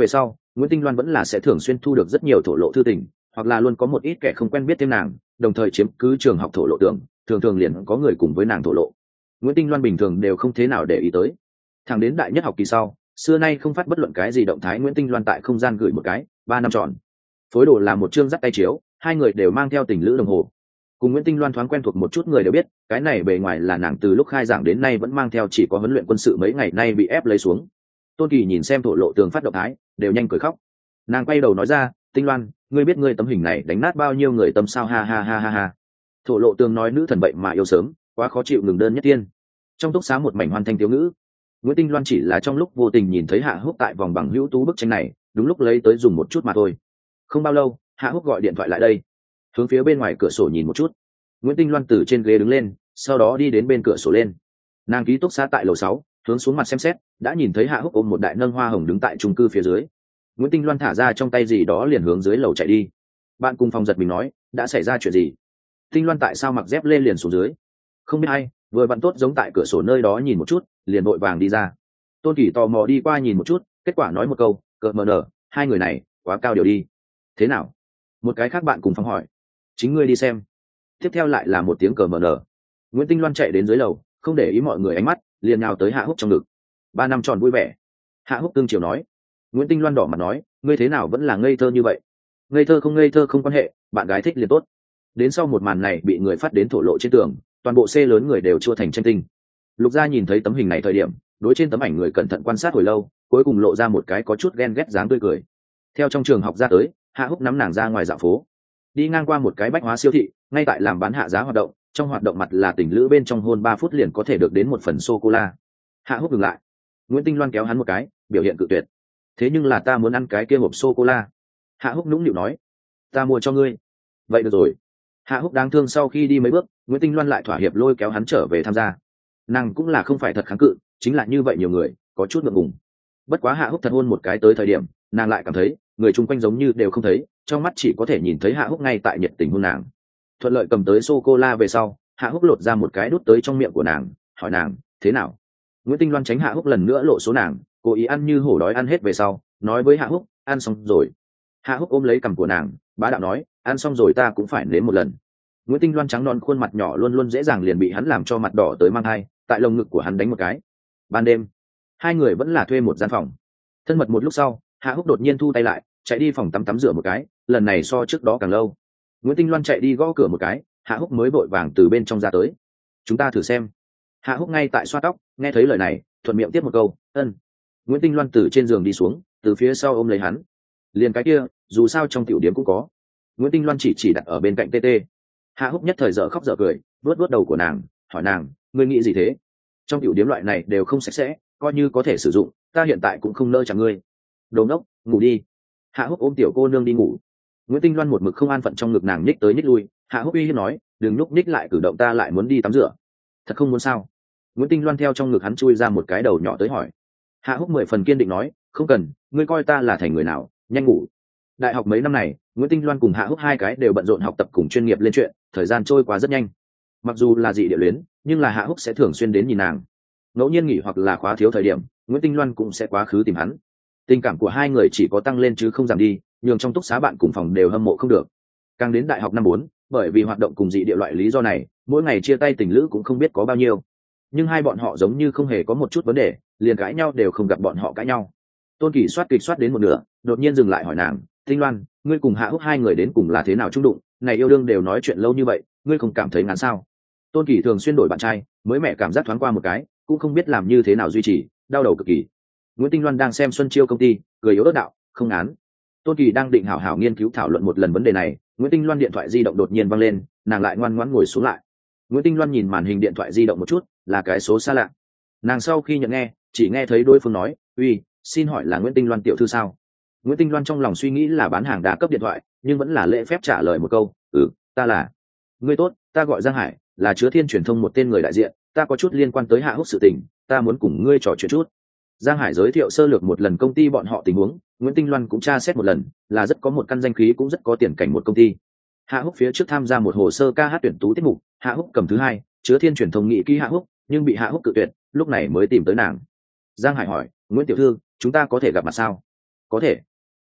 Nguyễn Tinh Loan vẫn là sẽ thường xuyên thu được rất nhiều thổ lộ thư tình, hoặc là luôn có một ít kẻ không quen biết thêm nàng, đồng thời chiếm cứ trường học thổ lộ tưởng, thường thường liền có người cùng với nàng thổ lộ. Nguyễn Tinh Loan bình thường đều không thế nào để ý tới. Thẳng đến đại nhất học kỳ sau, xưa nay không phát bất luận cái gì động thái, Nguyễn Tinh Loan tại không gian gửi một cái ba năm tròn. Phối đồ là một chương dắt tay chiếu, hai người đều mang theo tình lữ đồng hồ. Cùng Nguyễn Tinh Loan thoáng quen thuộc một chút người đều biết, cái này bề ngoài là nàng từ lúc khai giảng đến nay vẫn mang theo, chỉ có huấn luyện quân sự mấy ngày nay bị ép lấy xuống. Tôn Kỳ nhìn xem thổ lộ tường phát động thái, đều nhanh cười khóc. Nàng quay đầu nói ra, Tinh Loan, ngươi biết ngươi tấm hình này đánh nát bao nhiêu người tâm sao, ha ha ha ha ha. Thổ lộ tường nói nữ thần vậy mà yêu sớm, quá khó chịu, ngừng đơn nhất tiên. Trong túc xá một mảnh hoàn thanh thiếu ngữ. Nguyễn Tinh Loan chỉ là trong lúc vô tình nhìn thấy Hạ Húc tại vòng bằng hữu tú bức tranh này, đúng lúc lấy tới dùng một chút mà thôi. Không bao lâu, Hạ Húc gọi điện thoại lại đây, hướng phía bên ngoài cửa sổ nhìn một chút. Nguyễn Tinh Loan từ trên ghế đứng lên, sau đó đi đến bên cửa sổ lên. Nàng ký túc xá tại lầu sáu, hướng xuống mặt xem xét, đã nhìn thấy Hạ Húc ôm một đại nâng hoa hồng đứng tại chung cư phía dưới. Nguyễn Tinh Loan thả ra trong tay gì đó liền hướng dưới lầu chạy đi. Bạn cùng phòng giật mình nói, đã xảy ra chuyện gì? Tinh Loan tại sao mặc dép lê liền xuống dưới? Không biết ai, vừa bạn tốt giống tại cửa sổ nơi đó nhìn một chút, liền vội vàng đi ra. Tôn Kỳ tò mò đi qua nhìn một chút, kết quả nói một câu, cợt mờ nở, hai người này quá cao điều đi. Thế nào? Một cái khác bạn cùng phòng hỏi. Chính ngươi đi xem. Tiếp theo lại là một tiếng cờ mờ nở. Nguyễn Tinh Loan chạy đến dưới lầu, không để ý mọi người ánh mắt, liền nhào tới Hạ Húc trong ngực. Ba năm tròn vui vẻ. Hạ Húc tương chiều nói. Nguyễn Tinh Loan đỏ mặt nói, ngươi thế nào vẫn là ngây thơ như vậy? Ngây thơ không ngây thơ không quan hệ, bạn gái thích liền tốt. Đến sau một màn này bị người phát đến thổ lộ trên tường, toàn bộ xe lớn người đều chua thành tranh tinh. Lục Gia nhìn thấy tấm hình này thời điểm, đối trên tấm ảnh người cẩn thận quan sát hồi lâu, cuối cùng lộ ra một cái có chút ghen ghét dáng tươi cười. Theo trong trường học ra tới, Hạ Húc nắm nàng ra ngoài dạo phố, đi ngang qua một cái bách hóa siêu thị, ngay tại làm bán hạ giá hoạt động, trong hoạt động mặt là tình lữ bên trong hôn ba phút liền có thể được đến một phần sô cô la. Hạ Húc dừng lại, Nguyễn Tinh Loan kéo hắn một cái, biểu hiện cự tuyệt. Thế nhưng là ta muốn ăn cái kia hộp sô cô la. Hạ Húc nũng nịu nói, ta mua cho ngươi. Vậy được rồi. Hạ Húc đáng thương sau khi đi mấy bước, Nguyễn Tinh Loan lại thỏa hiệp lôi kéo hắn trở về tham gia. Nàng cũng là không phải thật kháng cự, chính là như vậy nhiều người, có chút ngượng ngùng. Bất quá Hạ Húc thật hôn một cái tới thời điểm, nàng lại cảm thấy người chung quanh giống như đều không thấy, trong mắt chỉ có thể nhìn thấy Hạ Húc ngay tại nhiệt tình hôn nàng. Thuận lợi cầm tới sô cô la về sau, Hạ Húc lột ra một cái đút tới trong miệng của nàng, hỏi nàng, thế nào? Nguyễn Tinh Loan tránh Hạ Húc lần nữa lộ số nàng, cố ý ăn như hổ đói ăn hết về sau, nói với Hạ Húc, ăn xong rồi. Hạ Húc ôm lấy cằm của nàng, bá đạo nói, ăn xong rồi ta cũng phải nếm một lần. Nguyễn Tinh Loan trắng non khuôn mặt nhỏ luôn luôn dễ dàng liền bị hắn làm cho mặt đỏ tới mang thai, tại lồng ngực của hắn đánh một cái. Ban đêm, hai người vẫn là thuê một gian phòng. Thân mật một lúc sau, Hạ Húc đột nhiên thu tay lại, chạy đi phòng tắm tắm rửa một cái, lần này so trước đó càng lâu. Nguyễn Tinh Loan chạy đi gõ cửa một cái, Hạ Húc mới vội vàng từ bên trong ra tới. Chúng ta thử xem. Hạ Húc ngay tại xoa tóc, nghe thấy lời này, thuận miệng tiếp một câu, ân. Nguyễn Tinh Loan từ trên giường đi xuống, từ phía sau ôm lấy hắn. Liền cái kia, dù sao trong tiểu điếm cũng có. Nguyễn Tinh Loan chỉ chỉ đặt ở bên cạnh tê tê. Hạ Húc nhất thời dở khóc dở cười, vớt vớt đầu của nàng, hỏi nàng, ngươi nghĩ gì thế? Trong tiểu điếm loại này đều không sạch sẽ, coi như có thể sử dụng, ta hiện tại cũng không nỡ chẳng ngươi. Đồ ngốc, ngủ đi. Hạ Húc ôm tiểu cô nương đi ngủ. Nguyễn Tinh Loan một mực không an phận trong ngực nàng nhích tới nhích lui. Hạ Húc uy hiếp nói, đừng núp nhích lại cử động ta lại muốn đi tắm rửa. Thật không muốn sao? Nguyễn Tinh Loan theo trong ngực hắn chui ra một cái đầu nhỏ tới hỏi. Hạ Húc mười phần kiên định nói, không cần, ngươi coi ta là thành người nào, nhanh ngủ. Đại học mấy năm này, Nguyễn Tinh Loan cùng Hạ Húc hai cái đều bận rộn học tập cùng chuyên nghiệp lên chuyện, thời gian trôi qua rất nhanh. Mặc dù là dị địa luyến, nhưng là Hạ Húc sẽ thường xuyên đến nhìn nàng. Ngẫu nhiên nghỉ hoặc là khóa thiếu thời điểm, Nguyễn Tinh Loan cũng sẽ quá khứ tìm hắn. Tình cảm của hai người chỉ có tăng lên chứ không giảm đi, nhường trong túc xá bạn cùng phòng đều hâm mộ không được. Càng đến đại học năm bốn, bởi vì hoạt động cùng dị địa loại lý do này, mỗi ngày chia tay tình lữ cũng không biết có bao nhiêu. Nhưng hai bọn họ giống như không hề có một chút vấn đề, liền cãi nhau đều không gặp bọn họ cãi nhau. Tôn Kỳ soát kịch soát đến một nửa, đột nhiên dừng lại hỏi nàng, Tinh Loan, ngươi cùng Hạ Húc hai người đến cùng là thế nào chung đụng, này yêu đương đều nói chuyện lâu như vậy, ngươi không cảm thấy ngán sao? Tôn Kỳ thường xuyên đổi bạn trai, mới mẻ cảm giác thoáng qua một cái, cũng không biết làm như thế nào duy trì, đau đầu cực kỳ. Nguyễn Tinh Loan đang xem Xuân Chiêu công ty, cười yếu ớt đạo, không ngán. Tôn Kỳ đang định hảo hảo nghiên cứu thảo luận một lần vấn đề này, Nguyễn Tinh Loan điện thoại di động đột nhiên vang lên, nàng lại ngoan ngoãn ngồi xuống lại. Nguyễn Tinh Loan nhìn màn hình điện thoại di động một chút, là cái số xa lạ. Nàng sau khi nhận nghe, chỉ nghe thấy đối phương nói, uy, xin hỏi là Nguyễn Tinh Loan tiểu thư sao? Nguyễn Tinh Loan trong lòng suy nghĩ là bán hàng đa cấp điện thoại, nhưng vẫn là lễ phép trả lời một câu, ừ, ta là. Ngươi tốt, ta gọi Giang Hải, là Chứa Thiên truyền thông một tên người đại diện, ta có chút liên quan tới Hạ Húc sự tình, ta muốn cùng ngươi trò chuyện chút. Giang Hải giới thiệu sơ lược một lần công ty bọn họ tình huống, Nguyễn Tinh Loan cũng tra xét một lần, là rất có một căn danh khí cũng rất có tiền cảnh một công ty. Hạ Húc phía trước tham gia một hồ sơ ca hát tuyển tú tiết mục, Hạ Húc cầm thứ hai, Chứa Thiên truyền thông nghị ký Hạ Húc, nhưng bị Hạ Húc cự tuyệt, lúc này mới tìm tới nàng. Giang Hải hỏi, Nguyễn tiểu thư, chúng ta có thể gặp mặt sao? Có thể.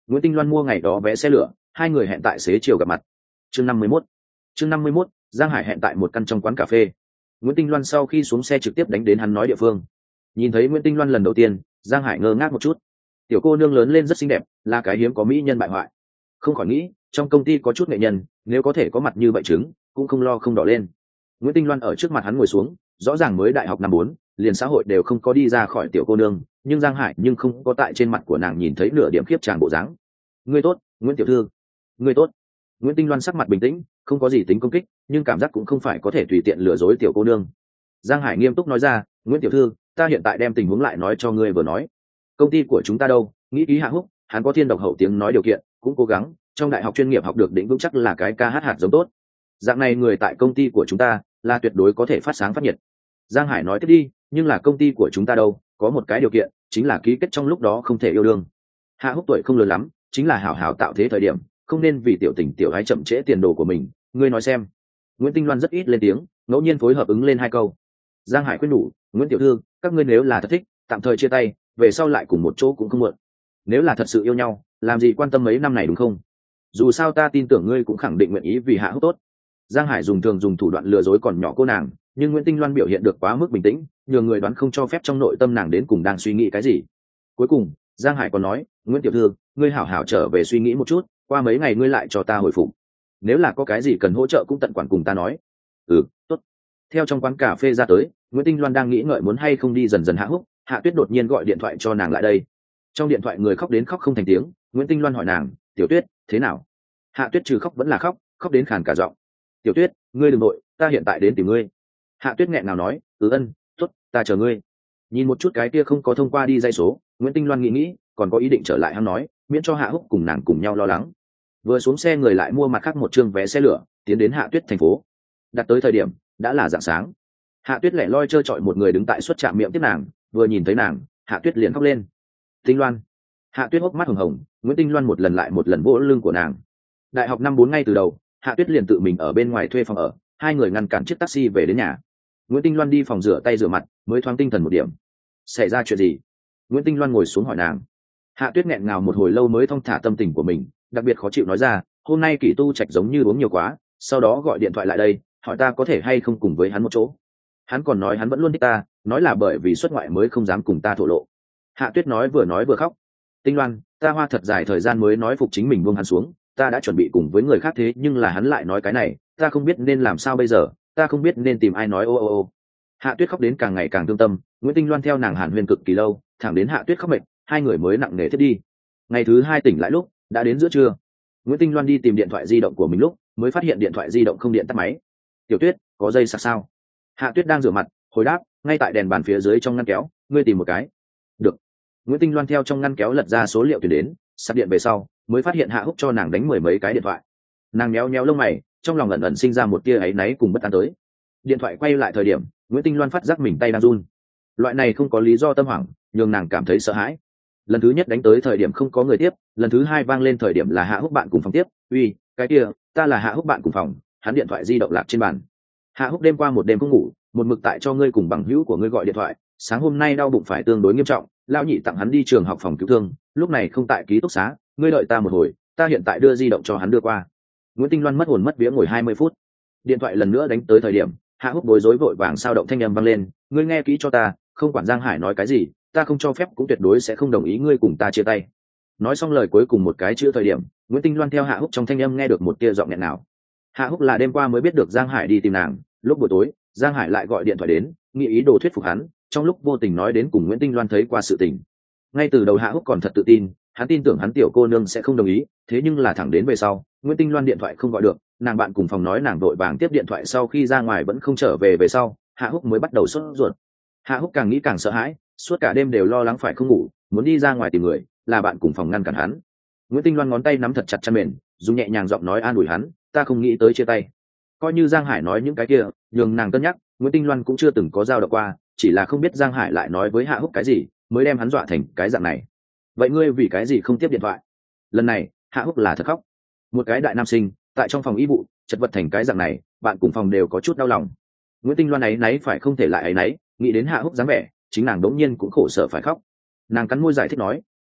Nguyễn Tinh Loan mua ngày đó vé xe lửa, hai người hẹn tại xế chiều gặp mặt. Chương năm mươi mốt. Chương năm mươi mốt, Giang Hải hẹn tại một căn trong quán cà phê. Nguyễn Tinh Loan sau khi xuống xe trực tiếp đánh đến hắn nói địa phương. Nhìn thấy Nguyễn Tinh Loan lần đầu tiên, Giang Hải ngơ ngác một chút. Tiểu cô nương lớn lên rất xinh đẹp, là cái hiếm có mỹ nhân bại hoại. Không khỏi nghĩ, trong công ty có chút nghệ nhân, nếu có thể có mặt như vậy chứng, cũng không lo không đỏ lên. Nguyễn Tinh Loan ở trước mặt hắn ngồi xuống, rõ ràng mới đại học năm bốn, liền xã hội đều không có đi ra khỏi tiểu cô nương, nhưng Giang Hải nhưng không có tại trên mặt của nàng nhìn thấy nửa điểm khiếp tràng bộ dáng. Ngươi tốt, Nguyễn tiểu thư. Ngươi tốt. Nguyễn Tinh Loan sắc mặt bình tĩnh, không có gì tính công kích, nhưng cảm giác cũng không phải có thể tùy tiện lừa dối tiểu cô nương. Giang Hải nghiêm túc nói ra, Nguyễn tiểu thư, ta hiện tại đem tình huống lại nói cho ngươi vừa nói. Công ty của chúng ta đâu, nghĩ ký Hạ Húc, hắn có thiên độc hậu tiếng nói điều kiện, cũng cố gắng trong đại học chuyên nghiệp học được định vững chắc là cái ca hát hạt giống tốt. Dạng này người tại công ty của chúng ta là tuyệt đối có thể phát sáng phát nhiệt. Giang Hải nói tiếp đi, nhưng là công ty của chúng ta đâu, có một cái điều kiện, chính là ký kết trong lúc đó không thể yêu đương. Hạ Húc tuổi không lớn lắm, chính là hảo hảo tạo thế thời điểm, không nên vì tiểu tình tiểu gái chậm trễ tiền đồ của mình, ngươi nói xem. Nguyễn Tinh Loan rất ít lên tiếng, ngẫu nhiên phối hợp ứng lên hai câu. Giang Hải khuyên nhủ, Nguyễn tiểu thư, các ngươi nếu là thật thích, tạm thời chia tay, về sau lại cùng một chỗ cũng không muộn. Nếu là thật sự yêu nhau, làm gì quan tâm mấy năm này đúng không? Dù sao ta tin tưởng ngươi cũng khẳng định nguyện ý vì Hạ Húc tốt. Giang Hải dùng thường dùng thủ đoạn lừa dối còn nhỏ cô nàng, nhưng Nguyễn Tinh Loan biểu hiện được quá mức bình tĩnh, nhường người đoán không cho phép trong nội tâm nàng đến cùng đang suy nghĩ cái gì. Cuối cùng, Giang Hải còn nói, Nguyễn tiểu thư, ngươi hảo hảo trở về suy nghĩ một chút, qua mấy ngày ngươi lại cho ta hồi phục. Nếu là có cái gì cần hỗ trợ cũng tận quản cùng ta nói. Ừ, tốt. Theo trong quán cà phê ra tới, Nguyễn Tinh Loan đang nghĩ ngợi muốn hay không đi dần dần Hạ Húc, Hạ Tuyết đột nhiên gọi điện thoại cho nàng lại đây. Trong điện thoại người khóc đến khóc không thành tiếng, Nguyễn Tinh Loan hỏi nàng, tiểu Tuyết, thế nào? Hạ Tuyết trừ khóc vẫn là khóc, khóc đến khàn cả giọng. Tiểu Tuyết, ngươi đừng nội, ta hiện tại đến tìm ngươi. Hạ Tuyết nghẹn ngào nói, ừ ân, tốt, ta chờ ngươi. Nhìn một chút cái kia không có thông qua đi dây số, Nguyễn Tinh Loan nghĩ nghĩ, còn có ý định trở lại hắn nói, miễn cho Hạ Húc cùng nàng cùng nhau lo lắng. Vừa xuống xe người lại mua mặt khác một chương vé xe lửa, tiến đến Hạ Tuyết thành phố. Đặt tới thời điểm đã là rạng sáng. Hạ Tuyết lẻ loi trơ trọi một người đứng tại suất trạm miệng tiếp nàng, vừa nhìn thấy nàng, Hạ Tuyết liền khóc lên. Tinh Loan. Hạ Tuyết hốc mắt hồng hồng, Nguyễn Tinh Loan một lần lại một lần vỗ lưng của nàng. Đại học năm bốn ngay từ đầu, Hạ Tuyết liền tự mình ở bên ngoài thuê phòng ở, hai người ngăn cản chiếc taxi về đến nhà. Nguyễn Tinh Loan đi phòng rửa tay rửa mặt, mới thoáng tinh thần một điểm. Xảy ra chuyện gì? Nguyễn Tinh Loan ngồi xuống hỏi nàng. Hạ Tuyết nghẹn ngào một hồi lâu mới thong thả tâm tình của mình, đặc biệt khó chịu nói ra, hôm nay Kỷ Tu Trạch giống như uống nhiều quá, sau đó gọi điện thoại lại đây, hỏi ta có thể hay không cùng với hắn một chỗ. Hắn còn nói hắn vẫn luôn thích ta, nói là bởi vì xuất ngoại mới không dám cùng ta thổ lộ. Hạ Tuyết nói vừa nói vừa khóc. Tinh Loan, ta hoa thật dài thời gian mới nói phục chính mình buông hắn xuống, ta đã chuẩn bị cùng với người khác thế nhưng là hắn lại nói cái này, ta không biết nên làm sao bây giờ, ta không biết nên tìm ai nói ô ô ô. Hạ Tuyết khóc đến càng ngày càng thương tâm, Nguyễn Tinh Loan theo nàng hàn huyên cực kỳ lâu, thẳng đến Hạ Tuyết khóc mệt, hai người mới nặng nề thiết đi. Ngày thứ hai tỉnh lại lúc đã đến giữa trưa. Nguyễn Tinh Loan đi tìm điện thoại di động của mình lúc mới phát hiện điện thoại di động không điện tắt máy. Tiểu Tuyết, có dây sạc sao? Hạ Tuyết đang rửa mặt, hồi đáp, ngay tại đèn bàn phía dưới trong ngăn kéo, ngươi tìm một cái. Được. Nguyễn Tinh Loan theo trong ngăn kéo lật ra số liệu tuyển đến, sạc điện về sau mới phát hiện Hạ Húc cho nàng đánh mười mấy cái điện thoại. Nàng méo méo lông mày, trong lòng ẩn ẩn sinh ra một tia áy náy cùng bất an tới. Điện thoại quay lại thời điểm, Nguyễn Tinh Loan phát giác mình tay đang run. Loại này không có lý do tâm hoảng, nhường nàng cảm thấy sợ hãi. Lần thứ nhất đánh tới thời điểm không có người tiếp, lần thứ hai vang lên thời điểm là Hạ Húc bạn cùng phòng tiếp. Uy, cái kia, ta là Hạ Húc bạn cùng phòng. Hắn điện thoại di động lạc trên bàn. Hạ Húc đêm qua một đêm không ngủ, một mực tại cho ngươi cùng bằng hữu của ngươi gọi điện thoại, sáng hôm nay đau bụng phải tương đối nghiêm trọng, lão nhị tặng hắn đi trường học phòng cứu thương, lúc này không tại ký túc xá, ngươi đợi ta một hồi, ta hiện tại đưa di động cho hắn đưa qua. Nguyễn Tinh Loan mất hồn mất vía ngồi hai mươi phút. Điện thoại lần nữa đánh tới thời điểm, Hạ Húc bối rối vội vàng sao động thanh âm vang lên, ngươi nghe kỹ cho ta, không quản Giang Hải nói cái gì, ta không cho phép cũng tuyệt đối sẽ không đồng ý ngươi cùng ta chia tay. Nói xong lời cuối cùng một cái chữ thời điểm, Nguyễn Tinh Loan theo Hạ Húc trong thanh âm nghe được một tia giọng nghẹn nào. Hạ Húc là đêm qua mới biết được Giang Hải đi tìm nàng, lúc buổi tối, Giang Hải lại gọi điện thoại đến, nghĩ ý đồ thuyết phục hắn, trong lúc vô tình nói đến cùng Nguyễn Tinh Loan thấy qua sự tình. Ngay từ đầu Hạ Húc còn thật tự tin, hắn tin tưởng hắn tiểu cô nương sẽ không đồng ý, thế nhưng là thẳng đến về sau, Nguyễn Tinh Loan điện thoại không gọi được, nàng bạn cùng phòng nói nàng vội vàng tiếp điện thoại sau khi ra ngoài vẫn không trở về về sau, Hạ Húc mới bắt đầu sốt ruột. Hạ Húc càng nghĩ càng sợ hãi, suốt cả đêm đều lo lắng phải không ngủ, muốn đi ra ngoài tìm người, là bạn cùng phòng ngăn cản hắn. Nguyễn Tinh Loan ngón tay nắm thật chặt chăn mền, dùng nhẹ nhàng giọng nói an ủi hắn, ta không nghĩ tới chia tay. Coi như Giang Hải nói những cái kia, nhường nàng cân nhắc, Nguyễn Tinh Loan cũng chưa từng có dao động qua, chỉ là không biết Giang Hải lại nói với Hạ Húc cái gì, mới đem hắn dọa thành cái dạng này. Vậy ngươi vì cái gì không tiếp điện thoại? Lần này, Hạ Húc là thật khóc. Một cái đại nam sinh, tại trong phòng y vụ, chật vật thành cái dạng này, bạn cùng phòng đều có chút đau lòng. Nguyễn Tinh Loan ấy náy phải không thể lại ấy náy, nghĩ đến Hạ Húc dáng vẻ, chính nàng đống nhiên cũng khổ sở phải khóc. Nàng cắn môi giải thích nói,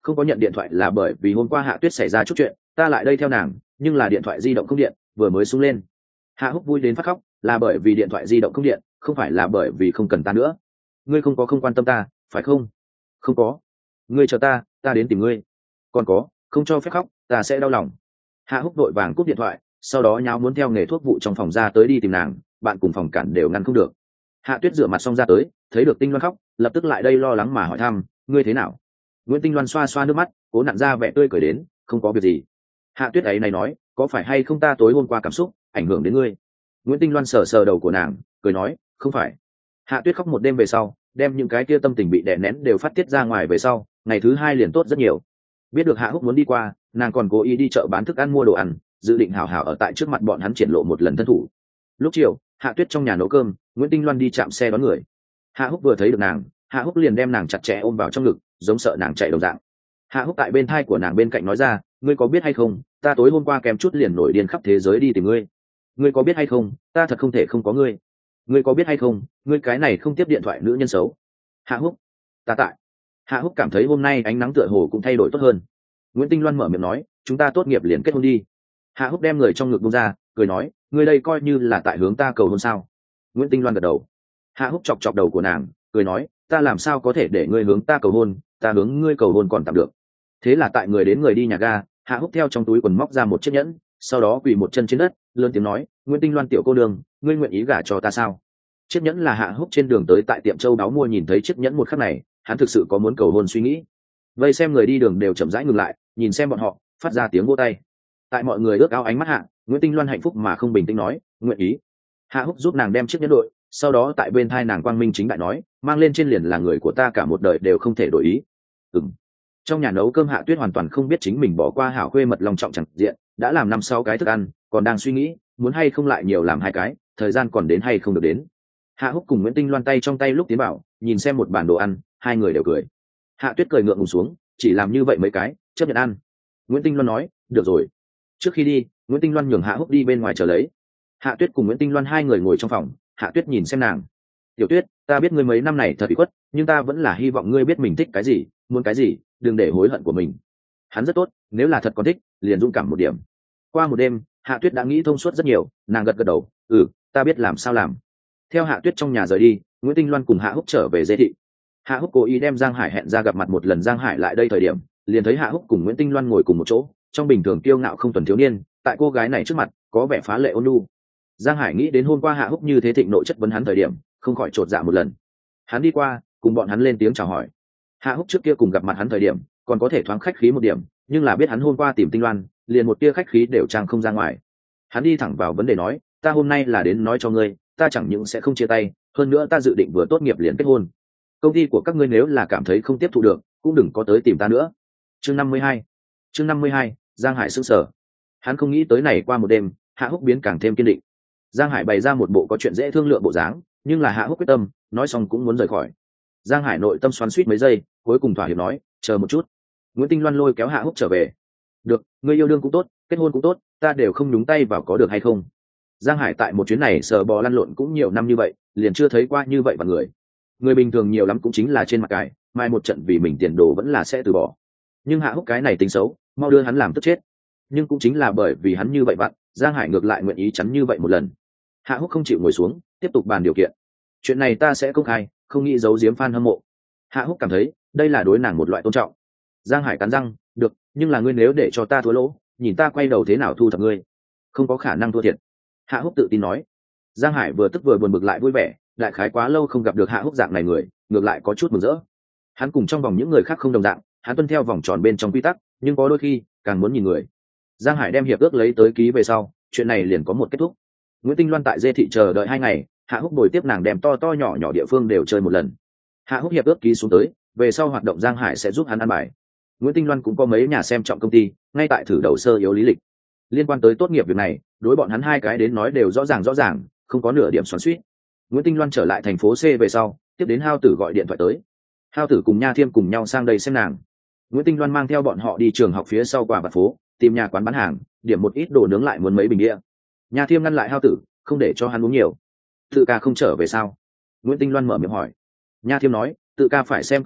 không có nhận điện thoại là bởi vì hôm qua Hạ Tuyết xảy ra chút chuyện, ta lại đây theo nàng, nhưng là điện thoại di động không điện, vừa mới sung lên. Hạ Húc vui đến phát khóc, là bởi vì điện thoại di động không điện, không phải là bởi vì không cần ta nữa. Ngươi không có không quan tâm ta, phải không? Không có. Ngươi chờ ta, ta đến tìm ngươi. Còn có, không cho phép khóc, ta sẽ đau lòng. Hạ Húc đội vàng cúp điện thoại, sau đó nháo muốn theo nghề thuốc vụ trong phòng ra tới đi tìm nàng, bạn cùng phòng cản đều ngăn không được. Hạ Tuyết rửa mặt xong ra tới, thấy được Tinh Loan khóc, lập tức lại đây lo lắng mà hỏi thăm, ngươi thế nào? Nguyễn Tinh Loan xoa xoa nước mắt, cố nặn ra vẻ tươi cười đến, không có việc gì. Hạ Tuyết ấy này nói, có phải hay không ta tối hôm qua cảm xúc ảnh hưởng đến ngươi? Nguyễn Tinh Loan sờ sờ đầu của nàng, cười nói, không phải. Hạ Tuyết khóc một đêm về sau, đem những cái kia tâm tình bị đè nén đều phát tiết ra ngoài về sau, ngày thứ hai liền tốt rất nhiều. Biết được Hạ Húc muốn đi qua, nàng còn cố ý đi chợ bán thức ăn mua đồ ăn, dự định hào hào ở tại trước mặt bọn hắn triển lộ một lần thân thủ. Lúc chiều, Hạ Tuyết trong nhà nấu cơm, Nguyễn Tinh Loan đi chạm xe đón người. Hạ Húc vừa thấy được nàng, Hạ Húc liền đem nàng chặt chẽ ôm vào trong ngực, giống sợ nàng chạy đồng dạng. Hạ Húc tại bên thai của nàng bên cạnh nói ra, ngươi có biết hay không, ta tối hôm qua kém chút liền nổi điên khắp thế giới đi tìm ngươi. Ngươi có biết hay không, ta thật không thể không có ngươi. Ngươi có biết hay không, ngươi cái này không tiếp điện thoại nữ nhân xấu. Hạ Húc, ta tại. Hạ Húc cảm thấy hôm nay ánh nắng tựa hồ cũng thay đổi tốt hơn. Nguyễn Tinh Loan mở miệng nói, chúng ta tốt nghiệp liền kết hôn đi. Hạ Húc đem người trong ngực buông ra, cười nói, ngươi đây coi như là tại hướng ta cầu hôn sao? Nguyễn Tinh Loan gật đầu. Hạ Húc chọc chọc đầu của nàng, cười nói, ta làm sao có thể để ngươi hướng ta cầu hôn, ta hướng ngươi cầu hôn còn tạm được. Thế là tại người đến người đi nhà ga, Hạ Húc theo trong túi quần móc ra một chiếc nhẫn, sau đó quỳ một chân trên đất, lớn tiếng nói, Nguyễn Tinh Loan tiểu cô nương, ngươi nguyện ý gả cho ta sao? Chiếc nhẫn là Hạ Húc trên đường tới tại tiệm châu đáo mua, nhìn thấy chiếc nhẫn một khắc này, hắn thực sự có muốn cầu hôn suy nghĩ. Vây xem người đi đường đều chậm rãi ngừng lại, nhìn xem bọn họ, phát ra tiếng vỗ tay. Tại mọi người ước ao ánh mắt Hạ, Nguyễn Tinh Loan hạnh phúc mà không bình tĩnh nói, nguyện ý. Hạ Húc giúp nàng đem chiếc nhẫn đội, sau đó tại bên thai nàng quang minh chính đại nói, mang lên trên liền là người của ta cả một đời đều không thể đổi ý. Ừm. Trong nhà nấu cơm Hạ Tuyết hoàn toàn không biết chính mình bỏ qua hảo khuê mật lòng trọng chẳng diện, đã làm năm sáu cái thức ăn, còn đang suy nghĩ muốn hay không lại nhiều làm hai cái, thời gian còn đến hay không được đến. Hạ Húc cùng Nguyễn Tinh Loan tay trong tay lúc tiến bảo, nhìn xem một bản đồ ăn, hai người đều cười. Hạ Tuyết cười ngượng ngùng xuống, chỉ làm như vậy mấy cái, chấp nhận ăn. Nguyễn Tinh Loan nói, được rồi. Trước khi đi, Nguyễn Tinh Loan nhường Hạ Húc đi bên ngoài chờ lấy. Hạ Tuyết cùng Nguyễn Tinh Loan hai người ngồi trong phòng, Hạ Tuyết nhìn xem nàng, tiểu Tuyết, ta biết ngươi mấy năm này thật bị khuất, nhưng ta vẫn là hy vọng ngươi biết mình thích cái gì, muốn cái gì, đừng để hối hận của mình. Hắn rất tốt, nếu là thật còn thích, liền dũng cảm một điểm. Qua một đêm, Hạ Tuyết đã nghĩ thông suốt rất nhiều, nàng gật gật đầu, ừ, ta biết làm sao làm. Theo Hạ Tuyết trong nhà rời đi, Nguyễn Tinh Loan cùng Hạ Húc trở về Dê thị. Hạ Húc cố ý đem Giang Hải hẹn ra gặp mặt một lần. Giang Hải lại đây thời điểm, liền thấy Hạ Húc cùng Nguyễn Tinh Loan ngồi cùng một chỗ, trong bình thường kiêu ngạo không tuần thiếu niên, tại cô gái này trước mặt có vẻ phá lệ ôn nhu. Giang Hải nghĩ đến hôm qua Hạ Húc như thế thịnh nội chất vấn hắn thời điểm, không khỏi chột dạ một lần. Hắn đi qua, cùng bọn hắn lên tiếng chào hỏi. Hạ Húc trước kia cùng gặp mặt hắn thời điểm, còn có thể thoáng khách khí một điểm, nhưng là biết hắn hôm qua tìm Tinh Loan, liền một tia khách khí đều trang không ra ngoài. Hắn đi thẳng vào vấn đề nói, ta hôm nay là đến nói cho ngươi, ta chẳng những sẽ không chia tay, hơn nữa ta dự định vừa tốt nghiệp liền kết hôn. Công ty của các ngươi nếu là cảm thấy không tiếp thụ được, cũng đừng có tới tìm ta nữa. Chương năm mươi hai. Chương năm mươi hai, Giang Hải sững sờ. Hắn không nghĩ tới này qua một đêm, Hạ Húc biến càng thêm kiên định. Giang Hải bày ra một bộ có chuyện dễ thương lượng bộ dáng, nhưng là Hạ Húc quyết tâm, nói xong cũng muốn rời khỏi. Giang Hải nội tâm xoắn xuýt mấy giây, cuối cùng thỏa hiệp nói, chờ một chút. Nguyễn Tinh Loan lôi kéo Hạ Húc trở về. Được, ngươi yêu đương cũng tốt, kết hôn cũng tốt, ta đều không nhúng tay vào, có được hay không? Giang Hải tại một chuyến này sờ bò lăn lộn cũng nhiều năm như vậy, liền chưa thấy qua như vậy vào người. Người bình thường nhiều lắm cũng chính là trên mặt cải, mai một trận vì mình tiền đồ vẫn là sẽ từ bỏ. Nhưng Hạ Húc cái này tính xấu, mau đưa hắn làm tức chết. Nhưng cũng chính là bởi vì hắn như vậy vặn, Giang Hải ngược lại nguyện ý chắn như vậy một lần. Hạ Húc không chịu ngồi xuống, tiếp tục bàn điều kiện. Chuyện này ta sẽ công khai, không nghĩ giấu giếm fan hâm mộ. Hạ Húc cảm thấy đây là đối nàng một loại tôn trọng. Giang Hải cắn răng, được, nhưng là ngươi nếu để cho ta thua lỗ, nhìn ta quay đầu thế nào thu thập ngươi. Không có khả năng thua thiệt. Hạ Húc tự tin nói. Giang Hải vừa tức vừa buồn bực lại vui vẻ, đại khái quá lâu không gặp được Hạ Húc dạng này người, ngược lại có chút mừng rỡ. Hắn cùng trong vòng những người khác không đồng dạng, hắn tuân theo vòng tròn bên trong quy tắc, nhưng có đôi khi càng muốn nhìn người. Giang Hải đem hiệp ước lấy tới ký về sau, chuyện này liền có một kết thúc. Nguyễn Tinh Loan tại Dê thị chờ đợi hai ngày, Hạ Húc bồi tiếp nàng đem to to nhỏ nhỏ địa phương đều chơi một lần. Hạ Húc hiệp ước ký xuống tới, về sau hoạt động Giang Hải sẽ giúp hắn ăn bài. Nguyễn Tinh Loan cũng có mấy nhà xem trọng công ty, ngay tại thử đầu sơ yếu lý lịch. Liên quan tới tốt nghiệp việc này, đối bọn hắn hai cái đến nói đều rõ ràng rõ ràng, không có nửa điểm xoắn xuýt. Nguyễn Tinh Loan trở lại thành phố C về sau, tiếp đến Hao Tử gọi điện thoại tới. Hao Tử cùng Nha Thiêm cùng nhau sang đây xem nàng. Nguyễn Tinh Loan mang theo bọn họ đi trường học phía sau quả vặt phố, tìm nhà quán bán hàng, điểm một ít đồ nướng lại muốn mấy bình bia. Nha Thiêm ngăn lại Hao Tử, không để cho hắn uống nhiều. Tự ca không trở về sao? Nguyễn Tinh Loan mở miệng hỏi. Nha Thiêm nói, tự ca phải xem công ty,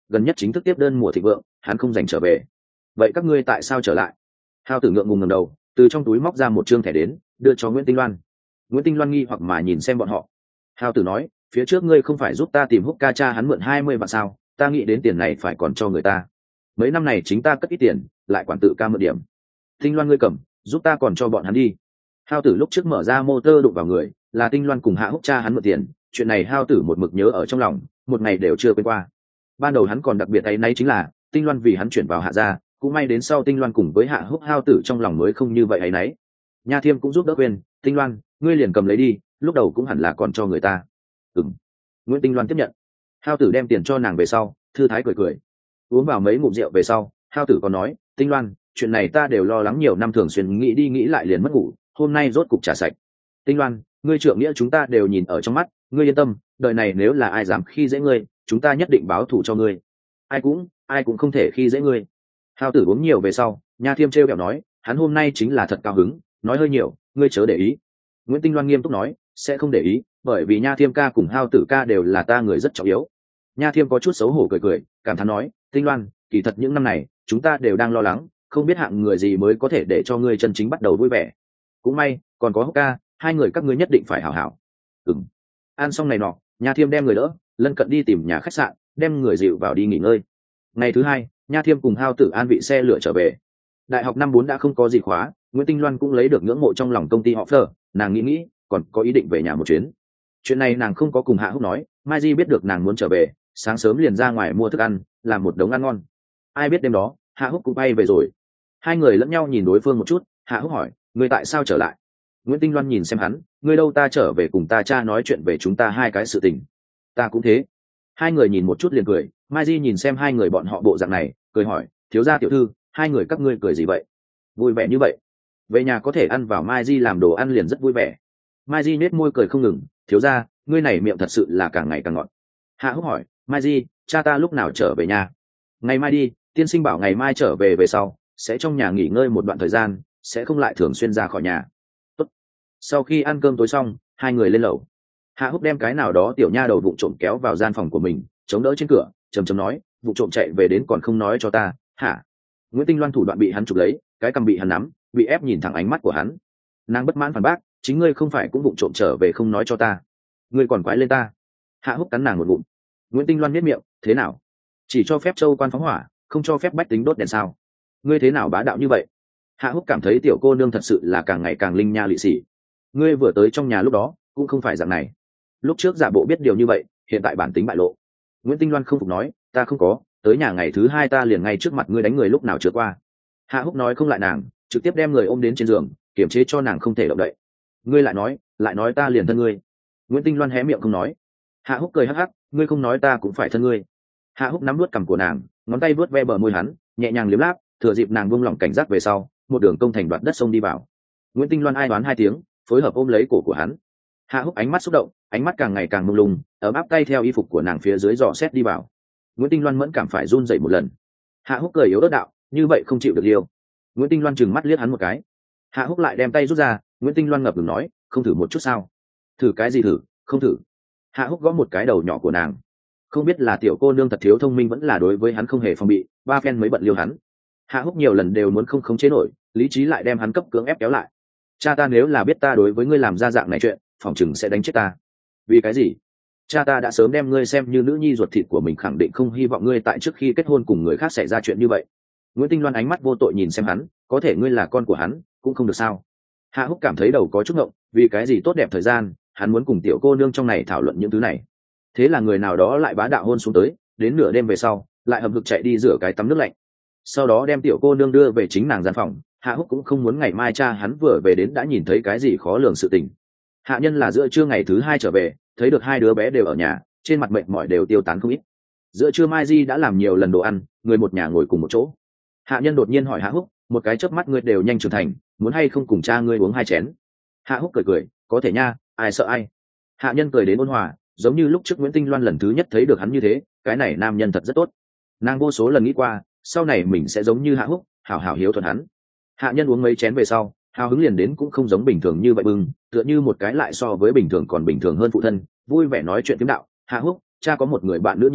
gần nhất chính thức tiếp đơn mùa thịnh vượng, hắn không dành trở về. Vậy các ngươi tại sao trở lại? Hao Tử ngượng ngùng ngẩng đầu, từ trong túi móc ra một trương thẻ đến, đưa cho Nguyễn Tinh Loan. Nguyễn Tinh Loan nghi hoặc mà nhìn xem bọn họ. Hao Tử nói, phía trước ngươi không phải giúp ta tìm húc ca cha hắn mượn hai mươi vạn sao, ta nghĩ đến tiền này phải còn cho người ta. Mấy năm này chính ta cất ít tiền, lại quản tự ca mượn điểm. Tinh Loan ngươi cầm, giúp ta còn cho bọn hắn đi. Hao Tử lúc trước mở ra motor đụng vào người, là Tinh Loan cùng Hạ Húc cha hắn mượn tiền, chuyện này Hao Tử một mực nhớ ở trong lòng, một ngày đều chưa quên qua. Ban đầu hắn còn đặc biệt thấy nay chính là Tinh Loan vì hắn chuyển vào Hạ gia, cũng may đến sau Tinh Loan cùng với Hạ Húc Hao Tử trong lòng mới không như vậy ấy nấy. Nha Thiêm cũng giúp đỡ khuyên, Tinh Loan, ngươi liền cầm lấy đi, lúc đầu cũng hẳn là còn cho người ta. Ừm. Nguyễn Tinh Loan tiếp nhận. Hao Tử đem tiền cho nàng về sau, thư thái cười cười. Uống vào mấy ngụm rượu về sau, Hao Tử còn nói, Tinh Loan, chuyện này ta đều lo lắng nhiều năm, thường xuyên nghĩ đi nghĩ lại liền mất ngủ, hôm nay rốt cục trả sạch. Tinh Loan, ngươi trượng nghĩa chúng ta đều nhìn ở trong mắt, ngươi yên tâm, đời này nếu là ai dám khi dễ ngươi, chúng ta nhất định báo thù cho ngươi. Ai cũng, ai cũng không thể khi dễ ngươi. Hao Tử uống nhiều về sau, Nha Thiêm trêu ghẹo nói, hắn hôm nay chính là thật cao hứng, nói hơi nhiều, ngươi chớ để ý. Nguyễn Tinh Loan nghiêm túc nói, sẽ không để ý, bởi vì Nha Thiêm ca cùng Hao Tử ca đều là ta người rất trọng yếu. Nha Thiêm có chút xấu hổ cười cười, cảm thán nói, Tinh Loan, kỳ thật những năm này, chúng ta đều đang lo lắng, không biết hạng người gì mới có thể để cho ngươi chân chính bắt đầu vui vẻ. Cũng may, còn có Húc ca, hai người các ngươi nhất định phải hảo hảo. Ừm. Ăn xong này nọ, Nha Thiêm đem người đỡ, lân cận đi tìm nhà khách sạn, đem người dịu vào đi nghỉ ngơi. Ngày thứ hai, Nha Thiêm cùng Hao Tử an vị xe lửa trở về. Đại học năm bốn đã không có gì khóa, Nguyễn Tinh Loan cũng lấy được ngưỡng mộ trong lòng công ty họ Fleur, nàng nghĩ nghĩ, còn có ý định về nhà một chuyến. Chuyện này nàng không có cùng Hạ Húc nói, Mai Di biết được nàng muốn trở về, sáng sớm liền ra ngoài mua thức ăn, làm một đống ăn ngon. Ai biết đêm đó, Hạ Húc cũng bay về rồi. Hai người lẫn nhau nhìn đối phương một chút, Hạ Húc hỏi, ngươi tại sao trở lại? Nguyễn Tinh Loan nhìn xem hắn, ngươi đâu, ta trở về cùng ta cha nói chuyện về chúng ta hai cái sự tình. Ta cũng thế. Hai người nhìn một chút liền cười, Mai Di nhìn xem hai người bọn họ bộ dạng này, cười hỏi, thiếu gia tiểu thư, hai người các ngươi cười gì vậy? Vui vẻ như vậy. Về nhà có thể ăn vào Mai Di làm đồ ăn liền rất vui vẻ. Mai Di nết môi cười không ngừng, thiếu gia, ngươi này miệng thật sự là càng ngày càng ngọt. Hạ Húc hỏi, Mai Di, cha ta lúc nào trở về nhà? Ngày mai đi, tiên sinh bảo ngày mai trở về về sau, sẽ trong nhà nghỉ ngơi một đoạn thời gian, sẽ không lại thường xuyên ra khỏi nhà. Tốt. Sau khi ăn cơm tối xong, hai người lên lầu. Hạ Húc đem cái nào đó tiểu nha đầu vụng trộm kéo vào gian phòng của mình, chống đỡ trên cửa, trầm trầm nói, vụ trộm chạy về đến còn không nói cho ta, hả? Nguyễn Tinh Loan thủ đoạn bị hắn chụp lấy, cái cầm bị hắn nắm, bị ép nhìn thẳng ánh mắt của hắn. Nàng bất mãn phản bác, chính ngươi không phải cũng vụ trộm trở về không nói cho ta, ngươi còn quái lên ta. Hạ Húc cắn nàng một ngụm. Nguyễn Tinh Loan nhếch miệng, thế nào? Chỉ cho phép châu quan phóng hỏa, không cho phép bách tính đốt đèn sao? Ngươi thế nào bá đạo như vậy? Hạ Húc cảm thấy tiểu cô nương thật sự là càng ngày càng linh nha lị xỉ. Ngươi vừa tới trong nhà lúc đó cũng không phải dạng này, lúc trước giả bộ biết điều như vậy, hiện tại bản tính bại lộ. Nguyễn Tinh Loan không phục nói, ta không có, tới nhà ngày thứ hai ta liền ngay trước mặt ngươi đánh người lúc nào chưa qua. Hạ Húc nói không lại nàng, trực tiếp đem người ôm đến trên giường, kiềm chế cho nàng không thể động đậy. Ngươi lại nói, lại nói ta liền thân ngươi. Nguyễn Tinh Loan hé miệng không nói. Hạ Húc cười hắc hắc, ngươi không nói ta cũng phải thân ngươi. Hạ Húc nắm nuốt cằm của nàng, ngón tay vuốt ve bờ môi hắn, nhẹ nhàng liếm láp, thừa dịp nàng buông lỏng cảnh giác về sau, một đường công thành đoạt đất sông đi vào. Nguyễn Tinh Loan ai đoán hai tiếng, phối hợp ôm lấy cổ của hắn. Hạ Húc ánh mắt xúc động, ánh mắt càng ngày càng mông lung, ấm áp tay theo y phục của nàng phía dưới dò xét đi vào. Nguyễn Tinh Loan mẫn cảm phải run rẩy một lần. Hạ Húc cười yếu ớt đạo, như vậy không chịu được liêu. Nguyễn Tinh Loan trừng mắt liếc hắn một cái. Hạ Húc lại đem tay rút ra, Nguyễn Tinh Loan ngập ngừng nói, không thử một chút sao? Thử cái gì thử, không thử. Hạ Húc gõ một cái đầu nhỏ của nàng. Không biết là tiểu cô nương thật thiếu thông minh vẫn là đối với hắn không hề phòng bị, ba phen mới bận liêu hắn. Hạ Húc nhiều lần đều muốn không khống chế nổi, lý trí lại đem hắn cấp cưỡng ép kéo lại. Cha ta nếu là biết ta đối với ngươi làm ra dạng này chuyện, phòng chừng sẽ đánh chết ta. Vì cái gì? Cha ta đã sớm đem ngươi xem như nữ nhi ruột thịt của mình, khẳng định không hy vọng ngươi tại trước khi kết hôn cùng người khác xảy ra chuyện như vậy. Nguyễn Tinh Loan ánh mắt vô tội nhìn xem hắn, có thể ngươi là con của hắn, cũng không được sao? Hạ Húc cảm thấy đầu có chút ngộng, vì cái gì tốt đẹp thời gian, hắn muốn cùng tiểu cô nương trong này thảo luận những thứ này. Thế là người nào đó lại bá đạo hôn xuống tới, đến nửa đêm về sau, lại hầm hực chạy đi rửa cái tắm nước lạnh. Sau đó đem tiểu cô nương đưa về chính nàng gian phòng. Hạ Húc cũng không muốn ngày mai cha hắn vừa về đến đã nhìn thấy cái gì khó lường sự tình. Hạ Nhân là giữa trưa ngày thứ hai trở về, thấy được hai đứa bé đều ở nhà, trên mặt mệt mỏi đều tiêu tán không ít. Giữa trưa Mai Di đã làm nhiều lần đồ ăn, người một nhà ngồi cùng một chỗ. Hạ Nhân đột nhiên hỏi Hạ Húc, một cái chớp mắt ngươi đều nhanh trưởng thành, muốn hay không cùng cha ngươi uống hai chén? Hạ Húc cười cười, có thể nha, ai sợ ai. Hạ Nhân cười đến ôn hòa, giống như lúc trước Nguyễn Tinh Loan lần thứ nhất thấy được hắn như thế, cái này nam nhân thật rất tốt. Nàng vô số lần nghĩ qua, sau này mình sẽ giống như Hạ Húc, hảo hảo hiếu thuận hắn. Hạ Nhân uống mấy chén về sau, hào hứng liền đến cũng không giống bình thường như vậy bưng, tựa như một cái lại so với bình thường còn bình thường hơn phụ thân, vui vẻ nói chuyện tiếm đạo. Hạ Húc, cha có một người bạn nữ nhi,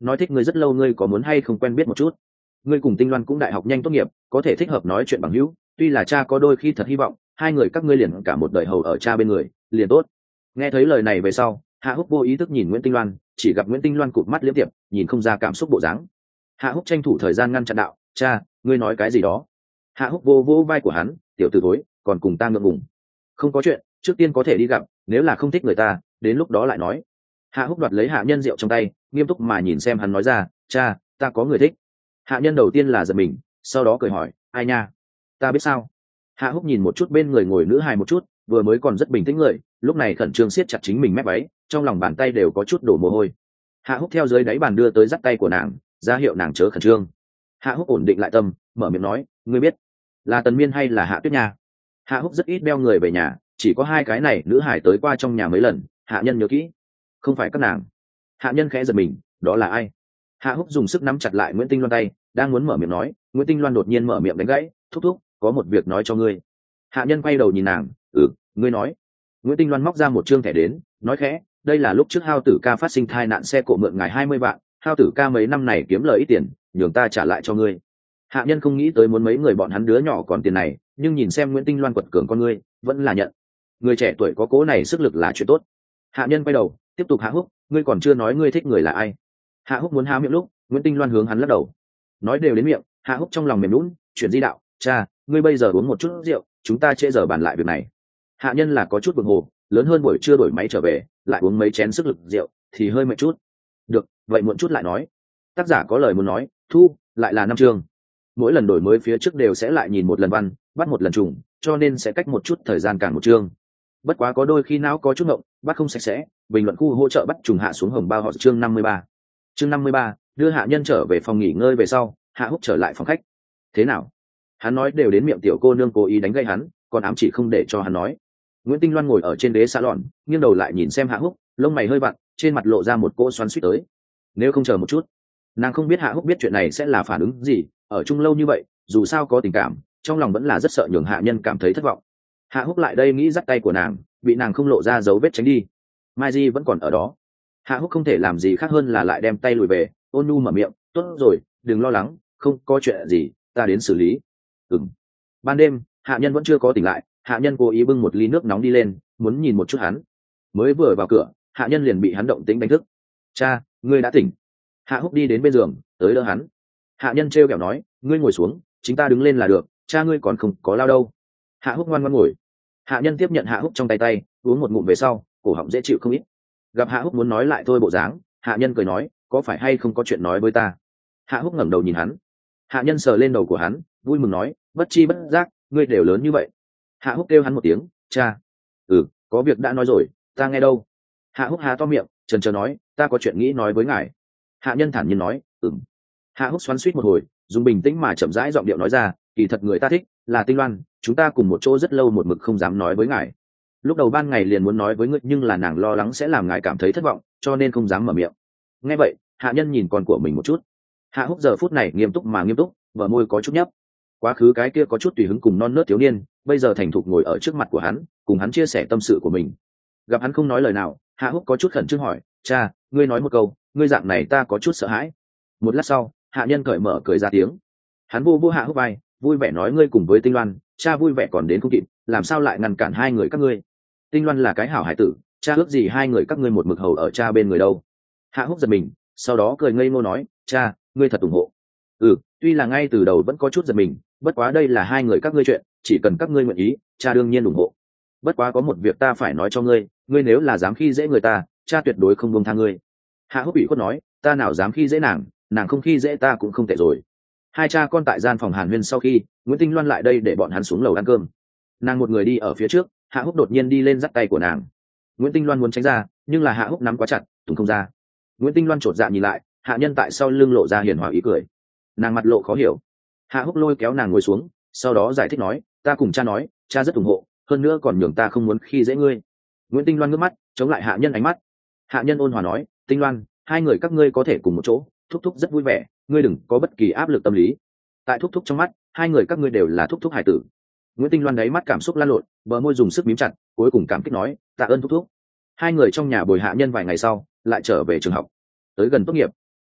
nói thích ngươi rất lâu, ngươi có muốn hay không quen biết một chút? Ngươi cùng Tinh Loan cũng đại học nhanh tốt nghiệp, có thể thích hợp nói chuyện bằng hữu, tuy là cha có đôi khi thật hy vọng hai người các ngươi liền cả một đời hầu ở cha bên người liền tốt. Nghe thấy lời này về sau, Hạ Húc vô ý thức nhìn Nguyễn Tinh Loan, chỉ gặp Nguyễn Tinh Loan cụp mắt liếm tiệp, nhìn không ra cảm xúc bộ dáng. Hạ Húc tranh thủ thời gian ngăn chặn đạo, cha, ngươi nói cái gì đó? Hạ Húc vô vô vai của hắn, tiểu tử thối, còn cùng ta ngượng ngùng. Không có chuyện, trước tiên có thể đi gặp, nếu là không thích người ta, đến lúc đó lại nói. Hạ Húc đoạt lấy Hạ Nhân rượu trong tay, nghiêm túc mà nhìn xem hắn nói ra, cha, ta có người thích. Hạ Nhân đầu tiên là giật mình, sau đó cười hỏi, ai nha? Ta biết sao? Hạ Húc nhìn một chút bên người ngồi nữ hài một chút, vừa mới còn rất bình tĩnh người, lúc này khẩn trương siết chặt chính mình mép váy, trong lòng bàn tay đều có chút đổ mồ hôi. Hạ Húc theo dưới đáy bàn đưa tới dắt tay của nàng, ra hiệu nàng chớ khẩn trương. Hạ Húc ổn định lại tâm, mở miệng nói, ngươi biết là Tần Miên hay là Hạ Tuyết nha? Hạ Húc rất ít đeo người về nhà, chỉ có hai cái này nữ hải tới qua trong nhà mấy lần. Hạ Nhân nhớ kỹ, không phải các nàng. Hạ Nhân khẽ giật mình, đó là ai? Hạ Húc dùng sức nắm chặt lại Nguyễn Tinh Loan tay, đang muốn mở miệng nói, Nguyễn Tinh Loan đột nhiên mở miệng đánh gãy, thúc thúc, có một việc nói cho ngươi. Hạ Nhân quay đầu nhìn nàng, ừ, ngươi nói. Nguyễn Tinh Loan móc ra một trương thẻ đến, nói khẽ, đây là lúc trước Hao Tử ca phát sinh thai nạn xe cộ mượn ngài hai mươi vạn, Hao Tử ca mấy năm này kiếm lời ít tiền, nhường ta trả lại cho ngươi. Hạ Nhân không nghĩ tới muốn mấy người bọn hắn đứa nhỏ còn tiền này, nhưng nhìn xem Nguyễn Tinh Loan quật cường con ngươi, vẫn là nhận. Người trẻ tuổi có cố này sức lực là chuyện tốt. Hạ Nhân quay đầu, tiếp tục. Hạ Húc, ngươi còn chưa nói ngươi thích người là ai? Hạ Húc muốn há miệng lúc, Nguyễn Tinh Loan hướng hắn lắc đầu. Nói đều đến miệng, Hạ Húc trong lòng mềm lún, chuyển di đạo, cha, ngươi bây giờ uống một chút rượu, chúng ta trễ giờ bàn lại việc này. Hạ Nhân là có chút bực hồ, lớn hơn buổi trưa đổi máy trở về, lại uống mấy chén sức lực rượu, thì hơi mệt chút. Được, vậy muộn chút lại nói. Tác giả có lời muốn nói, thu, lại là năm chương. Mỗi lần đổi mới phía trước đều sẽ lại nhìn một lần văn, bắt một lần trùng, cho nên sẽ cách một chút thời gian càng một chương. Bất quá có đôi khi não có chút ngộng, bắt không sạch sẽ, bình luận khu hỗ trợ bắt trùng hạ xuống hồng bao họ chương năm mươi ba. Chương năm mươi ba, đưa Hạ Nhân trở về phòng nghỉ ngơi về sau, Hạ Húc trở lại phòng khách. Thế nào? Hắn nói đều đến miệng, tiểu cô nương cố ý đánh gây hắn, còn ám chỉ không để cho hắn nói. Nguyễn Tinh Loan ngồi ở trên ghế salon, nghiêng đầu lại nhìn xem Hạ Húc, lông mày hơi vặn, trên mặt lộ ra một cỗ xoắn xuýt tới. Nếu không chờ một chút, nàng không biết Hạ Húc biết chuyện này sẽ là phản ứng gì, ở chung lâu như vậy, dù sao có tình cảm, trong lòng vẫn là rất sợ nhường Hạ Nhân cảm thấy thất vọng. Hạ Húc lại đây nghĩ dắt tay của nàng, bị nàng không lộ ra dấu vết tránh đi. Mai Di vẫn còn ở đó. Hạ Húc không thể làm gì khác hơn là lại đem tay lùi về, ôn nhu mở miệng, tốt rồi, đừng lo lắng, không có chuyện gì, ta đến xử lý. Ừm. Ban đêm, Hạ Nhân vẫn chưa có tỉnh lại, Hạ Nhân cố ý bưng một ly nước nóng đi lên, muốn nhìn một chút hắn. Mới vừa vào cửa, Hạ Nhân liền bị hắn động tĩnh đánh thức. Cha, ngươi đã tỉnh. Hạ Húc đi đến bên giường, tới đỡ hắn. Hạ Nhân trêu kẹo nói, ngươi ngồi xuống, chính ta đứng lên là được, cha ngươi còn không có lao đâu. Hạ Húc ngoan ngoãn ngồi. Hạ Nhân tiếp nhận Hạ Húc trong tay tay, uống một ngụm về sau, cổ họng dễ chịu không ít. Gặp Hạ Húc muốn nói lại thôi bộ dáng, Hạ Nhân cười nói, có phải hay không có chuyện nói với ta? Hạ Húc ngẩng đầu nhìn hắn. Hạ Nhân sờ lên đầu của hắn, vui mừng nói, bất chi bất giác, ngươi đều lớn như vậy. Hạ Húc kêu hắn một tiếng, cha. Ừ, có việc đã nói rồi, ta nghe đâu. Hạ Húc há to miệng, chần chờ nói, ta có chuyện nghĩ nói với ngài. Hạ Nhân thản nhiên nói, ừm. Hạ Húc xoắn xuýt một hồi, dùng bình tĩnh mà chậm rãi giọng điệu nói ra, kỳ thật người ta thích là Tinh Loan, chúng ta cùng một chỗ rất lâu một mực không dám nói với ngài. Lúc đầu ban ngày liền muốn nói với ngươi, nhưng là nàng lo lắng sẽ làm ngài cảm thấy thất vọng, cho nên không dám mở miệng. Nghe vậy, Hạ Nhân nhìn con của mình một chút. Hạ Húc giờ phút này nghiêm túc mà nghiêm túc, bờ môi có chút nhấp. Quá khứ cái kia có chút tùy hứng cùng non nớt thiếu niên, bây giờ thành thục ngồi ở trước mặt của hắn, cùng hắn chia sẻ tâm sự của mình. Gặp hắn không nói lời nào, Hạ Húc có chút khẩn trương hỏi, cha, ngươi nói một câu, ngươi dạng này ta có chút sợ hãi. Một lát sau, Hạ Nhân cởi mở cười ra tiếng. Hắn vô vô Hạ Húc vai, vui vẻ nói, ngươi cùng với Tinh Loan, cha vui vẻ còn đến không kịp, làm sao lại ngăn cản hai người các ngươi? Tinh Loan là cái hảo hải tử, cha ước gì hai người các ngươi một mực hầu ở cha bên người đâu. Hạ Húc giật mình, sau đó cười ngây ngô nói, cha, ngươi thật ủng hộ. Ừ, tuy là ngay từ đầu vẫn có chút giật mình, bất quá đây là hai người các ngươi chuyện, chỉ cần các ngươi nguyện ý, cha đương nhiên ủng hộ. Bất quá có một việc ta phải nói cho ngươi, ngươi nếu là dám khi dễ người ta, cha tuyệt đối không buông tha ngươi. Hạ Húc ủy khuất nói, ta nào dám khi dễ nàng, nàng không khi dễ ta cũng không tệ rồi. Hai cha con tại gian phòng hàn huyên sau khi, Nguyễn Tinh Loan lại đây để bọn hắn xuống lầu ăn cơm. Nàng một người đi ở phía trước, Hạ Húc đột nhiên đi lên dắt tay của nàng. Nguyễn Tinh Loan muốn tránh ra, nhưng là Hạ Húc nắm quá chặt, tùng không ra. Nguyễn Tinh Loan chột dạ nhìn lại, Hạ Nhân tại sau lưng lộ ra hiền hòa ý cười. Nàng mặt lộ khó hiểu. Hạ Húc lôi kéo nàng ngồi xuống, sau đó giải thích nói, ta cùng cha nói, cha rất ủng hộ, hơn nữa còn nhường ta không muốn khi dễ ngươi. Nguyễn Tinh Loan ngước mắt, chống lại Hạ Nhân ánh mắt. Hạ Nhân ôn hòa nói, Tinh Loan, hai người các ngươi có thể cùng một chỗ, thúc thúc rất vui vẻ, ngươi đừng có bất kỳ áp lực tâm lý. Tại thúc thúc trong mắt, hai người các ngươi đều là thúc thúc hải tử. Nguyễn Tinh Loan đáy mắt cảm xúc lan lộn, bờ môi dùng sức mím chặt, cuối cùng cảm kích nói, tạ ơn thúc thúc. Hai người trong nhà bồi Hạ Nhân vài ngày sau, lại trở về trường học. Tới gần tốt nghiệp,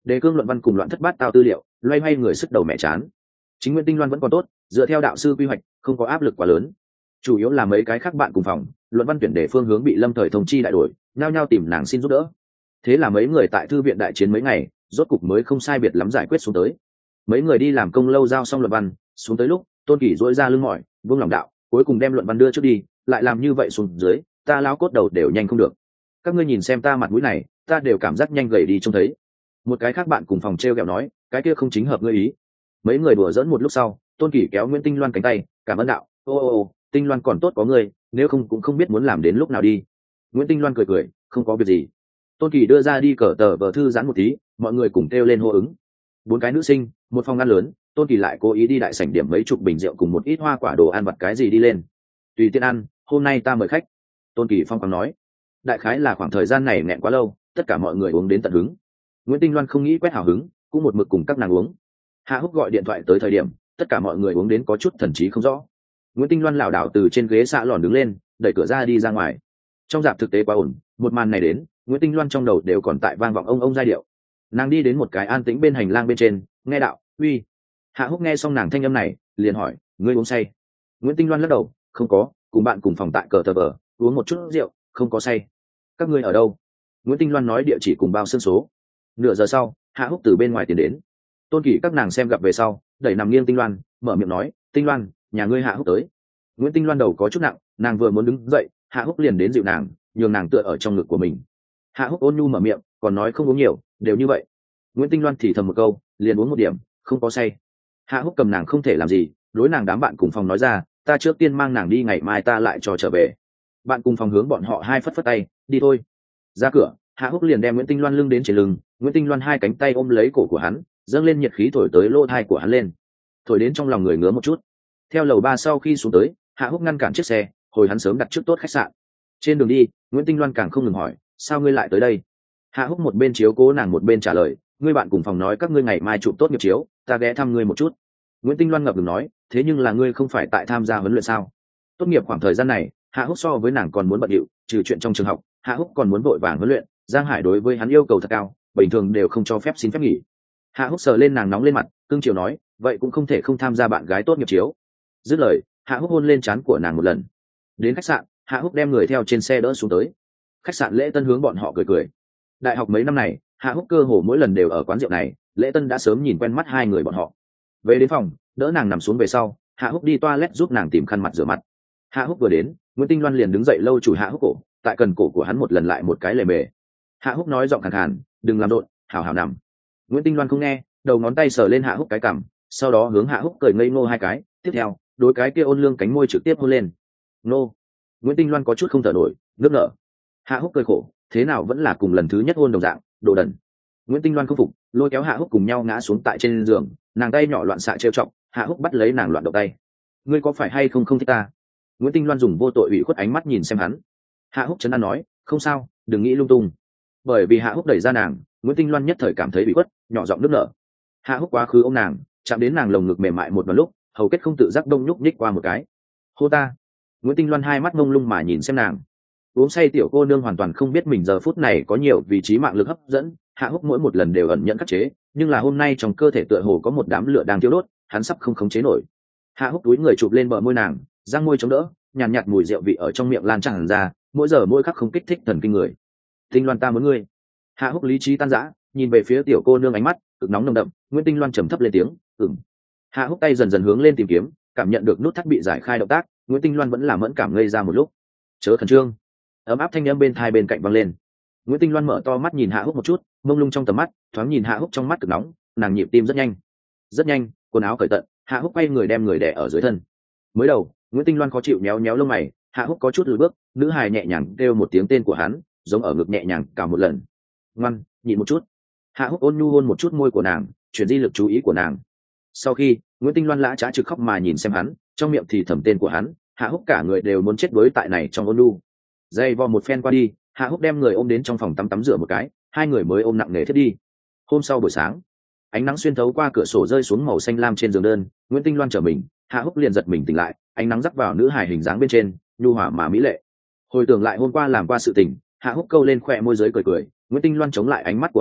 đề cương luận văn cùng loạn thất bát tao tư liệu loay hoay người sức đầu mẹ chán. Chính Nguyễn Tinh Loan vẫn còn tốt, dựa theo đạo sư quy hoạch không có áp lực quá lớn, chủ yếu là mấy cái khác bạn cùng phòng luận văn tuyển đề phương hướng bị lâm thời thông chi đại đổi, nhao nhao tìm nàng xin giúp đỡ. Thế là mấy người tại thư viện đại chiến mấy ngày, rốt cục mới không sai biệt lắm giải quyết xuống tới. Mấy người đi làm công lâu giao xong luận văn xuống tới lúc, Tôn Kỳ dỗi ra lưng mỏi vương lòng đạo, cuối cùng đem luận văn đưa trước đi, lại làm như vậy xuống dưới ta lao cốt đầu đều nhanh không được. Các ngươi nhìn xem ta mặt mũi này, ta đều cảm giác nhanh gầy đi trông thấy. Một cái khác bạn cùng phòng treo kẹo nói, cái kia không chính hợp ngươi ý. Mấy người đùa giỡn một lúc sau, Tôn Kỳ kéo Nguyễn Tinh Loan cánh tay, cảm ơn đạo, ô ô ô Tinh Loan còn tốt có ngươi, nếu không cũng không biết muốn làm đến lúc nào đi. Nguyễn Tinh Loan cười cười, không có việc gì. Tôn Kỳ đưa ra đi cờ tờ vờ thư giãn một tí, mọi người cùng kêu lên hô ứng. Bốn cái nữ sinh, một phòng ăn lớn, Tôn Kỳ lại cố ý đi đại sảnh điểm mấy chục bình rượu cùng một ít hoa quả đồ ăn vặt cái gì đi lên. Tùy tiện ăn, hôm nay ta mời khách. Tôn Kỳ phong còn nói, đại khái là khoảng thời gian này nghẹn quá lâu, tất cả mọi người uống đến tận hứng. Nguyễn Tinh Loan không nghĩ quét hào hứng, cũng một mực cùng các nàng uống. Hạ Húc gọi điện thoại tới thời điểm, tất cả mọi người uống đến có chút thần trí không rõ. Nguyễn Tinh Loan lảo đảo từ trên ghế xạ lòn đứng lên, đẩy cửa ra đi ra ngoài. Trong dạp thực tế quá ổn, một màn này đến, Nguyễn Tinh Loan trong đầu đều còn tại vang vọng ông ông giai điệu. Nàng đi đến một cái an tĩnh bên hành lang bên trên, nghe đạo, uy. Hạ Húc nghe xong nàng thanh âm này, liền hỏi, ngươi uống say? Nguyễn Tinh Loan lắc đầu, không có, cùng bạn cùng phòng tại cờ tờ vờ, uống một chút rượu, không có say. Các ngươi ở đâu? Nguyễn Tinh Loan nói địa chỉ cùng bao xương số. Nửa giờ sau, Hạ Húc từ bên ngoài tiến đến. Tôn Kỳ các nàng xem gặp về sau, đẩy nằm nghiêng Tinh Loan, mở miệng nói, Tinh Loan, nhà ngươi Hạ Húc tới. Nguyễn Tinh Loan đầu có chút nặng, nàng vừa muốn đứng dậy, Hạ Húc liền đến dịu nàng, nhường nàng tựa ở trong ngực của mình. Hạ Húc ôn nhu mở miệng, còn nói không uống nhiều, đều như vậy. Nguyễn Tinh Loan thì thầm một câu, liền uống một điểm, không có say. Hạ Húc cầm nàng không thể làm gì, đối nàng đám bạn cùng phòng nói ra, ta trước tiên mang nàng đi, ngày mai ta lại cho trở về. Bạn cùng phòng hướng bọn họ hai phất phất tay, đi thôi. Ra cửa, Hạ Húc liền đem Nguyễn Tinh Loan lưng đến trên lưng, Nguyễn Tinh Loan hai cánh tay ôm lấy cổ của hắn, dâng lên nhiệt khí thổi tới lỗ thai của hắn lên, thổi đến trong lòng người ngứa một chút. Theo lầu ba sau khi xuống tới, Hạ Húc ngăn cản chiếc xe, hồi hắn sớm đặt trước tốt khách sạn. Trên đường đi, Nguyễn Tinh Loan càng không ngừng hỏi, sao ngươi lại tới đây? Hạ Húc một bên chiếu cố nàng một bên trả lời, ngươi bạn cùng phòng nói các ngươi ngày mai chụp tốt nghiệp chiếu, ta ghé thăm ngươi một chút. Nguyễn Tinh Loan ngập ngừng nói, thế nhưng là ngươi không phải tại tham gia huấn luyện sao? Tốt nghiệp khoảng thời gian này, Hạ Húc so với nàng còn muốn bận rộn, trừ chuyện trong trường học, Hạ Húc còn muốn vội vàng huấn luyện. Giang Hải đối với hắn yêu cầu thật cao, bình thường đều không cho phép xin phép nghỉ. Hạ Húc sờ lên nàng nóng lên mặt, cương chiều nói, vậy cũng không thể không tham gia bạn gái tốt nghiệp chiếu. Dứt lời, Hạ Húc hôn lên trán của nàng một lần. Đến khách sạn, Hạ Húc đem người theo trên xe đỡ xuống tới. Khách sạn Lễ Tân hướng bọn họ cười cười. Đại học mấy năm này, Hạ Húc cơ hồ mỗi lần đều ở quán rượu này, Lễ Tân đã sớm nhìn quen mắt hai người bọn họ. Về đến phòng, đỡ nàng nằm xuống về sau, Hạ Húc đi toilet giúp nàng tìm khăn mặt rửa mặt. Hạ Húc vừa đến, Nguyễn Tinh Loan liền đứng dậy lâu chủ Hạ Húc cổ, tại cần cổ của hắn một lần lại một cái lề mề. Hạ Húc nói giọng khàn khàn, đừng làm rộn, hảo hảo nằm. Nguyễn Tinh Loan không nghe, đầu ngón tay sờ lên Hạ Húc cái cằm, sau đó hướng Hạ Húc cười ngây ngô hai cái, tiếp theo đối cái kia ôn lương cánh môi trực tiếp hôn lên. Nô. Nguyễn Tinh Loan có chút không thở nổi, nước nở. Hạ Húc cười khổ, thế nào vẫn là cùng lần thứ nhất hôn đồng dạng, đồ đần. Nguyễn Tinh Loan không phục, lôi kéo Hạ Húc cùng nhau ngã xuống tại trên giường, nàng tay nhỏ loạn xạ trêu chọc, Hạ Húc bắt lấy nàng loạn động tay. Ngươi có phải hay không không thích ta? Nguyễn Tinh Loan dùng vô tội ủy khuất ánh mắt nhìn xem hắn. Hạ Húc trấn an nói, không sao, đừng nghĩ lung tung. Bởi vì Hạ Húc đẩy ra nàng, Nguyễn Tinh Loan nhất thời cảm thấy bị khuất, nhỏ giọng nước nở. Hạ Húc quá khứ ôm nàng, chạm đến nàng lồng ngực mềm mại một đoạn lúc, hầu kết không tự giác đông nhúc nhích qua một cái. Hô ta. Nguyễn Tinh Loan hai mắt mông lung mà nhìn xem nàng. Uống say tiểu cô nương hoàn toàn không biết mình giờ phút này có nhiều vị trí mạng lực hấp dẫn. Hạ Húc mỗi một lần đều ẩn nhận khắc chế, nhưng là hôm nay trong cơ thể tựa hồ có một đám lửa đang thiêu đốt, hắn sắp không khống chế nổi. Hạ Húc túi người chụp lên bờ môi nàng, răng môi chống đỡ, nhàn nhạt, nhạt mùi rượu vị ở trong miệng lan tràn ra, mỗi giờ mỗi khắc không kích thích thần kinh người. Tinh Loan ta muốn ngươi. Hạ Húc lý trí tan rã, nhìn về phía tiểu cô nương ánh mắt cực nóng nồng đậm. Nguyễn Tinh Loan trầm thấp lên tiếng, ừm. Hạ Húc tay dần dần hướng lên tìm kiếm, cảm nhận được nút thắt bị giải khai động tác, Nguyễn Tinh Loan vẫn là mẫn cảm ngây ra một lúc. Chớ khẩn trương. Ấm áp thanh âm bên thai bên cạnh vang lên. Nguyễn Tinh Loan mở to mắt nhìn Hạ Húc một chút, mông lung trong tầm mắt, thoáng nhìn Hạ Húc trong mắt cực nóng, nàng nhịp tim rất nhanh. Rất nhanh, quần áo cởi tận, Hạ Húc quay người đem người đè ở dưới thân. Mới đầu, Nguyễn Tinh Loan khó chịu méo méo lông mày, Hạ Húc có chút lùi bước, nữ hài nhẹ nhàng kêu một tiếng tên của hắn, giống ở ngực nhẹ nhàng cào một lần. Ngoan, nhịn một chút. Hạ Húc ôn nhu hôn một chút môi của nàng, chuyển di lực chú ý của nàng. Sau khi, Nguyễn Tinh Loan lã chã trực khóc mà nhìn xem hắn, trong miệng thì thầm tên của hắn, Hạ Húc cả người đều muốn chết đuối tại này trong ôn nhu. Dây vò một phen qua đi, Hạ Húc đem người ôm đến trong phòng tắm tắm rửa một cái, hai người mới ôm nặng nề thiết đi. Hôm sau buổi sáng, ánh nắng xuyên thấu qua cửa sổ rơi xuống màu xanh lam trên giường đơn, Nguyễn Tinh Loan trở mình, Hạ Húc liền giật mình tỉnh lại, ánh nắng rắc vào nữ hài hình dáng bên trên, nhu hòa mà mỹ lệ. Hồi tưởng lại hôm qua làm qua sự tình, Hạ Húc câu lên khóe môi dưới cười cười, Nguyễn Tinh Loan chống lại ánh mắt của hắn,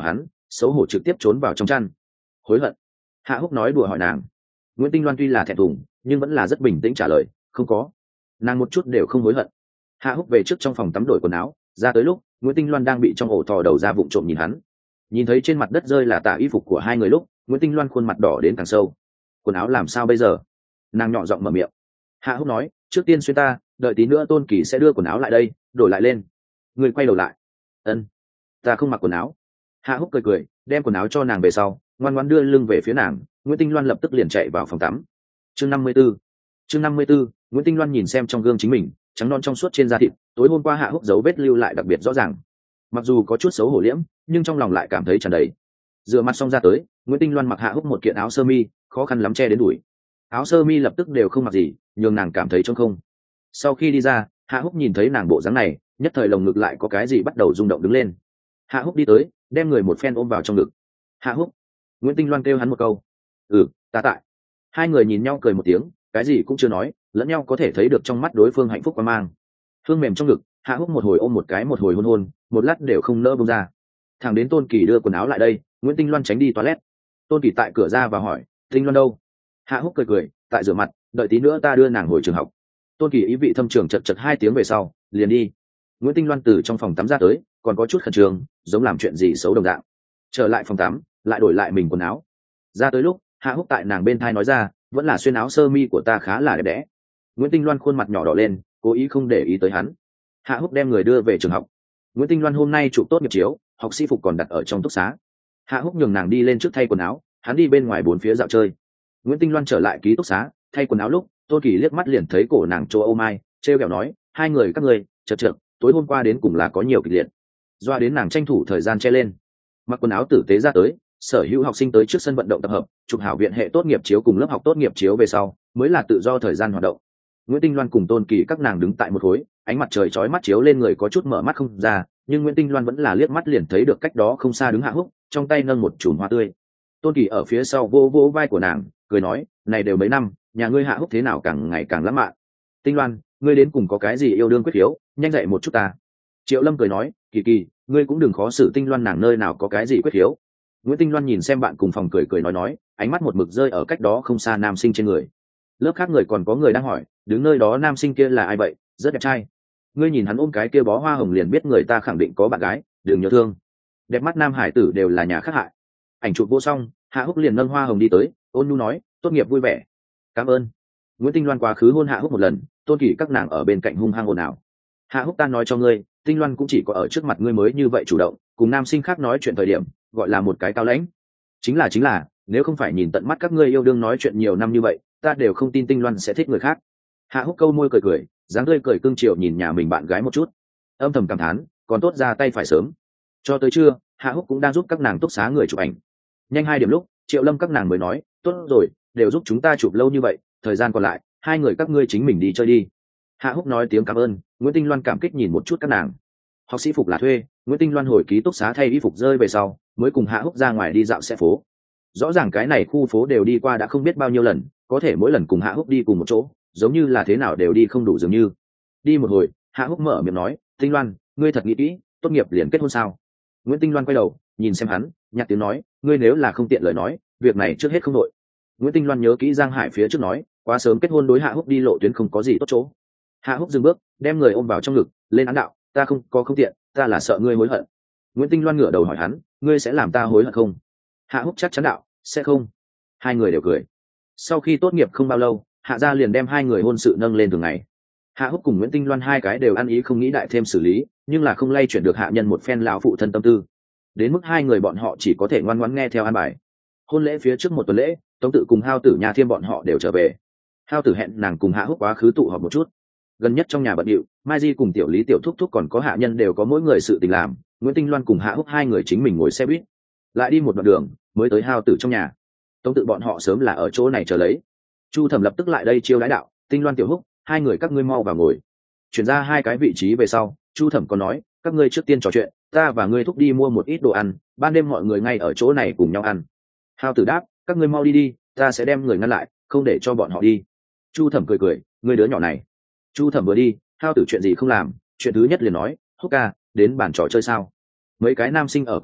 xấu hổ trực tiếp trốn vào trong chăn. Hối hận? Hạ húc nói đùa hỏi nàng. Nguyễn Tinh Loan tuy là thẹn thùng nhưng vẫn là rất bình tĩnh trả lời, không có, nàng một chút đều không hối hận. Hạ húc về trước trong phòng tắm đổi quần áo, ra tới lúc Nguyễn Tinh Loan đang bị trong ổ thò đầu ra vụng trộm nhìn hắn. Nhìn thấy trên mặt đất rơi là tả y phục của hai người lúc Nguyễn Tinh Loan khuôn mặt đỏ đến càng sâu. Quần áo làm sao bây giờ? Nàng nhỏ giọng mở miệng. Hạ húc nói, trước tiên xuyên ta, đợi tí nữa Tôn Kỳ sẽ đưa quần áo lại đây, đổi lại lên. Người quay đầu lại. Ân, ta không mặc quần áo. Hạ húc cười cười, đem quần áo cho nàng về sau, ngoan ngoãn đưa lưng về phía nàng. Nguyễn Tinh Loan lập tức liền chạy vào phòng tắm. Chương năm mươi 54. Chương năm mươi 54, Nguyễn Tinh Loan nhìn xem trong gương chính mình, trắng non trong suốt trên da thịt, tối hôm qua Hạ húc dấu vết lưu lại đặc biệt rõ ràng. Mặc dù có chút xấu hổ liễm, nhưng trong lòng lại cảm thấy tràn đầy. Rửa mặt xong ra tới, Nguyễn Tinh Loan mặc Hạ húc một kiện áo sơ mi, khó khăn lắm che đến đùi. Áo sơ mi lập tức đều không mặc gì, nhường nàng cảm thấy trống không. Sau khi đi ra, Hạ húc nhìn thấy nàng bộ dáng này, nhất thời lồng ngực lại có cái gì bắt đầu rung động đứng lên. Hạ húc đi tới, đem người một phen ôm vào trong ngực. Hạ húc. Nguyễn Tinh Loan kêu hắn một câu. Ừ, ta tại. Hai người nhìn nhau cười một tiếng, cái gì cũng chưa nói, lẫn nhau có thể thấy được trong mắt đối phương hạnh phúc quan mang. Hương mềm trong ngực, Hạ húc một hồi ôm một cái một hồi hôn hôn, một lát đều không nỡ buông ra. Thằng đến Tôn Kỳ đưa quần áo lại đây, Nguyễn Tinh Loan tránh đi toilet. Tôn Kỳ tại cửa ra và hỏi, Tinh Loan đâu? Hạ húc cười cười, tại rửa mặt, đợi tí nữa ta đưa nàng hồi trường học. Tôn Kỳ ý vị thâm trường chật chật hai tiếng về sau liền đi. Nguyễn Tinh Loan từ trong phòng tắm ra tới, còn có chút khẩn trương, giống làm chuyện gì xấu đồng dạng. Trở lại phòng tắm, lại đổi lại mình quần áo. Ra tới lúc Hạ húc tại nàng bên thai nói ra, vẫn là xuyên áo sơ mi của ta khá là đẹp đẽ. Nguyễn Tinh Loan khuôn mặt nhỏ đỏ lên, cố ý không để ý tới hắn. Hạ húc đem người đưa về trường học. Nguyễn Tinh Loan hôm nay chụp tốt nghiệp chiếu, học sĩ phục còn đặt ở trong túc xá. Hạ húc nhường nàng đi lên trước thay quần áo, hắn đi bên ngoài bốn phía dạo chơi. Nguyễn Tinh Loan trở lại ký túc xá, thay quần áo lúc Tôn Kỳ liếc mắt liền thấy cổ nàng chỗ ô mai, trêu ghẹo nói, hai người các ngươi chật chật, tối hôm qua đến cùng là có nhiều kịch liệt. Doa đến nàng tranh thủ thời gian che lên, mặc quần áo tử tế ra tới. Sở hữu học sinh tới trước sân vận động tập hợp, chụp hảo viện hệ tốt nghiệp chiếu cùng lớp học tốt nghiệp chiếu về sau mới là tự do thời gian hoạt động. Nguyễn Tinh Loan cùng Tôn Kỳ các nàng đứng tại một khối, ánh mặt trời chói mắt chiếu lên người có chút mở mắt không ra, nhưng Nguyễn Tinh Loan vẫn là liếc mắt liền thấy được cách đó không xa đứng Hạ húc, trong tay nâng một chùm hoa tươi. Tôn Kỳ ở phía sau vô vô vai của nàng, cười nói, này đều mấy năm, nhà ngươi Hạ húc thế nào càng ngày càng lãng mạn. Tinh Loan, ngươi đến cùng có cái gì yêu đương quyết hiếu, nhanh dậy một chút ta. Triệu Lâm cười nói, Kỳ Kỳ, ngươi cũng đừng khó xử Tinh Loan, nàng nơi nào có cái gì quyết hiếu. Nguyễn Tinh Loan nhìn xem bạn cùng phòng cười cười nói nói, ánh mắt một mực rơi ở cách đó không xa nam sinh trên người. Lớp khác người còn có người đang hỏi, đứng nơi đó nam sinh kia là ai vậy, rất đẹp trai. Ngươi nhìn hắn ôm cái kia bó hoa hồng liền biết người ta khẳng định có bạn gái, đừng nhớ thương. Đẹp mắt nam hải tử đều là nhà khác hại. Ảnh chụp vô xong, Hạ húc liền nâng hoa hồng đi tới, ôn nhu nói, tốt nghiệp vui vẻ. Cảm ơn. Nguyễn Tinh Loan quá khứ hôn Hạ húc một lần, Tôn Kỳ các nàng ở bên cạnh hung hăng ồn ào. Hạ húc ta nói cho ngươi, Tinh Loan cũng chỉ có ở trước mặt ngươi mới như vậy chủ động, cùng nam sinh khác nói chuyện thời điểm gọi là một cái cao lãnh. Chính là chính là, nếu không phải nhìn tận mắt các ngươi yêu đương nói chuyện nhiều năm như vậy, ta đều không tin Tinh Loan sẽ thích người khác. Hạ húc câu môi cười cười, dáng tươi cười cưng chiều nhìn nhà mình bạn gái một chút, âm thầm cảm thán, còn tốt ra tay phải sớm. Cho tới trưa, Hạ húc cũng đang giúp các nàng túc xá người chụp ảnh. Nhanh hai điểm lúc Triệu Lâm các nàng mới nói, tốt rồi, đều giúp chúng ta chụp lâu như vậy, thời gian còn lại hai người các ngươi chính mình đi chơi đi. Hạ húc nói tiếng cảm ơn. Nguyễn Tinh Loan cảm kích nhìn một chút các nàng. Học sĩ phục là thuê, Nguyễn Tinh Loan hồi ký túc xá thay y phục rơi về sau mới cùng Hạ húc ra ngoài đi dạo xe phố. Rõ ràng cái này khu phố đều đi qua đã không biết bao nhiêu lần, có thể mỗi lần cùng Hạ húc đi cùng một chỗ giống như là thế nào đều đi không đủ dường như. Đi một hồi, Hạ húc mở miệng nói, Tinh Loan, ngươi thật nghĩ kỹ, tốt nghiệp liền kết hôn sao? Nguyễn Tinh Loan quay đầu nhìn xem hắn, nhặt tiếng nói, ngươi nếu là không tiện lời nói, việc này trước hết không đội. Nguyễn Tinh Loan nhớ kỹ Giang Hải phía trước nói, quá sớm kết hôn đối Hạ húc đi lộ tuyến không có gì tốt chỗ. Hạ húc dừng bước, đem người ôm vào trong ngực, lên án đạo, ta không có không tiện, ta là sợ ngươi hối hận. Nguyễn Tinh Loan ngửa đầu hỏi hắn, ngươi sẽ làm ta hối hận không? Hạ húc chắc chắn đạo, sẽ không. Hai người đều cười. Sau khi tốt nghiệp không bao lâu, Hạ gia liền đem hai người hôn sự nâng lên thường ngày. Hạ húc cùng Nguyễn Tinh Loan hai cái đều ăn ý không nghĩ đại thêm xử lý, nhưng là không lay chuyển được hạ nhân một phen lão phụ thân tâm tư, đến mức hai người bọn họ chỉ có thể ngoan ngoãn nghe theo an bài. Hôn lễ phía trước một tuần lễ, Tống Tự cùng Hao Tử nhà Thiêm bọn họ đều trở về. Hao Tử hẹn nàng cùng Hạ húc quá khứ tụ họp một chút. Gần nhất trong nhà bận điệu, Mai Di cùng Tiểu Lý Tiểu Thúc Thúc còn có hạ nhân đều có mỗi người sự tình làm. Nguyễn Tinh Loan cùng Hạ húc hai người chính mình ngồi xe buýt, lại đi một đoạn đường mới tới Hao Tử trong nhà. Tống Tự bọn họ sớm là ở chỗ này chờ lấy. Chu Thẩm lập tức lại đây chiêu đãi đạo, Tinh Loan Tiểu Húc, hai người các ngươi mau vào ngồi. Chuyển ra hai cái vị trí về sau, Chu Thẩm còn nói, các ngươi trước tiên trò chuyện, ta và ngươi Thúc đi mua một ít đồ ăn, ban đêm mọi người ngay ở chỗ này cùng nhau ăn. Hao Tử đáp, các ngươi mau đi đi, ta sẽ đem người ngăn lại, không để cho bọn họ đi. Chu Thẩm cười cười, ngươi đứa nhỏ này. Chu Thẩm vừa đi, Hao Tử chuyện gì không làm, chuyện thứ nhất liền nói, Húc ca, đến bàn trò chơi sao? Mấy cái nam sinh ở cùng nhau,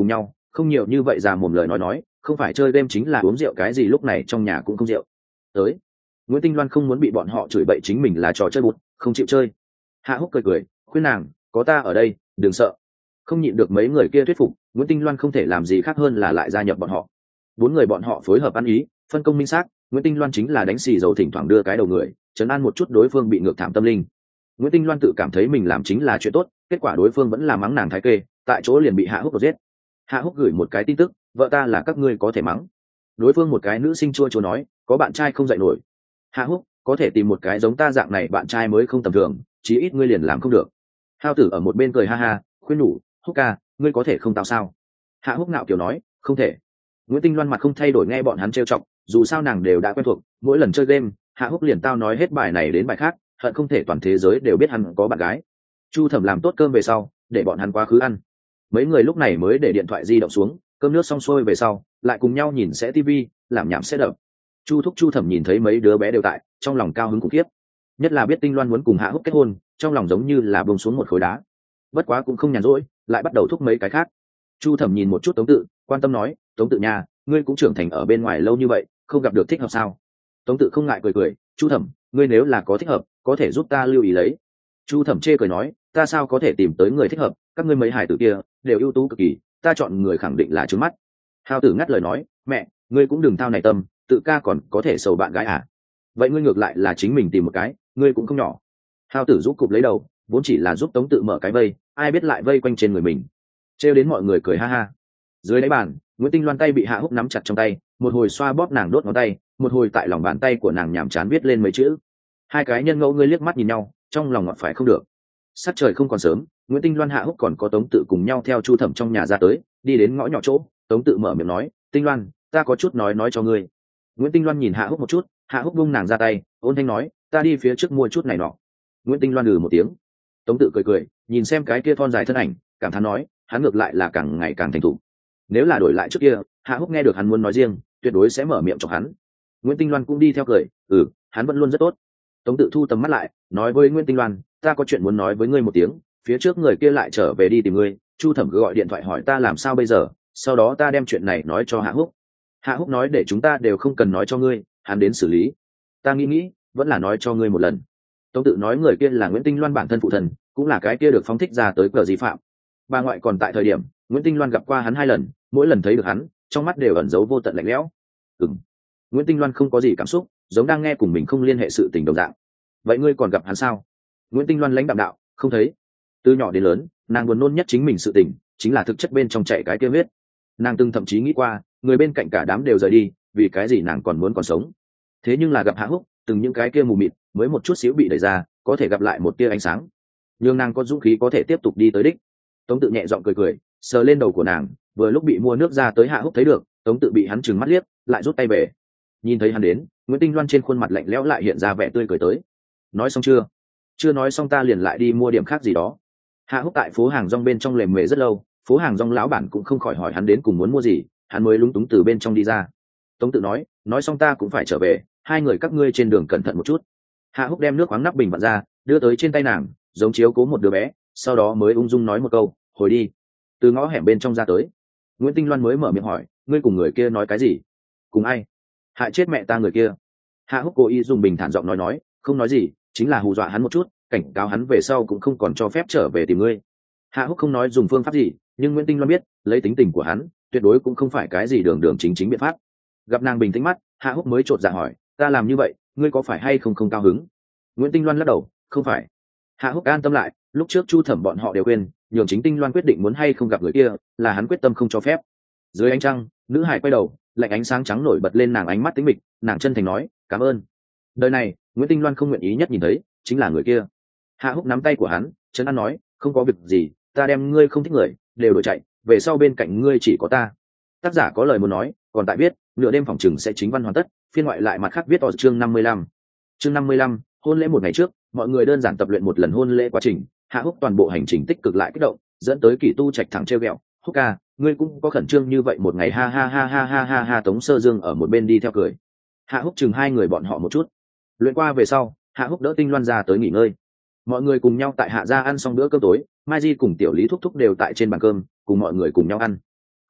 không nhiều như vậy già mồm lời nói nói, không phải chơi game chính là uống rượu, cái gì lúc này trong nhà cũng không rượu. Tới. Nguyễn Tinh Loan không muốn bị bọn họ chửi bậy chính mình là trò chơi bụt, không chịu chơi. Hạ Húc cười cười, khuyên nàng, có ta ở đây, đừng sợ. Không nhịn được mấy người kia thuyết phục, Nguyễn Tinh Loan không thể làm gì khác hơn là lại gia nhập bọn họ. Bốn người bọn họ phối hợp ăn ý, phân công minh xác, Nguyễn Tinh Loan chính là đánh xì dầu thỉnh thoảng đưa cái đầu người, trấn an một chút đối phương bị ngược thảm tâm linh. Nguyễn Tinh Loan tự cảm thấy mình làm chính là chuyện tốt, kết quả đối phương vẫn là mắng nàng thái kê, tại chỗ liền bị Hạ Húc giết. Hạ Húc gửi một cái tin tức, vợ ta là các ngươi có thể mắng. Đối phương một cái nữ sinh chua chua nói, có bạn trai không dạy nổi. Hạ Húc, có thể tìm một cái giống ta dạng này bạn trai mới không tầm thường, chí ít ngươi liền làm không được. Hao Tử ở một bên cười ha ha, khuyên nhủ, Húc ca, ngươi có thể không tao sao? Hạ Húc ngạo kiểu nói, không thể. Nguyễn Tinh Loan mặt không thay đổi nghe bọn hắn trêu chọc, dù sao nàng đều đã quen thuộc, mỗi lần chơi game, Hạ Húc liền tao nói hết bài này đến bài khác, hận không thể toàn thế giới đều biết hắn có bạn gái. Chu Thẩm làm tốt cơm về sau, để bọn hắn quá khứ ăn. Mấy người lúc này mới để điện thoại di động xuống, cơm nước xong xuôi về sau, lại cùng nhau nhìn sẽ tivi, làm nhảm sẽ đập. Chu Thúc Chu Thẩm nhìn thấy mấy đứa bé đều tại, trong lòng cao hứng khủng khiếp. Nhất là biết Tinh Loan muốn cùng Hạ Húc kết hôn, trong lòng giống như là buông xuống một khối đá. Bất quá cũng không nhàn rỗi, lại bắt đầu thúc mấy cái khác. Chu Thẩm nhìn một chút Tống Tự, quan tâm nói, Tống Tự nha, ngươi cũng trưởng thành ở bên ngoài lâu như vậy, không gặp được thích hợp sao? Tống Tự không ngại cười cười, Chu Thẩm, ngươi nếu là có thích hợp, có thể giúp ta lưu ý lấy. Chu Thẩm chê cười nói, ta sao có thể tìm tới người thích hợp, các ngươi mấy hải tử kia đều ưu tú cực kỳ, ta chọn người khẳng định là trướng mắt. Hao Tử ngắt lời nói, mẹ, ngươi cũng đừng thao này tâm, tự ca còn có thể sầu bạn gái à? Vậy ngươi ngược lại là chính mình tìm một cái, ngươi cũng không nhỏ. Hao Tử giúp cụp lấy đầu, vốn chỉ là giúp Tống Tự mở cái vây, ai biết lại vây quanh trên người mình. Trêu đến mọi người cười ha ha. Dưới đáy bàn, Nguyễn Tinh Loan tay bị Hạ Húc nắm chặt trong tay, một hồi xoa bóp nàng đốt ngón tay, một hồi tại lòng bàn tay của nàng nhàm chán viết lên mấy chữ. Hai cái nhân ngẫu ngươi liếc mắt nhìn nhau, trong lòng ngọt phải không được. Sắc trời không còn sớm, Nguyễn Tinh Loan Hạ Húc còn có Tống Tự cùng nhau theo Chu Thẩm trong nhà ra tới, đi đến ngõ nhỏ chỗ, Tống Tự mở miệng nói, Tinh Loan, ta có chút nói nói cho ngươi. Nguyễn Tinh Loan nhìn Hạ Húc một chút, Hạ Húc buông nàng ra tay, ôn thanh nói, ta đi phía trước mua chút này nọ. Nguyễn Tinh Loan lừ một tiếng. Tống Tự cười cười, nhìn xem cái kia thon dài thân ảnh, cảm thán nói, hắn ngược lại là càng ngày càng thành thục. Nếu là đổi lại trước kia, Hạ Húc nghe được hắn muốn nói riêng, tuyệt đối sẽ mở miệng cho hắn. Nguyễn Tinh Loan cũng đi theo cười, ừ, hắn vẫn luôn rất tốt. Tống Tự thu tầm mắt lại, nói với Nguyễn Tinh Loan, ta có chuyện muốn nói với ngươi một tiếng, phía trước người kia lại trở về đi tìm ngươi, Chu Thẩm cứ gọi điện thoại hỏi ta làm sao bây giờ, sau đó ta đem chuyện này nói cho Hạ Húc. Hạ Húc nói để chúng ta đều không cần nói cho ngươi, hắn đến xử lý. Ta nghĩ nghĩ, vẫn là nói cho ngươi một lần. Tống Tự nói người kia là Nguyễn Tinh Loan bản thân phụ thần, cũng là cái kia được phóng thích ra tới cờ di phạm. Bà ngoại còn tại thời điểm, Nguyễn Tinh Loan gặp qua hắn hai lần, mỗi lần thấy được hắn, trong mắt đều ẩn giấu vô tận lạnh lẽo. Ừm. Nguyễn Tinh Loan không có gì cảm xúc, giống đang nghe cùng mình không liên hệ sự tình đồng dạng. Vậy ngươi còn gặp hắn sao? Nguyễn Tinh Loan lãnh đạm đạo, không thấy. Từ nhỏ đến lớn, nàng buồn nôn nhất chính mình sự tình, chính là thực chất bên trong chạy cái kia huyết. Nàng từng thậm chí nghĩ qua, người bên cạnh cả đám đều rời đi, vì cái gì nàng còn muốn còn sống. Thế nhưng là gặp Hạ Húc, từng những cái kia mù mịt, mới một chút xíu bị đẩy ra, có thể gặp lại một tia ánh sáng. Nhưng nàng có dũng khí có thể tiếp tục đi tới đích. Tống Tự nhẹ giọng cười cười, sờ lên đầu của nàng, vừa lúc bị mua nước ra tới Hạ Húc thấy được, Tống Tự bị hắn trừng mắt liếc, lại rút tay về. Nhìn thấy hắn đến, Nguyễn Tinh Loan trên khuôn mặt lạnh lẽo lại hiện ra vẻ tươi cười tới. Nói xong chưa? Chưa nói xong ta liền lại đi mua điểm khác gì đó. Hạ Húc tại phố hàng rong bên trong lề mề rất lâu, phố hàng rong lão bản cũng không khỏi hỏi hắn đến cùng muốn mua gì, hắn mới lúng túng từ bên trong đi ra. Tống Tự nói, nói xong ta cũng phải trở về, hai người các ngươi trên đường cẩn thận một chút. Hạ Húc đem nước khoáng nắp bình vặn ra, đưa tới trên tay nàng, giống chiếu cố một đứa bé, sau đó mới ung dung nói một câu, hồi đi. Từ ngõ hẻm bên trong ra tới, Nguyễn Tinh Loan mới mở miệng hỏi, ngươi cùng người kia nói cái gì? Cùng ai? Hại chết mẹ ta người kia. Hạ Húc cố ý dùng bình thản giọng nói nói, không nói gì, chính là hù dọa hắn một chút, cảnh cáo hắn về sau cũng không còn cho phép trở về tìm ngươi. Hạ Húc không nói dùng phương pháp gì, nhưng Nguyễn Tinh Loan biết, lấy tính tình của hắn, tuyệt đối cũng không phải cái gì đường đường chính chính biện pháp. Gặp nàng bình tĩnh mắt, Hạ Húc mới chột dạ hỏi, ta làm như vậy, ngươi có phải hay không không cao hứng? Nguyễn Tinh Loan lắc đầu, không phải. Hạ Húc an tâm lại, lúc trước Chu Thẩm bọn họ đều quên, nhường chính Tinh Loan quyết định muốn hay không gặp người kia, là hắn quyết tâm không cho phép. Dưới ánh trăng, nữ hải quay đầu, lạnh ánh sáng trắng nổi bật lên nàng ánh mắt tĩnh mịch, nàng chân thành nói, cảm ơn. Đời này, Nguyễn Tinh Loan không nguyện ý nhất nhìn thấy, chính là người kia. Hạ Húc nắm tay của hắn, trấn an nói, không có việc gì, ta đem ngươi không thích người, đều đổi chạy, về sau bên cạnh ngươi chỉ có ta. Tác giả có lời muốn nói, còn tại viết, nửa đêm phòng trừng sẽ chính văn hoàn tất, phiên ngoại lại mặt khác viết ở chương năm mươi lăm. Chương năm mươi lăm, hôn lễ một ngày trước, mọi người đơn giản tập luyện một lần hôn lễ quá trình, Hạ Húc toàn bộ hành trình tích cực lại kích động, dẫn tới Kỷ Tu Trạch thẳng trêu ghẹo, Húc ca, ngươi cũng có khẩn trương như vậy một ngày ha ha ha ha ha ha ha. Tống Sơ Dương ở một bên đi theo cười. Hạ Húc chừng hai người bọn họ một chút. Luyện qua về sau, Hạ Húc đỡ Tinh Loan ra tới nghỉ ngơi. Mọi người cùng nhau tại Hạ gia ăn xong bữa cơm tối, Mai Di cùng Tiểu Lý thúc thúc đều tại trên bàn cơm, cùng mọi người cùng nhau ăn.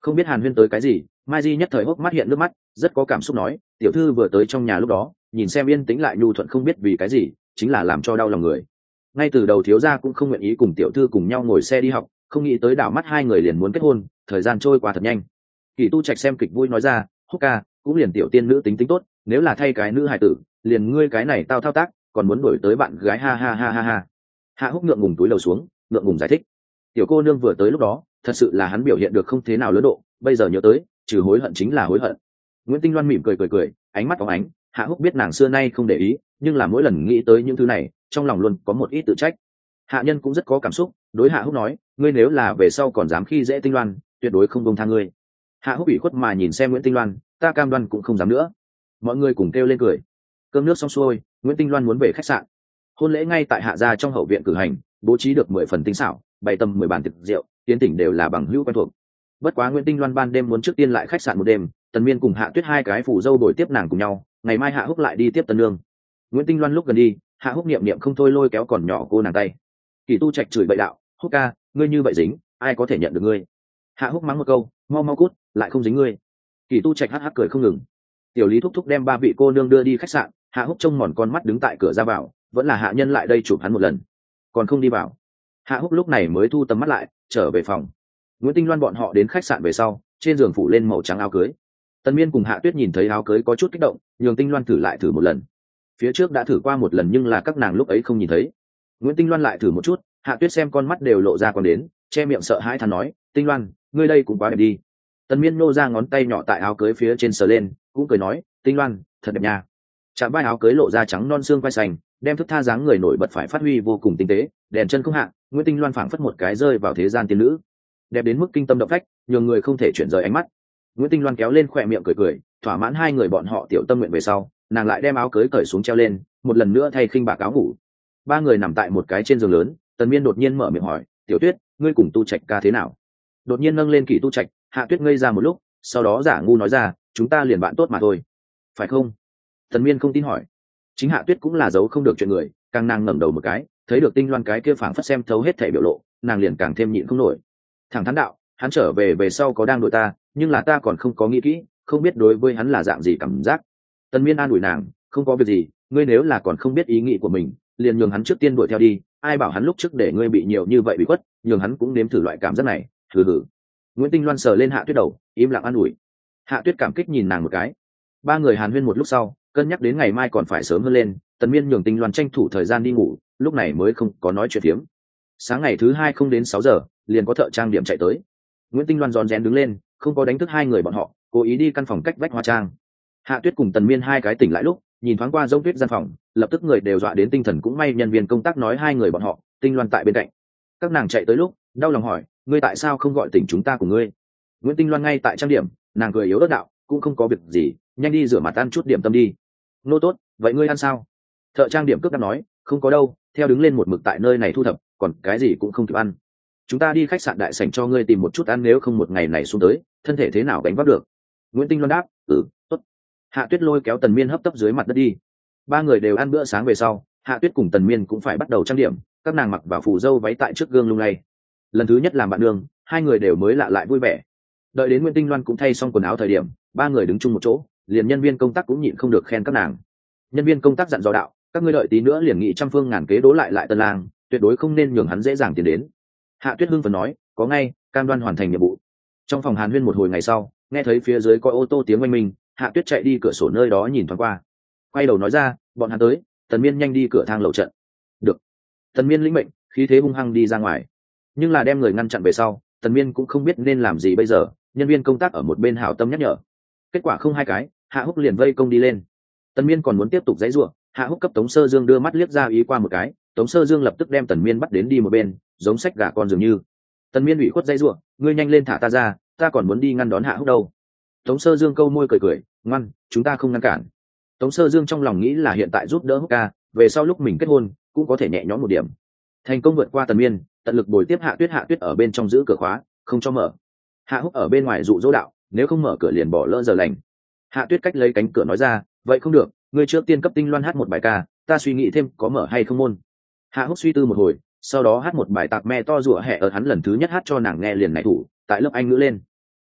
Không biết hàn huyên tới cái gì, mai di nhất thời hốc mắt hiện nước mắt, rất có cảm xúc nói, tiểu thư vừa tới trong nhà lúc đó nhìn xem yên tĩnh lại nhu thuận, không biết vì cái gì chính là làm cho đau lòng người. Ngay từ đầu thiếu gia cũng không nguyện ý cùng tiểu thư cùng nhau ngồi xe đi học, không nghĩ tới đảo mắt hai người liền muốn kết hôn, thời gian trôi qua thật nhanh. Kỳ Tu Trạch xem kịch vui nói ra, húc ca cũng liền tiểu tiên nữ tính tính tốt, nếu là thay cái nữ hài tử liền ngươi cái này tao thao tác còn muốn đổi tới bạn gái, ha ha ha ha ha. Hạ Húc ngượng ngùng túi lầu xuống, ngượng ngùng giải thích, tiểu cô nương vừa tới lúc đó thật sự là hắn biểu hiện được không thế nào lớn độ, bây giờ nhớ tới trừ hối hận chính là hối hận. Nguyễn Tinh Loan mỉm cười cười cười, ánh mắt phóng ánh. Hạ Húc biết nàng xưa nay không để ý, nhưng là mỗi lần nghĩ tới những thứ này trong lòng luôn có một ít tự trách. Hạ Nhân cũng rất có cảm xúc, đối Hạ Húc nói, ngươi nếu là về sau còn dám khi dễ Tinh Loan, tuyệt đối không buông tha ngươi. Hạ Húc ủy khuất mà nhìn xem Nguyễn Tinh Loan, ta cam đoan cũng không dám nữa. Mọi người cùng kêu lên cười. Cơm nước xong xuôi, Nguyễn Tinh Loan muốn về khách sạn. Hôn lễ ngay tại Hạ gia trong hậu viện cử hành, bố trí được mười phần tinh xảo, bày tầm mười bàn tiệc rượu, tiến tỉnh đều là bằng hữu quen thuộc. Bất quá Nguyễn Tinh Loan ban đêm muốn trước tiên lại khách sạn một đêm, Tần Miên cùng Hạ Tuyết hai cái phù dâu bồi tiếp nàng cùng nhau, ngày mai Hạ Húc lại đi tiếp Tần Nương. Nguyễn Tinh Loan lúc gần đi, Hạ Húc niệm niệm không thôi lôi kéo còn nhỏ cô nàng tay. Kỳ Tu Trạch chửi bậy đạo, Húc ca ngươi như vậy dính, ai có thể nhận được ngươi. Hạ Húc mắng một câu, mau mau cút, lại không dính ngươi. Kỳ Tu Trạch hắc hắc cười không ngừng. Tiểu Lý thúc thúc đem ba vị cô nương đưa đi khách sạn, Hạ Húc trông mòn con mắt đứng tại cửa ra vào, vẫn là Hạ Nhân lại đây chụp hắn một lần, còn không đi vào. Hạ Húc lúc này mới thu tầm mắt lại, trở về phòng. Nguyễn Tinh Loan bọn họ đến khách sạn về sau, trên giường phủ lên màu trắng áo cưới. Tần Miên cùng Hạ Tuyết nhìn thấy áo cưới có chút kích động, nhường Tinh Loan thử lại thử một lần. Phía trước đã thử qua một lần nhưng là các nàng lúc ấy không nhìn thấy. Nguyễn Tinh Loan lại thử một chút, Hạ Tuyết xem con mắt đều lộ ra còn đến, che miệng sợ hãi than nói, Tinh Loan ngươi đây cũng quá đẹp đi. Tần Miên nô ra ngón tay nhỏ tại áo cưới phía trên sờ lên, cũng cười nói, Tinh Loan thật đẹp nha. Chạm vai áo cưới lộ ra trắng non xương quai xanh, đem thức tha dáng người nổi bật phải phát huy vô cùng tinh tế, đèn chân không hạ, Nguyễn Tinh Loan phảng phất một cái rơi vào thế gian tiên nữ, đẹp đến mức kinh tâm động phách, nhường người không thể chuyển rời ánh mắt. Nguyễn Tinh Loan kéo lên khỏe miệng cười cười, thỏa mãn hai người bọn họ tiểu tâm nguyện về sau, nàng lại đem áo cưới cởi xuống treo lên, một lần nữa thay khinh bạc áo ngủ. Ba người nằm tại một cái trên giường lớn, Tần Miên đột nhiên mở miệng hỏi, Tiểu Tuyết ngươi cùng Tu Trạch ca thế nào? Đột nhiên nâng lên Kỳ Tu Trạch, Hạ Tuyết ngây ra một lúc, sau đó giả ngu nói ra, chúng ta liền bạn tốt mà thôi, phải không? Tần Miên không tin hỏi. Chính Hạ Tuyết cũng là giấu không được chuyện người, càng nàng ngẩng đầu một cái, thấy được Tinh Loan cái kia phảng phất xem thấu hết thể biểu lộ, nàng liền càng thêm nhịn không nổi. Thẳng thắn đạo, hắn trở về về sau có đang đuổi ta, nhưng là ta còn không có nghĩ kỹ, không biết đối với hắn là dạng gì cảm giác. Tần Miên an ủi nàng, không có việc gì, ngươi nếu là còn không biết ý nghĩ của mình, liền nhường hắn trước tiên đuổi theo đi, ai bảo hắn lúc trước để ngươi bị nhiều như vậy bị khuất, nhường hắn cũng nếm thử loại cảm giác này. Thử thử. Nguyễn Tinh Loan sờ lên Hạ Tuyết đầu, im lặng an ủi. Hạ Tuyết cảm kích nhìn nàng một cái. Ba người hàn huyên một lúc sau, cân nhắc đến ngày mai còn phải sớm hơn lên, Tần Miên nhường Tinh Loan tranh thủ thời gian đi ngủ, lúc này mới không có nói chuyện phiếm. Sáng ngày thứ hai không đến sáu giờ, liền có thợ trang điểm chạy tới. Nguyễn Tinh Loan rón rén đứng lên, không có đánh thức hai người bọn họ, cố ý đi căn phòng cách vách hóa trang. Hạ Tuyết cùng Tần Miên hai cái tỉnh lại lúc, nhìn thoáng qua Dông Tuyết gian phòng, lập tức người đều dọa đến tinh thần, cũng may nhân viên công tác nói hai người bọn họ, Tinh Loan tại bên cạnh. Các nàng chạy tới lúc, đau lòng hỏi, ngươi tại sao không gọi tỉnh chúng ta cùng ngươi? Nguyễn Tinh Loan ngay tại trang điểm, nàng cười yếu ớt đạo, cũng không có việc gì, nhanh đi rửa mặt ăn chút điểm tâm đi. Nô tốt, vậy ngươi ăn sao? Thợ trang điểm cướp đáp nói, không có đâu, theo đứng lên một mực tại nơi này thu thập, còn cái gì cũng không kịp ăn. Chúng ta đi khách sạn đại sảnh cho ngươi tìm một chút ăn, nếu không một ngày này xuống tới, thân thể thế nào gánh vác được? Nguyễn Tinh Loan đáp, ừ, tốt. Hạ Tuyết lôi kéo Tần Miên hấp tấp dưới mặt đất đi. Ba người đều ăn bữa sáng về sau, Hạ Tuyết cùng Tần Miên cũng phải bắt đầu trang điểm, các nàng mặc vào phù dâu váy tại trước gương lung lay. Lần thứ nhất làm bạn đường, hai người đều mới lạ lại vui vẻ. Đợi đến Nguyễn Tinh Loan cũng thay xong quần áo thời điểm, ba người đứng chung một chỗ, liền nhân viên công tác cũng nhịn không được khen các nàng. Nhân viên công tác dặn dò đạo, các ngươi đợi tí nữa liền nghị trăm phương ngàn kế đố lại lại Tân Lang, tuyệt đối không nên nhường hắn dễ dàng tiến đến. Hạ Tuyết hưng phấn nói, có ngay, cam đoan hoàn thành nhiệm vụ. Trong phòng hàn huyên một hồi ngày sau, nghe thấy phía dưới có ô tô tiếng oanh minh, Hạ Tuyết chạy đi cửa sổ nơi đó nhìn thoáng qua, quay đầu nói ra, bọn hắn tới. Tần Miên nhanh đi cửa thang lầu trận. Được. Tần Miên lĩnh mệnh, khí thế hung hăng đi ra ngoài, nhưng là đem người ngăn chặn về sau, Tần Miên cũng không biết nên làm gì bây giờ. Nhân viên công tác ở một bên hảo tâm nhắc nhở, kết quả không hai cái, Hạ Húc liền vây công đi lên. Tần Miên còn muốn tiếp tục giãy giụa, Hạ Húc cấp Tống Sơ Dương đưa mắt liếc ra ý qua một cái, Tống Sơ Dương lập tức đem Tần Miên bắt đến đi một bên, giống sách gà con dường như. Tần Miên ủy khuất giãy giụa, ngươi nhanh lên thả ta ra, ta còn muốn đi ngăn đón Hạ Húc đâu. Tống Sơ Dương câu môi cười cười, ngoan, chúng ta không ngăn cản. Tống Sơ Dương trong lòng nghĩ là hiện tại giúp đỡ Húc ca, về sau lúc mình kết hôn cũng có thể nhẹ nhõm một điểm. Thành công vượt qua Tần Miên, tận lực bồi tiếp Hạ Tuyết. Hạ Tuyết ở bên trong giữ cửa khóa, không cho mở. Hạ Húc ở bên ngoài dụ dỗ đạo, nếu không mở cửa liền bỏ lỡ giờ lành. Hạ Tuyết cách lấy cánh cửa nói ra, vậy không được, ngươi trước tiên cấp Tinh Loan hát một bài ca, ta suy nghĩ thêm có mở hay không môn. Hạ Húc suy tư một hồi, sau đó hát một bài tạc me to rủa hẹ ở hắn lần thứ nhất hát cho nàng nghe liền nảy thủ, tại lớp Anh ngữ lên.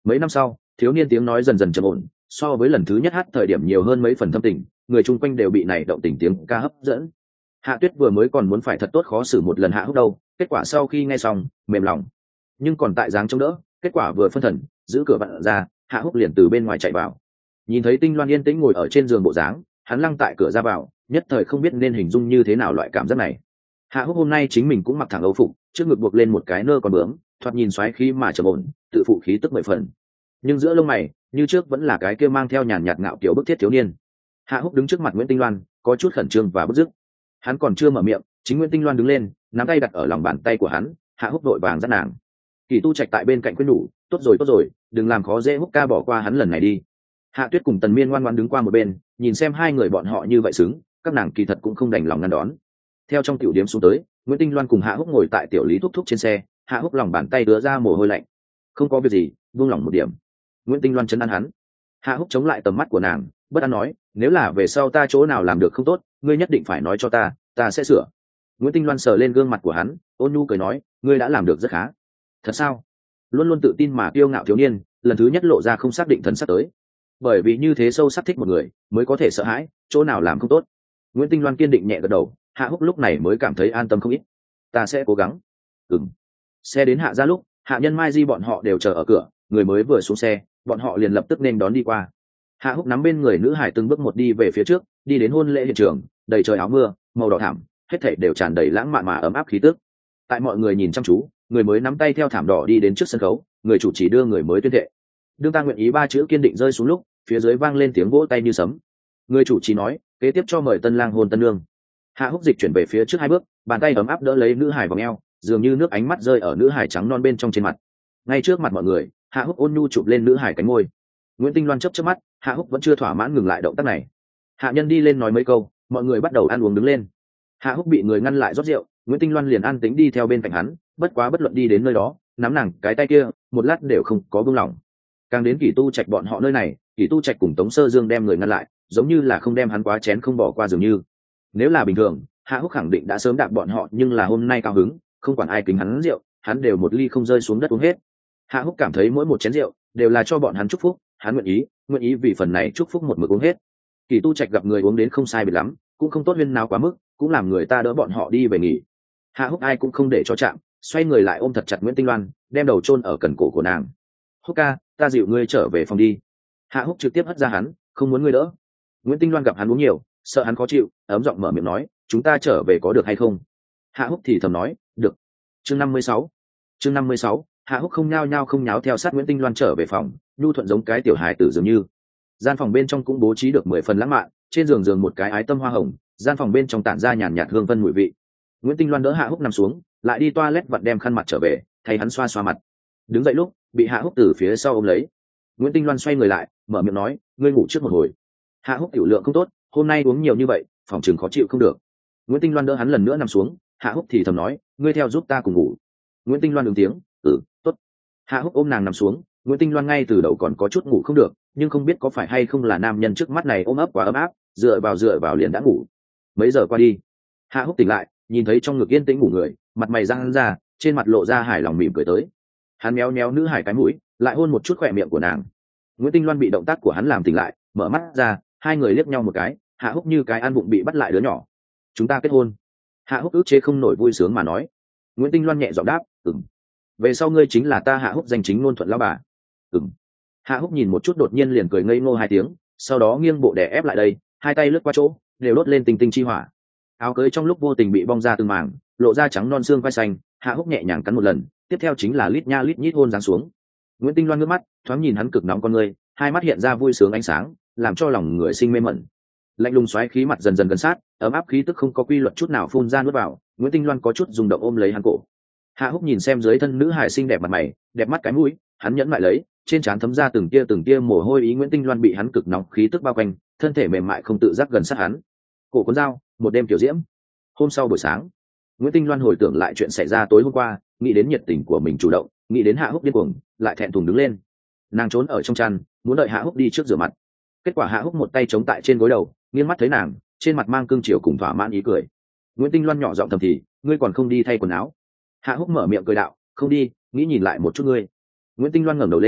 Mấy năm sau, thiếu niên tiếng nói dần dần trầm ổn, so với lần thứ nhất hát thời điểm nhiều hơn mấy phần thâm tình, người chung quanh đều bị này động tình tiếng ca hấp dẫn. Hạ Tuyết vừa mới còn muốn phải thật tốt khó xử một lần Hạ Húc đâu, kết quả sau khi nghe xong mềm lòng, nhưng còn tại dáng chống đỡ, kết quả vừa phân thần giữ cửa vặn ra, Hạ Húc liền từ bên ngoài chạy vào. Nhìn thấy Tinh Loan yên tĩnh ngồi ở trên giường bộ dáng, hắn lăng tại cửa ra vào, nhất thời không biết nên hình dung như thế nào loại cảm giác này. Hạ Húc hôm nay chính mình cũng mặc thẳng âu phục, trước ngực buộc lên một cái nơ còn bướm, thoạt nhìn xoáy khí mà trầm ổn, tự phụ khí tức mười phần. Nhưng giữa lông mày, như trước vẫn là cái kia mang theo nhàn nhạt ngạo kiểu bức thiết thiếu niên. Hạ Húc đứng trước mặt Nguyễn Tinh Loan, có chút khẩn trương và bức rứt. Hắn còn chưa mở miệng, chính Nguyễn Tinh Loan đứng lên, nắm tay đặt ở lòng bàn tay của hắn. Hạ Húc vội vàng dắt nàng. Kỳ Tu Trạch tại bên cạnh khuyên nhủ, tốt rồi tốt rồi, đừng làm khó dễ Húc ca, bỏ qua hắn lần này đi. Hạ Tuyết cùng Tần Miên ngoan ngoãn đứng qua một bên, nhìn xem hai người bọn họ như vậy xứng, các nàng kỳ thật cũng không đành lòng ngăn đón. Theo trong tiểu điểm xuống tới, Nguyễn Tinh Loan cùng Hạ Húc ngồi tại tiểu lý thúc thúc trên xe. Hạ Húc lòng bàn tay đưa ra mồ hôi lạnh. Không có việc gì, buông lỏng một điểm. Nguyễn Tinh Loan chấn an hắn. Hạ Húc chống lại tầm mắt của nàng, bất an nói, nếu là về sau ta chỗ nào làm được không tốt, ngươi nhất định phải nói cho ta, ta sẽ sửa. Nguyễn Tinh Loan sờ lên gương mặt của hắn, ôn nhu cười nói, ngươi đã làm được rất khá. Thật sao? Luôn luôn tự tin mà kiêu ngạo thiếu niên, lần thứ nhất lộ ra không xác định thần sắc tới. Bởi vì như thế sâu sắc thích một người, mới có thể sợ hãi, chỗ nào làm không tốt. Nguyễn Tinh Loan kiên định nhẹ gật đầu, Hạ Húc lúc này mới cảm thấy an tâm không ít. Ta sẽ cố gắng. Ừm. Xe đến Hạ ra lúc, Hạ Nhân Mai Di bọn họ đều chờ ở cửa, người mới vừa xuống xe, bọn họ liền lập tức nên đón đi qua. Hạ Húc nắm bên người nữ hải từng bước một đi về phía trước, đi đến hôn lễ hiện trường, đầy trời áo mưa, màu đỏ thảm, hết thảy đều tràn đầy lãng mạn mà ấm áp khí tức. Tại mọi người nhìn chăm chú, người mới nắm tay theo thảm đỏ đi đến trước sân khấu, người chủ chỉ đưa người mới tuyên thệ. Đương ta nguyện ý ba chữ kiên định rơi xuống lúc, phía dưới vang lên tiếng vỗ tay như sấm. Người chủ chỉ nói, kế tiếp cho mời tân lang hôn tân nương. Hạ Húc dịch chuyển về phía trước hai bước, bàn tay ấm áp đỡ lấy nữ hải vòng eo, dường như nước ánh mắt rơi ở nữ hải trắng non bên trong trên mặt. Ngay trước mặt mọi người, Hạ Húc ôn nhu chụp lên nữ hải cánh môi. Nguyễn Tinh Loan chớp chớp mắt, Hạ Húc vẫn chưa thỏa mãn ngừng lại động tác này. Hạ Nhân đi lên nói mấy câu, mọi người bắt đầu ăn uống đứng lên. Hạ Húc bị người ngăn lại rót rượu, Nguyễn Tinh Loan liền an tính đi theo bên cạnh hắn, bất quá bất luận đi đến nơi đó, nắm nàng cái tay kia, một lát đều không có buông lỏng. Càng đến Kỳ Tu Trạch bọn họ nơi này, Kỳ Tu Trạch cùng Tống Sơ Dương đem người ngăn lại, giống như là không đem hắn quá chén không bỏ qua dường như. Nếu là bình thường, Hạ Húc khẳng định đã sớm đạp bọn họ, nhưng là hôm nay cao hứng, không quản ai kính hắn rượu, hắn đều một ly không rơi xuống đất uống hết. Hạ Húc cảm thấy mỗi một chén rượu đều là cho bọn hắn chúc phúc, hắn nguyện ý, nguyện ý vì phần này chúc phúc một mực uống hết. Kỳ Tu Trạch gặp người uống đến không sai biệt lắm, cũng không tốt huyên nào quá mức, cũng làm người ta đỡ bọn họ đi về nghỉ. Hạ Húc ai cũng không để cho chạm, xoay người lại ôm thật chặt Nguyễn Tinh Loan, đem đầu chôn ở cần cổ của nàng. Húc ca, ta dịu ngươi trở về phòng đi. Hạ Húc trực tiếp hất ra hắn, không muốn ngươi đỡ. Nguyễn Tinh Loan gặp hắn uống nhiều, sợ hắn khó chịu, ấm giọng mở miệng nói, chúng ta trở về có được hay không? Hạ Húc thì thầm nói, được. Chương năm mươi sáu. Chương năm mươi sáu, Hạ Húc không nhao nhao không nháo theo sát Nguyễn Tinh Loan trở về phòng, nhu thuận giống cái tiểu hài tử dường như. Gian phòng bên trong cũng bố trí được mười phần lãng mạn, trên giường giường một cái ái tâm hoa hồng, gian phòng bên trong tản ra nhàn nhạt hương vân mùi vị. Nguyễn Tinh Loan đỡ Hạ Húc nằm xuống, lại đi toilet vặn đem khăn mặt trở về, thay hắn xoa xoa mặt. Đứng dậy lúc, bị Hạ Húc từ phía sau ôm lấy. Nguyễn Tinh Loan xoay người lại, mở miệng nói, ngươi ngủ trước một hồi. Hạ Húc tiểu lượng không tốt, hôm nay uống nhiều như vậy, phòng chừng khó chịu không được. Nguyễn Tinh Loan đỡ hắn lần nữa nằm xuống, Hạ Húc thì thầm nói, ngươi theo giúp ta cùng ngủ. Nguyễn Tinh Loan ứng tiếng, ừ, tốt. Hạ Húc ôm nàng nằm xuống, Nguyễn Tinh Loan ngay từ đầu còn có chút ngủ không được, nhưng không biết có phải hay không là nam nhân trước mắt này ôm ấp quá ấm áp, dựa vào dựa vào liền đã ngủ. Mấy giờ qua đi, Hạ Húc tỉnh lại, nhìn thấy trong ngực yên tĩnh ngủ người, mặt mày răng ra, trên mặt lộ ra hài lòng mỉm cười tới. Hắn méo méo nữ hải cái mũi, lại hôn một chút khỏe miệng của nàng. Nguyễn Tinh Loan bị động tác của hắn làm tỉnh lại, mở mắt ra, hai người liếc nhau một cái, Hạ Húc như cái ăn bụng bị bắt lại đứa nhỏ. Chúng ta kết hôn. Hạ Húc ức chế không nổi vui sướng mà nói. Nguyễn Tinh Loan nhẹ giọng đáp, ừm. Về sau ngươi chính là ta Hạ Húc danh chính ngôn thuận lão bà. Ừm. Hạ Húc nhìn một chút đột nhiên liền cười ngây ngô hai tiếng, sau đó nghiêng bộ đè ép lại đây, hai tay lướt qua chỗ, đều đốt lên tinh tinh chi hỏa. Áo cưới trong lúc vô tình bị bong ra từng mảng, lộ ra trắng non xương vai xanh. Hạ Húc nhẹ nhàng cắn một lần, tiếp theo chính là lít nha lít nhít hôn giáng xuống. Nguyễn Tinh Loan ngước mắt, thoáng nhìn hắn cực nóng con ngươi, hai mắt hiện ra vui sướng ánh sáng, làm cho lòng người sinh mê mẩn. Lạnh lùng xoáy khí mặt dần dần gần sát, ấm áp khí tức không có quy luật chút nào phun ra nuốt vào. Nguyễn Tinh Loan có chút rung động ôm lấy hắn cổ. Hạ Húc nhìn xem dưới thân nữ hải xinh đẹp mặt mày, đẹp mắt cái mũi, hắn nhẫn lại lấy, trên trán thấm ra từng tia từng tia mồ hôi ý. Nguyễn Tinh Loan bị hắn cực nóng khí tức bao quanh, thân thể mềm mại không tự giác gần sát hắn. Cổ cuốn dao, một đêm tiểu diễm. Hôm sau buổi sáng, Nguyễn Tinh Loan hồi tưởng lại chuyện xảy ra tối hôm qua, nghĩ đến nhiệt tình của mình chủ động, nghĩ đến Hạ Húc điên cuồng, lại thẹn thùng đứng lên. Nàng trốn ở trong chăn, muốn đợi Hạ Húc đi trước rửa mặt. Kết quả Hạ Húc một tay chống tại trên gối đầu, nghiêng mắt thấy nàng, trên mặt mang cương chiều cùng thỏa mãn ý cười. Nguyễn Tinh Loan nhỏ giọng thầm thì, ngươi còn không đi thay quần áo? Hạ Húc mở miệng cười đạo, không đi, nghĩ nhìn lại một chút ngươi. Nguyễn Tinh Loan ngẩng đầu lên,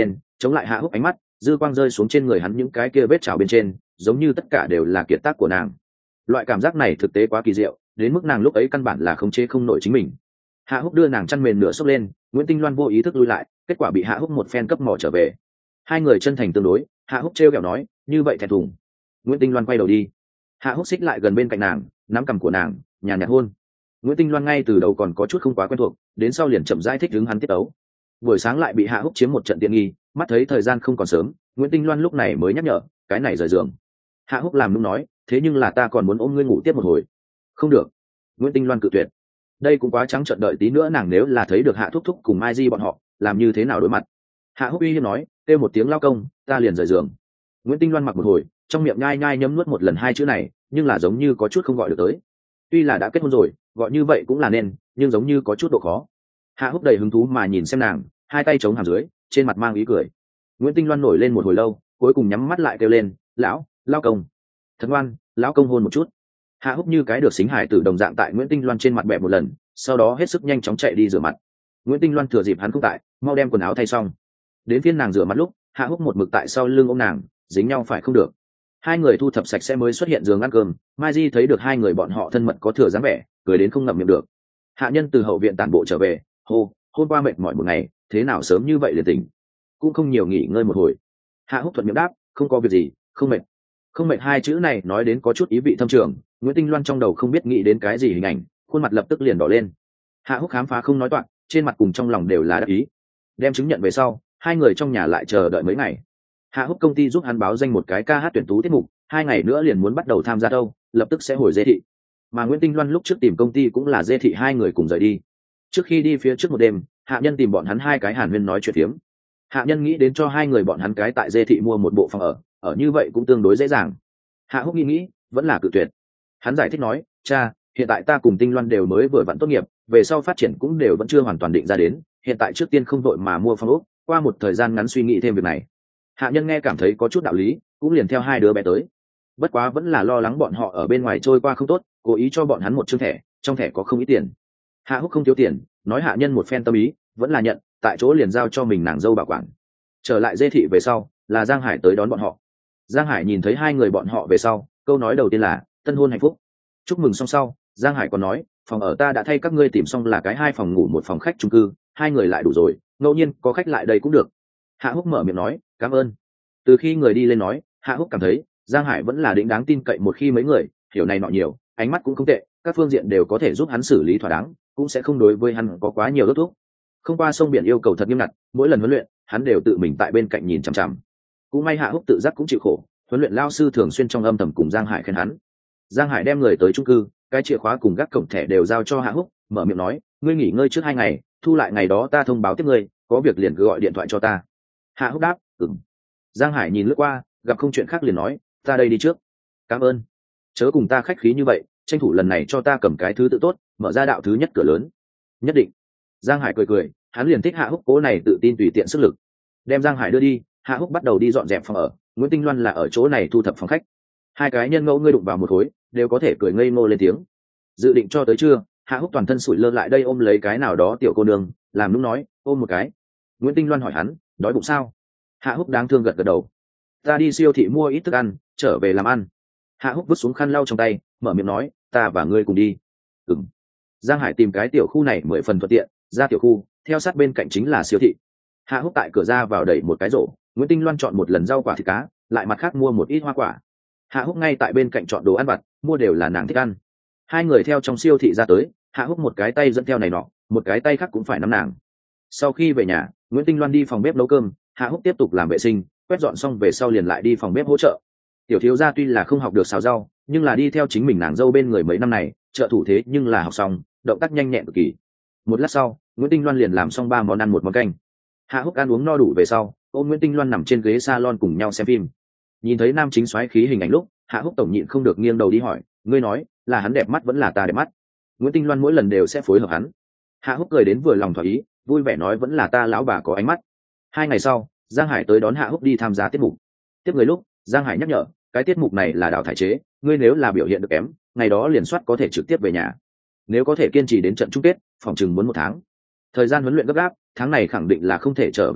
chống lại Hạ Húc ánh mắt, dư quang rơi xuống trên người hắn những cái kia vết trào bên trên, giống như tất cả đều là kiệt tác của nàng. Loại cảm giác này thực tế quá kỳ diệu, đến mức nàng lúc ấy căn bản là không chế không nổi chính mình. Hạ Húc đưa nàng chăn mền nửa xốc lên, Nguyễn Tinh Loan vô ý thức lui lại, kết quả bị Hạ Húc một phen cấp mỏ trở về. Hai người chân thành tương đối, Hạ Húc trêu ghẹo nói, như vậy thẹn thùng. Nguyễn Tinh Loan quay đầu đi. Hạ Húc xích lại gần bên cạnh nàng, nắm cằm của nàng, nhàn nhạt hôn. Nguyễn Tinh Loan ngay từ đầu còn có chút không quá quen thuộc, đến sau liền chậm rãi thích ứng hắn tiết tấu. Buổi sáng lại bị Hạ Húc chiếm một trận tiện nghi, mắt thấy thời gian không còn sớm, Nguyễn Tinh Loan lúc này mới nhắc nhở, cái này rời giường. Hạ Húc làm nũng nói, thế nhưng là ta còn muốn ôm ngươi ngủ tiếp một hồi. Không được. Nguyễn Tinh Loan cự tuyệt. Đây cũng quá trắng trợn, đợi tí nữa nàng nếu là thấy được Hạ Thúc Thúc cùng Mai Di bọn họ, làm như thế nào đối mặt. Hạ Húc uy hiếp nói, kêu một tiếng lao công, ta liền rời giường. Nguyễn Tinh Loan mặc một hồi, trong miệng nhai nhai nhấm nuốt một lần hai chữ này, nhưng là giống như có chút không gọi được tới. Tuy là đã kết hôn rồi, gọi như vậy cũng là nên, nhưng giống như có chút độ khó. Hạ Húc đầy hứng thú mà nhìn xem nàng, hai tay chống hàm dưới, trên mặt mang ý cười. Nguyễn Tinh Loan nổi lên một hồi lâu, cuối cùng nhắm mắt lại kêu lên, lão lao công, thật ngoan, lão công hôn một chút. Hạ Húc như cái được xính hải tử đồng dạng tại Nguyễn Tinh Loan trên mặt bẹp một lần, sau đó hết sức nhanh chóng chạy đi rửa mặt. Nguyễn Tinh Loan thừa dịp hắn không tại, mau đem quần áo thay xong. Đến phiên nàng rửa mặt lúc, Hạ Húc một mực tại sau lưng ôm nàng, dính nhau phải không được. Hai người thu thập sạch sẽ mới xuất hiện giường ăn cơm. Mai Di thấy được hai người bọn họ thân mật có thừa dáng vẻ, cười đến không ngậm miệng được. Hạ Nhân từ hậu viện tản bộ trở về, hô, hôm qua mệt mỏi một ngày, thế nào sớm như vậy liền tỉnh, cũng không nhiều nghỉ ngơi một hồi. Hạ Húc thuận miệng đáp, không có việc gì, không mệt. Không mệt hai chữ này nói đến có chút ý vị thâm trường, Nguyễn Tinh Loan trong đầu không biết nghĩ đến cái gì hình ảnh, khuôn mặt lập tức liền đỏ lên. Hạ Húc khám phá không nói toạc, trên mặt cùng trong lòng đều là đắc ý. Đem chứng nhận về sau, hai người trong nhà lại chờ đợi mấy ngày. Hạ Húc công ty giúp hắn báo danh một cái ca hát tuyển tú tiết mục, hai ngày nữa liền muốn bắt đầu tham gia đâu, lập tức sẽ hồi dê thị. Mà Nguyễn Tinh Loan lúc trước tìm công ty cũng là dê thị hai người cùng rời đi. Trước khi đi phía trước một đêm, Hạ Nhân tìm bọn hắn hai cái hàn huyên nói chuyện phiếm. Hạ Nhân nghĩ đến cho hai người bọn hắn cái tại dê thị mua một bộ phòng ở, ở như vậy cũng tương đối dễ dàng. Hạ Húc nghĩ nghĩ, vẫn là cự tuyệt. Hắn giải thích nói, cha, hiện tại ta cùng Tinh Loan đều mới vừa vặn tốt nghiệp, về sau phát triển cũng đều vẫn chưa hoàn toàn định ra đến, hiện tại trước tiên không vội mà mua phòng ốc, qua một thời gian ngắn suy nghĩ thêm việc này. Hạ Nhân nghe cảm thấy có chút đạo lý, cũng liền theo hai đứa bé tới. Bất quá vẫn là lo lắng bọn họ ở bên ngoài trôi qua không tốt, cố ý cho bọn hắn một chương thẻ, trong thẻ có không ít tiền. Hạ Húc không thiếu tiền, nói Hạ Nhân một phen tâm ý, vẫn là nhận, tại chỗ liền giao cho mình nàng dâu bảo quản. Trở lại dê thị về sau, là Giang Hải tới đón bọn họ. Giang Hải nhìn thấy hai người bọn họ về sau, câu nói đầu tiên là tân hôn hạnh phúc. Chúc mừng xong sau, Giang Hải còn nói, phòng ở ta đã thay các ngươi tìm xong là cái hai phòng ngủ một phòng khách chung cư, hai người lại đủ rồi, ngẫu nhiên có khách lại đây cũng được. Hạ Húc mở miệng nói, cảm ơn. Từ khi người đi lên nói, Hạ Húc cảm thấy Giang Hải vẫn là đỉnh đáng tin cậy một khi mấy người hiểu này nọ nhiều, ánh mắt cũng không tệ, các phương diện đều có thể giúp hắn xử lý thỏa đáng, cũng sẽ không đối với hắn có quá nhiều ước thúc. Không qua sông biển yêu cầu thật nghiêm ngặt, mỗi lần huấn luyện hắn đều tự mình tại bên cạnh nhìn chằm chằm. Cũng may Hạ Húc tự giác cũng chịu khổ, huấn luyện lao sư thường xuyên trong âm thầm cùng Giang Hải khen hắn. Giang Hải đem người tới chung cư, cái chìa khóa cùng gác cổng thẻ đều giao cho Hạ Húc, mở miệng nói, ngươi nghỉ ngơi trước hai ngày, thu lại ngày đó ta thông báo tiếp ngươi, có việc liền cứ gọi điện thoại cho ta. Hạ Húc đáp, ừm. Giang Hải nhìn lướt qua, gặp không chuyện khác liền nói, ta đây đi trước. Cảm ơn. Chớ cùng ta khách khí như vậy, tranh thủ lần này cho ta cầm cái thứ tự tốt, mở ra đạo thứ nhất cửa lớn. Nhất định. Giang Hải cười cười, hắn liền thích Hạ Húc cố này tự tin tùy tiện sức lực. Đem Giang Hải đưa đi, Hạ Húc bắt đầu đi dọn dẹp phòng ở, Nguyễn Tinh Loan là ở chỗ này thu thập phòng khách. Hai cái nhân ngẫu ngươi đụng vào một khối, đều có thể cười ngây ngô lên tiếng. Dự định cho tới trưa, Hạ Húc toàn thân sủi lơ lại đây ôm lấy cái nào đó tiểu cô nương, làm lúc nói, ôm một cái. Nguyễn Tinh Loan hỏi hắn, đói bụng sao? Hạ Húc đáng thương gật gật đầu. Ta đi siêu thị mua ít thức ăn, trở về làm ăn. Hạ Húc vứt xuống khăn lau trong tay, mở miệng nói, ta và ngươi cùng đi. Ừm. Giang Hải tìm cái tiểu khu này mười phần thuận tiện, ra tiểu khu, theo sát bên cạnh chính là siêu thị. Hạ Húc tại cửa ra vào đẩy một cái rổ, Nguyễn Tinh Loan chọn một lần rau quả thịt cá, lại mặt khác mua một ít hoa quả. Hạ Húc ngay tại bên cạnh chọn đồ ăn vặt, mua đều là nàng thích ăn. Hai người theo trong siêu thị ra tới, Hạ Húc một cái tay dẫn theo này nọ, một cái tay khác cũng phải nắm nàng. Sau khi về nhà, Nguyễn Tinh Loan đi phòng bếp nấu cơm, Hạ Húc tiếp tục làm vệ sinh, quét dọn xong về sau liền lại đi phòng bếp hỗ trợ. Tiểu thiếu gia tuy là không học được xào rau, nhưng là đi theo chính mình nàng dâu bên người mấy năm này, trợ thủ thế nhưng là học xong, động tác nhanh nhẹn cực kỳ. Một lát sau, Nguyễn Tinh Loan liền làm xong ba món ăn một món canh. Hạ Húc ăn uống no đủ về sau, ôm Nguyễn Tinh Loan nằm trên ghế salon cùng nhau xem phim. Nhìn thấy nam chính soái khí hình ảnh lúc, Hạ Húc tổng nhịn không được nghiêng đầu đi hỏi, ngươi nói là hắn đẹp mắt vẫn là ta đẹp mắt? Nguyễn Tinh Loan mỗi lần đều sẽ phối hợp hắn. Hạ Húc cười đến vừa lòng thỏa ý, vui vẻ nói vẫn là ta lão bà có ánh mắt. Hai ngày sau, Giang Hải tới đón Hạ Húc đi tham gia tiết mục. Tiếp người lúc, Giang Hải nhắc nhở, cái tiết mục này là đào thải chế, ngươi nếu là biểu hiện được kém, ngày đó liền soát có thể trực tiếp về nhà. Nếu có thể kiên trì đến trận chung kết, phòng chừng muốn một tháng. Thời gian huấn luyện gấp gáp, tháng này khẳng định là không thể trở về tới,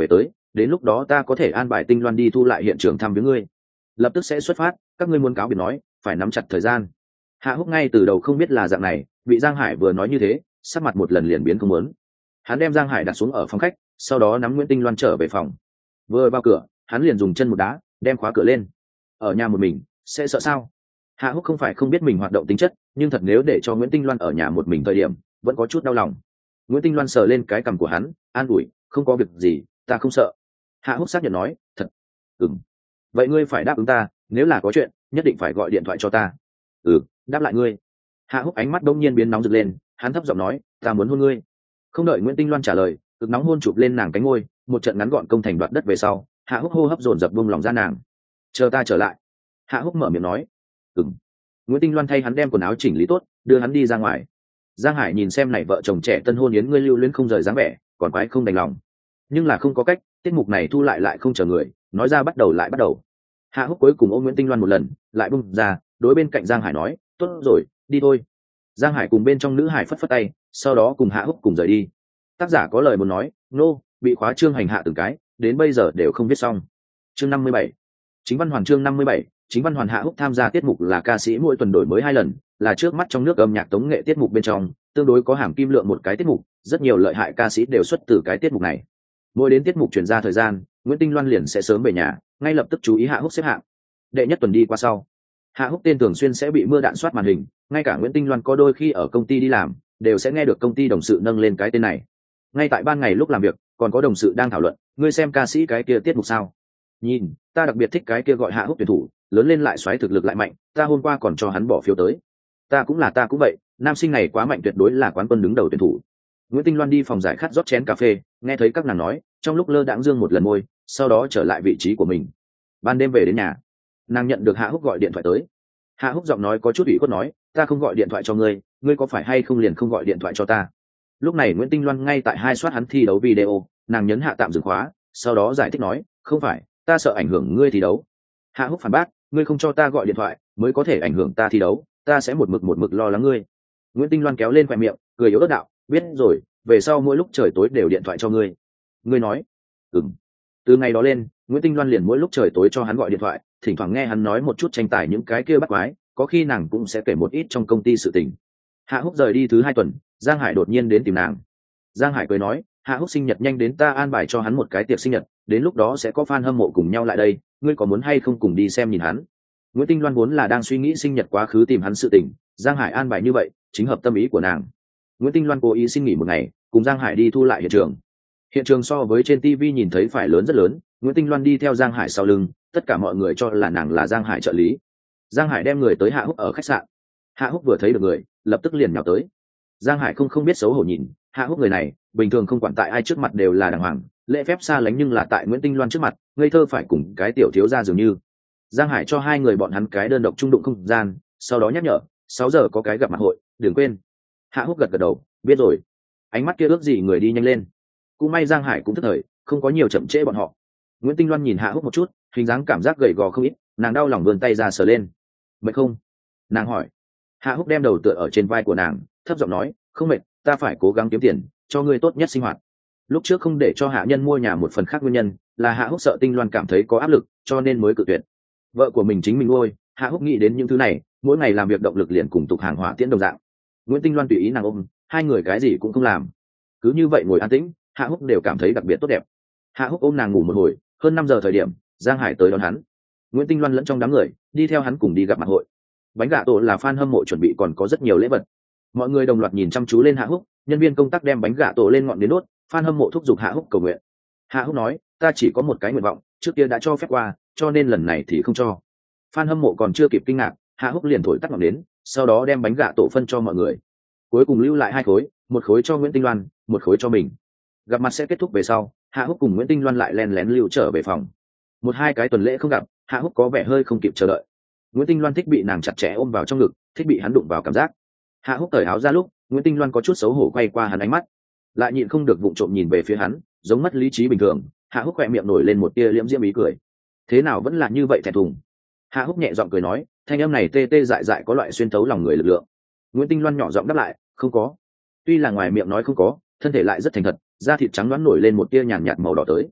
đến lúc đó ta có thể an bài Tinh Loan đi thu lại hiện trường thăm viếng ngươi. Lập tức sẽ xuất phát, các ngươi muốn cáo biệt nói phải nắm chặt thời gian. Hạ Húc ngay từ đầu không biết là dạng này, bị Giang Hải vừa nói như thế, sắc mặt một lần liền biến không muốn. Hắn đem Giang Hải đặt xuống ở phòng khách, sau đó nắm Nguyễn Tinh Loan trở về phòng. Vừa vào cửa, hắn liền dùng chân một đá, đem khóa cửa lên. Ở nhà một mình sẽ sợ sao? Hạ Húc không phải không biết mình hoạt động tính chất, nhưng thật nếu để cho Nguyễn Tinh Loan ở nhà một mình thời điểm, vẫn có chút đau lòng. Nguyễn Tinh Loan sờ lên cái cằm của hắn, an ủi, không có việc gì, ta không sợ. Hạ Húc xác nhận nói, thật. Ừm. Vậy ngươi phải đáp ứng ta, nếu là có chuyện, nhất định phải gọi điện thoại cho ta. Ừ, đáp lại ngươi. Hạ Húc ánh mắt đông nhiên biến nóng rực lên, hắn thấp giọng nói, ta muốn hôn ngươi. Không đợi Nguyễn Tinh Loan trả lời, cực nóng hôn chụp lên nàng cánh môi, một trận ngắn gọn công thành đoạt đất về sau, Hạ Húc hô hấp dồn dập buông lòng ra nàng. Chờ ta trở lại. Hạ Húc mở miệng nói. Ừm. Nguyễn Tinh Loan thay hắn đem quần áo chỉnh lý tốt, đưa hắn đi ra ngoài. Giang Hải nhìn xem này vợ chồng trẻ tân hôn yến ngươi lưu luyến không rời dáng vẻ, còn quái không đành lòng. Nhưng là không có cách, tiết mục này thu lại lại không chờ người, nói ra bắt đầu lại bắt đầu. Hạ Húc cuối cùng ôm Nguyễn Tinh Loan một lần, lại bung ra, đối bên cạnh Giang Hải nói, tốt rồi, đi thôi. Giang Hải cùng bên trong nữ hải phất phất tay, sau đó cùng Hạ Húc cùng rời đi. Tác giả có lời muốn nói, nô, bị khóa chương hành hạ từng cái, đến bây giờ đều không viết xong. Chương năm mươi bảy, Chính văn hoàn chương năm mươi bảy, Chính văn hoàn. Hạ Húc tham gia tiết mục là ca sĩ mỗi tuần đổi mới hai lần, là trước mắt trong nước âm nhạc tống nghệ tiết mục bên trong, tương đối có hàm kim lượng một cái tiết mục, rất nhiều lợi hại ca sĩ đều xuất từ cái tiết mục này. Mỗi đến tiết mục chuyển ra thời gian, Nguyễn Tinh Loan liền sẽ sớm về nhà, ngay lập tức chú ý Hạ Húc xếp hạng. Đệ nhất tuần đi qua sau, Hạ Húc tên thường xuyên sẽ bị mưa đạn soát màn hình, ngay cả Nguyễn Tinh Loan có đôi khi ở công ty đi làm, đều sẽ nghe được công ty đồng sự nâng lên cái tên này. Ngay tại ban ngày lúc làm việc, còn có đồng sự đang thảo luận, ngươi xem ca sĩ cái kia tiết mục sao? Nhìn, ta đặc biệt thích cái kia gọi Hạ Húc tuyển thủ, lớn lên lại xoáy thực lực lại mạnh, ta hôm qua còn cho hắn bỏ phiếu tới. Ta cũng là ta cũng vậy, nam sinh này quá mạnh tuyệt đối là quán quân đứng đầu tuyển thủ. Nguyễn Tinh Loan đi phòng giải khát rót chén cà phê, nghe thấy các nàng nói, trong lúc lơ đãng dương một lần môi, sau đó trở lại vị trí của mình. Ban đêm về đến nhà, nàng nhận được Hạ Húc gọi điện thoại tới. Hạ Húc giọng nói có chút ủy khuất nói, ta không gọi điện thoại cho ngươi, ngươi có phải hay không liền không gọi điện thoại cho ta? Lúc này Nguyễn Tinh Loan ngay tại hai soát hắn thi đấu video, nàng nhấn hạ tạm dừng khóa, sau đó giải thích nói, không phải, ta sợ ảnh hưởng ngươi thi đấu. Hạ Húc phản bác, ngươi không cho ta gọi điện thoại mới có thể ảnh hưởng ta thi đấu, ta sẽ một mực một mực lo lắng ngươi. Nguyễn Tinh Loan kéo lên khoe miệng, cười yếu ớt đạo, biết rồi, về sau mỗi lúc trời tối đều điện thoại cho ngươi. Ngươi nói, ừm. Từ ngày đó lên, Nguyễn Tinh Loan liền mỗi lúc trời tối cho hắn gọi điện thoại, thỉnh thoảng nghe hắn nói một chút tranh tài những cái kia bắt quái, có khi nàng cũng sẽ kể một ít trong công ty sự tình. Hạ Húc rời đi thứ hai tuần, Giang Hải đột nhiên đến tìm nàng. Giang Hải cười nói, Hạ Húc sinh nhật nhanh đến, ta an bài cho hắn một cái tiệc sinh nhật, đến lúc đó sẽ có fan hâm mộ cùng nhau lại đây, ngươi có muốn hay không cùng đi xem nhìn hắn? Nguyễn Tinh Loan vốn là đang suy nghĩ sinh nhật quá khứ tìm hắn sự tình, Giang Hải an bài như vậy, chính hợp tâm ý của nàng. Nguyễn Tinh Loan cố ý xin nghỉ một ngày, cùng Giang Hải đi thu lại hiện trường. Hiện trường so với trên ti vi nhìn thấy phải lớn rất lớn, Nguyễn Tinh Loan đi theo Giang Hải sau lưng, tất cả mọi người cho là nàng là Giang Hải trợ lý. Giang Hải đem người tới Hạ Húc ở khách sạn. Hạ Húc vừa thấy được người, lập tức liền nhào tới. Giang Hải không không biết xấu hổ nhìn, Hạ Húc người này, bình thường không quản tại ai trước mặt đều là đàng hoàng, lễ phép xa lánh, nhưng là tại Nguyễn Tinh Loan trước mặt, ngây thơ phải cùng cái tiểu thiếu gia dường như. Giang Hải cho hai người bọn hắn cái đơn độc trung đụng không gian, sau đó nhắc nhở, sáu giờ có cái gặp mặt hội, đừng quên. Hạ Húc gật gật đầu, biết rồi. Ánh mắt kia ước gì người đi nhanh lên. Cũng may Giang Hải cũng thức thời, không có nhiều chậm trễ bọn họ. Nguyễn Tinh Loan nhìn Hạ Húc một chút, hình dáng cảm giác gầy gò không ít, nàng đau lòng vươn tay ra sờ lên. Mệt không? Nàng hỏi. Hạ Húc đem đầu tựa ở trên vai của nàng, thấp giọng nói, không mệt, ta phải cố gắng kiếm tiền, cho ngươi tốt nhất sinh hoạt. Lúc trước không để cho Hạ Nhân mua nhà một phần khác nguyên nhân là Hạ Húc sợ Tinh Loan cảm thấy có áp lực, cho nên mới cự tuyệt. Vợ của mình chính mình nuôi, Hạ Húc nghĩ đến những thứ này, mỗi ngày làm việc động lực liền cùng tục hàng hỏa tiễn đồng dạng. Nguyễn Tinh Loan tùy ý nàng ôm, hai người cái gì cũng không làm, cứ như vậy ngồi an tĩnh, Hạ Húc đều cảm thấy đặc biệt tốt đẹp. Hạ Húc ôm nàng ngủ một hồi, hơn năm giờ thời điểm, Giang Hải tới đón hắn. Nguyễn Tinh Loan lẫn trong đám người, đi theo hắn cùng đi gặp mặt hội. Bánh gà tổ là fan hâm mộ chuẩn bị, còn có rất nhiều lễ vật. Mọi người đồng loạt nhìn chăm chú lên Hạ Húc, nhân viên công tác đem bánh gà tổ lên ngọn đến đốt, fan hâm mộ thúc giục Hạ Húc cầu nguyện. Hạ Húc nói, ta chỉ có một cái nguyện vọng, trước kia đã cho phép qua, cho nên lần này thì không cho. Fan hâm mộ còn chưa kịp kinh ngạc, Hạ Húc liền thổi tắt ngọn đến, sau đó đem bánh gà tổ phân cho mọi người. Cuối cùng lưu lại hai khối, một khối cho Nguyễn Tinh Loan, một khối cho mình. Gặp mặt sẽ kết thúc về sau, Hạ Húc cùng Nguyễn Tinh Loan lại len lén lưu trở về phòng. Một hai cái tuần lễ không gặp, Hạ Húc có vẻ hơi không kịp chờ đợi. Nguyễn Tinh Loan thích bị nàng chặt chẽ ôm vào trong ngực, thích bị hắn đụng vào cảm giác. Hạ Húc cởi áo ra lúc, Nguyễn Tinh Loan có chút xấu hổ quay qua hắn ánh mắt, lại nhịn không được vụng trộm nhìn về phía hắn, giống mất lý trí bình thường. Hạ Húc khỏe miệng nổi lên một tia liễm diễm ý cười. Thế nào vẫn là như vậy thẹn thùng? Hạ Húc nhẹ giọng cười nói, thanh âm này tê tê dại dại, có loại xuyên thấu lòng người lực lượng. Nguyễn Tinh Loan nhỏ giọng đáp lại, không có. Tuy là ngoài miệng nói không có, thân thể lại rất thành thật, da thịt trắng đoán nổi lên một tia nhàn nhạt màu đỏ tới.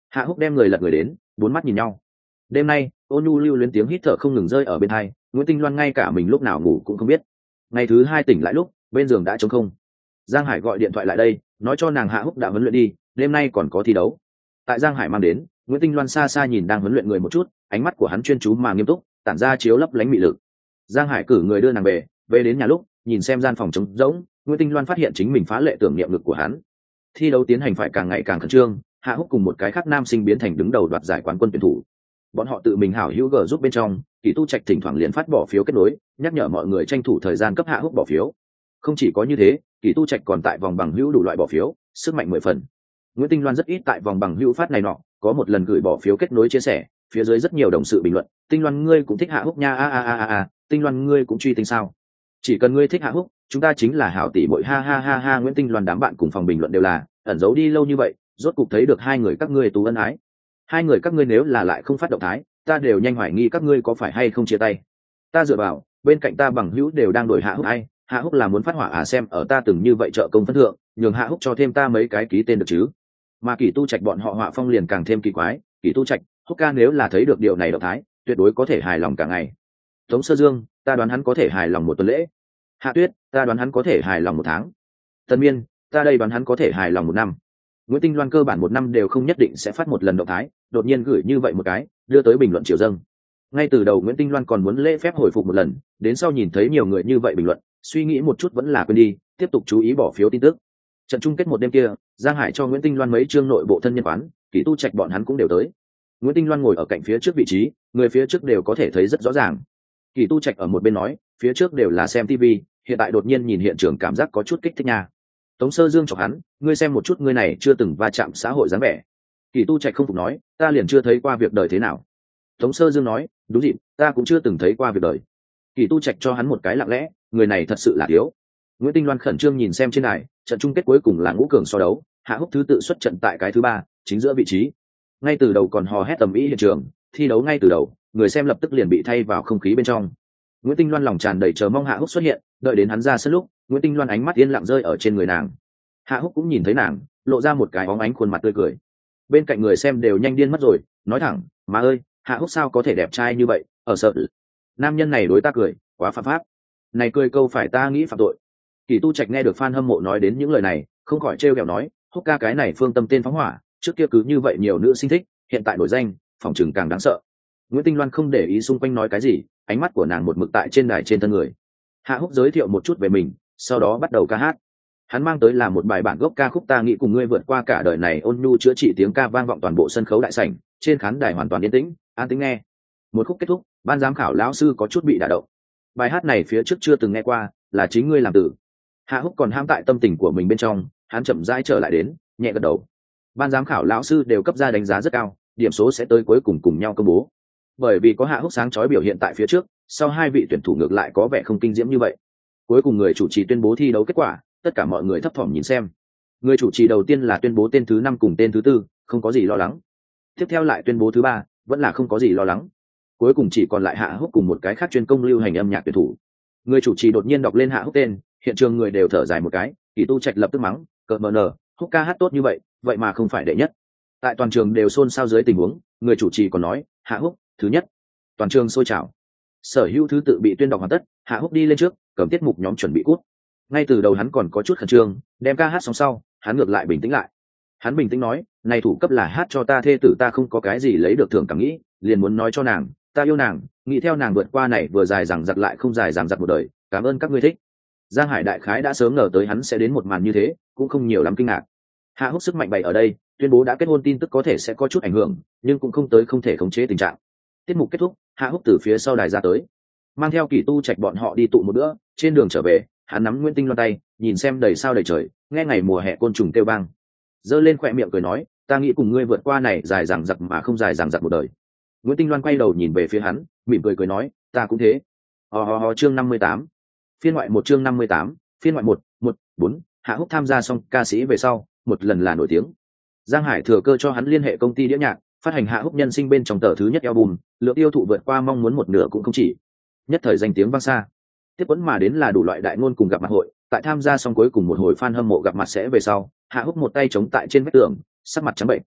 Hạ Húc đem người lật người đến, bốn mắt nhìn nhau. Đêm nay ôn nhu lưu luyến tiếng hít thở không ngừng rơi ở bên tai, Nguyễn Tinh Loan ngay cả mình lúc nào ngủ cũng không biết. Ngày thứ hai tỉnh lại lúc bên giường đã trống không. Giang Hải gọi điện thoại lại đây, nói cho nàng Hạ Húc đã huấn luyện đi, đêm nay còn có thi đấu. Tại Giang Hải mang đến, Nguyễn Tinh Loan xa xa nhìn đang huấn luyện người một chút, ánh mắt của hắn chuyên chú mà nghiêm túc, tản ra chiếu lấp lánh mị lực. Giang Hải cử người đưa nàng về, về đến nhà lúc nhìn xem gian phòng trống rỗng, Nguyễn Tinh Loan phát hiện chính mình phá lệ tưởng niệm ngực của hắn. Thi đấu tiến hành phải càng ngày càng khẩn trương, Hạ Húc cùng một cái khác nam sinh biến thành đứng đầu đoạt giải quán quân tuyển thủ. Bọn họ tự mình hảo hữu gờ giúp bên trong, Kỷ Tu Trạch thỉnh thoảng liền phát bỏ phiếu kết nối, nhắc nhở mọi người tranh thủ thời gian cấp Hạ Húc bỏ phiếu. Không chỉ có như thế, Kỷ Tu Trạch còn tại vòng bằng hữu đủ loại bỏ phiếu, sức mạnh mười phần. Nguyễn Tinh Loan rất ít tại vòng bằng hữu phát này nọ, có một lần gửi bỏ phiếu kết nối chia sẻ, phía dưới rất nhiều đồng sự bình luận, Tinh Loan ngươi cũng thích Hạ Húc nha, a a a a a, Tinh Loan ngươi cũng truy tinh sao? Chỉ cần ngươi thích Hạ Húc, chúng ta chính là hảo tỷ muội, ha ha ha ha. Nguyễn Tinh Loan đám bạn cùng phòng bình luận đều là, ẩn giấu đi lâu như vậy, rốt cục thấy được hai người các ngươi tú ân ái. Hai người các ngươi nếu là lại không phát động thái, ta đều nhanh hoài nghi các ngươi có phải hay không chia tay. Ta dựa vào, bên cạnh ta bằng hữu đều đang đổi Hạ Húc ai, Hạ Húc là muốn phát hỏa à, xem ở ta từng như vậy trợ công phân thượng, nhường Hạ Húc cho thêm ta mấy cái ký tên được chứ. Mà Kỷ Tu Trạch bọn họ họa phong liền càng thêm kỳ quái, Kỷ Tu Trạch, Húc ca nếu là thấy được điều này động thái, tuyệt đối có thể hài lòng cả ngày. Tống Sơ Dương, ta đoán hắn có thể hài lòng một tuần lễ. Hạ Tuyết, ta đoán hắn có thể hài lòng một tháng. Tân Miên, ta đây đoán hắn có thể hài lòng một năm. Nguyễn Tinh Loan cơ bản một năm đều không nhất định sẽ phát một lần động thái, đột nhiên gửi như vậy một cái, đưa tới bình luận triều dâng. Ngay từ đầu Nguyễn Tinh Loan còn muốn lễ phép hồi phục một lần, đến sau nhìn thấy nhiều người như vậy bình luận, suy nghĩ một chút vẫn là quên đi, tiếp tục chú ý bỏ phiếu tin tức. Trận chung kết một đêm kia, Giang Hải cho Nguyễn Tinh Loan mấy chương nội bộ thân nhân quán, Kỷ Tu Trạch bọn hắn cũng đều tới. Nguyễn Tinh Loan ngồi ở cạnh phía trước vị trí, người phía trước đều có thể thấy rất rõ ràng. Kỷ Tu Trạch ở một bên nói, phía trước đều là xem tivi, hiện tại đột nhiên nhìn hiện trường cảm giác có chút kích thích nha. Tống Sơ Dương chọc hắn, ngươi xem một chút ngươi này chưa từng va chạm xã hội dáng vẻ. Kỷ Tu Trạch không phục nói, ta liền chưa thấy qua việc đời thế nào. Tống Sơ Dương nói, đúng dịp, ta cũng chưa từng thấy qua việc đời. Kỷ Tu Trạch cho hắn một cái lặng lẽ, người này thật sự là thiếu. Nguyễn Tinh Loan khẩn trương nhìn xem trên này, trận chung kết cuối cùng là ngũ cường so đấu, Hạ Húc thứ tự xuất trận tại cái thứ ba, chính giữa vị trí. Ngay từ đầu còn hò hét tầm ý hiện trường, thi đấu ngay từ đầu, người xem lập tức liền bị thay vào không khí bên trong. Nguyễn Tinh Loan lòng tràn đầy chờ mong Hạ Húc xuất hiện, đợi đến hắn ra sân lúc, Nguyễn Tinh Loan ánh mắt yên lặng rơi ở trên người nàng. Hạ Húc cũng nhìn thấy nàng, lộ ra một cái bóng ánh khuôn mặt tươi cười. Bên cạnh người xem đều nhanh điên mất rồi, nói thẳng, má ơi, Hạ Húc sao có thể đẹp trai như vậy, ở sợ nam nhân này đối ta cười, quá phạm pháp. Này cười câu phải ta nghĩ phạm tội. Kỷ Tu Trạch nghe được fan hâm mộ nói đến những lời này, không khỏi trêu ghẹo nói, Húc ca cái này phương tâm tên phóng hỏa, trước kia cứ như vậy nhiều nữ sinh thích, hiện tại nổi danh, phòng trường càng đáng sợ. Nguyễn Tinh Loan không để ý xung quanh nói cái gì, ánh mắt của nàng một mực tại trên đài trên thân người. Hạ Húc giới thiệu một chút về mình, sau đó bắt đầu ca hát. Hắn mang tới là một bài bản gốc ca khúc Ta nghĩ cùng ngươi vượt qua cả đời này, ôn nhu chữa trị tiếng ca vang vọng toàn bộ sân khấu đại sảnh, trên khán đài hoàn toàn yên tĩnh, an tĩnh nghe. Một khúc kết thúc, ban giám khảo lão sư có chút bị đả động. Bài hát này phía trước chưa từng nghe qua, là chính ngươi làm từ. Hạ Húc còn ham tại tâm tình của mình bên trong, hắn chậm rãi trở lại đến, nhẹ gật đầu. Ban giám khảo lão sư đều cấp ra đánh giá rất cao, điểm số sẽ tới cuối cùng cùng nhau công bố. Bởi vì có Hạ Húc sáng chói biểu hiện tại phía trước, sau hai vị tuyển thủ ngược lại có vẻ không kinh diễm như vậy. Cuối cùng người chủ trì tuyên bố thi đấu kết quả, tất cả mọi người thấp thỏm nhìn xem. Người chủ trì đầu tiên là tuyên bố tên thứ năm cùng tên thứ tư, không có gì lo lắng. Tiếp theo lại tuyên bố thứ ba, vẫn là không có gì lo lắng. Cuối cùng chỉ còn lại Hạ Húc cùng một cái khác chuyên công lưu hành âm nhạc tuyển thủ. Người chủ trì đột nhiên đọc lên Hạ Húc tên, hiện trường người đều thở dài một cái, Kỷ Tu Trạch lập tức mắng, cợt mờ nở, Húc ca hát tốt như vậy, vậy mà không phải đệ nhất. Tại toàn trường đều xôn xao dưới tình huống, người chủ trì còn nói, Hạ Húc thứ nhất. Toàn trường sôi trào. Sở hữu thứ tự bị tuyên đọc hoàn tất, Hạ Húc đi lên trước, cầm tiết mục nhóm chuẩn bị cút. Ngay từ đầu hắn còn có chút khẩn trương, đem ca hát xong sau, hắn ngược lại bình tĩnh lại. Hắn bình tĩnh nói, này thủ cấp là hát cho ta thê tử, ta không có cái gì lấy được thưởng cảm nghĩ, liền muốn nói cho nàng, ta yêu nàng, nghĩ theo nàng vượt qua này vừa dài dằng dặc lại không dài dằng dặc một đời, cảm ơn các ngươi thích. Giang Hải đại khái đã sớm ngờ tới hắn sẽ đến một màn như thế, cũng không nhiều lắm kinh ngạc. Hạ Húc sức mạnh bày ở đây, tuyên bố đã kết hôn tin tức có thể sẽ có chút ảnh hưởng, nhưng cũng không tới không thể khống chế tình trạng. Tiết mục kết thúc, Hạ Húc từ phía sau đài ra tới, mang theo Kỷ Tu Trạch bọn họ đi tụ một bữa. Trên đường trở về, hắn nắm Nguyễn Tinh Loan tay, nhìn xem đầy sao đầy trời, nghe ngày mùa hè côn trùng kêu vang, giơ lên khỏe miệng cười nói, ta nghĩ cùng ngươi vượt qua này dài dằng dặc mà không dài dằng dặc một đời. Nguyễn Tinh Loan quay đầu nhìn về phía hắn, mỉm cười cười nói, ta cũng thế. Hò hò hò. Chương năm mươi tám, phiên ngoại một. Chương năm mươi tám, phiên ngoại một. Một bốn. Hạ Húc tham gia xong ca sĩ về sau, một lần là nổi tiếng. Giang Hải thừa cơ cho hắn liên hệ công ty đĩa nhạc, phát hành Hạ Húc nhân sinh bên trong tờ thứ nhất album, lượng tiêu thụ vượt qua mong muốn một nửa cũng không chỉ. Nhất thời danh tiếng vang xa. Tiếp vẫn mà đến là đủ loại đại ngôn cùng gặp mặt hội, tại tham gia xong cuối cùng một hồi fan hâm mộ gặp mặt sẽ về sau, Hạ Húc một tay chống tại trên vách tường, sắc mặt trắng bệnh.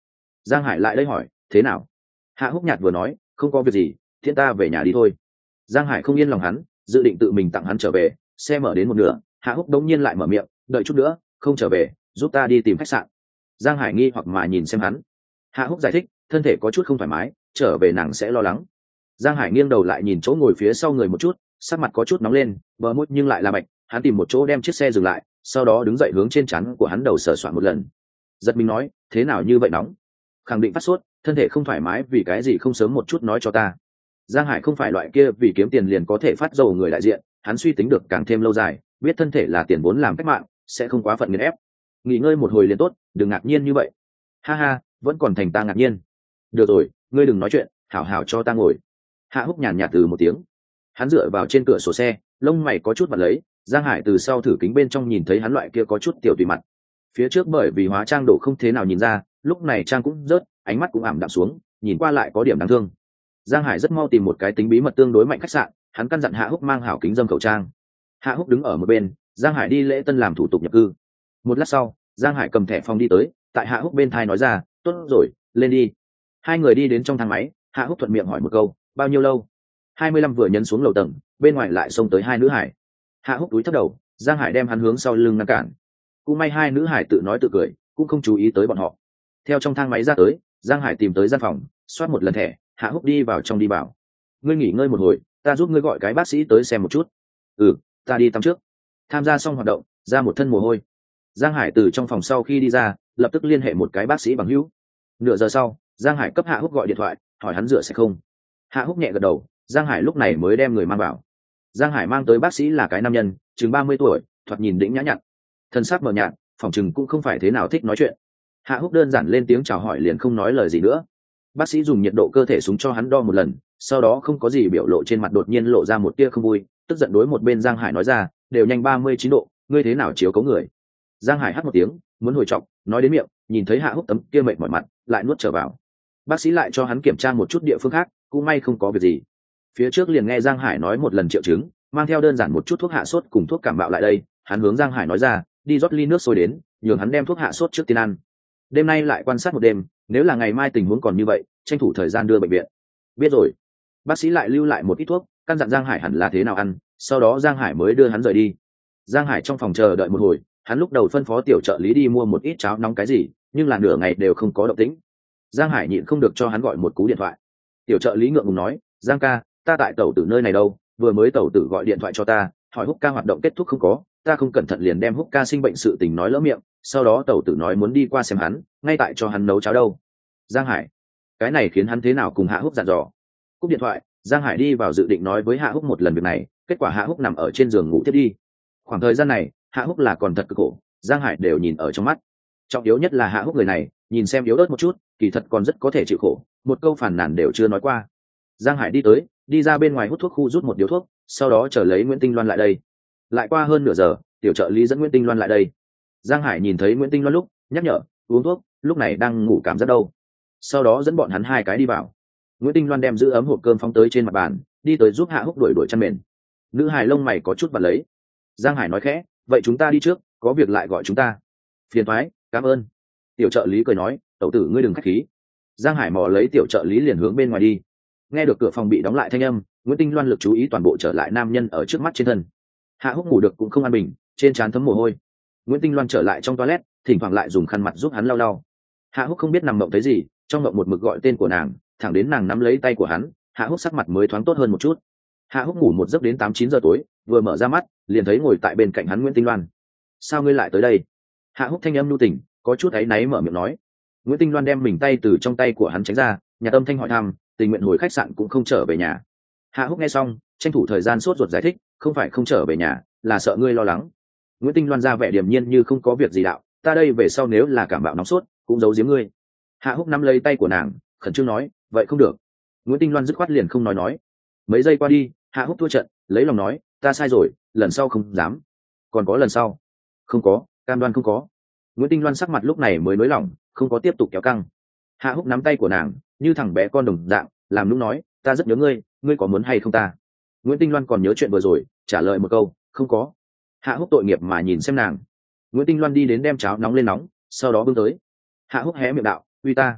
Giang Hải lại đây hỏi thế nào. Hạ Húc nhạt vừa nói không có việc gì, thiên ta về nhà đi thôi. Giang Hải không yên lòng hắn, dự định tự mình tặng hắn trở về. Xe mở đến một nửa, Hạ Húc đống nhiên lại mở miệng, đợi chút nữa không trở về, giúp ta đi tìm khách sạn. Giang Hải nghi hoặc mà nhìn xem hắn. Hạ Húc giải thích, thân thể có chút không thoải mái, trở về nàng sẽ lo lắng. Giang Hải nghiêng đầu lại nhìn chỗ ngồi phía sau người một chút, sắc mặt có chút nóng lên, bờ môi nhưng lại là bạch. Hắn tìm một chỗ đem chiếc xe dừng lại, sau đó đứng dậy hướng trên trán của hắn đầu sờ soạn một lần. Giật mình nói, thế nào như vậy nóng? Khẳng định phát sốt, thân thể không thoải mái, vì cái gì không sớm một chút nói cho ta. Giang Hải không phải loại kia vì kiếm tiền liền có thể phát dầu người đại diện, hắn suy tính được càng thêm lâu dài, biết thân thể là tiền vốn làm cách mạng, sẽ không quá phận nghiền ép. Nghỉ ngơi một hồi liền tốt, đừng ngạc nhiên như vậy. Ha ha, vẫn còn thành ta ngạc nhiên. Được rồi, ngươi đừng nói chuyện, hảo hảo cho ta ngồi. Hạ Húc nhàn nhạt từ một tiếng. Hắn dựa vào trên cửa sổ xe, lông mày có chút mặt lấy. Giang Hải từ sau thử kính bên trong nhìn thấy hắn loại kia có chút tiểu tùy mặt. Phía trước bởi vì hóa trang độ không thế nào nhìn ra, lúc này trang cũng rớt, ánh mắt cũng ảm đạm xuống, nhìn qua lại có điểm đáng thương. Giang Hải rất mau tìm một cái tính bí mật tương đối mạnh khách sạn, hắn căn dặn Hạ Húc mang hảo kính dâm khẩu trang. Hạ Húc đứng ở một bên, Giang Hải đi lễ tân làm thủ tục nhập cư. Một lát sau, Giang Hải cầm thẻ phòng đi tới, tại Hạ Húc bên thai nói ra, tốt rồi, lên đi. Hai người đi đến trong thang máy, Hạ Húc thuận miệng hỏi một câu, bao nhiêu lâu? hai mươi lăm vừa nhấn xuống lầu tầng, bên ngoài lại xông tới hai nữ hải. Hạ Húc túi thấp đầu, Giang Hải đem hắn hướng sau lưng ngăn cản. Cũng may hai nữ hải tự nói tự cười, cũng không chú ý tới bọn họ. Theo trong thang máy ra tới, Giang Hải tìm tới gian phòng, soát một lần thẻ. Hạ Húc đi vào trong đi bảo, ngươi nghỉ ngơi một hồi, ta giúp ngươi gọi cái bác sĩ tới xem một chút. Ừ, ta đi tắm trước. Tham gia xong hoạt động, ra một thân mồ hôi. Giang Hải từ trong phòng sau khi đi ra, lập tức liên hệ một cái bác sĩ bằng hữu. Nửa giờ sau, Giang Hải cấp Hạ Húc gọi điện thoại, hỏi hắn rửa sạch không. Hạ Húc nhẹ gật đầu, Giang Hải lúc này mới đem người mang vào. Giang Hải mang tới bác sĩ là cái nam nhân, chừng ba mươi tuổi, thoạt nhìn đĩnh nhã nhặn, thân xác mờ nhạt, phòng chừng cũng không phải thế nào thích nói chuyện. Hạ Húc đơn giản lên tiếng chào hỏi liền không nói lời gì nữa. Bác sĩ dùng nhiệt độ cơ thể súng cho hắn đo một lần, sau đó không có gì biểu lộ trên mặt, đột nhiên lộ ra một tia không vui, tức giận đối một bên Giang Hải nói ra, đều nhanh ba mươi chín độ, ngươi thế nào chiếu cấu người. Giang Hải hắt một tiếng, muốn hồi trọng, nói đến miệng, nhìn thấy Hạ Húc tấm kia mệt mỏi mặt, lại nuốt trở vào. Bác sĩ lại cho hắn kiểm tra một chút địa phương khác, cũng may không có việc gì. Phía trước liền nghe Giang Hải nói một lần triệu chứng, mang theo đơn giản một chút thuốc hạ sốt cùng thuốc cảm bạo lại đây. Hắn hướng Giang Hải nói ra, đi rót ly nước sôi đến, nhường hắn đem thuốc hạ sốt trước tiên ăn. Đêm nay lại quan sát một đêm, nếu là ngày mai tình huống còn như vậy, tranh thủ thời gian đưa bệnh viện. Biết rồi. Bác sĩ lại lưu lại một ít thuốc, căn dặn Giang Hải hẳn là thế nào ăn, sau đó Giang Hải mới đưa hắn rời đi. Giang Hải trong phòng chờ đợi một hồi, hắn lúc đầu phân phó tiểu trợ lý đi mua một ít cháo nóng cái gì, nhưng là nửa ngày đều không có động tĩnh. Giang Hải nhịn không được cho hắn gọi một cú điện thoại. Tiểu trợ lý ngượng ngùng nói, Giang ca, ta tại tàu tử nơi này đâu, vừa mới tàu tử gọi điện thoại cho ta, hỏi Húc ca hoạt động kết thúc không có, ta không cẩn thận liền đem Húc ca sinh bệnh sự tình nói lỡ miệng, sau đó tàu tử nói muốn đi qua xem hắn, ngay tại cho hắn nấu cháo đâu. Giang Hải, cái này khiến hắn thế nào cùng Hạ Húc dặn dò. Cúp điện thoại, Giang Hải đi vào dự định nói với Hạ Húc một lần việc này, kết quả Hạ Húc nằm ở trên giường ngủ tiếp đi. Khoảng thời gian này, Hạ Húc là còn thật cực khổ, Giang Hải đều nhìn ở trong mắt. Trọng yếu nhất là Hạ Húc người này, nhìn xem yếu ớt một chút, kỳ thật còn rất có thể chịu khổ, một câu phản nàn đều chưa nói qua. Giang Hải đi tới, đi ra bên ngoài hút thuốc khu rút một điếu thuốc, sau đó chờ lấy Nguyễn Tinh Loan lại đây. Lại qua hơn nửa giờ, tiểu trợ lý dẫn Nguyễn Tinh Loan lại đây. Giang Hải nhìn thấy Nguyễn Tinh Loan lúc, nhắc nhở, uống thuốc, lúc này đang ngủ cảm giác đâu. Sau đó dẫn bọn hắn hai cái đi vào. Nguyễn Tinh Loan đem giữ ấm hộp cơm phóng tới trên mặt bàn, đi tới giúp Hạ Húc đuổi đuổi chăn mền. Nữ hài lông mày có chút vặt lấy. Giang Hải nói khẽ, vậy chúng ta đi trước, có việc lại gọi chúng ta. Phiền thoái, cảm ơn. Tiểu trợ lý cười nói, tẩu tử ngươi đừng khách khí. Giang Hải mò lấy tiểu trợ lý liền hướng bên ngoài đi. Nghe được cửa phòng bị đóng lại thanh âm, Nguyễn Tinh Loan lực chú ý toàn bộ trở lại nam nhân ở trước mắt trên thân. Hạ Húc ngủ được cũng không an bình, trên trán thấm mồ hôi. Nguyễn Tinh Loan trở lại trong toilet, thỉnh thoảng lại dùng khăn mặt giúp hắn lau lau. Hạ Húc không biết nằm mộng thấy gì, trong mộng một mực gọi tên của nàng, thẳng đến nàng nắm lấy tay của hắn, Hạ Húc sắc mặt mới thoáng tốt hơn một chút. Hạ Húc ngủ một giấc đến tám chín giờ tối, vừa mở ra mắt, liền thấy ngồi tại bên cạnh hắn Nguyễn Tinh Loan. Sao ngươi lại tới đây? Hạ Húc thanh âm nhu tình, có chút áy náy mở miệng nói. Nguyễn Tinh Loan đem mình tay từ trong tay của hắn tránh ra, nhà tâm thanh hỏi thăm, tình nguyện hồi khách sạn cũng không trở về nhà. Hạ Húc nghe xong, tranh thủ thời gian sốt ruột giải thích, không phải không trở về nhà, là sợ ngươi lo lắng. Nguyễn Tinh Loan ra vẻ điềm nhiên như không có việc gì đạo, ta đây về sau nếu là cảm bạo nóng sốt, cũng giấu giếm ngươi. Hạ Húc nắm lấy tay của nàng, khẩn trương nói, vậy không được. Nguyễn Tinh Loan dứt khoát liền không nói nói. Mấy giây qua đi, Hạ Húc thua trận, lấy lòng nói, ta sai rồi, lần sau không dám. Còn có lần sau? Không có, cam đoan không có. Nguyễn Tinh Loan sắc mặt lúc này mới nới lỏng, không có tiếp tục kéo căng. Hạ Húc nắm tay của nàng, như thằng bé con đồng dạng, làm nũng nói, ta rất nhớ ngươi, ngươi có muốn hay không ta? Nguyễn Tinh Loan còn nhớ chuyện vừa rồi, trả lời một câu, không có. Hạ Húc tội nghiệp mà nhìn xem nàng. Nguyễn Tinh Loan đi đến đem cháo nóng lên nóng, sau đó bưng tới. Hạ Húc hé miệng đạo, uy ta.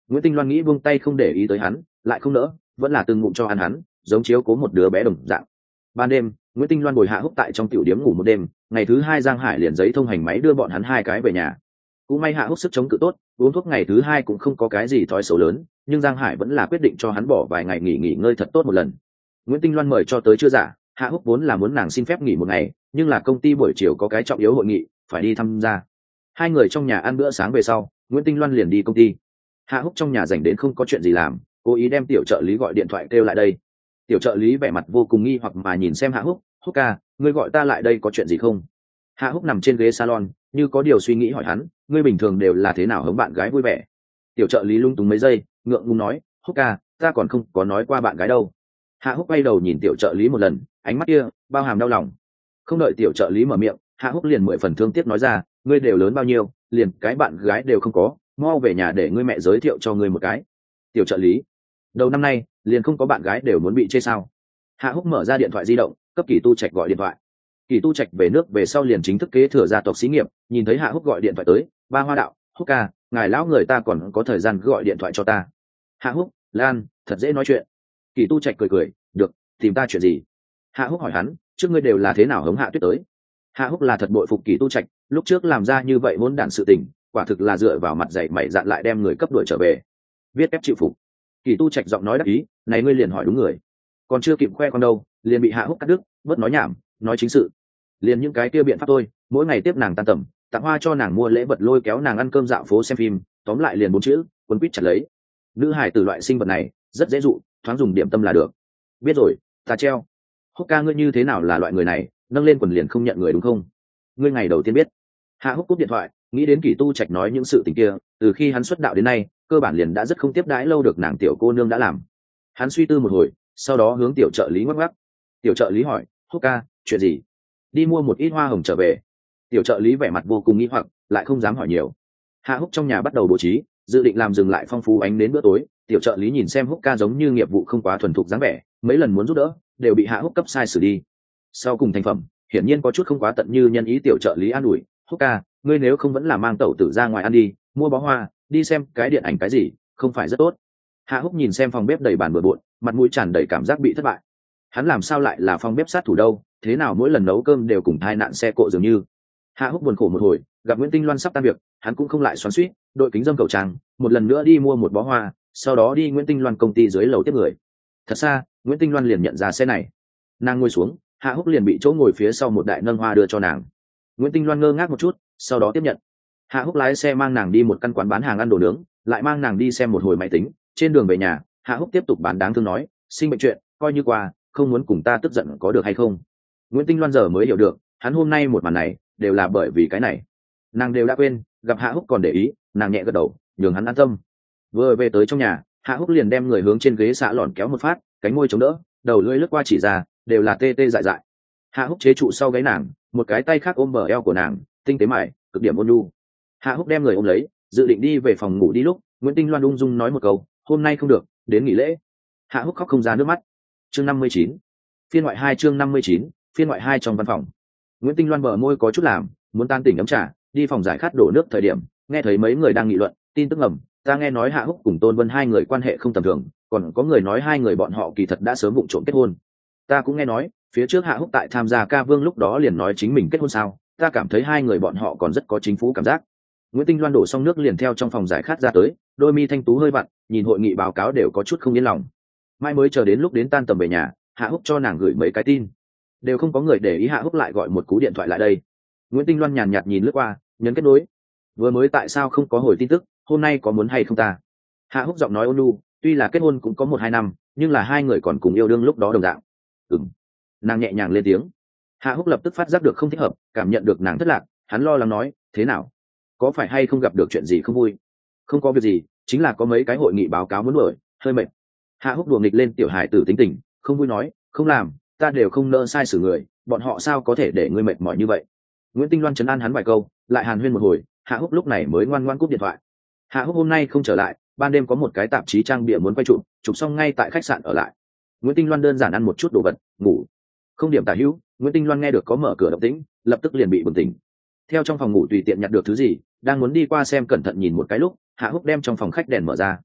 Nguyễn Tinh Loan nghĩ buông tay không để ý tới hắn, lại không nỡ, vẫn là từng ngụm cho ăn hắn, giống chiếu cố một đứa bé đồng dạng. Ban đêm, Nguyễn Tinh Loan bồi Hạ Húc tại trong tiểu điếm ngủ một đêm, ngày thứ hai Giang Hải liền giấy thông hành máy đưa bọn hắn hai cái về nhà. Cũng may Hạ Húc sức chống cự tốt, uống thuốc ngày thứ hai cũng không có cái gì thói xấu lớn, nhưng Giang Hải vẫn là quyết định cho hắn bỏ vài ngày nghỉ nghỉ ngơi thật tốt một lần. Nguyễn Tinh Loan mời cho tới chưa giả, Hạ Húc vốn là muốn nàng xin phép nghỉ một ngày, nhưng là công ty buổi chiều có cái trọng yếu hội nghị, phải đi tham gia. Hai người trong nhà ăn bữa sáng về sau, Nguyễn Tinh Loan liền đi công ty. Hạ Húc trong nhà rảnh đến không có chuyện gì làm, cố ý đem tiểu trợ lý gọi điện thoại kêu lại đây. Tiểu trợ lý vẻ mặt vô cùng nghi hoặc mà nhìn xem Hạ Húc, "Húc ca, ngươi gọi ta lại đây có chuyện gì không?" Hạ Húc nằm trên ghế salon, như có điều suy nghĩ hỏi hắn, "Ngươi bình thường đều là thế nào hống bạn gái vui vẻ?" Tiểu trợ lý lung túng mấy giây, ngượng ngùng nói, "Húc ca, ta còn không có nói qua bạn gái đâu." Hạ Húc quay đầu nhìn tiểu trợ lý một lần, ánh mắt kia bao hàm đau lòng. Không đợi tiểu trợ lý mở miệng, Hạ Húc liền mười phần thương tiếc nói ra, "Ngươi đều lớn bao nhiêu, liền cái bạn gái đều không có, mau về nhà để ngươi mẹ giới thiệu cho ngươi một cái." Tiểu trợ lý, đầu năm nay liền không có bạn gái đều muốn bị chê sao? Hạ Húc mở ra điện thoại di động, cấp Kỳ Tu Trạch gọi điện thoại. Kỳ Tu Trạch về nước về sau liền chính thức kế thừa gia tộc xí nghiệp, nhìn thấy Hạ Húc gọi điện thoại tới, ba hoa đạo, "Húc ca, ngài lão người ta còn có thời gian gọi điện thoại cho ta." Hạ Húc, "Lan, thật dễ nói chuyện." Kỳ Tu Trạch cười cười, "Được, tìm ta chuyện gì?" Hạ Húc hỏi hắn, "Trước ngươi đều là thế nào hống Hạ Tuyết tới?" Hạ Húc là thật bội phục Kỳ Tu Trạch, lúc trước làm ra như vậy muốn đản sự tình, quả thực là dựa vào mặt dạy mày dạn lại đem người cấp đuổi trở về. Viết ép chịu phục. Kỳ Tu Trạch giọng nói đắc ý, "Này ngươi liền hỏi đúng người." Còn chưa kịp khoe con đâu, liền bị Hạ Húc cắt đứt, bớt nói nhảm, nói chính sự. Liền những cái kia biện pháp thôi, mỗi ngày tiếp nàng tan tầm, tặng hoa cho nàng mua lễ vật, lôi kéo nàng ăn cơm dạo phố xem phim, tóm lại liền bốn chữ, quấn quýt chặt lấy. Nữ hải từ loại sinh vật này, rất dễ dụ, thoáng dùng điểm tâm là được. Biết rồi, ta treo. Húc ca ngươi như thế nào là loại người này, nâng lên quần liền không nhận người đúng không? Ngươi ngày đầu tiên biết. Hạ Húc cúp điện thoại, nghĩ đến Kỳ Tu Trạch nói những sự tình kia, từ khi hắn xuất đạo đến nay, cơ bản liền đã rất không tiếp đãi lâu được nàng tiểu cô nương đã làm. Hắn suy tư một hồi, sau đó hướng tiểu trợ lý ngoắc ngoắc. Tiểu trợ lý hỏi, "Húc ca, chuyện gì?" "Đi mua một ít hoa hồng trở về." Tiểu trợ lý vẻ mặt vô cùng nghi hoặc, lại không dám hỏi nhiều. Hạ Húc trong nhà bắt đầu bố trí, dự định làm dừng lại phong phú ánh đến bữa tối. Tiểu trợ lý nhìn xem Húc ca giống như nghiệp vụ không quá thuần thục dáng vẻ, mấy lần muốn giúp đỡ, đều bị Hạ Húc cấp sai xử đi. Sau cùng thành phẩm, hiển nhiên có chút không quá tận như nhân ý. Tiểu trợ lý an ủi, "Húc ca, ngươi nếu không vẫn là mang tẩu tử ra ngoài ăn đi, mua bó hoa, đi xem cái điện ảnh cái gì, không phải rất tốt." Hạ Húc nhìn xem phòng bếp đầy bàn bừa bộn, mặt mũi tràn đầy cảm giác bị thất bại. Hắn làm sao lại là phòng bếp sát thủ đâu, thế nào mỗi lần nấu cơm đều cùng thai nạn xe cộ dường như. Hạ Húc buồn khổ một hồi, gặp Nguyễn Tinh Loan sắp tan việc, hắn cũng không lại xoắn xuýt, đội kính dâm cầu trang, một lần nữa đi mua một bó hoa, sau đó đi Nguyễn Tinh Loan công ty dưới lầu tiếp người. Thật xa, Nguyễn Tinh Loan liền nhận ra xe này. Nàng ngồi xuống, Hạ Húc liền bị chỗ ngồi phía sau một đại nâng hoa đưa cho nàng. Nguyễn Tinh Loan ngơ ngác một chút, sau đó tiếp nhận. Hạ Húc lái xe mang nàng đi một căn quán bán hàng ăn đồ nướng, lại mang nàng đi xem một hồi máy tính. Trên đường về nhà, Hạ Húc tiếp tục bán đáng thương nói, "Sinh bệnh chuyện coi như qua, không muốn cùng ta tức giận có được hay không?" Nguyễn Tinh Loan giờ mới hiểu được, hắn hôm nay một màn này đều là bởi vì cái này. Nàng đều đã quên, gặp Hạ Húc còn để ý, nàng nhẹ gật đầu, nhường hắn an tâm. Vừa về tới trong nhà, Hạ Húc liền đem người hướng trên ghế xạ lòn kéo một phát, cánh môi chống đỡ, đầu lưỡi lướt qua chỉ ra, đều là tê tê dại dại. Hạ Húc chế trụ sau gáy nàng, một cái tay khác ôm bờ eo của nàng, tinh tế mại, cực điểm ôn nhu. Hạ Húc đem người ôm lấy, dự định đi về phòng ngủ đi lúc, Nguyễn Tinh Loan ung dung nói một câu, "Hôm nay không được, đến nghỉ lễ." Hạ Húc khóc không ra nước mắt. Chương năm mươi chín, phiên ngoại hai chương năm mươi chín, phiên ngoại hai trong văn phòng. Nguyễn Tinh Loan bờ môi có chút làm, muốn tan tỉnh ấm trà, đi phòng giải khát đổ nước thời điểm, nghe thấy mấy người đang nghị luận, tin tức ngầm, "Ta nghe nói Hạ Húc cùng Tôn Vân hai người quan hệ không tầm thường, còn có người nói hai người bọn họ kỳ thật đã sớm vụng trộm kết hôn." "Ta cũng nghe nói, phía trước Hạ Húc tại tham gia ca vương lúc đó liền nói chính mình kết hôn sao, ta cảm thấy hai người bọn họ còn rất có chính phủ cảm giác." Nguyễn Tinh Loan đổ xong nước liền theo trong phòng giải khát ra tới, đôi mi thanh tú hơi vặn, nhìn hội nghị báo cáo đều có chút không yên lòng. Mai mới chờ đến lúc đến tan tầm về nhà, Hạ Húc cho nàng gửi mấy cái tin, đều không có người để ý. Hạ Húc lại gọi một cú điện thoại lại đây. Nguyễn Tinh Loan nhàn nhạt nhìn lướt qua, nhấn kết nối. "Vừa mới tại sao không có hồi tin tức, hôm nay có muốn hay không ta?" Hạ Húc giọng nói ôn nhu, tuy là kết hôn cũng có một hai năm, nhưng là hai người còn cùng yêu đương lúc đó đồng dạng. "Ừm." Nàng nhẹ nhàng lên tiếng. Hạ Húc lập tức phát giác được không thích hợp, cảm nhận được nàng thất lạc, hắn lo lắng nói, "Thế nào? Có phải hay không gặp được chuyện gì không vui?" "Không có việc gì, chính là có mấy cái hội nghị báo cáo muốn đuổi, hơi mệt." Hạ Húc đùa nghịch lên tiểu hài tử tính tình, không vui nói, "Không làm, ta đều không nỡ sai xử người, bọn họ sao có thể để ngươi mệt mỏi như vậy." Nguyễn Tinh Loan trấn an hắn vài câu, lại hàn huyên một hồi, Hạ Húc lúc này mới ngoan ngoãn cúp điện thoại. Hạ Húc hôm nay không trở lại, ban đêm có một cái tạp chí trang bìa muốn quay chụp, chụp xong ngay tại khách sạn ở lại. Nguyễn Tinh Loan đơn giản ăn một chút đồ vật, ngủ. Không điểm tả hữu, Nguyễn Tinh Loan nghe được có mở cửa động tĩnh, lập tức liền bị bừng tỉnh. Theo trong phòng ngủ tùy tiện nhặt được thứ gì, đang muốn đi qua xem cẩn thận nhìn một cái lúc, Hạ Húc đem trong phòng khách đèn mở ra.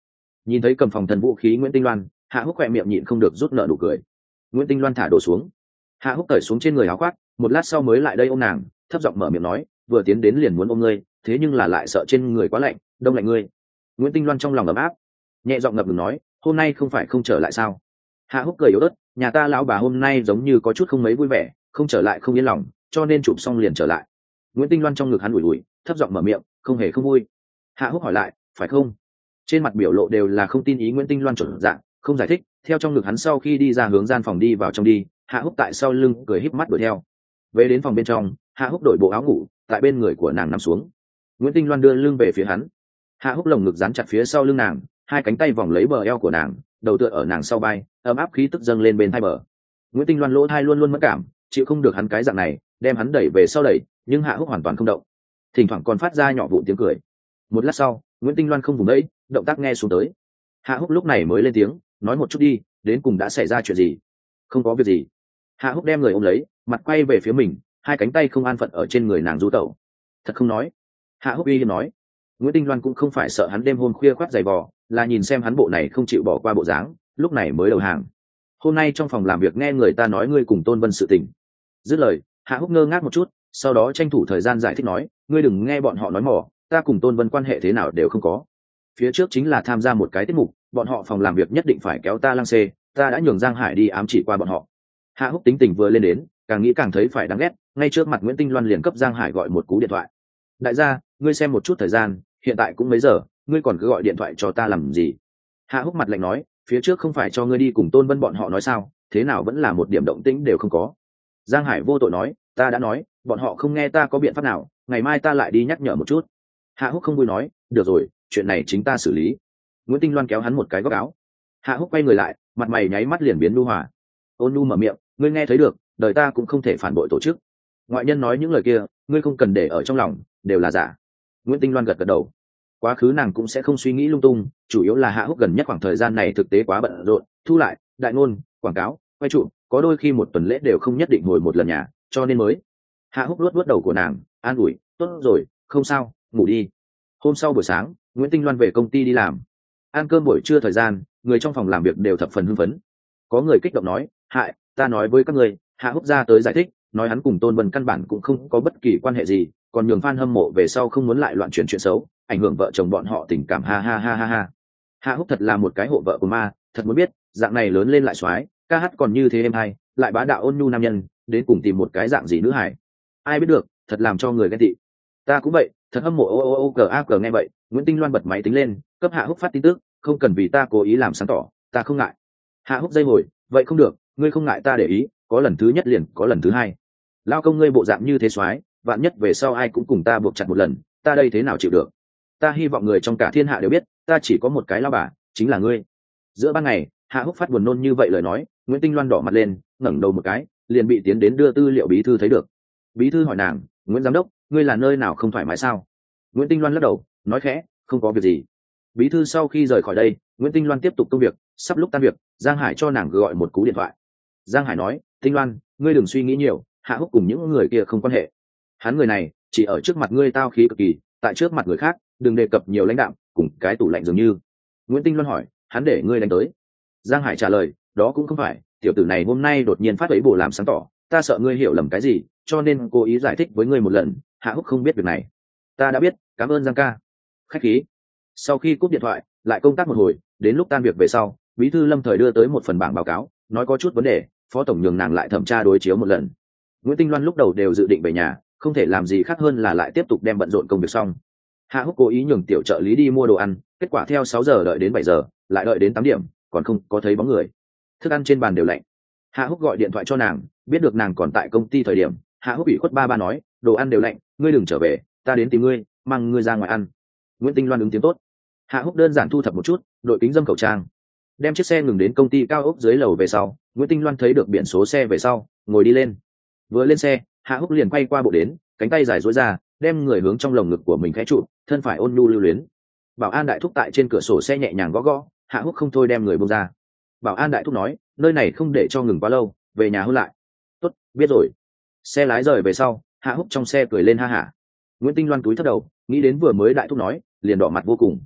Nhìn thấy cầm phòng thần vũ khí Nguyễn Tinh Loan, Hạ Húc khỏe miệng nhịn không được rút nợ nụ cười. Nguyễn Tinh Loan thả đồ xuống. Hạ Húc cởi xuống trên người áo khoác, một lát sau mới lại đây ôm nàng, thấp giọng mở miệng nói, vừa tiến đến liền muốn ôm ngươi, thế nhưng là lại sợ trên người quá lạnh, đông lạnh ngươi. Nguyễn Tinh Loan trong lòng ấm áp, nhẹ giọng ngập ngừng nói, hôm nay không phải không trở lại sao? Hạ Húc cười yếu ớt, nhà ta lão bà hôm nay giống như có chút không mấy vui vẻ, không trở lại không yên lòng, cho nên chụp xong liền trở lại. Nguyễn Tinh Loan trong ngực hắn ủi ủi, thấp giọng mở miệng, không hề không vui. Hạ Húc hỏi lại, phải không? Trên mặt biểu lộ đều là không tin ý Nguyễn Tinh Loan chuẩn dạng, không giải thích. Theo trong ngực hắn sau khi đi ra hướng gian phòng đi vào trong đi, Hạ Húc tại sau lưng cười híp mắt đuổi theo. Về đến phòng bên trong, Hạ Húc đổi bộ áo ngủ, tại bên người của nàng nằm xuống. Nguyễn Tinh Loan đưa lưng về phía hắn. Hạ Húc lồng ngực dán chặt phía sau lưng nàng, hai cánh tay vòng lấy bờ eo của nàng, đầu tựa ở nàng sau vai, ấm áp khí tức dâng lên bên hai bờ. Nguyễn Tinh Loan lỗ thai luôn luôn mất cảm, chịu không được hắn cái dạng này, đem hắn đẩy về sau đẩy, nhưng Hạ Húc hoàn toàn không động, thỉnh thoảng còn phát ra nhỏ vụn tiếng cười. Một lát sau, Nguyễn Tinh Loan không vùng đấy, động tác nghe xuống tới. Hạ Húc lúc này mới lên tiếng, nói một chút đi, đến cùng đã xảy ra chuyện gì? Không có việc gì. Hạ Húc đem người ôm lấy, mặt quay về phía mình, hai cánh tay không an phận ở trên người nàng du tẩu. Thật không nói. Hạ Húc uy hiếp nói. Nguyễn Tinh Loan cũng không phải sợ hắn đêm hôm khuya khoác giày vò, là nhìn xem hắn bộ này không chịu bỏ qua bộ dáng, lúc này mới đầu hàng. Hôm nay trong phòng làm việc nghe người ta nói ngươi cùng Tôn Vân sự tình. Dứt lời, Hạ Húc ngơ ngác một chút, sau đó tranh thủ thời gian giải thích nói, ngươi đừng nghe bọn họ nói mỏ, ta cùng Tôn Vân quan hệ thế nào đều không có. Phía trước chính là tham gia một cái tiết mục, bọn họ phòng làm việc nhất định phải kéo ta lăng xê, ta đã nhường Giang Hải đi ám chỉ qua bọn họ. Hạ Húc tính tình vừa lên đến, càng nghĩ càng thấy phải đáng ghét, ngay trước mặt Nguyễn Tinh Loan liền cấp Giang Hải gọi một cú điện thoại. Đại gia, ngươi xem một chút thời gian, hiện tại cũng mấy giờ, ngươi còn cứ gọi điện thoại cho ta làm gì? Hạ Húc mặt lạnh nói, phía trước không phải cho ngươi đi cùng Tôn Vân bọn họ nói sao, thế nào vẫn là một điểm động tĩnh đều không có. Giang Hải vô tội nói, ta đã nói, bọn họ không nghe ta có biện pháp nào, ngày mai ta lại đi nhắc nhở một chút. Hạ Húc không vui nói, được rồi, chuyện này chính ta xử lý. Nguyễn Tinh Loan kéo hắn một cái góc áo. Hạ Húc quay người lại, mặt mày nháy mắt liền biến nhu hòa. Ôn nhu mở miệng, ngươi nghe thấy được, đời ta cũng không thể phản bội tổ chức. Ngoại nhân nói những lời kia, ngươi không cần để ở trong lòng, đều là giả. Nguyễn Tinh Loan gật gật đầu. Quá khứ nàng cũng sẽ không suy nghĩ lung tung, chủ yếu là Hạ Húc gần nhất khoảng thời gian này thực tế quá bận rộn, thu lại, đại ngôn, quảng cáo, quay trụ, có đôi khi một tuần lễ đều không nhất định ngồi một lần nhà, cho nên mới. Hạ Húc luốt luốt đầu của nàng, an ủi, tốt rồi, không sao, ngủ đi. Hôm sau buổi sáng, Nguyễn Tinh Loan về công ty đi làm. Ăn cơm buổi trưa thời gian, người trong phòng làm việc đều thập phần hưng phấn. Có người kích động nói, hại, ta nói với các người, Hạ Húc ra tới giải thích, nói hắn cùng Tôn Vân căn bản cũng không có bất kỳ quan hệ gì, còn nhường fan hâm mộ về sau không muốn lại loạn truyền chuyện xấu, ảnh hưởng vợ chồng bọn họ tình cảm, ha ha ha ha ha. Hạ Húc thật là một cái hộ vợ của ma, thật muốn biết, dạng này lớn lên lại xoái, ca hát còn như thế êm hay, lại bá đạo ôn nhu nam nhân, đến cùng tìm một cái dạng gì nữ hải. Ai biết được, thật làm cho người ghen tị. Ta cũng vậy, thật hâm mộ ô ô ô cờ a cờ nghe vậy, Nguyễn Tinh Loan bật máy tính lên, cấp Hạ Húc phát tin tức, không cần vì ta cố ý làm sáng tỏ, ta không ngại. Hạ Húc dây hồi, vậy không được, ngươi không ngại ta để ý, có lần thứ nhất liền có lần thứ hai. Lao công ngươi bộ dạng như thế soái, vạn nhất về sau ai cũng cùng ta buộc chặt một lần, ta đây thế nào chịu được? Ta hy vọng người trong cả thiên hạ đều biết, ta chỉ có một cái lao bà, chính là ngươi. Giữa ban ngày, Hạ Húc phát buồn nôn như vậy lời nói, Nguyễn Tinh Loan đỏ mặt lên, ngẩng đầu một cái, liền bị tiến đến đưa tư liệu bí thư thấy được. Bí thư hỏi nàng, Nguyễn giám đốc, ngươi là nơi nào không thoải mái sao? Nguyễn Tinh Loan lắc đầu, nói khẽ, không có việc gì. Bí thư sau khi rời khỏi đây, Nguyễn Tinh Loan tiếp tục công việc, sắp lúc tan việc, Giang Hải cho nàng gọi một cú điện thoại. Giang Hải nói, Tinh Loan, ngươi đừng suy nghĩ nhiều, Hạ Húc cùng những người kia không quan hệ. Hắn người này, chỉ ở trước mặt ngươi tao khí cực kỳ, tại trước mặt người khác, đừng đề cập nhiều lãnh đạo, cùng cái tủ lạnh dường như. Nguyễn Tinh Loan hỏi, hắn để ngươi đánh tới. Giang Hải trả lời, đó cũng không phải, tiểu tử này hôm nay đột nhiên phát ấy bổ làm sáng tỏ, ta sợ ngươi hiểu lầm cái gì, cho nên cố ý giải thích với ngươi một lần. Hạ Húc không biết việc này. Ta đã biết, cảm ơn Giang ca. Khách khí. Sau khi cúp điện thoại, lại công tác một hồi, đến lúc tan việc về sau, bí thư Lâm Thời đưa tới một phần bảng báo cáo, nói có chút vấn đề, phó tổng nhường nàng lại thẩm tra đối chiếu một lần. Nguyễn Tinh Loan lúc đầu đều dự định về nhà, không thể làm gì khác hơn là lại tiếp tục đem bận rộn công việc xong. Hạ Húc cố ý nhường tiểu trợ lý đi mua đồ ăn, kết quả theo sáu giờ đợi đến bảy giờ, lại đợi đến tám điểm, còn không có thấy bóng người. Thức ăn trên bàn đều lạnh. Hạ Húc gọi điện thoại cho nàng, biết được nàng còn tại công ty thời điểm, Hạ Húc ủy khuất ba ba nói, đồ ăn đều lạnh, ngươi đừng trở về, ta đến tìm ngươi, mang ngươi ra ngoài ăn. Nguyễn Tinh Loan ứng tiếng tốt. Hạ Húc đơn giản thu thập một chút, đội kính dâm khẩu trang, đem chiếc xe ngừng đến công ty cao ốc dưới lầu về sau. Nguyễn Tinh Loan thấy được biển số xe về sau, ngồi đi lên. Vừa lên xe, Hạ Húc liền quay qua bộ đến, cánh tay dài duỗi ra, đem người hướng trong lồng ngực của mình khẽ trụ, thân phải ôn nhu lưu luyến. Bảo an đại thúc tại trên cửa sổ xe nhẹ nhàng gõ gõ, Hạ Húc không thôi đem người buông ra. Bảo an đại thúc nói, nơi này không để cho ngừng quá lâu, về nhà hôn lại. Tốt, biết rồi. Xe lái rời về sau, Hạ Húc trong xe cười lên ha hả. Nguyễn Tinh Loan cúi thấp đầu, nghĩ đến vừa mới đại thúc nói, liền đỏ mặt vô cùng.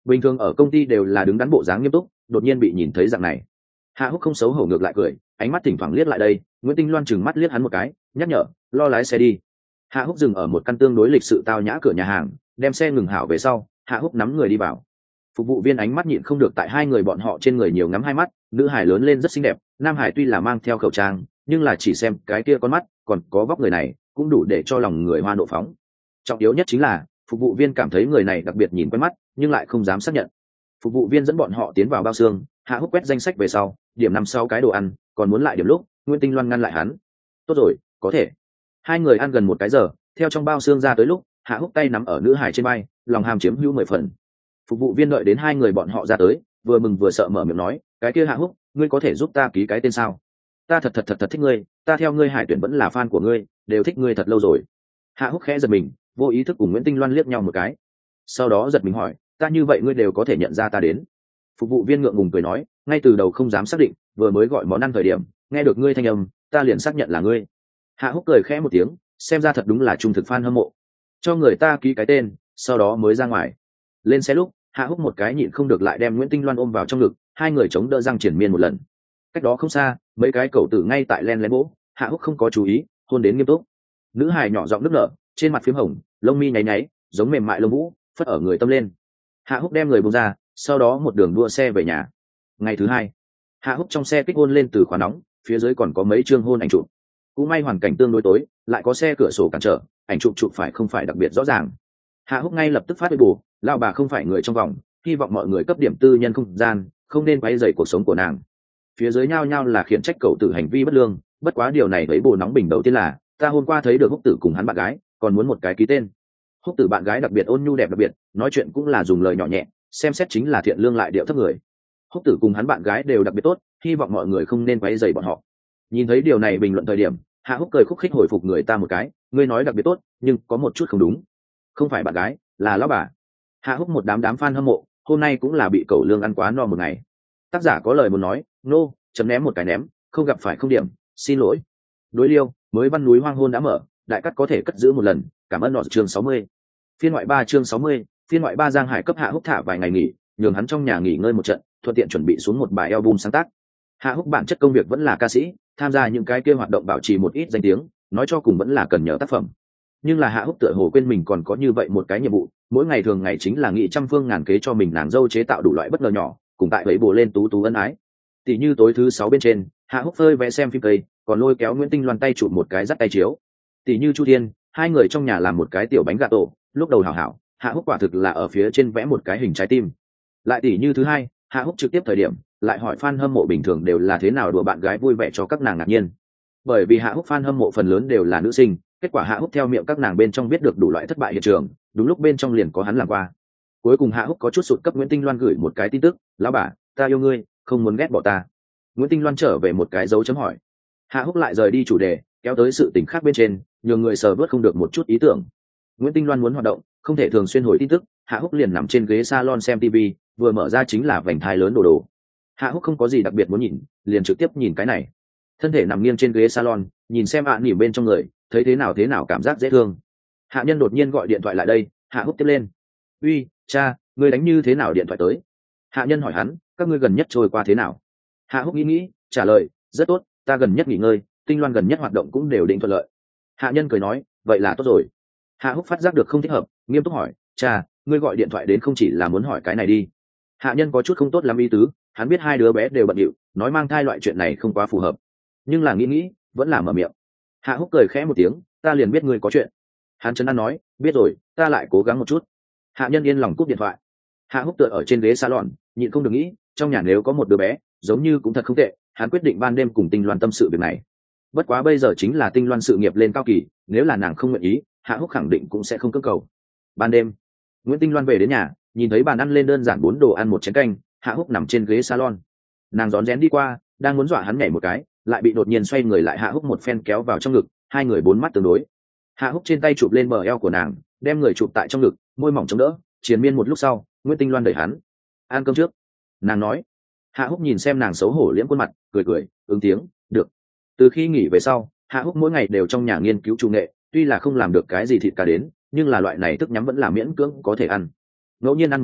bình thường ở công ty đều là đứng đắn bộ dáng nghiêm túc, đột nhiên bị nhìn thấy dạng này. Hạ Húc không xấu hổ ngược lại cười, ánh mắt thỉnh thoảng liếc lại đây. Nguyễn Tinh Loan chừng mắt liếc hắn một cái, nhắc nhở, lo lái xe đi. Hạ Húc dừng ở một căn tương đối lịch sự tao nhã cửa nhà hàng, đem xe ngừng hảo về sau, Hạ Húc nắm người đi vào. Phục vụ viên ánh mắt nhịn không được tại hai người bọn họ trên người nhiều ngắm hai mắt. Nữ hải lớn lên rất xinh đẹp, nam hải tuy là mang theo khẩu trang, nhưng là chỉ xem cái kia con mắt, còn có vóc người này, cũng đủ để cho lòng người hoa nộ phóng. Trọng yếu nhất chính là phục vụ viên cảm thấy người này đặc biệt nhìn quen mắt, nhưng lại không dám xác nhận. Phục vụ viên dẫn bọn họ tiến vào bao xương. Hạ Húc quét danh sách về sau, điểm năm sáu cái đồ ăn, còn muốn lại điểm lúc, Nguyễn Tinh Loan ngăn lại hắn. Tốt rồi, có thể. Hai người ăn gần một cái giờ, theo trong bao xương ra tới lúc, Hạ Húc tay nắm ở nữ hải trên vai, lòng hàm chiếm hữu mười phần. Phục vụ viên đợi đến hai người bọn họ ra tới, vừa mừng vừa sợ mở miệng nói, cái kia Hạ Húc, ngươi có thể giúp ta ký cái tên sao? Ta thật thật thật thật thích ngươi, ta theo ngươi Hải Tuyển vẫn là fan của ngươi, đều thích ngươi thật lâu rồi. Hạ Húc khẽ giật mình, vô ý thức cùng Nguyễn Tinh Loan liếc nhau một cái, sau đó giật mình hỏi, ta như vậy ngươi đều có thể nhận ra ta đến? Phục vụ viên ngượng ngùng cười nói, ngay từ đầu không dám xác định, vừa mới gọi món ăn thời điểm, nghe được ngươi thanh âm, ta liền xác nhận là ngươi. Hạ Húc cười khẽ một tiếng, xem ra thật đúng là trung thực fan hâm mộ. Cho người ta ký cái tên, sau đó mới ra ngoài. Lên xe lúc, Hạ Húc một cái nhịn không được lại đem Nguyễn Tinh Loan ôm vào trong ngực, hai người chống đỡ răng triển miên một lần. Cách đó không xa, mấy cái cẩu tử ngay tại len lén bố, Hạ Húc không có chú ý, hôn đến nghiêm túc. Nữ hài nhỏ giọng nức nở, trên mặt phím hồng, lông mi nháy nháy, giống mềm mại lông vũ, phất ở người tâm lên. Hạ Húc đem người buông ra, sau đó một đường đua xe về nhà. Ngày thứ hai, Hạ Húc trong xe kích hôn lên từ khóa nóng, phía dưới còn có mấy chương hôn ảnh chụp. Cũng may hoàn cảnh tương đối tối, lại có xe cửa sổ cản trở, ảnh chụp chụp phải không phải đặc biệt rõ ràng. Hạ Húc ngay lập tức phát bù, lão bà không phải người trong vòng, hy vọng mọi người cấp điểm tư nhân không gian, không nên quấy rầy cuộc sống của nàng. Phía dưới nhao nhao là khiển trách cậu tử hành vi bất lương, bất quá điều này thấy bù nóng bình đầu tiên là, ta hôm qua thấy được Húc tử cùng hắn bạn gái, còn muốn một cái ký tên. Húc tử bạn gái đặc biệt ôn nhu đẹp đặc biệt, nói chuyện cũng là dùng lời nhỏ nhẹ, xem xét chính là thiện lương lại điệu thấp người. Húc tử cùng hắn bạn gái đều đặc biệt tốt, hy vọng mọi người không nên quấy rầy bọn họ. Nhìn thấy điều này bình luận thời điểm, Hạ Húc cười khúc khích hồi phục người ta một cái, ngươi nói đặc biệt tốt, nhưng có một chút không đúng. Không phải bạn gái, là lão bà. Hạ Húc một đám đám fan hâm mộ, hôm nay cũng là bị cẩu lương ăn quá no một ngày. Tác giả có lời muốn nói, nô, no, chấm ném một cái ném, không gặp phải không điểm, xin lỗi. Đối liêu, mới văn núi hoang hôn đã mở, đại cắt có thể cất giữ một lần, cảm ơn nọ chương sáu mươi. Phiên ngoại ba chương sáu mươi, phiên ngoại ba Giang Hải cấp Hạ Húc thả vài ngày nghỉ, nhường hắn trong nhà nghỉ ngơi một trận, thuận tiện chuẩn bị xuống một bài album sáng tác. Hạ Húc bản chất công việc vẫn là ca sĩ, tham gia những cái kia hoạt động bảo trì một ít danh tiếng, nói cho cùng vẫn là cần nhớ tác phẩm. Nhưng là Hạ Húc tựa hồ quên mình còn có như vậy một cái nhiệm vụ, mỗi ngày thường ngày chính là nghị trăm phương ngàn kế cho mình nàng dâu chế tạo đủ loại bất ngờ nhỏ, cùng tại vậy bổ lên tú tú ân ái. Tỷ như tối thứ sáu bên trên, Hạ Húc phơi vẽ xem phim cây, còn lôi kéo Nguyễn Tinh Loan tay chụp một cái dắt tay chiếu. Tỷ như Chu Thiên, hai người trong nhà làm một cái tiểu bánh gà tổ, lúc đầu hảo hảo, Hạ Húc quả thực là ở phía trên vẽ một cái hình trái tim. Lại tỷ như thứ hai, Hạ Húc trực tiếp thời điểm, lại hỏi fan hâm mộ bình thường đều là thế nào đùa bạn gái vui vẻ cho các nàng ngạc nhiên. Bởi vì Hạ Húc fan hâm mộ phần lớn đều là nữ sinh, kết quả Hạ Húc theo miệng các nàng bên trong biết được đủ loại thất bại hiện trường, đúng lúc bên trong liền có hắn làm qua. Cuối cùng Hạ Húc có chút sụt cấp Nguyễn Tinh Loan gửi một cái tin tức, lão bà, ta yêu ngươi, không muốn ghét bỏ ta. Nguyễn Tinh Loan trở về một cái dấu chấm hỏi. Hạ Húc lại rời đi chủ đề, kéo tới sự tình khác bên trên, nhường người sờ vớt không được một chút ý tưởng. Nguyễn Tinh Loan muốn hoạt động, không thể thường xuyên hồi tin tức, Hạ Húc liền nằm trên ghế salon xem tivi, vừa mở ra chính là vành thai lớn đồ đồ. Hạ Húc không có gì đặc biệt muốn nhìn, liền trực tiếp nhìn cái này. Thân thể nằm nghiêng trên ghế salon, nhìn xem ạ nỉm bên trong người, thấy thế nào thế nào cảm giác dễ thương. Hạ Nhân đột nhiên gọi điện thoại lại đây, Hạ Húc tiếp lên. Uy, cha, ngươi đánh như thế nào điện thoại tới? Hạ Nhân hỏi hắn, các ngươi gần nhất trôi qua thế nào? Hạ Húc nghĩ nghĩ, trả lời, rất tốt, ta gần nhất nghỉ ngơi, Tinh Loan gần nhất hoạt động cũng đều định thuận lợi. Hạ Nhân cười nói, vậy là tốt rồi. Hạ Húc phát giác được không thích hợp, nghiêm túc hỏi, cha, ngươi gọi điện thoại đến không chỉ là muốn hỏi cái này đi. Hạ Nhân có chút không tốt lắm ý tứ, hắn biết hai đứa bé đều bận rộn, nói mang thai loại chuyện này không quá phù hợp, nhưng là nghĩ nghĩ, vẫn là mở miệng. Hạ Húc cười khẽ một tiếng, ta liền biết ngươi có chuyện. Hắn chấn an nói, biết rồi, ta lại cố gắng một chút. Hạ Nhân yên lòng cúp điện thoại. Hạ Húc tựa ở trên ghế salon, nhịn không được nghĩ, trong nhà nếu có một đứa bé, giống như cũng thật không tệ. Hắn quyết định ban đêm cùng Tinh Loan tâm sự việc này. Bất quá bây giờ chính là Tinh Loan sự nghiệp lên cao kỳ, nếu là nàng không nguyện ý, Hạ Húc khẳng định cũng sẽ không cưỡng cầu. Ban đêm, Nguyễn Tinh Loan về đến nhà, nhìn thấy bàn ăn lên đơn giản bốn đồ ăn một chén canh, Hạ Húc nằm trên ghế salon. Nàng rón rén đi qua, đang muốn dọa hắn nhảy một cái, lại bị đột nhiên xoay người lại Hạ Húc một phen kéo vào trong ngực, hai người bốn mắt tương đối. Hạ Húc trên tay chụp lên bờ eo của nàng, đem người chụp tại trong ngực, môi mỏng chống đỡ, triền miên một lúc sau, Nguyễn Tinh Loan đẩy hắn. Ăn cơm trước. Nàng nói. Hạ Húc nhìn xem nàng xấu hổ liễm khuôn mặt, cười cười, ứng tiếng, được. Từ khi nghỉ về sau, Hạ Húc mỗi ngày đều trong nhà nghiên cứu chủ nghệ, tuy là không làm được cái gì thịt cá đến, nhưng là loại này thức nhắm vẫn là miễn cưỡng có thể ăn. Ngẫu nhiên ăn một bữa,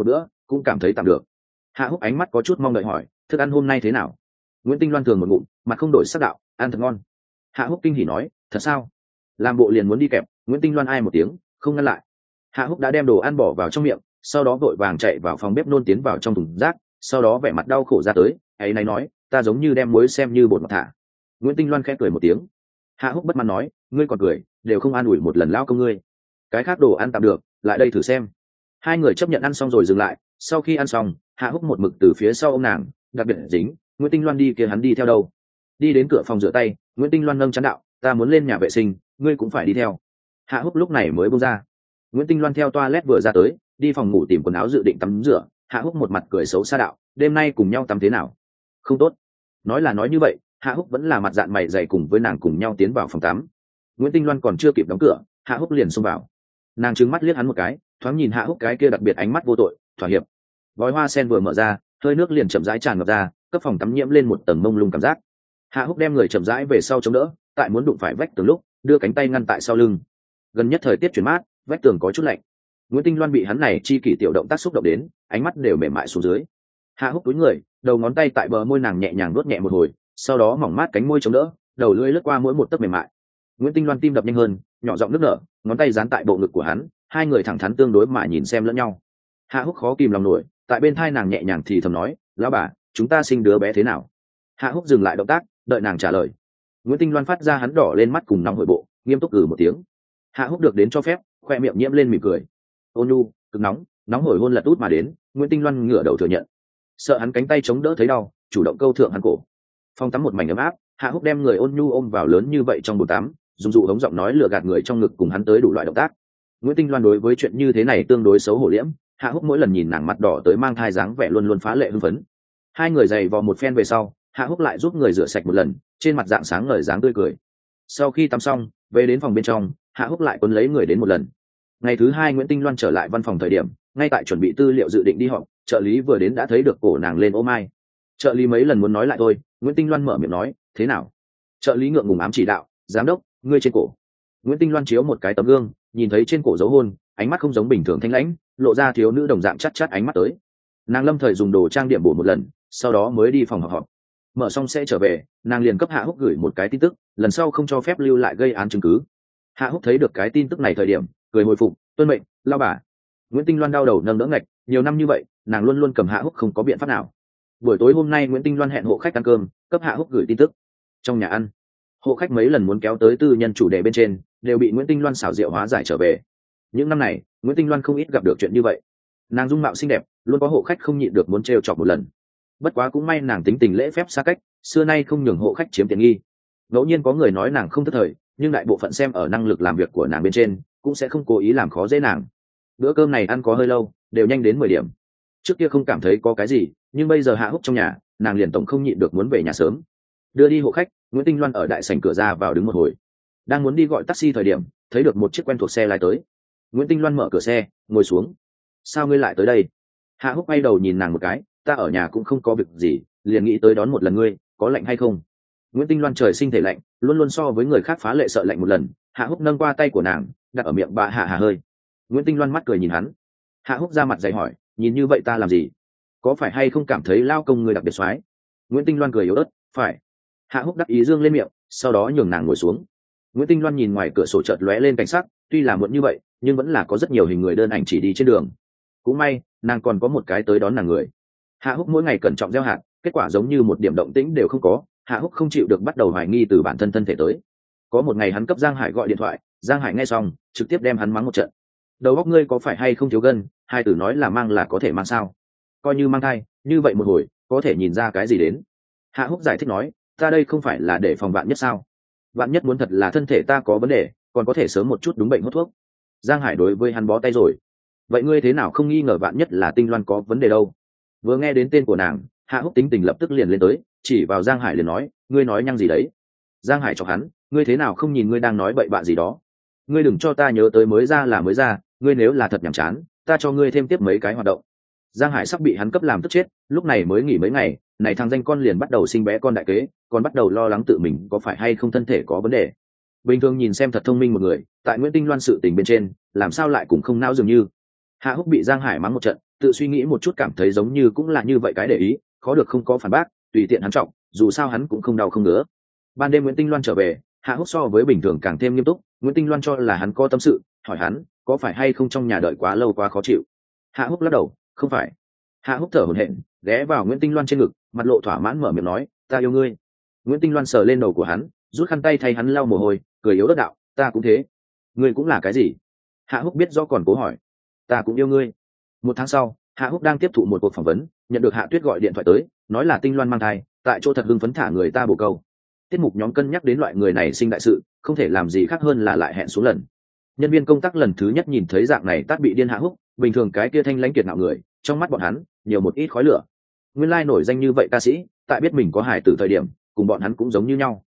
cũng cảm thấy tạm được. Hạ Húc ánh mắt có chút mong đợi hỏi, thức ăn hôm nay thế nào? Nguyễn Tinh Loan thường một ngụm, mặt không đổi sắc đạo, ăn thật ngon. Hạ Húc kinh hỉ nói, thật sao? Làm bộ liền muốn đi kẹp, Nguyễn Tinh Loan ai một tiếng, không ngăn lại. Hạ Húc đã đem đồ ăn bỏ vào trong miệng, sau đó vội vàng chạy vào phòng bếp nôn tiến vào trong thùng rác, sau đó vẻ mặt đau khổ ra tới, ấy này nói, ta giống như đem muối xem như bột ngọt thả. Nguyễn Tinh Loan khẽ cười một tiếng. Hạ Húc bất mãn nói, ngươi còn cười, đều không an ủi một lần lao công ngươi. Cái khác đồ ăn tạm được, lại đây thử xem. Hai người chấp nhận ăn xong rồi dừng lại, sau khi ăn xong, Hạ Húc một mực từ phía sau ông nàng, đặc biệt dính, Nguyễn Tinh Loan đi kia hắn đi theo đâu. Đi đến cửa phòng rửa tay, Nguyễn Tinh Loan nâng chán đạo, ta muốn lên nhà vệ sinh, ngươi cũng phải đi theo. Hạ Húc lúc này mới buông ra. Nguyễn Tinh Loan theo toilet vừa ra tới, đi phòng ngủ tìm quần áo dự định tắm rửa. Hạ Húc một mặt cười xấu xa đạo, đêm nay cùng nhau tắm thế nào? Không tốt. Nói là nói như vậy, Hạ Húc vẫn là mặt dạn mày dày cùng với nàng cùng nhau tiến vào phòng tắm. Nguyễn Tinh Loan còn chưa kịp đóng cửa, Hạ Húc liền xông vào. Nàng trừng mắt liếc hắn một cái, thoáng nhìn Hạ Húc cái kia đặc biệt ánh mắt vô tội, thỏa hiệp. Vòi hoa sen vừa mở ra, hơi nước liền chậm rãi tràn ngập ra, cấp phòng tắm nhiễm lên một tầng mông lung cảm giác. Hạ Húc đem người chậm rãi về sau chống đỡ, tại muốn đụng phải vách tường lúc, đưa cánh tay ngăn tại sau lưng. Gần nhất thời tiết chuyển mát, vách tường có chút lạnh. Nguyễn Tinh Loan bị hắn này chi kỷ tiểu động tác xúc động đến, ánh mắt đều mềm mại xuống dưới. Hạ Húc cúi người, đầu ngón tay tại bờ môi nàng nhẹ nhàng vuốt nhẹ một hồi, sau đó mỏng mát cánh môi chống đỡ, đầu lưỡi lướt qua mỗi một tấc mềm mại. Nguyễn Tinh Loan tim đập nhanh hơn, nhỏ giọng nức nở, ngón tay dán tại bộ ngực của hắn, hai người thẳng thắn tương đối mà nhìn xem lẫn nhau. Hạ Húc khó kìm lòng nổi, tại bên thai nàng nhẹ nhàng thì thầm nói, lão bà, chúng ta sinh đứa bé thế nào? Hạ Húc dừng lại động tác, đợi nàng trả lời. Nguyễn Tinh Loan phát ra hắn đỏ lên mắt cùng nóng hổi bộ, nghiêm túc ừ một tiếng. Hạ Húc được đến cho phép, khoe miệng nhiễm lên mỉm cười. Ôn nhu, cực nóng, nóng hổi hôn lật út mà đến, Nguyễn Tinh Loan ngửa đầu thừa nhận. Sợ hắn cánh tay chống đỡ thấy đau, chủ động câu thượng hắn cổ. Phòng tắm một mảnh ấm áp, Hạ Húc đem người ôn nhu ôm vào lớn như vậy trong bồn tắm, dùng dụ hống giọng nói lừa gạt người trong ngực cùng hắn tới đủ loại động tác. Nguyễn Tinh Loan đối với chuyện như thế này tương đối xấu hổ liễm, Hạ Húc mỗi lần nhìn nàng mặt đỏ tới mang thai dáng vẻ luôn luôn phá lệ hưng phấn. Hai người giày vò một phen về sau, Hạ Húc lại giúp người rửa sạch một lần, trên mặt dạng sáng ngời dáng tươi cười. Sau khi tắm xong, về đến phòng bên trong, Hạ Húc lại quấn lấy người đến một lần. Ngày thứ hai Nguyễn Tinh Loan trở lại văn phòng thời điểm, ngay tại chuẩn bị tư liệu dự định đi họp, trợ lý vừa đến đã thấy được cổ nàng lên ô mai. Trợ lý mấy lần muốn nói lại thôi, Nguyễn Tinh Loan mở miệng nói, thế nào? Trợ lý ngượng ngùng ám chỉ đạo, giám đốc, ngươi trên cổ. Nguyễn Tinh Loan chiếu một cái tấm gương, nhìn thấy trên cổ dấu hôn, ánh mắt không giống bình thường thanh lãnh, lộ ra thiếu nữ đồng dạng chắt chắt ánh mắt tới. Nàng lâm thời dùng đồ trang điểm bổ một lần, sau đó mới đi phòng họp họp. Mở xong sẽ trở về, nàng liền cấp Hạ Húc gửi một cái tin tức, lần sau không cho phép lưu lại gây án chứng cứ. Hạ Húc thấy được cái tin tức này thời điểm, cười hồi phục, tuân mệnh, lao bà. Nguyễn Tinh Loan đau đầu nâng đỡ ngạch, nhiều năm như vậy, nàng luôn luôn cầm Hạ Húc không có biện pháp nào. Buổi tối hôm nay Nguyễn Tinh Loan hẹn hộ khách ăn cơm, cấp Hạ Húc gửi tin tức. Trong nhà ăn, hộ khách mấy lần muốn kéo tới tư nhân chủ đề bên trên, đều bị Nguyễn Tinh Loan xảo diệu hóa giải trở về. Những năm này, Nguyễn Tinh Loan không ít gặp được chuyện như vậy. Nàng dung mạo xinh đẹp, luôn có hộ khách không nhịn được muốn trêu chọc một lần. Bất quá cũng may nàng tính tình lễ phép xa cách, xưa nay không nhường hộ khách chiếm tiện nghi. Ngẫu nhiên có người nói nàng không thất thời, nhưng đại bộ phận xem ở năng lực làm việc của nàng bên trên, cũng sẽ không cố ý làm khó dễ nàng. Bữa cơm này ăn có hơi lâu, đều nhanh đến mười điểm. Trước kia không cảm thấy có cái gì, nhưng bây giờ Hạ Húc trong nhà, nàng liền tổng không nhịn được muốn về nhà sớm. Đưa đi hộ khách, Nguyễn Tinh Loan ở đại sảnh cửa ra vào đứng một hồi. Đang muốn đi gọi taxi thời điểm, thấy được một chiếc quen thuộc xe lái tới. Nguyễn Tinh Loan mở cửa xe, ngồi xuống. Sao ngươi lại tới đây? Hạ Húc quay đầu nhìn nàng một cái, ta ở nhà cũng không có việc gì, liền nghĩ tới đón một lần ngươi, có lạnh hay không? Nguyễn Tinh Loan trời sinh thể lạnh, luôn luôn so với người khác phá lệ sợ lạnh một lần. Hạ Húc nâng qua tay của nàng, đặt ở miệng bà Hạ Hà hơi. Nguyễn Tinh Loan mắt cười nhìn hắn. Hạ Húc ra mặt dày hỏi, nhìn như vậy ta làm gì? Có phải hay không cảm thấy lao công người đặc biệt soái? Nguyễn Tinh Loan cười yếu ớt, phải. Hạ Húc đắc ý dương lên miệng, sau đó nhường nàng ngồi xuống. Nguyễn Tinh Loan nhìn ngoài cửa sổ chợt lóe lên cảnh sắc, tuy là muộn như vậy, nhưng vẫn là có rất nhiều hình người đơn ảnh chỉ đi trên đường. Cũng may, nàng còn có một cái tới đón nàng người. Hạ Húc mỗi ngày cẩn trọng gieo hạt, kết quả giống như một điểm động tĩnh đều không có. Hạ Húc không chịu được bắt đầu hoài nghi từ bản thân thân thể tới. Có một ngày hắn cấp Giang Hải gọi điện thoại, Giang Hải nghe xong, trực tiếp đem hắn mắng một trận. Đầu óc ngươi có phải hay không thiếu gân, hai tử nói là mang là có thể mang sao? Coi như mang thai, như vậy một hồi, có thể nhìn ra cái gì đến? Hạ Húc giải thích nói, ta đây không phải là để phòng vạn nhất sao? Vạn nhất muốn thật là thân thể ta có vấn đề, còn có thể sớm một chút đúng bệnh hốt thuốc. Giang Hải đối với hắn bó tay rồi. Vậy ngươi thế nào không nghi ngờ vạn nhất là Tinh Loan có vấn đề đâu? Vừa nghe đến tên của nàng, Hạ Húc tính tình lập tức liền lên tới, chỉ vào Giang Hải liền nói, ngươi nói nhăng gì đấy? Giang Hải chọc hắn, ngươi thế nào không nhìn ngươi đang nói bậy bạ gì đó? Ngươi đừng cho ta nhớ tới mới ra là mới ra, ngươi nếu là thật nhàm chán, ta cho ngươi thêm tiếp mấy cái hoạt động. Giang Hải sắp bị hắn cấp làm tức chết, lúc này mới nghỉ mấy ngày, này thằng danh con liền bắt đầu sinh bé con đại kế, còn bắt đầu lo lắng tự mình có phải hay không thân thể có vấn đề. Bình thường nhìn xem thật thông minh một người, tại Nguyễn Tinh Loan sự tình bên trên, làm sao lại cũng không não dường như. Hạ Húc bị Giang Hải mắng một trận, tự suy nghĩ một chút cảm thấy giống như cũng là như vậy cái để ý, khó được không có phản bác, tùy tiện hắn trọng, dù sao hắn cũng không đau không ngứa. Ban đêm Nguyễn Tinh Loan trở về, Hạ Húc so với bình thường càng thêm nghiêm túc. Nguyễn Tinh Loan cho là hắn có tâm sự, hỏi hắn có phải hay không trong nhà đợi quá lâu quá khó chịu. Hạ Húc lắc đầu, không phải. Hạ Húc thở hổn hển, ghé vào Nguyễn Tinh Loan trên ngực, mặt lộ thỏa mãn mở miệng nói, ta yêu ngươi. Nguyễn Tinh Loan sờ lên đầu của hắn, rút khăn tay thay hắn lau mồ hôi, cười yếu ớt đạo, ta cũng thế. Ngươi cũng là cái gì? Hạ Húc biết do còn cố hỏi. Ta cũng yêu ngươi. Một tháng sau, Hạ Húc đang tiếp thụ một cuộc phỏng vấn, nhận được Hạ Tuyết gọi điện thoại tới, nói là Tinh Loan mang thai, tại chỗ thật hưng phấn thả người ta bổ câu. Tiết mục nhóm cân nhắc đến loại người này sinh đại sự, không thể làm gì khác hơn là lại hẹn xuống lần. Nhân viên công tác lần thứ nhất nhìn thấy dạng này tát bị điên Hạ Húc, bình thường cái kia thanh lãnh kiệt ngạo người, trong mắt bọn hắn nhiều một ít khói lửa. Nguyên lai nổi danh như vậy ca sĩ, tại biết mình có hài tử thời điểm, cùng bọn hắn cũng giống như nhau.